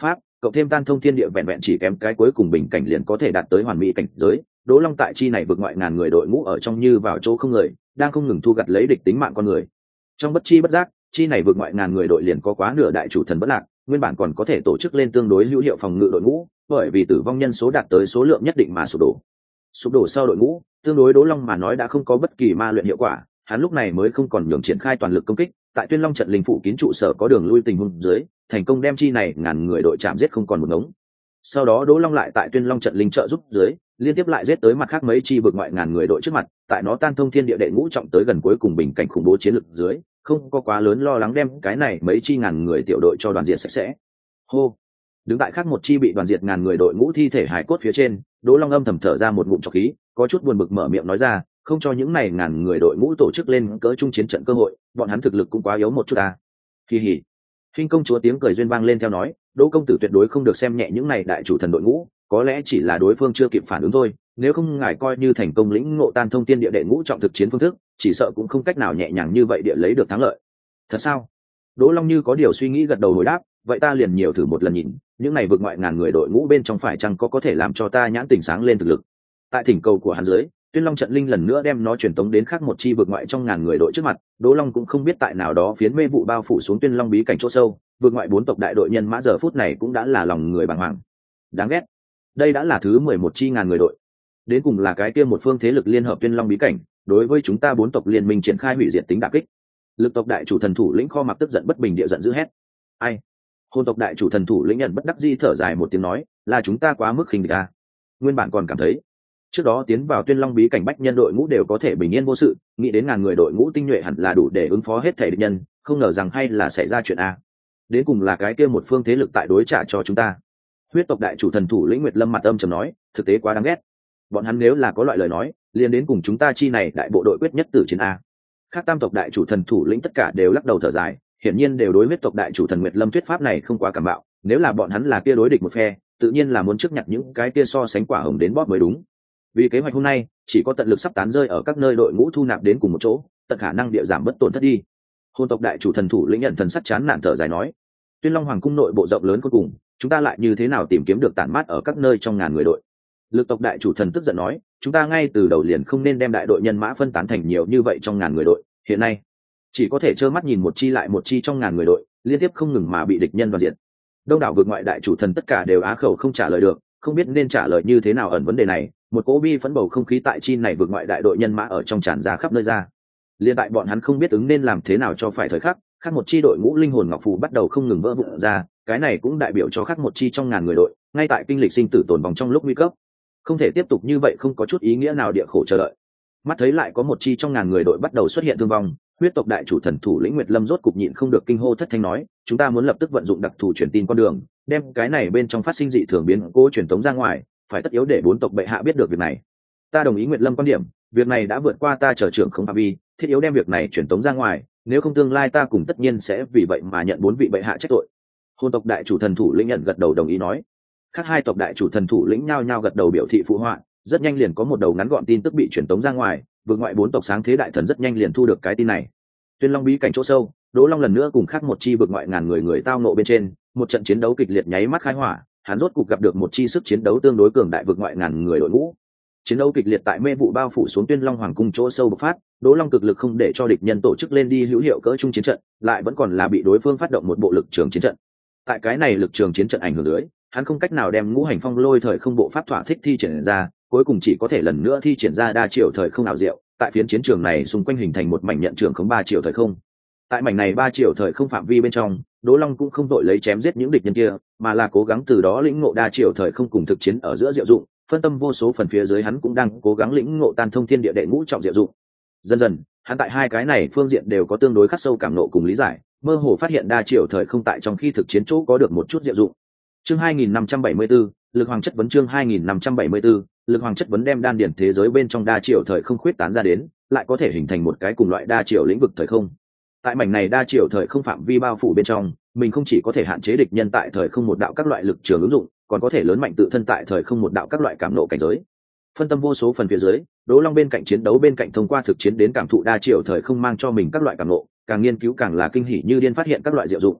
cộng thêm tan thông thiên địa vẹn vẹn chỉ kém cái cuối cùng bình cảnh liền có thể đạt tới hoàn mỹ cảnh giới. Đỗ Long tại chi này vượt ngoại ngàn người đội ngũ ở trong như vào chỗ không người, đang không ngừng thu gặt lấy địch tính mạng con người. Trong bất chi bất giác, chi này vượt ngoại ngàn người đội liền có quá nửa đại chủ thần bất lạc, nguyên bản còn có thể tổ chức lên tương đối hữu hiệu phòng ngự đội ngũ, bởi vì tử vong nhân số đạt tới số lượng nhất định mà sụp đổ. Sụp đổ sau đội ngũ, tương đối Đỗ Long mà nói đã không có bất kỳ ma luyện hiệu quả, hắn lúc này mới không còn nhường triển khai toàn lực công kích, tại Tuyên Long trận linh phủ kín trụ sở có đường lui tình huống dưới, thành công đem chi này ngàn người đội chạm giết không còn một ngống. Sau đó Đỗ Long lại tại Tuyên Long trận linh trợ giúp dưới, liên tiếp lại giết tới mặt khác mấy chi vượt ngoại ngàn người đội trước mặt, tại nó tan thông thiên địa đệ ngũ trọng tới gần cuối cùng bình cảnh khủng bố chiến lực dưới, không có quá lớn lo lắng đem cái này mấy chi ngàn người tiểu đội cho đoàn diệt sạch sẽ. Hô. Đứng tại khác một chi bị đoàn diệt ngàn người đội ngũ thi thể hải cốt phía trên, Đỗ Long âm thầm thở ra một ngụm trọc khí, có chút buồn bực mở miệng nói ra, không cho những này ngàn người đội ngũ tổ chức lên cỡ trung chiến trận cơ hội, bọn hắn thực lực cũng quá yếu một chút à. Kỳ hỉ. Hinh công chúa tiếng cười duyên vang lên theo nói, Đỗ công tử tuyệt đối không được xem nhẹ những này đại chủ thần đội ngũ, có lẽ chỉ là đối phương chưa kịp phản ứng thôi, nếu không ngài coi như thành công lĩnh ngộ tan thông tiên địa đệ ngũ trọng thực chiến phương thức, chỉ sợ cũng không cách nào nhẹ nhàng như vậy địa lấy được thắng lợi. Thật sao? Đỗ Long như có điều suy nghĩ gật đầu hồi đáp, vậy ta liền nhiều thử một lần nhìn, những này vượt ngoại ngàn người đội ngũ bên trong phải chăng có có thể làm cho ta nhãn tình sáng lên thực lực. Tại thỉnh cầu của hắn dưới, Tuyên Long trận linh lần nữa đem nó truyền tống đến khác một chi vượt ngoại trong ngàn người đội trước mặt, Đỗ Long cũng không biết tại nào đó phiến mê vụ bao phủ xuống Tuyên Long bí cảnh chỗ sâu, vượt ngoại bốn tộc đại đội nhân mã giờ phút này cũng đã là lòng người bàng hoàng. Đáng ghét. Đây đã là thứ mười một chi ngàn người đội. Đến cùng là cái kia một phương thế lực liên hợp Tuyên Long bí cảnh, đối với chúng ta bốn tộc liên minh triển khai hủy diệt tính đả kích. Lực tộc đại chủ thần thủ lĩnh Kho Mặc tức giận bất bình địa giận dữ hét. Ai? Hồn tộc đại chủ thần thủ lĩnh nhận bất đắc dĩ thở dài một tiếng nói, là chúng ta quá mức khinh địch a. Nguyên bản còn cảm thấy trước đó tiến vào Tuyên Long bí cảnh bách nhân đội ngũ đều có thể bình yên vô sự, nghĩ đến ngàn người đội ngũ tinh nhuệ hẳn là đủ để ứng phó hết thể địch nhân, không ngờ rằng hay là xảy ra chuyện a. Đến cùng là cái kia một phương thế lực tại đối trả cho chúng ta. Huyết tộc đại chủ thần thủ lĩnh Nguyệt Lâm mặt âm trầm nói, thực tế quá đáng ghét. Bọn hắn nếu là có loại lời nói, liền đến cùng chúng ta chi này đại bộ đội quyết nhất tử chiến a. Khác tam tộc đại chủ thần thủ lĩnh tất cả đều lắc đầu thở dài, hiển nhiên đều đối huyết tộc đại chủ thần Nguyệt Lâm thuyết pháp này không quá cảm mạo, nếu là bọn hắn là kia đối địch một phe, tự nhiên là muốn trước nhặt những cái kia so sánh quả hồng đến bóp mới đúng. Vì kế hoạch hôm nay, chỉ có tận lực sắp tán rơi ở các nơi đội ngũ thu nạp đến cùng một chỗ, tận khả năng địa giảm bất tổn thất đi. Hôn tộc đại chủ thần thủ lĩnh nhận thần sắc chán nản thở dài nói, Tuyên Long hoàng cung nội bộ rộng lớn cuối cùng, chúng ta lại như thế nào tìm kiếm được tản mát ở các nơi trong ngàn người đội. Lực tộc đại chủ thần tức giận nói, chúng ta ngay từ đầu liền không nên đem đại đội nhân mã phân tán thành nhiều như vậy trong ngàn người đội, hiện nay chỉ có thể trơ mắt nhìn một chi lại một chi trong ngàn người đội liên tiếp không ngừng mà bị địch nhân đoàn diệt. Đông đảo vượt ngoại đại chủ thần tất cả đều á khẩu không trả lời được, không biết nên trả lời như thế nào ẩn vấn đề này, một cỗ bi phẫn bầu không khí tại chi này vượt ngoại đại đội nhân mã ở trong tràn ra khắp nơi ra. Liên tại bọn hắn không biết ứng nên làm thế nào cho phải thời khắc, khác một chi đội ngũ linh hồn ngọc phù bắt đầu không ngừng vỡ vụn ra, cái này cũng đại biểu cho khác một chi trong ngàn người đội, ngay tại kinh lịch sinh tử tồn vong trong lúc nguy cấp, không thể tiếp tục như vậy, không có chút ý nghĩa nào địa khổ chờ đợi. Mắt thấy lại có một chi trong ngàn người đội bắt đầu xuất hiện thương vong, huyết tộc đại chủ thần thủ lĩnh Nguyệt Lâm rốt cục nhịn không được kinh hô thất thanh nói, chúng ta muốn lập tức vận dụng đặc thù truyền tin con đường, đem cái này bên trong phát sinh dị thường biến cố truyền tống ra ngoài, phải tất yếu để bốn tộc bệ hạ biết được việc này. Ta đồng ý Nguyệt Lâm quan điểm, việc này đã vượt qua ta trở trưởng không phạm vi, thiết yếu đem việc này truyền tống ra ngoài, nếu không tương lai ta cùng tất nhiên sẽ vì vậy mà nhận bốn vị bệ hạ trách tội. Hôn tộc đại chủ thần thủ lĩnh nhận gật đầu đồng ý nói. Khác hai tộc đại chủ thần thủ lĩnh nhao nhao gật đầu biểu thị phụ họa, rất nhanh liền có một đầu ngắn gọn tin tức bị truyền tống ra ngoài, vượt ngoại bốn tộc sáng thế đại thần rất nhanh liền thu được cái tin này. Tuyên Long bí cảnh chỗ sâu, Đỗ Long lần nữa cùng khác một chi vượt ngoại ngàn người người tao nộ bên trên, một trận chiến đấu kịch liệt nháy mắt khai hỏa, hắn rốt cục gặp được một chi sức chiến đấu tương đối cường đại vượt ngoại ngàn người đội ngũ. Chiến đấu kịch liệt tại mê vụ bao phủ xuống Tuyên Long hoàng cung chỗ sâu bộc phát, Đỗ Long cực lực không để cho địch nhân tổ chức lên đi hữu hiệu cỡ trung chiến trận, lại vẫn còn là bị đối phương phát động một bộ lực trường chiến trận. Tại cái này lực trường chiến trận ảnh hưởng dưới, hắn không cách nào đem ngũ hành phong lôi thời không bộ pháp thỏa thích thi triển ra, cuối cùng chỉ có thể lần nữa thi triển ra đa chiều thời không ảo diệu, tại phiến chiến trường này xung quanh hình thành một mảnh nhận trường không ba chiều thời không. Tại mảnh này ba chiều thời không phạm vi bên trong, Đỗ Long cũng không đội lấy chém giết những địch nhân kia, mà là cố gắng từ đó lĩnh ngộ đa chiều thời không cùng thực chiến ở giữa diệu dụng, phân tâm vô số phần phía dưới hắn cũng đang cố gắng lĩnh ngộ tan thông thiên địa đệ ngũ trọng diệu dụng. Dần dần, hắn tại hai cái này phương diện đều có tương đối khắc sâu cảm nộ cùng lý giải, mơ hồ phát hiện đa chiều thời không tại trong khi thực chiến chỗ có được một chút diệu dụng. Chương hai nghìn năm trăm bảy mươi 4, lực hoàng chất vấn chương hai nghìn năm trăm bảy mươi 4, lực hoàng chất vấn đem đan điển thế giới bên trong đa chiều thời không khuyết tán ra đến, lại có thể hình thành một cái cùng loại đa chiều lĩnh vực thời không. Tại mảnh này đa chiều thời không phạm vi bao phủ bên trong, mình không chỉ có thể hạn chế địch nhân tại thời không một đạo các loại lực trường ứng dụng, còn có thể lớn mạnh tự thân tại thời không một đạo các loại cảm nộ cảnh giới. Phân tâm vô số phần phía dưới, Đỗ Long bên cạnh chiến đấu bên cạnh thông qua thực chiến đến cảm thụ đa chiều thời không mang cho mình các loại cảm nộ, càng nghiên cứu càng là kinh hỉ như điên phát hiện các loại diệu dụng.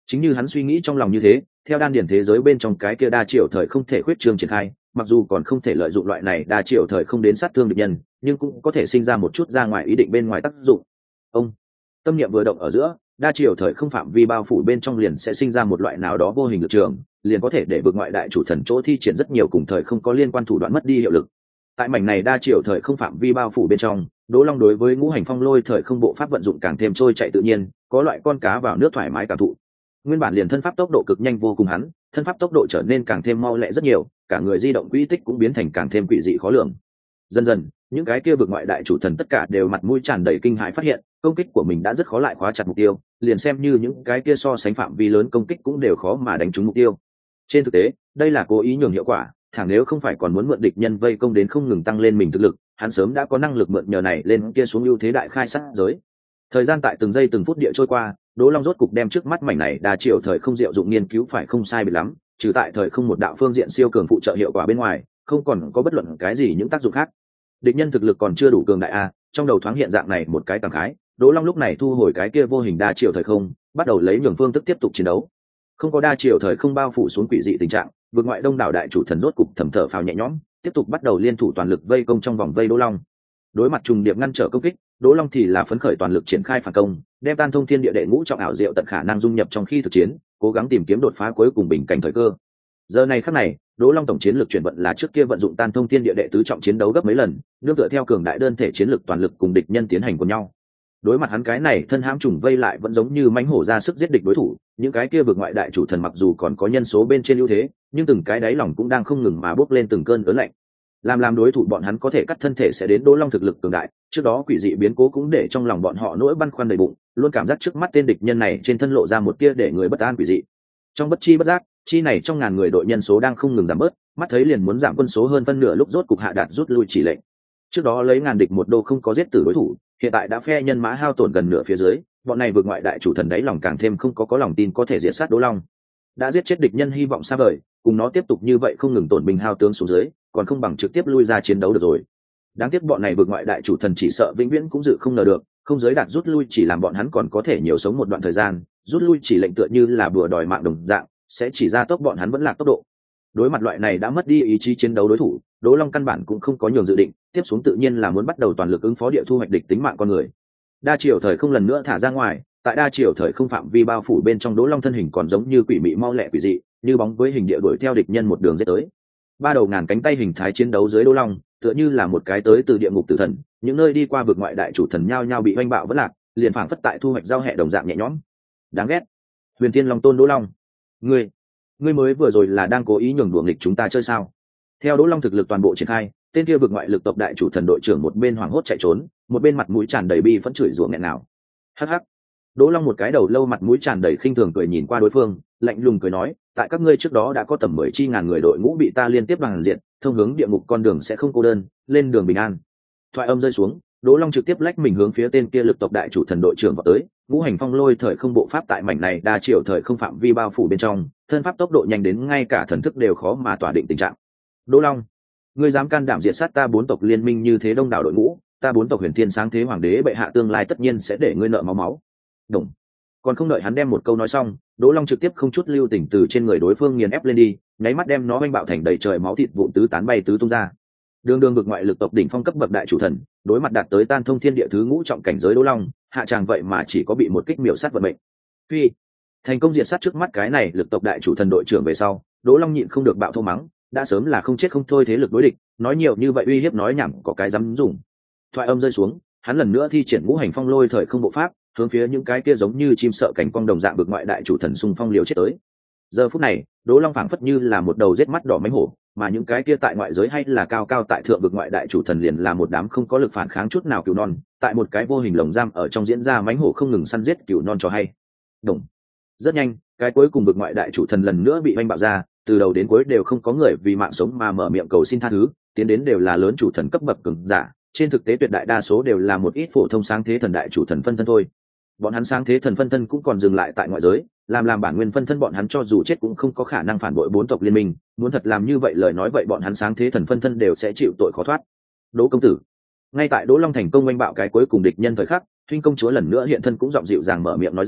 Chính như hắn suy nghĩ trong lòng như thế, theo đan điển thế giới bên trong cái kia đa chiều thời không thể khuyết trương triển khai, mặc dù còn không thể lợi dụng loại này đa chiều thời không đến sát thương địch nhân, nhưng cũng có thể sinh ra một chút ra ngoài ý định bên ngoài tác dụng. Ông tâm niệm vừa động ở giữa, đa chiều thời không phạm vi bao phủ bên trong liền sẽ sinh ra một loại nào đó vô hình lực trường, liền có thể để vượt ngoại đại chủ thần chỗ thi triển rất nhiều cùng thời không có liên quan thủ đoạn mất đi hiệu lực. Tại mảnh này đa chiều thời không phạm vi bao phủ bên trong, Đỗ Long đối với ngũ hành phong lôi thời không bộ pháp vận dụng càng thêm trôi chạy tự nhiên, có loại con cá vào nước thoải mái cảm thụ. Nguyên bản liền thân pháp tốc độ cực nhanh vô cùng hắn, thân pháp tốc độ trở nên càng thêm mau lẹ rất nhiều, cả người di động quỹ tích cũng biến thành càng thêm quỷ dị khó lường. Dần dần, những cái kia vượt ngoại đại chủ thần tất cả đều mặt mũi tràn đầy kinh hãi phát hiện, công kích của mình đã rất khó lại khóa chặt mục tiêu, liền xem như những cái kia so sánh phạm vi lớn công kích cũng đều khó mà đánh trúng mục tiêu. Trên thực tế, đây là cố ý nhường hiệu quả, thẳng nếu không phải còn muốn mượn địch nhân vây công đến không ngừng tăng lên mình thực lực, hắn sớm đã có năng lực mượn nhờ này lên kia xuống ưu thế đại khai sát giới. Thời gian tại từng giây từng phút địa trôi qua, Đỗ Long rốt cục đem trước mắt mảnh này đa chiều thời không diệu dụng nghiên cứu phải không sai biệt lắm, trừ tại thời không một đạo phương diện siêu cường phụ trợ hiệu quả bên ngoài, không còn có bất luận cái gì những tác dụng khác. Địch nhân thực lực còn chưa đủ cường đại a, trong đầu thoáng hiện dạng này một cái cảm khái, Đỗ Long lúc này thu hồi cái kia vô hình đa chiều thời không, bắt đầu lấy nhường phương thức tiếp tục chiến đấu. Không có đa chiều thời không bao phủ xuống quỷ dị tình trạng, vượt ngoại đông đảo đại chủ thần rốt cục thầm thở phào nhẹ nhõm, tiếp tục bắt đầu liên thủ toàn lực vây công trong vòng vây Đỗ Long. Đối mặt trùng điệp ngăn trở công kích, Đỗ Long thì là phấn khởi toàn lực triển khai phản công, đem tan thông thiên địa đệ ngũ trọng ảo diệu tận khả năng dung nhập trong khi thực chiến, cố gắng tìm kiếm đột phá cuối cùng bình cảnh thời cơ. Giờ này khắc này, Đỗ Long tổng chiến lược chuyển vận là trước kia vận dụng tan thông thiên địa đệ tứ trọng chiến đấu gấp mấy lần, nương tựa theo cường đại đơn thể chiến lược toàn lực cùng địch nhân tiến hành cùng nhau. Đối mặt hắn cái này thân hãm trùng vây lại vẫn giống như mãnh hổ ra sức giết địch đối thủ, những cái kia vượt ngoại đại chủ thần mặc dù còn có nhân số bên trên ưu thế, nhưng từng cái đáy lòng cũng đang không ngừng mà bốc lên từng cơn ớn lạnh. Làm làm đối thủ bọn hắn có thể cắt thân thể sẽ đến Đỗ Long thực lực cường đại, trước đó quỷ dị biến cố cũng để trong lòng bọn họ nỗi băn khoăn đầy bụng, luôn cảm giác trước mắt tên địch nhân này trên thân lộ ra một tia để người bất an quỷ dị. Trong bất chi bất giác, chi này trong ngàn người đội nhân số đang không ngừng giảm bớt, mắt thấy liền muốn giảm quân số hơn phân nửa lúc rốt cục hạ đạt rút lui chỉ lệnh. Trước đó lấy ngàn địch một đô không có giết tử đối thủ, hiện tại đã phe nhân mã hao tổn gần nửa phía dưới, bọn này vượt ngoại đại chủ thần đáy lòng càng thêm không có có lòng tin có thể diệt sát Đỗ Long. Đã giết chết địch nhân hy vọng xa vời, cùng nó tiếp tục như vậy không ngừng tổn binh hao tướng xuống dưới, còn không bằng trực tiếp lui ra chiến đấu được rồi. Đáng tiếc bọn này vượt ngoại đại chủ thần chỉ sợ vĩnh viễn cũng dự không ngờ được, không giới đạt rút lui chỉ làm bọn hắn còn có thể nhiều sống một đoạn thời gian, rút lui chỉ lệnh tựa như là bừa đòi mạng đồng dạng, sẽ chỉ ra tốc bọn hắn vẫn lạc tốc độ. Đối mặt loại này đã mất đi ý chí chiến đấu đối thủ, Đỗ Long căn bản cũng không có nhường dự định, tiếp xuống tự nhiên là muốn bắt đầu toàn lực ứng phó địa thu hoạch địch tính mạng con người. Đa chiều thời không lần nữa thả ra ngoài, tại đa chiều thời không phạm vi bao phủ bên trong Đỗ Long thân hình còn giống như quỷ mị mau lẹ quỷ dị, như bóng với hình địa đuổi theo địch nhân một đường giết tới. Ba đầu ngàn cánh tay hình thái chiến đấu dưới Đỗ Long, tựa như là một cái tới từ địa ngục tử thần, những nơi đi qua vực ngoại đại chủ thần nhao nhao bị oanh bạo vỡ lạc, liền phảng phất tại thu hoạch giao hệ đồng dạng nhẹ nhõm. Đáng ghét. Huyền Thiên Long Tôn Đỗ Long, ngươi, ngươi mới vừa rồi là đang cố ý nhường đùa nghịch chúng ta chơi sao? Theo Đỗ Long thực lực toàn bộ triển khai, tên kia vực ngoại lực tộc đại chủ thần đội trưởng một bên hoảng hốt chạy trốn, một bên mặt mũi tràn đầy bi phẫn chửi rủa nghẹn nào. Hắc hắc. Đỗ Long một cái đầu lâu mặt mũi tràn đầy khinh thường cười nhìn qua đối phương, lạnh lùng cười nói, tại các ngươi trước đó đã có tầm mười chi ngàn người đội ngũ bị ta liên tiếp bằng diện, thông hướng địa ngục con đường sẽ không cô đơn, lên đường bình an. Thoại âm rơi xuống, Đỗ Long trực tiếp lách mình hướng phía tên kia lực tộc đại chủ thần đội trưởng vào tới, ngũ hành phong lôi thời không bộ pháp tại mảnh này đa chiều thời không phạm vi bao phủ bên trong, thân pháp tốc độ nhanh đến ngay cả thần thức đều khó mà tỏa định tình trạng. Đỗ Long, ngươi dám can đảm diệt sát ta bốn tộc liên minh như thế đông đảo đội ngũ, ta bốn tộc Huyền Thiên sáng thế hoàng đế bệ hạ tương lai tất nhiên sẽ để ngươi nợ máu máu. Đúng. Còn không đợi hắn đem một câu nói xong, Đỗ Long trực tiếp không chút lưu tình từ trên người đối phương nghiền ép lên đi, nháy mắt đem nó oanh bạo thành đầy trời máu thịt vụn tứ tán bay tứ tung ra. Đường đường vực ngoại lực tộc đỉnh phong cấp bậc đại chủ thần, đối mặt đạt tới tan thông thiên địa thứ ngũ trọng cảnh giới Đỗ Long, hạ tràng vậy mà chỉ có bị một kích miểu sát vận mệnh. Phi, thành công diệt sát trước mắt cái này lực tộc đại chủ thần đội trưởng về sau, Đỗ Long nhịn không được bạo thô mắng, đã sớm là không chết không thôi thế lực đối địch, nói nhiều như vậy uy hiếp nói nhảm có cái dám dùng. Thoại âm rơi xuống, hắn lần nữa thi triển ngũ hành phong lôi thời không bộ pháp, hướng phía những cái kia giống như chim sợ cảnh quang đồng dạng vực ngoại đại chủ thần xung phong liều chết tới. Giờ phút này, Đỗ Long phảng phất như là một đầu rết mắt đỏ mánh hổ, mà những cái kia tại ngoại giới hay là cao cao tại thượng vực ngoại đại chủ thần liền là một đám không có lực phản kháng chút nào cừu non, tại một cái vô hình lồng giam ở trong diễn ra mánh hổ không ngừng săn giết cừu non cho hay. Đúng. Rất nhanh, cái cuối cùng vực ngoại đại chủ thần lần nữa bị oanh bạo ra, từ đầu đến cuối đều không có người vì mạng sống mà mở miệng cầu xin tha thứ, tiến đến đều là lớn chủ thần cấp bậc cường giả, trên thực tế tuyệt đại đa số đều là một ít phổ thông sáng thế thần đại chủ thần phân thân thôi. Bọn hắn sáng thế thần phân thân cũng còn dừng lại tại ngoại giới, làm làm bản nguyên phân thân bọn hắn cho dù chết cũng không có khả năng phản bội bốn tộc liên minh, muốn thật làm như vậy lời nói vậy bọn hắn sáng thế thần phân thân đều sẽ chịu tội khó thoát. Đỗ công tử. Ngay tại Đỗ Long thành công oanh bạo cái cuối cùng địch nhân thời khắc, Thuynh công chúa lần nữa hiện thân cũng giọng dịu dàng mở miệng nói ra,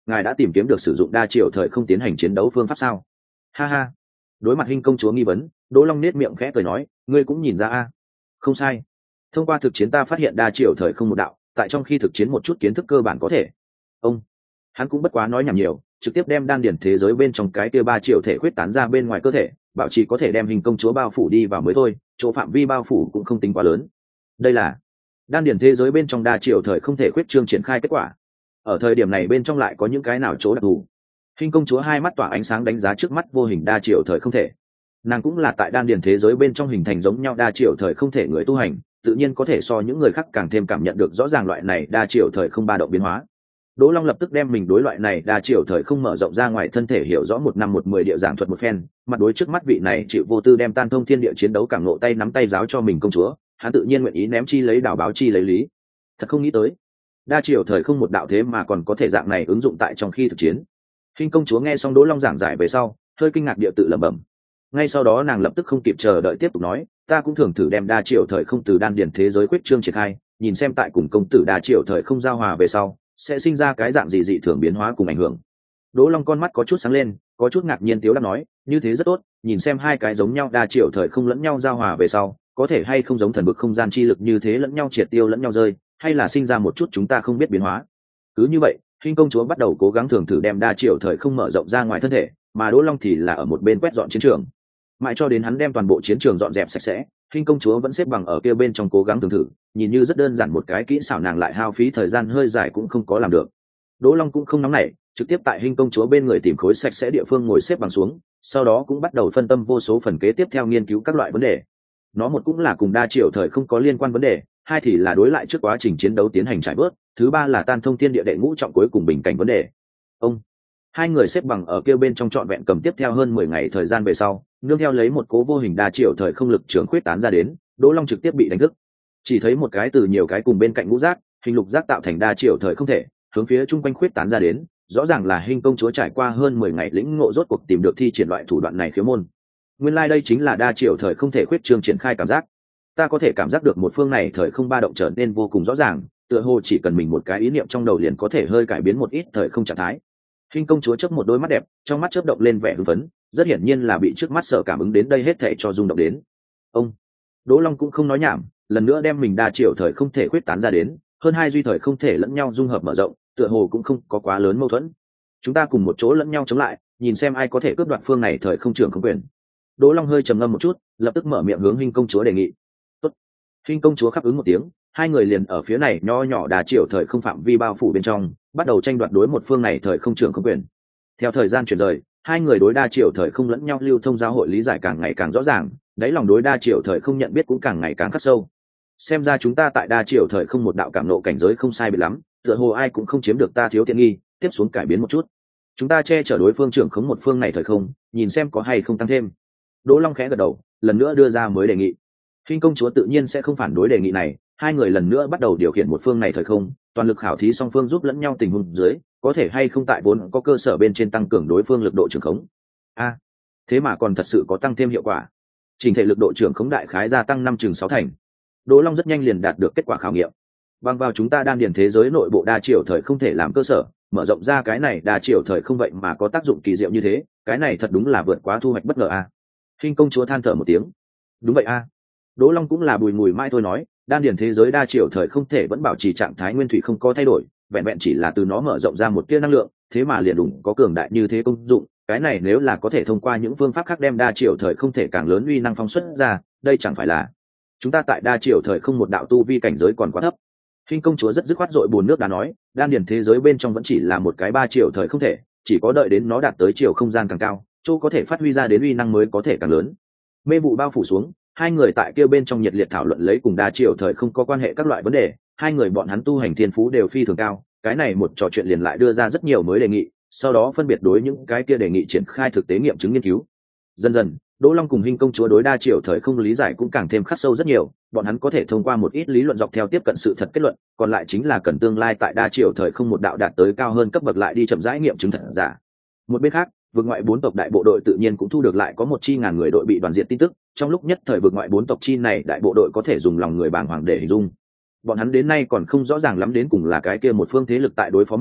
ngài đã tìm kiếm được sử dụng đa chiều thời không tiến hành chiến đấu phương pháp sao? Ha ha. Đối mặt Hinh công chúa nghi vấn, Đỗ Long nết miệng khẽ cười nói, ngươi cũng nhìn ra a. Không sai. Thông qua thực chiến ta phát hiện đa chiều thời không một đạo, tại trong khi thực chiến một chút kiến thức cơ bản có thể. Ông, hắn cũng bất quá nói nhảm nhiều, trực tiếp đem đan điển thế giới bên trong cái kia ba triệu thể khuyết tán ra bên ngoài cơ thể, bảo trì có thể đem Hình công chúa bao phủ đi vào mới thôi, chỗ phạm vi bao phủ cũng không tính quá lớn. Đây là đan điển thế giới bên trong đa triệu thời không thể khuyết trương triển khai kết quả. Ở thời điểm này bên trong lại có những cái nào chỗ đặc thù? Hình công chúa hai mắt tỏa ánh sáng đánh giá trước mắt vô hình đa triệu thời không thể. Nàng cũng là tại đan điển thế giới bên trong hình thành giống nhau đa triệu thời không thể người tu hành, tự nhiên có thể so những người khác càng thêm cảm nhận được rõ ràng loại này đa triệu thời không ba động biến hóa. Đỗ Long lập tức đem mình đối loại này đa chiều thời không mở rộng ra ngoài thân thể hiểu rõ một năm một mười địa giảng thuật một phen, mặt đối trước mắt vị này chịu vô tư đem tan thông thiên địa chiến đấu cảm ngộ tay nắm tay giáo cho mình công chúa, hắn tự nhiên nguyện ý ném chi lấy đảo báo chi lấy lý. Thật không nghĩ tới, đa chiều thời không một đạo thế mà còn có thể dạng này ứng dụng tại trong khi thực chiến. Hình công chúa nghe xong Đỗ Long giảng giải về sau, hơi kinh ngạc địa tự lẩm bẩm. Ngay sau đó nàng lập tức không kịp chờ đợi tiếp tục nói, ta cũng thường thử đem đa chiều thời không từ đan điển thế giới quyết trương triển khai, nhìn xem tại cùng công tử đa chiều thời không giao hòa về sau sẽ sinh ra cái dạng gì dị thường biến hóa cùng ảnh hưởng. Đỗ Long con mắt có chút sáng lên, có chút ngạc nhiên tiếu đáp nói, như thế rất tốt, nhìn xem hai cái giống nhau đa chiều thời không lẫn nhau giao hòa về sau, có thể hay không giống thần vực không gian chi lực như thế lẫn nhau triệt tiêu lẫn nhau rơi, hay là sinh ra một chút chúng ta không biết biến hóa. Cứ như vậy, Hình công chúa bắt đầu cố gắng thường thử đem đa chiều thời không mở rộng ra ngoài thân thể, mà Đỗ Long thì là ở một bên quét dọn chiến trường. Mãi cho đến hắn đem toàn bộ chiến trường dọn dẹp sạch sẽ, Hình công chúa vẫn xếp bằng ở kia bên trong cố gắng thường thử, nhìn như rất đơn giản một cái kỹ xảo nàng lại hao phí thời gian hơi dài cũng không có làm được. Đỗ Long cũng không nóng nảy, trực tiếp tại Hình công chúa bên người tìm khối sạch sẽ địa phương ngồi xếp bằng xuống, sau đó cũng bắt đầu phân tâm vô số phần kế tiếp theo nghiên cứu các loại vấn đề. Nó một cũng là cùng đa chiều thời không có liên quan vấn đề, hai thì là đối lại trước quá trình chiến đấu tiến hành trải bớt, thứ ba là tan thông thiên địa đệ ngũ trọng cuối cùng bình cảnh vấn đề. Ông hai người xếp bằng ở kia bên trong trọn vẹn cầm tiếp theo hơn mười ngày thời gian về sau, nương theo lấy một cố vô hình đa chiều thời không lực trường khuyết tán ra đến, Đỗ Long trực tiếp bị đánh thức. Chỉ thấy một cái từ nhiều cái cùng bên cạnh ngũ giác, hình lục giác tạo thành đa chiều thời không thể, hướng phía chung quanh khuyết tán ra đến, rõ ràng là Hình công chúa trải qua hơn mười ngày lĩnh ngộ rốt cuộc tìm được thi triển loại thủ đoạn này khiếu môn. Nguyên lai like đây chính là đa chiều thời không thể khuyết trương triển khai cảm giác. Ta có thể cảm giác được một phương này thời không ba động trở nên vô cùng rõ ràng, tựa hồ chỉ cần mình một cái ý niệm trong đầu liền có thể hơi cải biến một ít thời không trạng thái. Hình công chúa chớp một đôi mắt đẹp, trong mắt chớp động lên vẻ hưng phấn, rất hiển nhiên là bị trước mắt sợ cảm ứng đến đây hết thảy cho rung động đến. Ông Đỗ Long cũng không nói nhảm, lần nữa đem mình đa chiều thời không thể khuyết tán ra đến, hơn hai duy thời không thể lẫn nhau dung hợp mở rộng, tựa hồ cũng không có quá lớn mâu thuẫn. Chúng ta cùng một chỗ lẫn nhau chống lại, nhìn xem ai có thể cướp đoạt phương này thời không trưởng không quyền. Đỗ Long hơi trầm ngâm một chút, lập tức mở miệng hướng Hình công chúa đề nghị. Tốt. Hình công chúa khắp ứng một tiếng, hai người liền ở phía này nho nhỏ đa chiều thời không phạm vi bao phủ bên trong, bắt đầu tranh đoạt đối một phương này thời không trưởng không quyền. Theo thời gian chuyển rời, hai người đối đa chiều thời không lẫn nhau lưu thông giao hội lý giải càng ngày càng rõ ràng, đáy lòng đối đa chiều thời không nhận biết cũng càng ngày càng khắc sâu. Xem ra chúng ta tại đa chiều thời không một đạo cảm nộ cảnh giới không sai biệt lắm, tựa hồ ai cũng không chiếm được ta thiếu tiện nghi, tiếp xuống cải biến một chút. Chúng ta che chở đối phương trưởng khống một phương này thời không, nhìn xem có hay không tăng thêm. Đỗ Long khẽ gật đầu, lần nữa đưa ra mới đề nghị. Hình công chúa tự nhiên sẽ không phản đối đề nghị này, hai người lần nữa bắt đầu điều khiển một phương này thời không, toàn lực khảo thí song phương giúp lẫn nhau tình huống dưới, có thể hay không tại vốn có cơ sở bên trên tăng cường đối phương lực độ trưởng khống. A, à, thế mà còn thật sự có tăng thêm hiệu quả. Trình thể lực độ trưởng khống đại khái gia tăng năm chừng sáu thành. Đỗ Long rất nhanh liền đạt được kết quả khảo nghiệm. Bằng vào chúng ta đan điển thế giới nội bộ đa chiều thời không thể làm cơ sở, mở rộng ra cái này đa chiều thời không vậy mà có tác dụng kỳ diệu như thế, cái này thật đúng là vượt quá thu hoạch bất ngờ a. À. Hình công chúa than thở một tiếng. Đúng vậy a. À. Đỗ Long cũng là bùi ngùi mai thôi nói, đan điển thế giới đa chiều thời không thể vẫn bảo trì trạng thái nguyên thủy không có thay đổi, vẹn vẹn chỉ là từ nó mở rộng ra một tia năng lượng, thế mà liền đủ có cường đại như thế công dụng, cái này nếu là có thể thông qua những phương pháp khác đem đa chiều thời không thể càng lớn uy năng phóng xuất ra, đây chẳng phải là chúng ta tại đa chiều thời không một đạo tu vi cảnh giới còn quá thấp. Hình công chúa rất dứt khoát dội bùn nước đã nói, đan điển thế giới bên trong vẫn chỉ là một cái ba chiều thời không thể, chỉ có đợi đến nó đạt tới chiều không gian càng cao, chỗ có thể phát huy ra đến uy năng mới có thể càng lớn. Mê vụ bao phủ xuống, hai người tại kia bên trong nhiệt liệt thảo luận lấy cùng đa chiều thời không có quan hệ các loại vấn đề, hai người bọn hắn tu hành thiên phú đều phi thường cao, cái này một trò chuyện liền lại đưa ra rất nhiều mới đề nghị, sau đó phân biệt đối những cái kia đề nghị triển khai thực tế nghiệm chứng nghiên cứu. Dần dần, Đỗ Long cùng Hình công chúa đối đa chiều thời không lý giải cũng càng thêm khắc sâu rất nhiều, bọn hắn có thể thông qua một ít lý luận dọc theo tiếp cận sự thật kết luận, còn lại chính là cần tương lai tại đa chiều thời không một đạo đạt tới cao hơn cấp bậc lại đi chậm rãi nghiệm chứng thật giả. Một bên khác, vực ngoại bốn tộc đại bộ đội tự nhiên cũng thu được lại có một chi ngàn người đội bị đoàn diệt tin tức, trong lúc nhất thời vực ngoại bốn tộc chi này đại bộ đội có thể dùng lòng người bàng hoàng để hình dung. Bọn hắn đến nay còn không rõ ràng lắm đến cùng là cái kia một phương thế lực tại đối phó mình,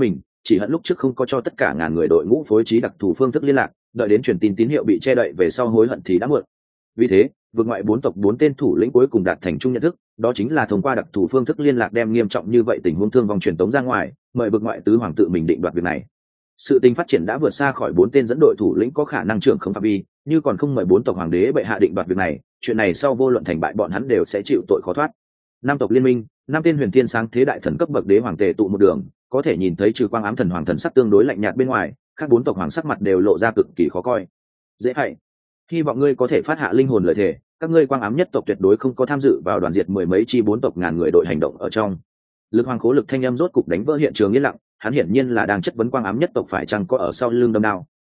chỉ hận lúc trước không có cho tất cả ngàn người đội ngũ phối trí đặc thù phương thức liên lạc, đợi đến truyền tin tín hiệu bị che đậy về sau hối hận thì đã muộn. Vì thế vượt ngoại bốn tộc bốn tên thủ lĩnh cuối cùng đạt thành chung nhận thức, đó chính là thông qua đặc thù phương thức liên lạc đem nghiêm trọng như vậy tình huống thương vong truyền tống ra ngoài, mời vượt ngoại tứ hoàng tự mình định đoạt việc này. Sự tình phát triển đã vượt xa khỏi bốn tên dẫn đội thủ lĩnh có khả năng trưởng không phạm vi, như còn không mời bốn tộc hoàng đế bệ hạ định đoạt việc này, chuyện này sau vô luận thành bại bọn hắn đều sẽ chịu tội khó thoát. Năm tộc liên minh, năm tên huyền thiên sáng thế đại thần cấp bậc đế hoàng tề tụ một đường, có thể nhìn thấy trừ quang ám thần hoàng thần sắc tương đối lạnh nhạt bên ngoài, các bốn tộc hoàng sắc mặt đều lộ ra cực kỳ khó coi. Dễ hại, hy vọng ngươi có thể phát hạ linh hồn lời thề, các ngươi quang ám nhất tộc tuyệt đối không có tham dự vào đoàn diệt mười mấy chi bốn tộc ngàn người đội hành động ở trong. Lực hoàng khố lực thanh âm rốt cục đánh vỡ hiện trường yên lặng, hắn hiển nhiên là đang chất vấn quang ám nhất tộc phải chăng có ở sau lưng đâm đao.